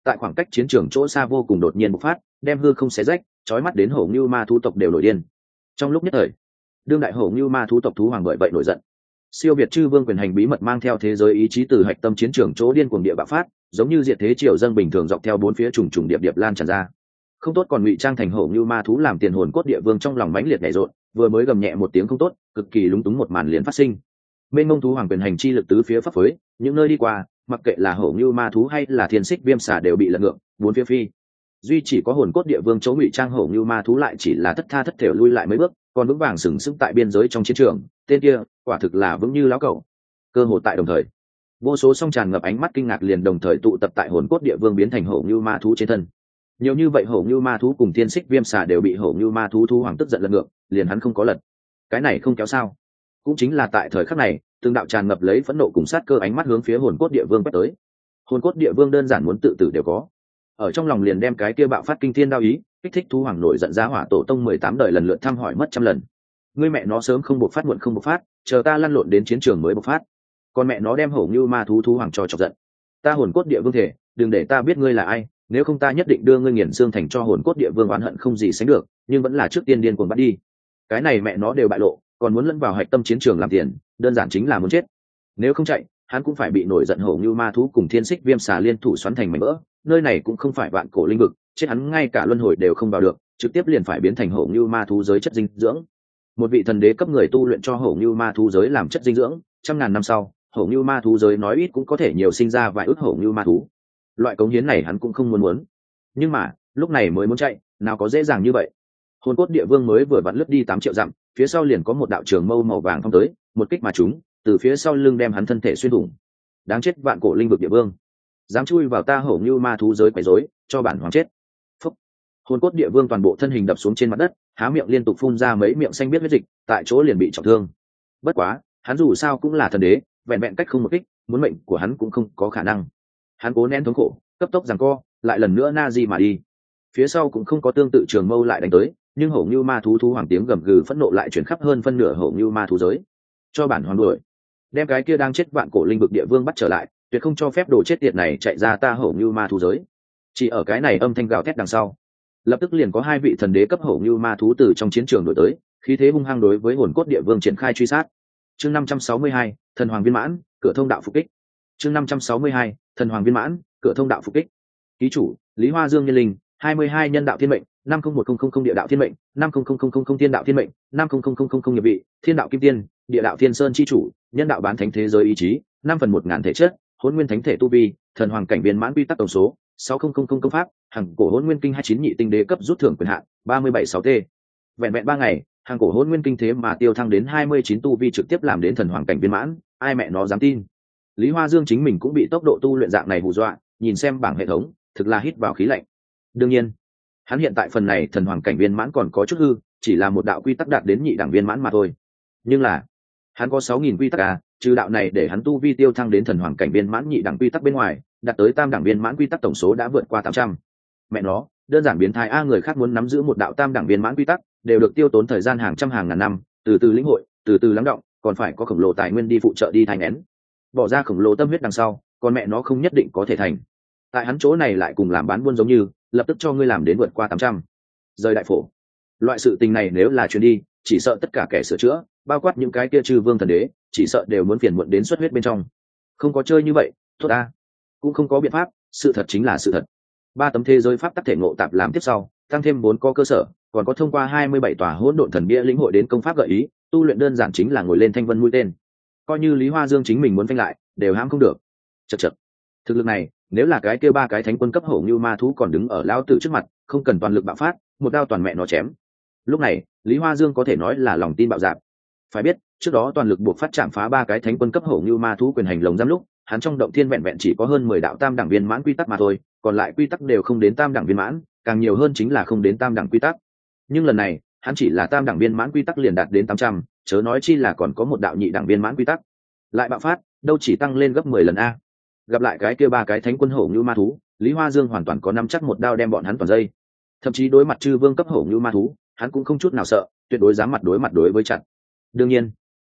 S1: tại khoảng cách chiến trường chỗ xa vô cùng đột nhiên bộc phát, đem hư không xé rách, chói mắt đến hổ ngưu ma thú tộc đều nổi điên. Trong lúc nhất thời, đương đại hổ ngưu ma thú tộc thú hoàng bởi vậy nổi giận. Siêu việt chư vương quyền hành bí mật mang theo thế giới ý chí từ hạch tâm chiến trường chỗ điên cuồng địa bạo phát, giống như diệt thế triều dâng bình thường dọc theo bốn phía trùng trùng điệp điệp lan tràn ra. Không tốt còn ngụy trang thành hổ ngưu ma thú làm tiền hồn cốt địa vương trong lòng mãnh liệt nhảy rộn, vừa mới gầm nhẹ một tiếng không tốt, cực kỳ lúng túng một màn liền phát sinh. Mênh mông thú hoàng quyền hành chi lực tứ phía phấp phới, những nơi đi qua, mặc kệ là hổ ngưu ma thú hay là thiên xích viêm xà đều bị lật ngược, bốn phía phi. Duy chỉ có hồn cốt địa vương chỗ ngụy trang hổ ngưu ma thú lại chỉ là thất tha thất thểu lui lại mấy bước, còn vững vàng sừng sững tại biên giới trong chiến trường, tên kia quả thực là vững như lão cẩu. Cơ hội tại đồng thời, vô số song tràn ngập ánh mắt kinh ngạc liền đồng thời tụ tập tại hồn cốt địa vương biến thành hổ ngưu ma thú trên thân. Nhiều như vậy hổ ngưu ma thú cùng thiên xích viêm xà đều bị hổ ngưu ma thú thú hoàng tức giận lật ngược, liền hắn không có lật. Cái này không kéo sao? Cũng chính là tại thời khắc này, từng đạo tràn ngập lấy phẫn nộ cùng sát cơ ánh mắt hướng phía hồn cốt địa vương quét tới. Hồn cốt địa vương đơn giản muốn tự tử đều có, ở trong lòng liền đem cái kia bạo phát kinh thiên đao ý, kích thích thú hoàng nổi giận ra hỏa tổ tông mười tám đời lần lượt thăm hỏi mất trăm lần. Ngươi mẹ nó sớm không bộc phát muộn không bộc phát, chờ ta lăn lộn đến chiến trường mới bộc phát. Còn mẹ nó đem hổ ngưu ma thú thú hoàng cho chọc giận. Ta hồn cốt địa vương thể, đừng để ta biết ngươi là ai, nếu không ta nhất định đưa ngươi nghiền xương thành cho hồn cốt địa vương oán hận không gì sánh được, nhưng vẫn là trước tiên điên cuồng bắt đi. Cái này mẹ nó đều bại lộ, còn muốn lẫn vào hạch tâm chiến trường làm tiền, đơn giản chính là muốn chết. Nếu không chạy, hắn cũng phải bị nổi giận hổ ngưu ma thú cùng thiên xích viêm xà liên thủ xoắn thành mảnh vỡ. Nơi này cũng không phải vạn cổ linh vực, chết hắn ngay cả luân hồi đều không vào được, trực tiếp liền phải biến thành hổ ngưu ma thú giới chất dinh dưỡng. Một vị thần đế cấp người tu luyện cho hổ ngưu ma thú giới làm chất dinh dưỡng, trăm ngàn năm sau, hổ ngưu ma thú giới nói ít cũng có thể nhiều sinh ra vài ức hổ ngưu ma thú. Loại cống hiến này hắn cũng không muốn muốn. Nhưng mà, lúc này mới muốn chạy, nào có dễ dàng như vậy. Hồn cốt địa vương mới vừa vặn lướt đi tám triệu dặm, phía sau liền có một đạo trường mâu màu vàng phong tới, một kích mà trúng, từ phía sau lưng đem hắn thân thể xuyên thủng. Đáng chết vạn cổ linh vực địa vương, dám chui vào ta hổ ngưu ma thú giới quấy rối, cho bản hoàng chết. Phúc. Hồn cốt địa vương toàn bộ thân hình đập xuống trên mặt đất, há miệng liên tục phun ra mấy miệng xanh biết huyết dịch, tại chỗ liền bị trọng thương. Bất quá, hắn dù sao cũng là thần đế, vẹn vẹn cách không một kích, muốn mệnh của hắn cũng không có khả năng. Hắn cố nén thống khổ, cấp tốc giằng co, lại lần nữa na di mà đi. Phía sau cũng không có tương tự trường mâu lại đánh tới, nhưng hổ ngưu ma thú thú hoàng tiếng gầm gừ phẫn nộ lại chuyển khắp hơn phân nửa hổ ngưu ma thú giới. Cho bản hoàng đuổi, đem cái kia đang chết vạn cổ linh vực địa vương bắt trở lại, tuyệt không cho phép đồ chết tiệt này chạy ra ta hổ ngưu ma thú giới. Chỉ ở cái này âm thanh gào thét đằng sau, lập tức liền có hai vị thần đế cấp hổ ngưu ma thú từ trong chiến trường đổi tới, khí thế hung hăng đối với hồn cốt địa vương triển khai truy sát. Chương năm trăm sáu mươi hai, thần hoàng viên mãn, cửa thông đạo phục kích. Chương năm trăm sáu mươi hai, thần hoàng viên mãn, cửa thông đạo phục kích. Ký chủ Lý Hoa Dương nhân linh, hai mươi hai nhân đạo thiên mệnh, năm không một không không không địa đạo thiên mệnh, năm không không không không không thiên đạo thiên mệnh, năm không không không không không nghiệp vị, thiên đạo kim tiên, địa đạo thiên sơn chi chủ, nhân đạo bán thánh thế giới ý chí, năm phần một ngàn thể chất, hỗn nguyên thánh thể tu vi, thần hoàng cảnh viên mãn quy tắc tổng số, sáu không không không công pháp, hàng cổ hỗn nguyên kinh hai chín nhị tinh đế cấp rút thưởng quyền hạn, ba mươi bảy sáu t. Vẹn vẹn ba ngày, hàng cổ hỗn nguyên kinh thế mà tiêu thăng đến hai mươi chín tu vi trực tiếp làm đến thần hoàng cảnh viên mãn, ai mẹ nó dám tin. Lý Hoa Dương chính mình cũng bị tốc độ tu luyện dạng này hù dọa, nhìn xem bảng hệ thống, thực là hít vào khí lạnh. Đương nhiên, hắn hiện tại phần này thần hoàng cảnh viên mãn còn có chút hư, chỉ là một đạo quy tắc đạt đến nhị đẳng viên mãn mà thôi. Nhưng là, hắn có sáu nghìn quy tắc à, trừ đạo này để hắn tu vi tiêu thăng đến thần hoàng cảnh viên mãn nhị đẳng quy tắc bên ngoài, đạt tới tam đẳng viên mãn quy tắc tổng số đã vượt qua tám trăm. Mẹ nó, đơn giản biến thái a, người khác muốn nắm giữ một đạo tam đẳng viên mãn quy tắc, đều được tiêu tốn thời gian hàng trăm hàng ngàn năm, từ từ lĩnh hội, từ từ lắng động, còn phải có khổng lồ tài nguyên đi phụ trợ đi thành nén. Bỏ ra khổng lồ tâm huyết đằng sau, còn mẹ nó không nhất định có thể thành. Tại hắn chỗ này lại cùng làm bán buôn giống như, lập tức cho ngươi làm đến vượt qua tám trăm. Rời đại phổ. Loại sự tình này nếu là chuyến đi, chỉ sợ tất cả kẻ sửa chữa, bao quát những cái kia trừ vương thần đế, chỉ sợ đều muốn phiền muộn đến xuất huyết bên trong. Không có chơi như vậy, tốt ta. Cũng không có biện pháp, sự thật chính là sự thật. Ba tấm thế giới pháp tắc thể ngộ tạp làm tiếp sau, tăng thêm bốn có cơ sở, còn có thông qua hai mươi bảy tòa hỗn độn thần bia lĩnh hội đến công pháp gợi ý, tu luyện đơn giản chính là ngồi lên thanh vân mũi tên. Coi như Lý Hoa Dương chính mình muốn phanh lại, đều hãm không được. Chậc chậc. Thực lực này, nếu là cái kia ba cái thánh quân cấp hổ như ma thú còn đứng ở lão tử trước mặt, không cần toàn lực bạo phát, một đao toàn mẹ nó chém. Lúc này, Lý Hoa Dương có thể nói là lòng tin bạo dạn. Phải biết, trước đó toàn lực buộc phát chạm phá ba cái thánh quân cấp hổ như ma thú quyền hành lồng giam lúc, hắn trong động thiên vẹn vẹn chỉ có hơn mười đạo tam đẳng viên mãn quy tắc mà thôi, còn lại quy tắc đều không đến tam đẳng viên mãn, càng nhiều hơn chính là không đến tam đẳng quy tắc. Nhưng lần này, hắn chỉ là tam đẳng viên mãn quy tắc liền đạt đến tám trăm, chớ nói chi là còn có một đạo nhị đẳng viên mãn quy tắc. Lại bạo phát, đâu chỉ tăng lên gấp mười lần a. Gặp lại cái kia ba cái thánh quân hổ như ma thú, Lý Hoa Dương hoàn toàn có nắm chắc một đao đem bọn hắn toàn dây. Thậm chí đối mặt chư vương cấp hổ như ma thú, hắn cũng không chút nào sợ, tuyệt đối dám mặt đối mặt đối với chặt. Đương nhiên,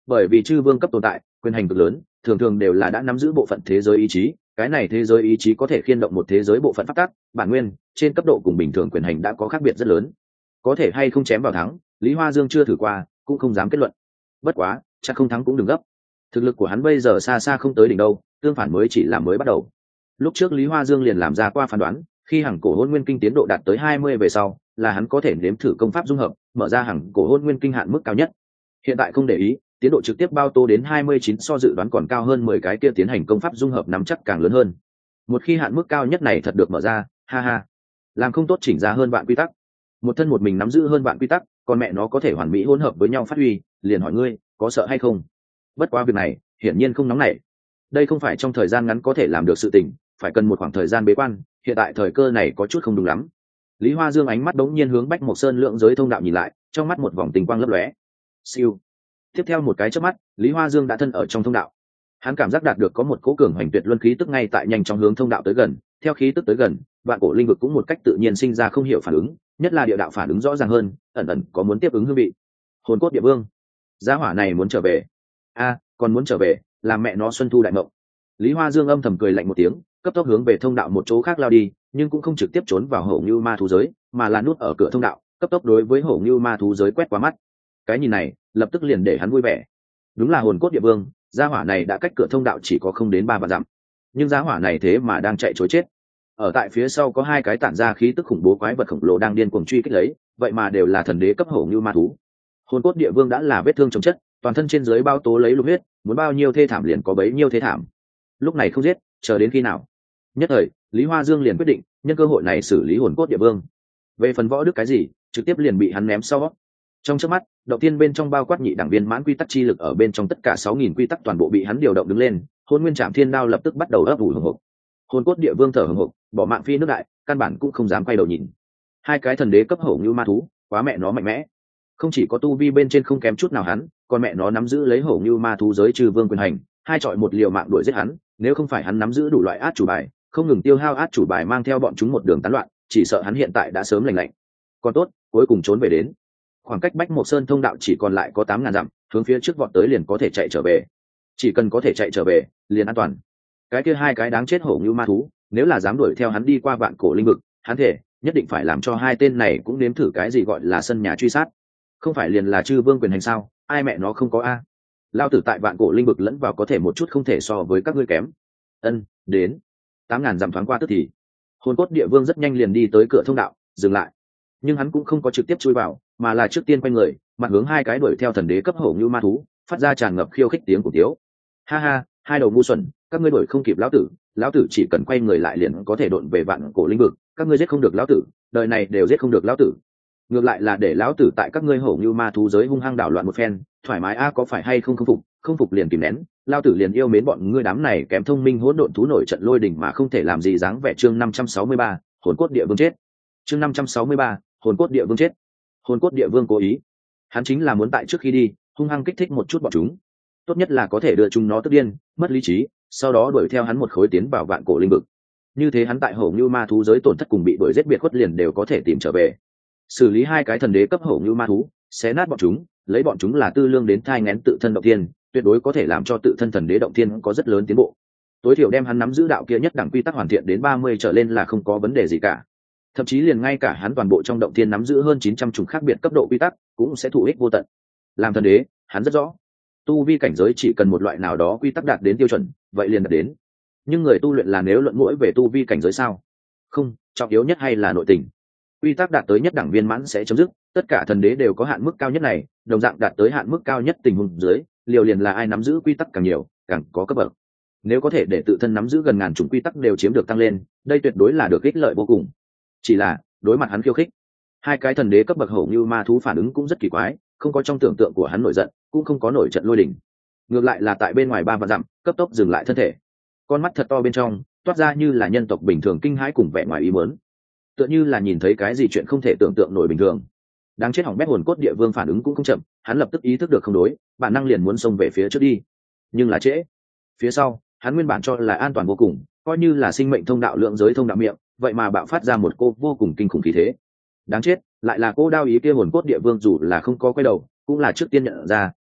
S1: bởi vì chư vương cấp tồn tại quyền hành cực lớn, thường thường đều là đã nắm giữ bộ phận thế giới ý chí, cái này thế giới ý chí có thể khiên động một thế giới bộ phận pháp tắc bản nguyên, trên cấp độ cùng bình thường quyền hành đã có khác biệt rất lớn. Có thể hay không chém vào thắng, Lý Hoa Dương chưa thử qua, cũng không dám kết luận. Bất quá chắc không thắng cũng đừng gấp, thực lực của hắn bây giờ xa xa không tới đỉnh đâu, tương phản mới chỉ là mới bắt đầu. Lúc trước Lý Hoa Dương liền làm ra qua phán đoán, khi hằng cổ hôn nguyên kinh tiến độ đạt tới hai mươi về sau là hắn có thể nếm thử công pháp dung hợp, mở ra hằng cổ hôn nguyên kinh hạn mức cao nhất. Hiện tại không để ý, tiến độ trực tiếp bao tô đến hai mươi chín, so dự đoán còn cao hơn mười cái kia tiến hành công pháp dung hợp nắm chắc càng lớn hơn. Một khi hạn mức cao nhất này thật được mở ra, ha ha, làm không tốt chỉnh ra hơn vạn quy tắc, một thân một mình nắm giữ hơn vạn quy tắc, còn mẹ nó có thể hoàn mỹ hỗn hợp với nhau phát huy, liền hỏi ngươi có sợ hay không? Bất quá việc này hiển nhiên không nóng nảy, đây không phải trong thời gian ngắn có thể làm được sự tình, phải cần một khoảng thời gian bế quan, hiện tại thời cơ này có chút không đúng lắm. Lý Hoa Dương ánh mắt đống nhiên hướng Bách Mộc Sơn lượng giới thông đạo nhìn lại, trong mắt một vòng tình quang lấp lóe. Siêu. Tiếp theo một cái chớp mắt, Lý Hoa Dương đã thân ở trong thông đạo. Hắn cảm giác đạt được có một cỗ cường hành tuyệt luân khí tức ngay tại nhanh chóng hướng thông đạo tới gần, theo khí tức tới gần, vạn cổ linh vực cũng một cách tự nhiên sinh ra không hiểu phản ứng, nhất là địa đạo phản ứng rõ ràng hơn, ẩn ẩn có muốn tiếp ứng hương vị. Hồn cốt địa vương, gia hỏa này muốn trở về. A, còn muốn trở về, làm mẹ nó xuân thu đại mộng. Lý Hoa Dương âm thầm cười lạnh một tiếng, cấp tốc hướng về thông đạo một chỗ khác lao đi, nhưng cũng không trực tiếp trốn vào hổ như ma thú giới, mà là nút ở cửa thông đạo, cấp tốc đối với hổ như ma thú giới quét qua mắt. Cái nhìn này lập tức liền để hắn vui vẻ. Đúng là hồn cốt địa vương, gia hỏa này đã cách cửa thông đạo chỉ có không đến ba vạn dặm, nhưng gia hỏa này thế mà đang chạy trối chết. Ở tại phía sau có hai cái tản ra khí tức khủng bố quái vật khổng lồ đang điên cuồng truy kích lấy, vậy mà đều là thần đế cấp hổ như ma thú. Hồn cốt địa vương đã là vết thương chồng chất, toàn thân trên dưới bao tố lấy lục huyết, muốn bao nhiêu thê thảm liền có bấy nhiêu thê thảm. Lúc này không giết, chờ đến khi nào? Nhất thời, Lý Hoa Dương liền quyết định nhân cơ hội này xử lý hồn cốt địa vương. Về phần võ đức cái gì, trực tiếp liền bị hắn ném sau. Trong chớp mắt, động tiên bên trong bao quát nhị đẳng viên mãn quy tắc chi lực ở bên trong tất cả sáu nghìn quy tắc toàn bộ bị hắn điều động đứng lên, hồn nguyên trảm thiên đao lập tức bắt đầu ấp ủ hùng hục. Hồn cốt địa vương thở hùng hục, bỏ mạng phi nước đại, căn bản cũng không dám quay đầu nhìn. Hai cái thần đế cấp hổ như ma thú, quá mẹ nó mạnh mẽ. Không chỉ có tu vi bên trên không kém chút nào hắn, còn mẹ nó nắm giữ lấy hổ như ma thú giới trừ vương quyền hành, hai chọi một liều mạng đuổi giết hắn, nếu không phải hắn nắm giữ đủ loại át chủ bài, không ngừng tiêu hao át chủ bài mang theo bọn chúng một đường tán loạn, chỉ sợ hắn hiện tại đã sớm lành lạnh. Còn tốt, cuối cùng trốn về đến. Khoảng cách Bách Mộc Sơn thông đạo chỉ còn lại có tám ngàn dặm, hướng phía trước vọt tới liền có thể chạy trở về. Chỉ cần có thể chạy trở về, liền an toàn. Cái kia hai cái đáng chết hổ như ma thú, nếu là dám đuổi theo hắn đi qua vạn cổ linh vực, hắn thể nhất định phải làm cho hai tên này cũng nếm thử cái gì gọi là sân nhà truy sát. Không phải liền là chư vương quyền hành sao, ai mẹ nó không có a. Lao tử tại vạn cổ linh vực lẫn vào có thể một chút không thể so với các ngươi kém. Ân, đến. Tám ngàn dặm thoáng qua tức thì. Hồn cốt địa vương rất nhanh liền đi tới cửa thông đạo, dừng lại. Nhưng hắn cũng không có trực tiếp chui vào, mà là trước tiên quay người, mặt hướng hai cái đuổi theo thần đế cấp hổ như ma thú, phát ra tràn ngập khiêu khích tiếng của tiếu. Ha ha, hai đầu ngu xuẩn, các ngươi đuổi không kịp lão tử, lão tử chỉ cần quay người lại liền có thể độn về vạn cổ linh vực, các ngươi giết không được lão tử, đời này đều giết không được lão tử. Ngược lại là để lão tử tại các ngươi hổ như ma thú giới hung hăng đảo loạn một phen, thoải mái a, có phải hay không không phục, không phục liền kìm nén, lão tử liền yêu mến bọn ngươi đám này kém thông minh hỗn độn thú nổi trận lôi đình mà không thể làm gì dáng vẻ. Chương năm trăm sáu mươi ba, hồn cốt địa vương chết. Chương năm trăm sáu mươi ba, hồn cốt địa vương chết. Hồn cốt địa vương cố ý, hắn chính là muốn tại trước khi đi hung hăng kích thích một chút bọn chúng, tốt nhất là có thể đưa chúng nó tức điên mất lý trí, sau đó đuổi theo hắn một khối tiến vào vạn cổ linh vực. Như thế hắn tại hổ như ma thú giới tổn thất cùng bị đuổi giết biệt khuất liền đều có thể tìm trở về. Xử lý hai cái thần đế cấp hổ như ma thú, xé nát bọn chúng, lấy bọn chúng là tư lương đến thai ngén tự thân động thiên, tuyệt đối có thể làm cho tự thân thần đế động thiên có rất lớn tiến bộ. Tối thiểu đem hắn nắm giữ đạo kia nhất đẳng quy tắc hoàn thiện đến ba mươi trở lên là không có vấn đề gì cả. Thậm chí liền ngay cả hắn toàn bộ trong động thiên nắm giữ hơn chín trăm chủng khác biệt cấp độ quy tắc cũng sẽ thụ ích vô tận. Làm thần đế, hắn rất rõ, tu vi cảnh giới chỉ cần một loại nào đó quy tắc đạt đến tiêu chuẩn, vậy liền đạt đến. Nhưng người tu luyện là nếu luận mũi về tu vi cảnh giới sao? Không, trọng yếu nhất hay là nội tình. Quy tắc đạt tới nhất đẳng viên mãn sẽ chấm dứt, tất cả thần đế đều có hạn mức cao nhất này, đồng dạng đạt tới hạn mức cao nhất tình huống dưới, liều liền là ai nắm giữ quy tắc càng nhiều, càng có cấp bậc. Nếu có thể để tự thân nắm giữ gần ngàn chủng quy tắc đều chiếm được tăng lên, đây tuyệt đối là được ích lợi vô cùng. Chỉ là đối mặt hắn khiêu khích, hai cái thần đế cấp bậc hổ như ma thú phản ứng cũng rất kỳ quái, không có trong tưởng tượng của hắn nổi giận, cũng không có nổi trận lôi đình, ngược lại là tại bên ngoài ba vạn dặm cấp tốc dừng lại thân thể, con mắt thật to bên trong toát ra như là nhân tộc bình thường kinh hãi cùng vẻ ngoài ý muốn, tựa như là nhìn thấy cái gì chuyện không thể tưởng tượng nổi bình thường. Đang chết hỏng bét, hồn cốt địa vương phản ứng cũng không chậm, hắn lập tức ý thức được không đối, bản năng liền muốn xông về phía trước đi, nhưng là trễ. Phía sau hắn nguyên bản cho là an toàn vô cùng, coi như là sinh mệnh thông đạo lượng giới thông đạo miệng, vậy mà bạo phát ra một cô vô cùng kinh khủng khí thế. Đáng chết, lại là cô đao ý kia. Hồn cốt địa vương dù là không có quay đầu, cũng là trước tiên nhận ra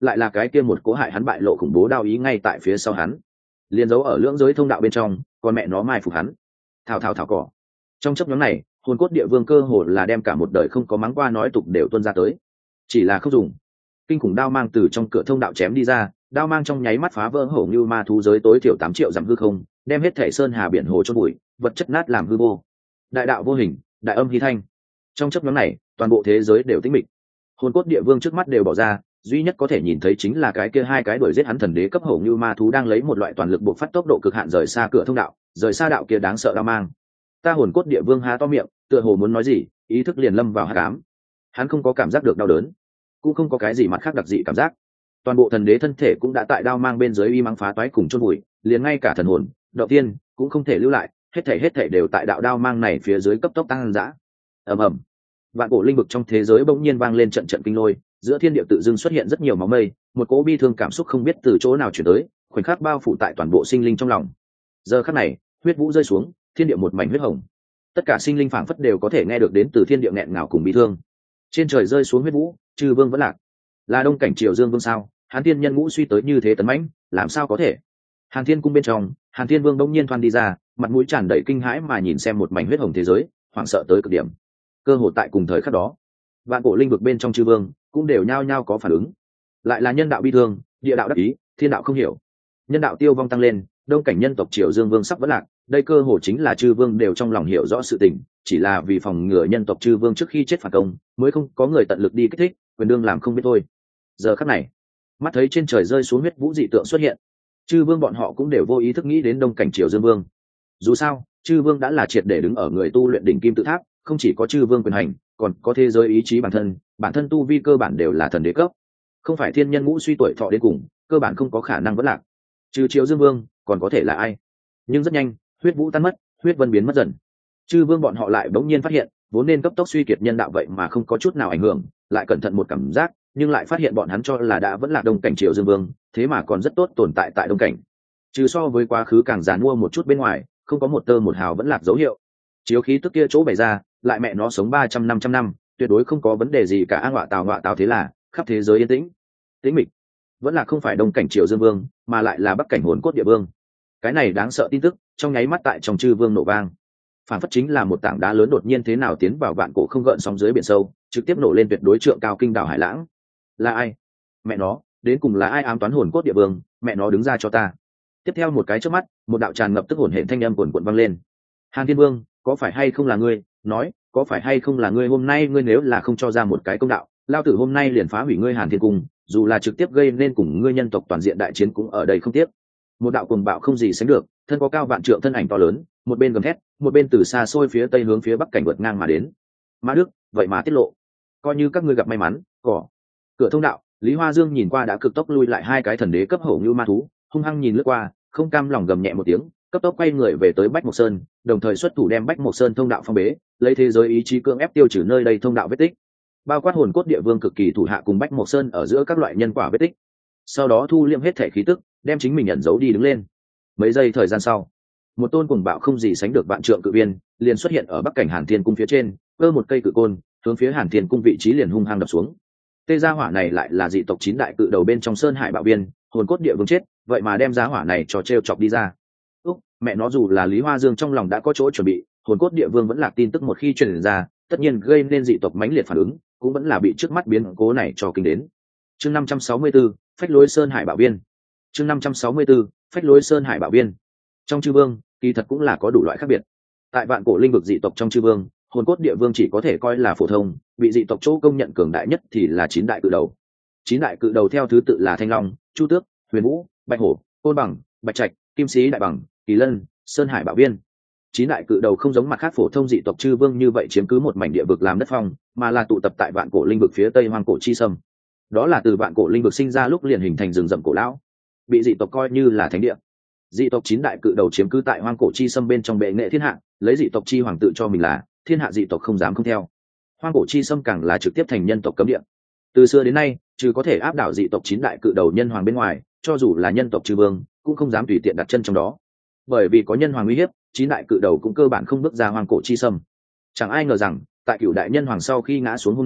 S1: lại là cái kia một cố hại hắn bại lộ khủng bố đao ý ngay tại phía sau hắn, liền giấu ở lưỡng giới thông đạo bên trong, còn mẹ nó mai phục hắn. Thảo thảo thảo cỏ. Trong chấp nhóm này, hồn cốt địa vương cơ hồ là đem cả một đời không có mắng qua nói tục đều tuôn ra tới, chỉ là không dùng. Kinh khủng đao mang từ trong cửa thông đạo chém đi ra, đao mang trong nháy mắt phá vỡ hổ như ma thú giới tối thiểu tám triệu dặm hư không, đem hết thể sơn hà biển hồ chôn bụi, vật chất nát làm hư vô. Đại đạo vô hình, đại âm hy thanh. Trong chấp nhóm này, toàn bộ thế giới đều tĩnh mịch. Hồn cốt địa vương trước mắt đều bỏ ra, duy nhất có thể nhìn thấy chính là cái kia hai cái đuổi giết hắn thần đế cấp hổ như ma thú đang lấy một loại toàn lực buộc phát tốc độ cực hạn rời xa cửa thông đạo, rời xa đạo kia đáng sợ đao mang. Ta hồn cốt địa vương há to miệng, tựa hồ muốn nói gì, ý thức liền lâm vào hắc ám. Hắn không có cảm giác được đau đớn, cũng không có cái gì mặt khác đặc dị cảm giác. Toàn bộ thần đế thân thể cũng đã tại đao mang bên dưới y mắng phá toái cùng chôn bụi, liền ngay cả thần hồn, động tiên cũng không thể lưu lại, hết thể hết thể đều tại đạo đao mang này phía dưới cấp tốc tăng dã. Ầm ầm. Vạn cổ linh vực trong thế giới bỗng nhiên vang lên trận trận kinh lôi, giữa thiên địa tự dưng xuất hiện rất nhiều máu mây, một cỗ bi thương cảm xúc không biết từ chỗ nào chuyển tới, khoảnh khắc bao phủ tại toàn bộ sinh linh trong lòng. Giờ khắc này, huyết vũ rơi xuống, thiên địa một mảnh huyết hồng. Tất cả sinh linh phảng phất đều có thể nghe được đến từ thiên địa nghẹn ngào cùng bi thương. Trên trời rơi xuống huyết vũ, chư vương vẫn lạc. Là đông cảnh triều dương vương sao? Hàn Thiên nhân ngũ suy tới như thế tấn mãnh, làm sao có thể? Hàn Thiên cung bên trong, Hàn Thiên vương bỗng nhiên thoăn đi ra, mặt mũi tràn đầy kinh hãi mà nhìn xem một mảnh huyết hồng thế giới, hoảng sợ tới cực điểm. Cơ hội tại cùng thời khắc đó, vạn cổ linh vực bên trong chư vương cũng đều nhao nhao có phản ứng. Lại là nhân đạo bi thương, địa đạo đắc ý, thiên đạo không hiểu. Nhân đạo tiêu vong tăng lên, đông cảnh nhân tộc triều dương vương sắp vỡ lạc, đây cơ hội chính là chư vương đều trong lòng hiểu rõ sự tình, chỉ là vì phòng ngừa nhân tộc chư vương trước khi chết phản công, mới không có người tận lực đi kích thích, quyền đương làm không biết thôi. Giờ khắc này, mắt thấy trên trời rơi xuống huyết vũ dị tượng xuất hiện, chư vương bọn họ cũng đều vô ý thức nghĩ đến đông cảnh triều dương vương. Dù sao, chư vương đã là triệt để đứng ở người tu luyện đỉnh kim tự tháp, không chỉ có chư vương quyền hành, còn có thế giới ý chí bản thân, bản thân tu vi cơ bản đều là thần đế cấp, không phải thiên nhân ngũ suy tuổi thọ đến cùng, cơ bản không có khả năng vẫn lạc. Trừ triều dương vương, còn có thể là ai? Nhưng rất nhanh, huyết vũ tan mất, huyết vân biến mất dần. Chư vương bọn họ lại bỗng nhiên phát hiện, vốn nên cấp tốc suy kiệt nhân đạo vậy mà không có chút nào ảnh hưởng, lại cẩn thận một cảm giác, nhưng lại phát hiện bọn hắn cho là đã vẫn là đông cảnh triều dương vương, thế mà còn rất tốt tồn tại tại đông cảnh. Trừ so với quá khứ càng giàn mua một chút bên ngoài, không có một tơ một hào vẫn lạc dấu hiệu. Chiếu khí tức kia chỗ bày ra, lại mẹ nó sống ba trăm năm trăm năm, tuyệt đối không có vấn đề gì cả. A ngọa tào ngọa tào, thế là khắp thế giới yên tĩnh, tĩnh mịch. Vẫn là không phải đông cảnh triều dương vương, mà lại là bắc cảnh hồn cốt địa vương. Cái này đáng sợ tin tức, trong nháy mắt tại trong chư vương nổ vang. Phản phất chính là một tảng đá lớn đột nhiên thế nào tiến vào vạn cổ không gợn sóng dưới biển sâu, trực tiếp nổ lên tuyệt đối trượng cao kinh đảo hải lãng. Là ai? Mẹ nó, đến cùng là ai ám toán hồn cốt địa vương? Mẹ nó đứng ra cho ta. Tiếp theo một cái chớp mắt, một đạo tràn ngập tức hồn hển thanh âm cuồn cuộn vang lên. Hàn Thiên Vương, có phải hay không là ngươi? Nói, có phải hay không là ngươi? Hôm nay ngươi nếu là không cho ra một cái công đạo, lao tử hôm nay liền phá hủy ngươi Hàn Thiên Cung, dù là trực tiếp gây nên cùng ngươi nhân tộc toàn diện đại chiến cũng ở đây không tiếc. Một đạo cuồng bạo không gì sánh được, thân có cao vạn trượng thân ảnh to lớn, một bên gầm thét, một bên từ xa xôi phía tây hướng phía bắc cảnh vượt ngang mà đến. Mã Đức, vậy mà tiết lộ, coi như các ngươi gặp may mắn. Cỏ cửa thông đạo, Lý Hoa Dương nhìn qua đã cực tốc lui lại hai cái thần đế cấp hổ như ma thú, hung hăng nhìn lướt qua, không cam lòng gầm nhẹ một tiếng, cấp tốc quay người về tới Bách Mộc Sơn, đồng thời xuất thủ đem Bách Mộc Sơn thông đạo phong bế, lấy thế giới ý chí cưỡng ép tiêu trừ nơi đây thông đạo vết tích, bao quát hồn cốt địa vương cực kỳ thủ hạ cùng Bách Mộc Sơn ở giữa các loại nhân quả vết tích. Sau đó thu liệm hết thể khí tức, đem chính mình ẩn giấu đi đứng lên. Mấy giây thời gian sau, một tôn cuồng bạo không gì sánh được vạn trượng cự viên liền xuất hiện ở bắc cảnh Hàn Thiên Cung phía trên, cơ một cây cự côn hướng phía Hàn Thiên Cung vị trí liền hung hăng đập xuống. Tê gia hỏa này lại là dị tộc chín đại cự đầu bên trong Sơn Hải Bạo Viên, hồn cốt địa vương chết, vậy mà đem giá hỏa này cho trêu chọc đi ra. Úc, mẹ nó, dù là Lý Hoa Dương trong lòng đã có chỗ chuẩn bị, hồn cốt địa vương vẫn là tin tức một khi truyền ra, tất nhiên gây nên dị tộc mãnh liệt phản ứng, cũng vẫn là bị trước mắt biến cố này cho kinh đến. Chương năm trăm sáu mươi tư, phách lối Sơn Hải Bạo Viên. Chương năm trăm sáu mươi tư, phách lối Sơn Hải Bạo Viên. Trong chư vương, kỳ thật cũng là có đủ loại khác biệt. Tại vạn cổ linh vực dị tộc trong chư vương, hồn cốt địa vương chỉ có thể coi là phổ thông, bị dị tộc chỗ công nhận cường đại nhất thì là chín đại cự đầu. Chín đại cự đầu theo thứ tự là Thanh Long, Chu Tước, Huyền Vũ, Bạch Hổ, Côn Bằng, Bạch Trạch, Kim Sĩ Đại Bằng, Kỳ Lân, Sơn Hải Bạo Viên. Chín đại cự đầu không giống mặt khác phổ thông dị tộc chư vương như vậy chiếm cứ một mảnh địa vực làm đất phong, mà là tụ tập tại vạn cổ linh vực phía tây hoang cổ chi sâm. Đó là từ vạn cổ linh vực sinh ra lúc liền hình thành rừng rậm cổ lão, bị dị tộc coi như là thánh địa. Dị tộc chín đại cự đầu chiếm cứ tại hoang cổ chi sâm bên trong bệ nghệ thiên hạ, lấy dị tộc chi hoàng tự cho mình là thiên hạ, dị tộc không dám không theo. Hoang cổ chi sâm càng là trực tiếp thành nhân tộc cấm địa. Từ xưa đến nay, trừ có thể áp đảo dị tộc chín đại cự đầu nhân hoàng bên ngoài, cho dù là nhân tộc chư vương cũng không dám tùy tiện đặt chân trong đó, bởi vì có nhân hoàng uy hiếp, chín đại cự đầu cũng cơ bản không bước ra hoang cổ chi sâm. Chẳng ai ngờ rằng tại cửu đại nhân hoàng sau khi ngã xuống hôm nay,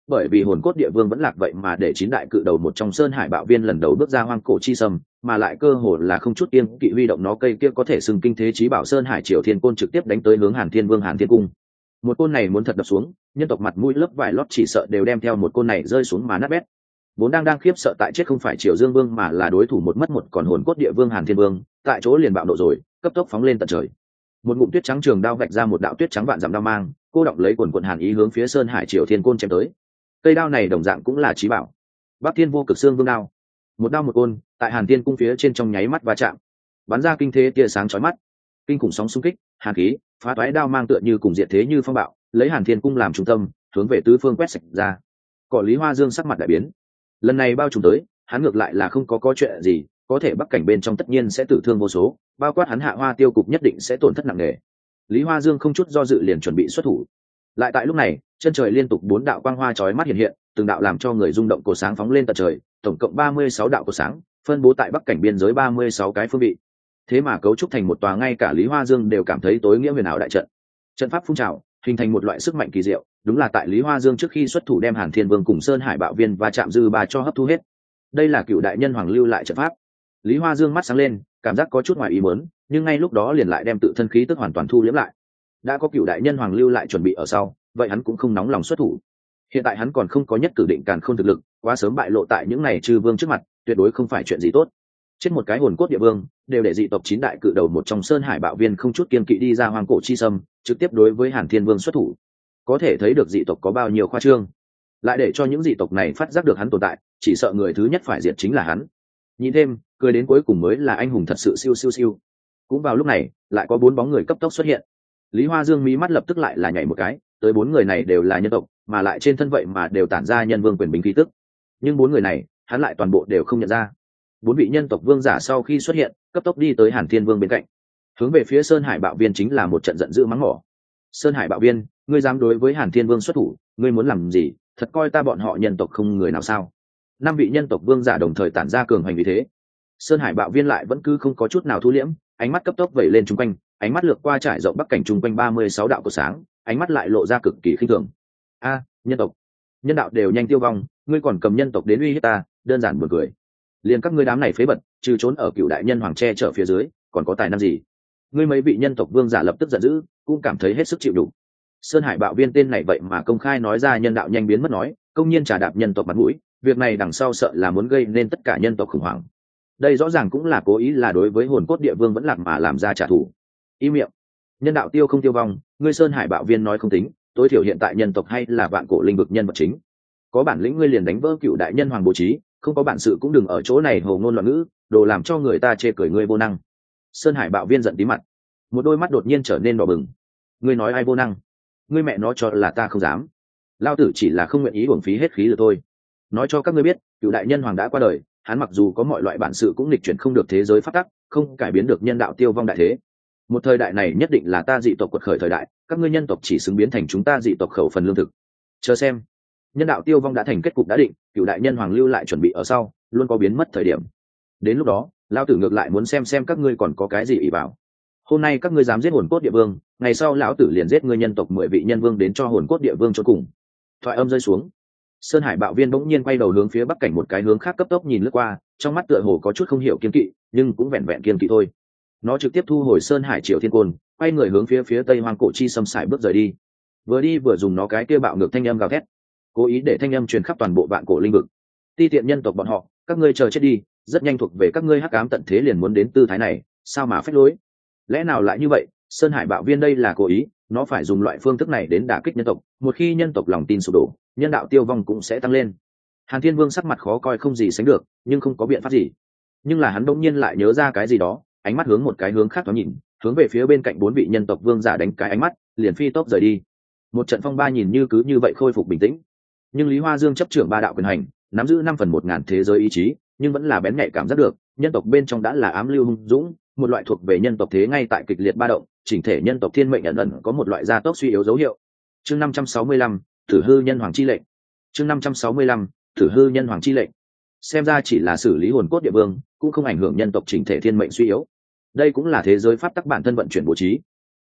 S1: bởi vì hồn cốt địa vương vẫn lạc vậy mà để chín đại cự đầu một trong sơn hải bạo viên lần đầu bước ra hoang cổ chi sâm, mà lại cơ hồ là không chút kiêng kỵ huy động nó cây kia có thể xưng kinh thế chí bảo sơn hải triều thiên côn trực tiếp đánh tới hướng Hàn Thiên Vương Hàn Thiên Cung. Một côn này muốn thật đập xuống, nhân tộc mặt mũi lớp vải lót chỉ sợ đều đem theo một côn này rơi xuống mà nát bét. Vốn đang đang khiếp sợ tại chết không phải Triều Dương Vương mà là đối thủ một mất một còn hồn cốt địa vương Hàn Thiên Vương, tại chỗ liền bạo nộ rồi, cấp tốc phóng lên tận trời. Một ngụm tuyết trắng trường đao vạch ra một đạo tuyết trắng vạn dặm đao mang, cô động lấy quần quần hàn ý hướng phía sơn hải triều thiên côn chém tới. Cây đao này đồng dạng cũng là chí bảo, Bắc Thiên Vô Cực Xương Vương đao. Một đao một côn, tại Hàn Thiên Cung phía trên trong nháy mắt va chạm, bắn ra kinh thế tia sáng chói mắt, kinh khủng sóng xung kích, hàn khí, phá toái đao mang tựa như cùng diệt thế như phong bạo, lấy Hàn Thiên Cung làm trung tâm, hướng về tứ phương quét sạch ra. Cỏ Lý Hoa Dương sắc mặt đại biến. Lần này bao trùm tới, hắn ngược lại là không có có chuyện gì, có thể bắc cảnh bên trong tất nhiên sẽ tử thương vô số, bao quát hắn Hạ Hoa tiêu cục nhất định sẽ tổn thất nặng nề. Lý Hoa Dương không chút do dự liền chuẩn bị xuất thủ. Lại tại lúc này, chân trời liên tục bốn đạo quang hoa chói mắt hiện hiện, từng đạo làm cho người rung động cổ sáng phóng lên tận trời, tổng cộng ba mươi sáu đạo cổ sáng, phân bố tại bắc cảnh biên giới ba mươi sáu cái phương vị. Thế mà cấu trúc thành một tòa ngay cả Lý Hoa Dương đều cảm thấy tối nghĩa huyền ảo đại trận. Trận pháp phun trào, hình thành một loại sức mạnh kỳ diệu, đúng là tại Lý Hoa Dương trước khi xuất thủ đem Hàn Thiên Vương cùng Sơn Hải Bạo Viên và chạm dư ba cho hấp thu hết. Đây là cựu đại nhân hoàng lưu lại trận pháp. Lý Hoa Dương mắt sáng lên, cảm giác có chút ngoài ý muốn, nhưng ngay lúc đó liền lại đem tự thân khí tức hoàn toàn thu liễm lại. Đã có cựu đại nhân hoàng lưu lại chuẩn bị ở sau, vậy hắn cũng không nóng lòng xuất thủ. Hiện tại hắn còn không có nhất cử định càn không thực lực, quá sớm bại lộ tại những này chư vương trước mặt, tuyệt đối không phải chuyện gì tốt. Chết một cái hồn cốt địa vương, đều để dị tộc chín đại cự đầu một trong Sơn Hải Bạo Viên không chút kiên kỵ đi ra hoang cổ chi sâm, trực tiếp đối với Hàn Thiên Vương xuất thủ. Có thể thấy được dị tộc có bao nhiêu khoa trương. Lại để cho những dị tộc này phát giác được hắn tồn tại, chỉ sợ người thứ nhất phải diệt chính là hắn. Nhìn thêm, cười đến cuối cùng mới là anh hùng thật sự siêu siêu siêu. Cũng vào lúc này, lại có bốn bóng người cấp tốc xuất hiện. Lý Hoa Dương mí mắt lập tức lại là nhảy một cái, tới bốn người này đều là nhân tộc, mà lại trên thân vậy mà đều tản ra nhân vương quyền bính khí tức. Nhưng bốn người này, hắn lại toàn bộ đều không nhận ra. Bốn vị nhân tộc vương giả sau khi xuất hiện, cấp tốc đi tới Hàn Thiên Vương bên cạnh, hướng về phía Sơn Hải Bạo Viên chính là một trận giận dữ mắng mỏ. Sơn Hải Bạo Viên, ngươi dám đối với Hàn Thiên Vương xuất thủ, ngươi muốn làm gì? Thật coi ta bọn họ nhân tộc không người nào sao? Năm vị nhân tộc vương giả đồng thời tản ra cường hành vì thế. Sơn Hải Bạo Viên lại vẫn cứ không có chút nào thu liễm, ánh mắt cấp tốc vẩy lên trung quanh, ánh mắt lướt qua trải rộng bắc cảnh trung quanh ba mươi sáu đạo của sáng, ánh mắt lại lộ ra cực kỳ khinh thường. A, nhân tộc, nhân đạo đều nhanh tiêu vong, ngươi còn cầm nhân tộc đến uy hiếp ta, đơn giản buồn cười. Liền các ngươi đám này phế bật, trừ trốn ở cựu đại nhân hoàng tre chở phía dưới, còn có tài năng gì? Ngươi mấy vị nhân tộc vương giả lập tức giận dữ, cũng cảm thấy hết sức chịu đủ. Sơn Hải Bạo Viên tên này vậy mà công khai nói ra nhân đạo nhanh biến mất nói, công nhiên trà đạp nhân tộc mặt mũi, việc này đằng sau sợ là muốn gây nên tất cả nhân tộc khủng hoảng. Đây rõ ràng cũng là cố ý là đối với hồn cốt địa vương vẫn lạc mà làm ra trả thù. Im miệng. Nhân đạo tiêu không tiêu vong, ngươi Sơn Hải Bạo Viên nói không tính, tối thiểu hiện tại nhân tộc hay là vạn cổ linh vực nhân vật chính. Có bản lĩnh ngươi liền đánh vỡ cựu đại nhân hoàng bố trí, không có bản sự cũng đừng ở chỗ này hồ ngôn loạn ngữ, đồ làm cho người ta chê cười ngươi vô năng. Sơn Hải Bạo Viên giận tí mặt, một đôi mắt đột nhiên trở nên đỏ bừng. Ngươi nói ai vô năng? Ngươi mẹ nó cho là ta không dám. Lao tử chỉ là không nguyện ý uổng phí hết khí lực thôi. Nói cho các ngươi biết, cựu đại nhân hoàng đã qua đời, hắn mặc dù có mọi loại bản sự cũng nghịch chuyển không được thế giới phát tắc, không cải biến được nhân đạo tiêu vong đại thế. Một thời đại này nhất định là ta dị tộc quật khởi thời đại, các ngươi nhân tộc chỉ xứng biến thành chúng ta dị tộc khẩu phần lương thực. Chờ xem, nhân đạo tiêu vong đã thành kết cục đã định, cựu đại nhân hoàng lưu lại chuẩn bị ở sau, luôn có biến mất thời điểm. Đến lúc đó, lão tử ngược lại muốn xem xem các ngươi còn có cái gì ỷ bảo. Hôm nay các ngươi dám giết hồn cốt địa vương, ngày sau lão tử liền giết ngươi nhân tộc mười vị nhân vương đến cho hồn cốt địa vương cho cùng. Thoại âm rơi xuống, Sơn Hải Bạo Viên bỗng nhiên quay đầu hướng phía bắc cảnh một cái hướng khác cấp tốc nhìn lướt qua, trong mắt tựa hồ có chút không hiểu kiên kỵ, nhưng cũng vẹn vẹn kiên kỵ thôi. Nó trực tiếp thu hồi Sơn Hải Triều Thiên Côn, quay người hướng phía phía tây hoang cổ chi xâm sải bước rời đi. Vừa đi vừa dùng nó cái kia bạo ngược thanh âm gào thét, cố ý để thanh âm truyền khắp toàn bộ vạn cổ linh vực. Ti tiện nhân tộc bọn họ, các ngươi chờ chết đi, rất nhanh thuộc về các ngươi hắc ám tận thế liền muốn đến tư thái này, sao mà phách lối? Lẽ nào lại như vậy? Sơn Hải Bạo Viên đây là cố ý, nó phải dùng loại phương thức này đến đả kích nhân tộc, một khi nhân tộc lòng tin sụp đổ, nhân đạo tiêu vong cũng sẽ tăng lên. Hàn Thiên Vương sắc mặt khó coi không gì sánh được, nhưng không có biện pháp gì. Nhưng là hắn đột nhiên lại nhớ ra cái gì đó, ánh mắt hướng một cái hướng khác thoáng nhìn, hướng về phía bên cạnh bốn vị nhân tộc vương giả đánh cái ánh mắt, liền phi tốc rời đi. Một trận phong ba nhìn như cứ như vậy khôi phục bình tĩnh, nhưng Lý Hoa Dương chấp trưởng ba đạo quyền hành, nắm giữ năm phần một ngàn thế giới ý chí, nhưng vẫn là bén nhạy cảm giác được, nhân tộc bên trong đã là ám lưu hung dũng, một loại thuộc về nhân tộc thế ngay tại kịch liệt ba động, chỉnh thể nhân tộc thiên mệnh ẩn ẩn có một loại gia tốc suy yếu dấu hiệu. Chương năm trăm sáu mươi lăm, Tử hư nhân hoàng chi lệnh. Chương năm trăm sáu mươi lăm, Tử hư nhân hoàng chi lệnh. Xem ra chỉ là xử lý hồn cốt địa vương, cũng không ảnh hưởng nhân tộc chỉnh thể thiên mệnh suy yếu. Đây cũng là thế giới pháp tắc bản thân vận chuyển bố trí.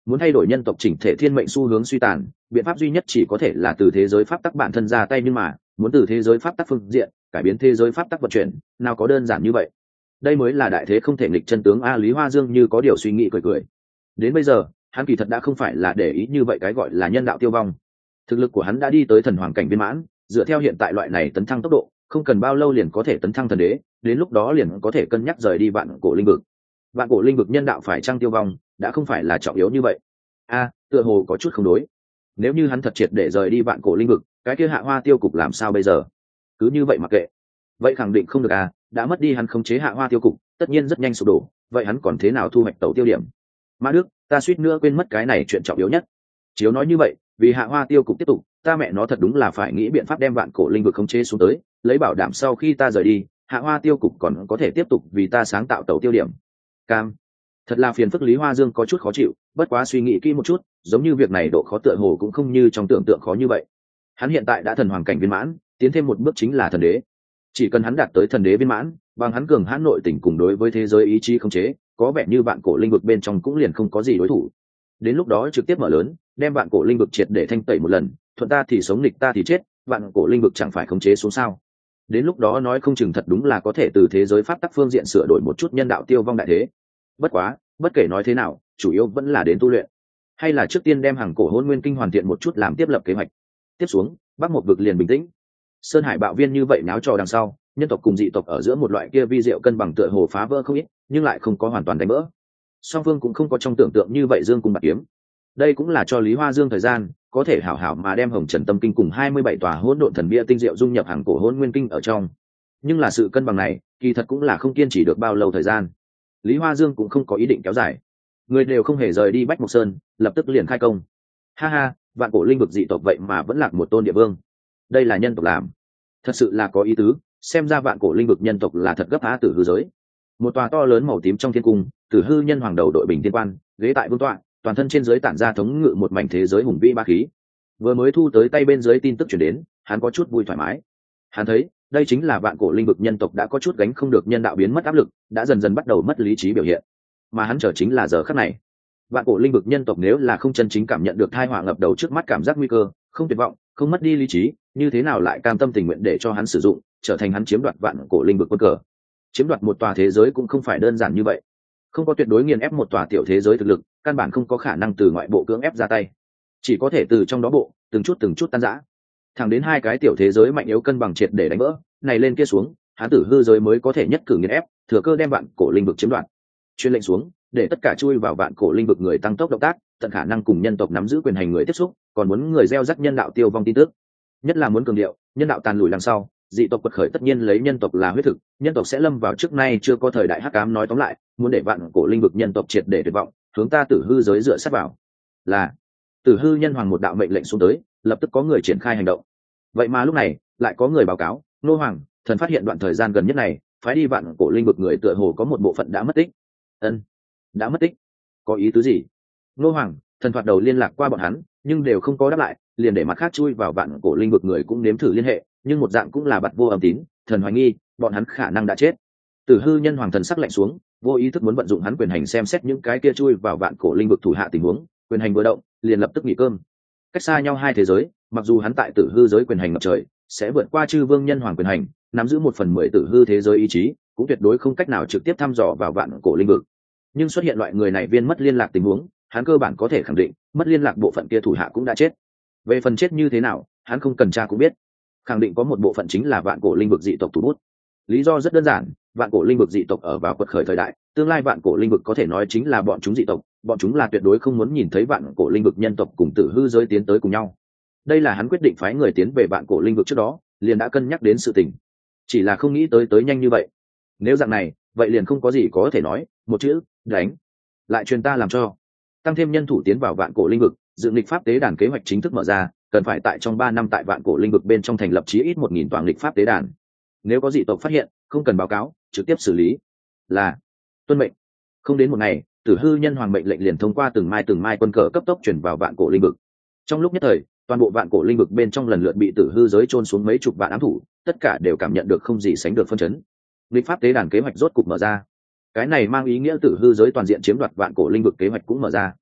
S1: muốn thay đổi nhân tộc chỉnh thể thiên mệnh xu hướng suy tàn, biện pháp duy nhất chỉ có thể là từ thế giới pháp tắc bản thân ra tay, nhưng mà muốn từ thế giới pháp tắc phương diện cải biến thế giới pháp tắc vận chuyển, nào có đơn giản như vậy. Đây mới là đại thế không thể nghịch chân tướng a. Lý Hoa Dương như có điều suy nghĩ cười cười. Đến bây giờ hắn kỳ thật đã không phải là để ý như vậy cái gọi là nhân đạo tiêu vong. Thực lực của hắn đã đi tới thần hoàng cảnh viên mãn, dựa theo hiện tại loại này tấn thăng tốc độ, không cần bao lâu liền có thể tấn thăng thần đế, đến lúc đó liền có thể cân nhắc rời đi vạn cổ linh vực. Vạn cổ linh vực nhân đạo phải chăng tiêu vong đã không phải là trọng yếu như vậy. A, tựa hồ có chút không đối. Nếu như hắn thật triệt để rời đi vạn cổ linh vực, cái kia Hạ Hoa tiêu cục làm sao bây giờ? Cứ như vậy mặc kệ, vậy khẳng định không được à, đã mất đi hắn khống chế Hạ Hoa tiêu cục, tất nhiên rất nhanh sụp đổ, vậy hắn còn thế nào thu hoạch tẩu tiêu điểm? Mã Đức, ta suýt nữa quên mất cái này chuyện trọng yếu nhất. Chiếu nói như vậy, vì Hạ Hoa tiêu cục tiếp tục, ta mẹ nó thật đúng là phải nghĩ biện pháp đem vạn cổ linh vực khống chế xuống tới, lấy bảo đảm sau khi ta rời đi, Hạ Hoa tiêu cục còn có thể tiếp tục vì ta sáng tạo tẩu tiêu điểm. Cam, thật là phiền phức. Lý Hoa Dương có chút khó chịu, bất quá suy nghĩ kỹ một chút, giống như việc này độ khó tựa hồ cũng không như trong tưởng tượng khó như vậy. Hắn hiện tại đã thần hoàng cảnh viên mãn, tiến thêm một bước chính là thần đế. Chỉ cần hắn đạt tới thần đế viên mãn, bằng hắn cường hãn nội tình cùng đối với thế giới ý chí khống chế, có vẻ như vạn cổ linh vực bên trong cũng liền không có gì đối thủ. Đến lúc đó trực tiếp mở lớn, đem vạn cổ linh vực triệt để thanh tẩy một lần, thuận ta thì sống, nghịch ta thì chết, vạn cổ linh vực chẳng phải khống chế xuống sao? Đến lúc đó nói không chừng thật đúng là có thể từ thế giới pháp tắc phương diện sửa đổi một chút nhân đạo tiêu vong đại thế. Bất quá, bất kể nói thế nào, chủ yếu vẫn là đến tu luyện, hay là trước tiên đem hàng cổ hôn nguyên kinh hoàn thiện một chút làm tiếp lập kế hoạch. Tiếp xuống, bắc một vực liền bình tĩnh. Sơn Hải bạo viên như vậy náo trò đằng sau, nhân tộc cùng dị tộc ở giữa một loại kia vi diệu cân bằng tựa hồ phá vỡ không ít, nhưng lại không có hoàn toàn đánh vỡ. Song phương cũng không có trong tưởng tượng như vậy dương cung bạc kiếm. Đây cũng là cho Lý Hoa Dương thời gian, có thể hảo hảo mà đem Hồng Trần Tâm Kinh cùng hai mươi bảy tòa hỗn độn thần bia tinh diệu dung nhập hàng cổ hỗn nguyên kinh ở trong. Nhưng là sự cân bằng này, kỳ thật cũng là không kiên trì được bao lâu thời gian. Lý Hoa Dương cũng không có ý định kéo dài, người đều không hề rời đi Bách Mộc Sơn, lập tức liền khai công. Ha ha, vạn cổ linh vực dị tộc vậy mà vẫn lạc một tôn địa vương, đây là nhân tộc làm, thật sự là có ý tứ. Xem ra vạn cổ linh vực nhân tộc là thật gấp há tử hư giới. Một tòa to lớn màu tím trong thiên cung, Tử Hư nhân hoàng đầu đội bình thiên quan, ghế tại vương tọa, toàn thân trên dưới tản ra thống ngự một mảnh thế giới hùng vĩ ba khí. Vừa mới thu tới tay bên dưới tin tức chuyển đến, hắn có chút vui thoải mái. Hắn thấy đây chính là vạn cổ linh vực nhân tộc đã có chút gánh không được nhân đạo biến mất áp lực, đã dần dần bắt đầu mất lý trí biểu hiện. Mà hắn chờ chính là giờ khắc này. Vạn cổ linh vực nhân tộc nếu là không chân chính cảm nhận được tai họa ngập đầu trước mắt, cảm giác nguy cơ, không tuyệt vọng, không mất đi lý trí, như thế nào lại cam tâm tình nguyện để cho hắn sử dụng, trở thành hắn chiếm đoạt vạn cổ linh vực quân cờ. Chiếm đoạt một tòa thế giới cũng không phải đơn giản như vậy. Không có tuyệt đối nghiền ép một tòa tiểu thế giới thực lực, căn bản không có khả năng từ ngoại bộ cưỡng ép ra tay, chỉ có thể từ trong đó bộ từng chút từng chút tan rã, thẳng đến hai cái tiểu thế giới mạnh yếu cân bằng triệt để đánh vỡ, này lên kia xuống, hắn Tử Hư giới mới có thể nhất cử nghiền ép, thừa cơ đem vạn cổ linh vực chiếm đoạt. Truyền lệnh xuống, để tất cả chui vào vạn cổ linh vực người tăng tốc động tác, tận khả năng cùng nhân tộc nắm giữ quyền hành người tiếp xúc, còn muốn người gieo rắc nhân đạo tiêu vong tin tức. Nhất là muốn cường điệu, nhân đạo tàn lùi đằng sau, dị tộc quật khởi tất nhiên lấy nhân tộc là huyết thực, nhân tộc sẽ lâm vào trước nay chưa có thời đại hắc ám. Nói tóm lại, muốn để vạn cổ linh vực nhân tộc triệt để tuyệt vọng, hướng ta Tử Hư giới dựa sát vào. Là Tử Hư nhân hoàng một đạo mệnh lệnh xuống tới, lập tức có người triển khai hành động. Vậy mà lúc này lại có người báo cáo, nô hoàng, thần phát hiện đoạn thời gian gần nhất này, phái đi vạn cổ linh vực người tựa hồ có một bộ phận đã mất tích. Ân, đã mất tích? Có ý tứ gì? Nô hoàng, thần thoạt đầu liên lạc qua bọn hắn, nhưng đều không có đáp lại, liền để mặt khác chui vào vạn cổ linh vực người cũng nếm thử liên hệ, nhưng một dạng cũng là bặt vô âm tín, thần hoài nghi bọn hắn khả năng đã chết. Tử Hư nhân hoàng thần sắc lạnh xuống, vô ý thức muốn vận dụng hắn quyền hành xem xét những cái kia chui vào vạn cổ linh vực thủ hạ tình huống, quyền hành vừa động, liền lập tức nghỉ cơm. Cách xa nhau hai thế giới, mặc dù hắn tại Tử Hư giới quyền hành ngập trời, sẽ vượt qua chư vương nhân hoàng quyền hành, nắm giữ một phần mười Tử Hư thế giới ý chí, cũng tuyệt đối không cách nào trực tiếp thăm dò vào vạn cổ linh vực. Nhưng xuất hiện loại người này viên mất liên lạc tình huống, hắn cơ bản có thể khẳng định, mất liên lạc bộ phận kia thủ hạ cũng đã chết. Về phần chết như thế nào, hắn không cần tra cũng biết, khẳng định có một bộ phận chính là vạn cổ linh vực dị tộc thủ bút. Lý do rất đơn giản, vạn cổ linh vực dị tộc ở vào quật khởi thời đại, tương lai vạn cổ linh vực có thể nói chính là bọn chúng dị tộc, bọn chúng là tuyệt đối không muốn nhìn thấy vạn cổ linh vực nhân tộc cùng Tử Hư giới tiến tới cùng nhau. Đây là hắn quyết định phái người tiến về vạn cổ linh vực trước đó, liền đã cân nhắc đến sự tình, chỉ là không nghĩ tới tới nhanh như vậy. Nếu dạng này, vậy liền không có gì có thể nói, một chữ, đánh. Lại truyền ta làm cho tăng thêm nhân thủ tiến vào vạn cổ linh vực, dự nghịch pháp tế đàn kế hoạch chính thức mở ra, cần phải tại trong ba năm tại vạn cổ linh vực bên trong thành lập chí ít một nghìn toàn nghịch pháp tế đàn. Nếu có dị tộc phát hiện, không cần báo cáo, trực tiếp xử lý. Là tuân mệnh. Không đến một ngày, Tử Hư nhân hoàng mệnh lệnh liền thông qua từng mai từng mai quân cờ cấp tốc chuyển vào vạn cổ linh vực. Trong lúc nhất thời, toàn bộ vạn cổ linh vực bên trong lần lượt bị Tử Hư giới chôn xuống mấy chục vạn ám thủ, tất cả đều cảm nhận được không gì sánh được phân chấn. Nghịch pháp tế đàn kế hoạch rốt cục mở ra. Cái này mang ý nghĩa Tử Hư giới toàn diện chiếm đoạt vạn cổ linh vực kế hoạch cũng mở ra.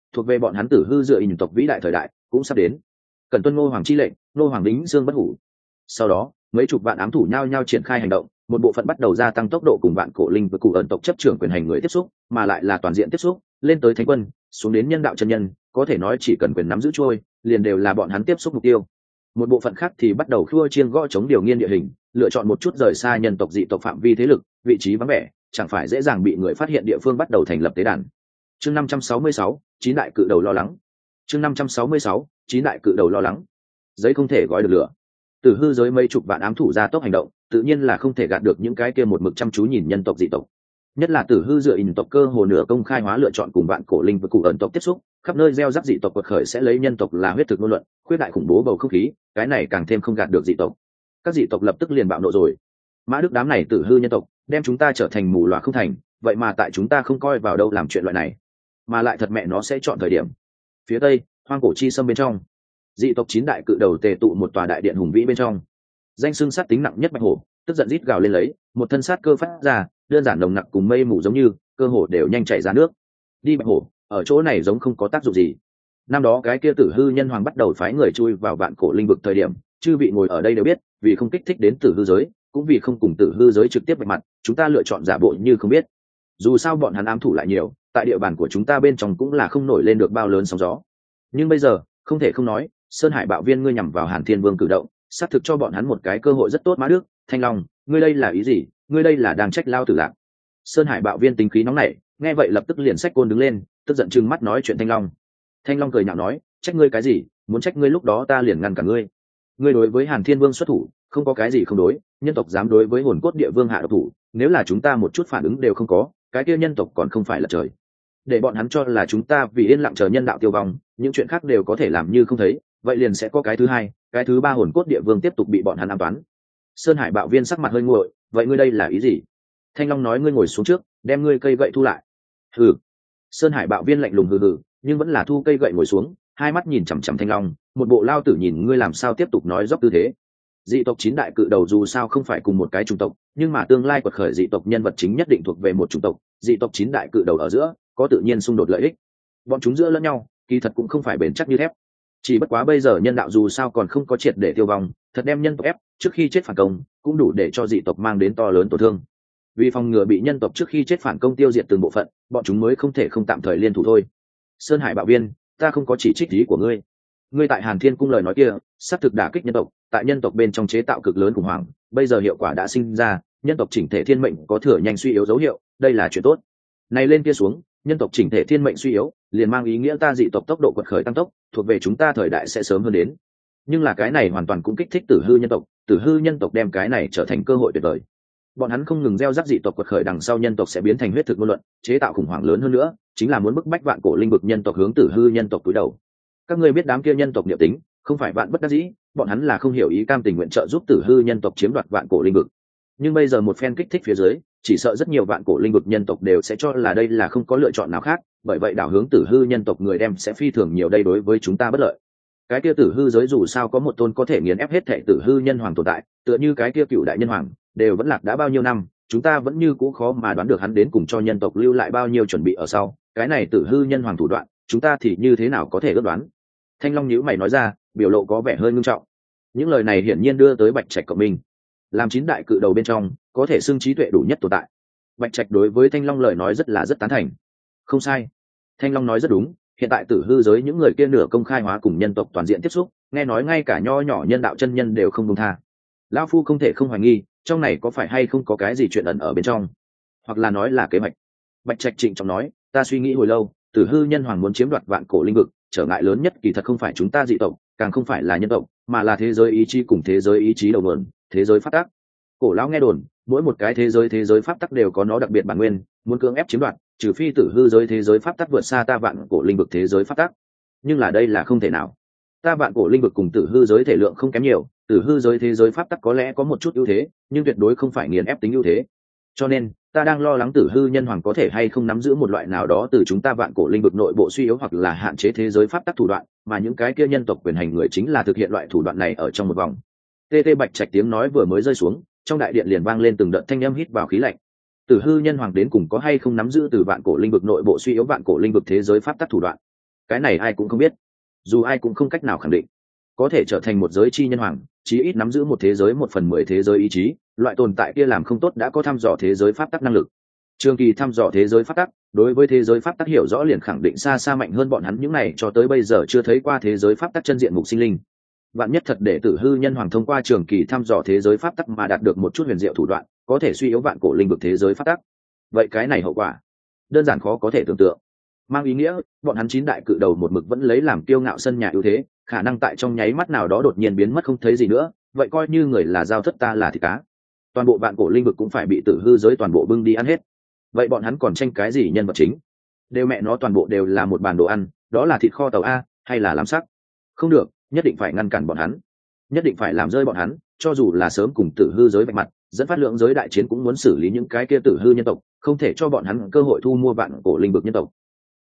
S1: thuộc về bọn hắn tử hư dựa nhân tộc vĩ đại thời đại cũng sắp đến. Cần tuân ngô hoàng chi lệnh, ngô hoàng đính dương bất hủ. Sau đó mấy chục vạn ám thủ nhao nhao triển khai hành động, một bộ phận bắt đầu gia tăng tốc độ cùng vạn cổ linh với cụ ẩn tộc chấp trưởng quyền hành người tiếp xúc, mà lại là toàn diện tiếp xúc, lên tới thánh quân, xuống đến nhân đạo chân nhân, có thể nói chỉ cần quyền nắm giữ trôi, liền đều là bọn hắn tiếp xúc mục tiêu. Một bộ phận khác thì bắt đầu khua chiên gõ chống điều nghiên địa hình, lựa chọn một chút rời xa nhân tộc dị tộc phạm vi thế lực, vị trí vắng vẻ, chẳng phải dễ dàng bị người phát hiện địa phương bắt đầu thành lập tế đàn. Chương năm trăm sáu mươi sáu, chín đại cự đầu lo lắng. Chương năm trăm sáu mươi sáu, chín đại cự đầu lo lắng. Giấy không thể gói được lửa. Từ hư giới mấy chục vạn ám thủ ra tốc hành động, tự nhiên là không thể gạt được những cái kia một mực chăm chú nhìn nhân tộc dị tộc. Nhất là tử hư dựa in tộc cơ hồ nửa công khai hóa lựa chọn cùng bạn cổ linh với cụ ẩn tộc tiếp xúc, khắp nơi gieo rắc dị tộc quật khởi sẽ lấy nhân tộc là huyết thực ngôn luận, khuyết đại khủng bố bầu không khí, cái này càng thêm không gạt được dị tộc. Các dị tộc lập tức liền bạo nộ rồi. Mã Đức đám này tử hư nhân tộc, đem chúng ta trở thành mù loà không thành, vậy mà tại chúng ta không coi vào đâu làm chuyện loại này, mà lại thật mẹ nó sẽ chọn thời điểm. Phía tây, hoang cổ chi sâm bên trong, dị tộc chín đại cự đầu tề tụ một tòa đại điện hùng vĩ bên trong. Danh xưng sát tính nặng nhất bạch hổ, tức giận rít gào lên lấy, một thân sát cơ phát ra, đơn giản nồng nặc cùng mây mù giống như, cơ hồ đều nhanh chảy ra nước. Đi bạch hổ, ở chỗ này giống không có tác dụng gì. Năm đó cái kia tử hư nhân hoàng bắt đầu phái người chui vào vạn cổ linh vực thời điểm, chư vị ngồi ở đây đều biết, vì không kích thích đến tử hư giới, cũng vì không cùng tử hư giới trực tiếp vạch mặt, chúng ta lựa chọn giả bộ như không biết. Dù sao bọn hắn ám thủ lại nhiều, tại địa bàn của chúng ta bên trong cũng là không nổi lên được bao lớn sóng gió. Nhưng bây giờ, không thể không nói, Sơn Hải Bạo Viên ngươi nhằm vào Hàn Thiên Vương cử động, xác thực cho bọn hắn một cái cơ hội rất tốt. Mã Đức, Thanh Long, ngươi đây là ý gì? Ngươi đây là đang trách lao tử lạc. Sơn Hải Bạo Viên tính khí nóng nảy, nghe vậy lập tức liền xách côn đứng lên, tức giận trừng mắt nói chuyện Thanh Long. Thanh Long cười nhạo nói, trách ngươi cái gì? Muốn trách ngươi lúc đó ta liền ngăn cả ngươi. Ngươi đối với Hàn Thiên Vương xuất thủ, không có cái gì không đối, nhân tộc dám đối với hồn cốt địa vương hạ độc thủ, nếu là chúng ta một chút phản ứng đều không có, cái kia nhân tộc còn không phải là trời. Để bọn hắn cho là chúng ta vì yên lặng chờ nhân đạo tiêu vong, những chuyện khác đều có thể làm như không thấy, vậy liền sẽ có cái thứ hai, cái thứ ba hồn cốt địa vương tiếp tục bị bọn hắn ám toán. Sơn Hải Bạo Viên sắc mặt hơi nguội, vậy ngươi đây là ý gì? Thanh Long nói, ngươi ngồi xuống trước, đem ngươi cây gậy thu lại. Hừ. Sơn Hải Bạo Viên lạnh lùng hừ hừ, nhưng vẫn là thu cây gậy ngồi xuống, hai mắt nhìn chằm chằm Thanh Long, một bộ lao tử nhìn ngươi làm sao tiếp tục nói dốc tư thế. Dị tộc chín đại cự đầu dù sao không phải cùng một cái chủng tộc, nhưng mà tương lai quật khởi dị tộc nhân vật chính nhất định thuộc về một chủng tộc, dị tộc chín đại cự đầu ở giữa có tự nhiên xung đột lợi ích. Bọn chúng giữa lẫn nhau, kỳ thật cũng không phải bền chắc như thép. Chỉ bất quá bây giờ nhân đạo dù sao còn không có triệt để tiêu vong, thật đem nhân tộc ép, trước khi chết phản công, cũng đủ để cho dị tộc mang đến to lớn tổn thương. Vì phòng ngừa bị nhân tộc trước khi chết phản công tiêu diệt từng bộ phận, bọn chúng mới không thể không tạm thời liên thủ thôi. Sơn Hải Bạo Viên, ta không có chỉ trích ý của ngươi. Ngươi tại Hàn Thiên cung lời nói kia, sắp thực đả kích nhân tộc, tại nhân tộc bên trong chế tạo cực lớn khủng hoảng, bây giờ hiệu quả đã sinh ra, nhân tộc chỉnh thể thiên mệnh có thừa nhanh suy yếu dấu hiệu, đây là chuyện tốt. Này lên kia xuống, nhân tộc chỉnh thể thiên mệnh suy yếu, liền mang ý nghĩa ta dị tộc tốc độ quật khởi tăng tốc, thuộc về chúng ta thời đại sẽ sớm hơn đến. Nhưng là cái này hoàn toàn cũng kích thích tử hư nhân tộc, tử hư nhân tộc đem cái này trở thành cơ hội tuyệt vời. Bọn hắn không ngừng gieo rắc dị tộc quật khởi, đằng sau nhân tộc sẽ biến thành huyết thực ngôn luận, chế tạo khủng hoảng lớn hơn nữa, chính là muốn bức bách vạn cổ linh vực nhân tộc hướng tử hư nhân tộc cúi đầu. Các ngươi biết đám kia nhân tộc niệm tính, không phải vạn bất đắc dĩ, bọn hắn là không hiểu ý cam tình nguyện trợ giúp tử hư nhân tộc chiếm đoạt vạn cổ linh vực. Nhưng bây giờ một phen kích thích phía dưới, chỉ sợ rất nhiều vạn cổ linh vực nhân tộc đều sẽ cho là đây là không có lựa chọn nào khác, bởi vậy đảo hướng tử hư nhân tộc người đem sẽ phi thường nhiều đây đối với chúng ta bất lợi. Cái kia tử hư giới dù sao có một tôn có thể nghiền ép hết thệ tử hư nhân hoàng tồn tại, tựa như cái kia cựu đại nhân hoàng, đều vẫn lạc đã bao nhiêu năm, chúng ta vẫn như cũ khó mà đoán được hắn đến cùng cho nhân tộc lưu lại bao nhiêu chuẩn bị ở sau, cái này tử hư nhân hoàng thủ đoạn, chúng ta thì như thế nào có thể ước đoán. Thanh Long nhíu mày nói ra, biểu lộ có vẻ hơi nghiêm trọng. Những lời này hiển nhiên đưa tới Bạch Trạch cộng minh. Làm chín đại cự đầu bên trong, có thể xưng trí tuệ đủ nhất tồn tại. Bạch Trạch đối với Thanh Long lời nói rất là rất tán thành. Không sai, Thanh Long nói rất đúng, hiện tại tử hư giới những người kia nửa công khai hóa cùng nhân tộc toàn diện tiếp xúc, nghe nói ngay cả nho nhỏ nhân đạo chân nhân đều không buông tha. Lão phu không thể không hoài nghi, trong này có phải hay không có cái gì chuyện ẩn ở bên trong, hoặc là nói là kế hoạch. Bạch Trạch trịnh trọng nói, ta suy nghĩ hồi lâu, tử hư nhân hoàng muốn chiếm đoạt vạn cổ linh vực, trở ngại lớn nhất kỳ thật không phải chúng ta dị tộc, càng không phải là nhân tộc, mà là thế giới ý chí cùng thế giới ý chí đầu nguồn, thế giới pháp tắc. Cổ lão nghe đồn, mỗi một cái thế giới thế giới pháp tắc đều có nó đặc biệt bản nguyên, muốn cưỡng ép chiếm đoạt, trừ phi tử hư giới thế giới pháp tắc vượt xa ta vạn cổ linh vực thế giới pháp tắc. Nhưng là đây là không thể nào. Ta vạn cổ linh vực cùng tử hư giới thể lượng không kém nhiều, tử hư giới thế giới pháp tắc có lẽ có một chút ưu thế, nhưng tuyệt đối không phải nghiền ép tính ưu thế. Cho nên, ta đang lo lắng tử hư nhân hoàng có thể hay không nắm giữ một loại nào đó từ chúng ta vạn cổ linh vực nội bộ suy yếu hoặc là hạn chế thế giới pháp tắc thủ đoạn, mà những cái kia nhân tộc quyền hành người chính là thực hiện loại thủ đoạn này ở trong một vòng. Tê Tê Bạch Trạch tiếng nói vừa mới rơi xuống, trong đại điện liền vang lên từng đợt thanh âm hít vào khí lạnh. Tử hư nhân hoàng đến cùng có hay không nắm giữ từ vạn cổ linh vực nội bộ suy yếu vạn cổ linh vực thế giới pháp tắc thủ đoạn? cái này ai cũng không biết, dù ai cũng không cách nào khẳng định. Có thể trở thành một giới chi nhân hoàng, chí ít nắm giữ một thế giới một phần mười thế giới ý chí, loại tồn tại kia làm không tốt đã có thăm dò thế giới pháp tắc năng lực. Trường kỳ thăm dò thế giới pháp tắc, đối với thế giới pháp tắc hiểu rõ liền khẳng định xa xa mạnh hơn bọn hắn những này cho tới bây giờ chưa thấy qua thế giới pháp tắc chân diện mục sinh linh. Vạn nhất thật để Tử Hư nhân hoàng thông qua trường kỳ thăm dò thế giới pháp tắc mà đạt được một chút huyền diệu thủ đoạn, có thể suy yếu vạn cổ linh vực thế giới pháp tắc. Vậy cái này hậu quả đơn giản khó có thể tưởng tượng. Mang ý nghĩa, bọn hắn chín đại cự đầu một mực vẫn lấy làm kiêu ngạo sân nhà ưu thế, khả năng tại trong nháy mắt nào đó đột nhiên biến mất không thấy gì nữa, vậy coi như người là giao thất ta là thịt cá. Toàn bộ vạn cổ linh vực cũng phải bị Tử Hư giới toàn bộ bưng đi ăn hết. Vậy bọn hắn còn tranh cái gì nhân vật chính? Đều mẹ nó toàn bộ đều là một bàn đồ ăn, đó là thịt kho tàu a, hay là làm sắc? Không được, nhất định phải ngăn cản bọn hắn, nhất định phải làm rơi bọn hắn, cho dù là sớm cùng Tử Hư giới vạch mặt, dẫn phát lượng giới đại chiến cũng muốn xử lý những cái kia Tử Hư nhân tộc, không thể cho bọn hắn cơ hội thu mua vạn cổ linh vực nhân tộc,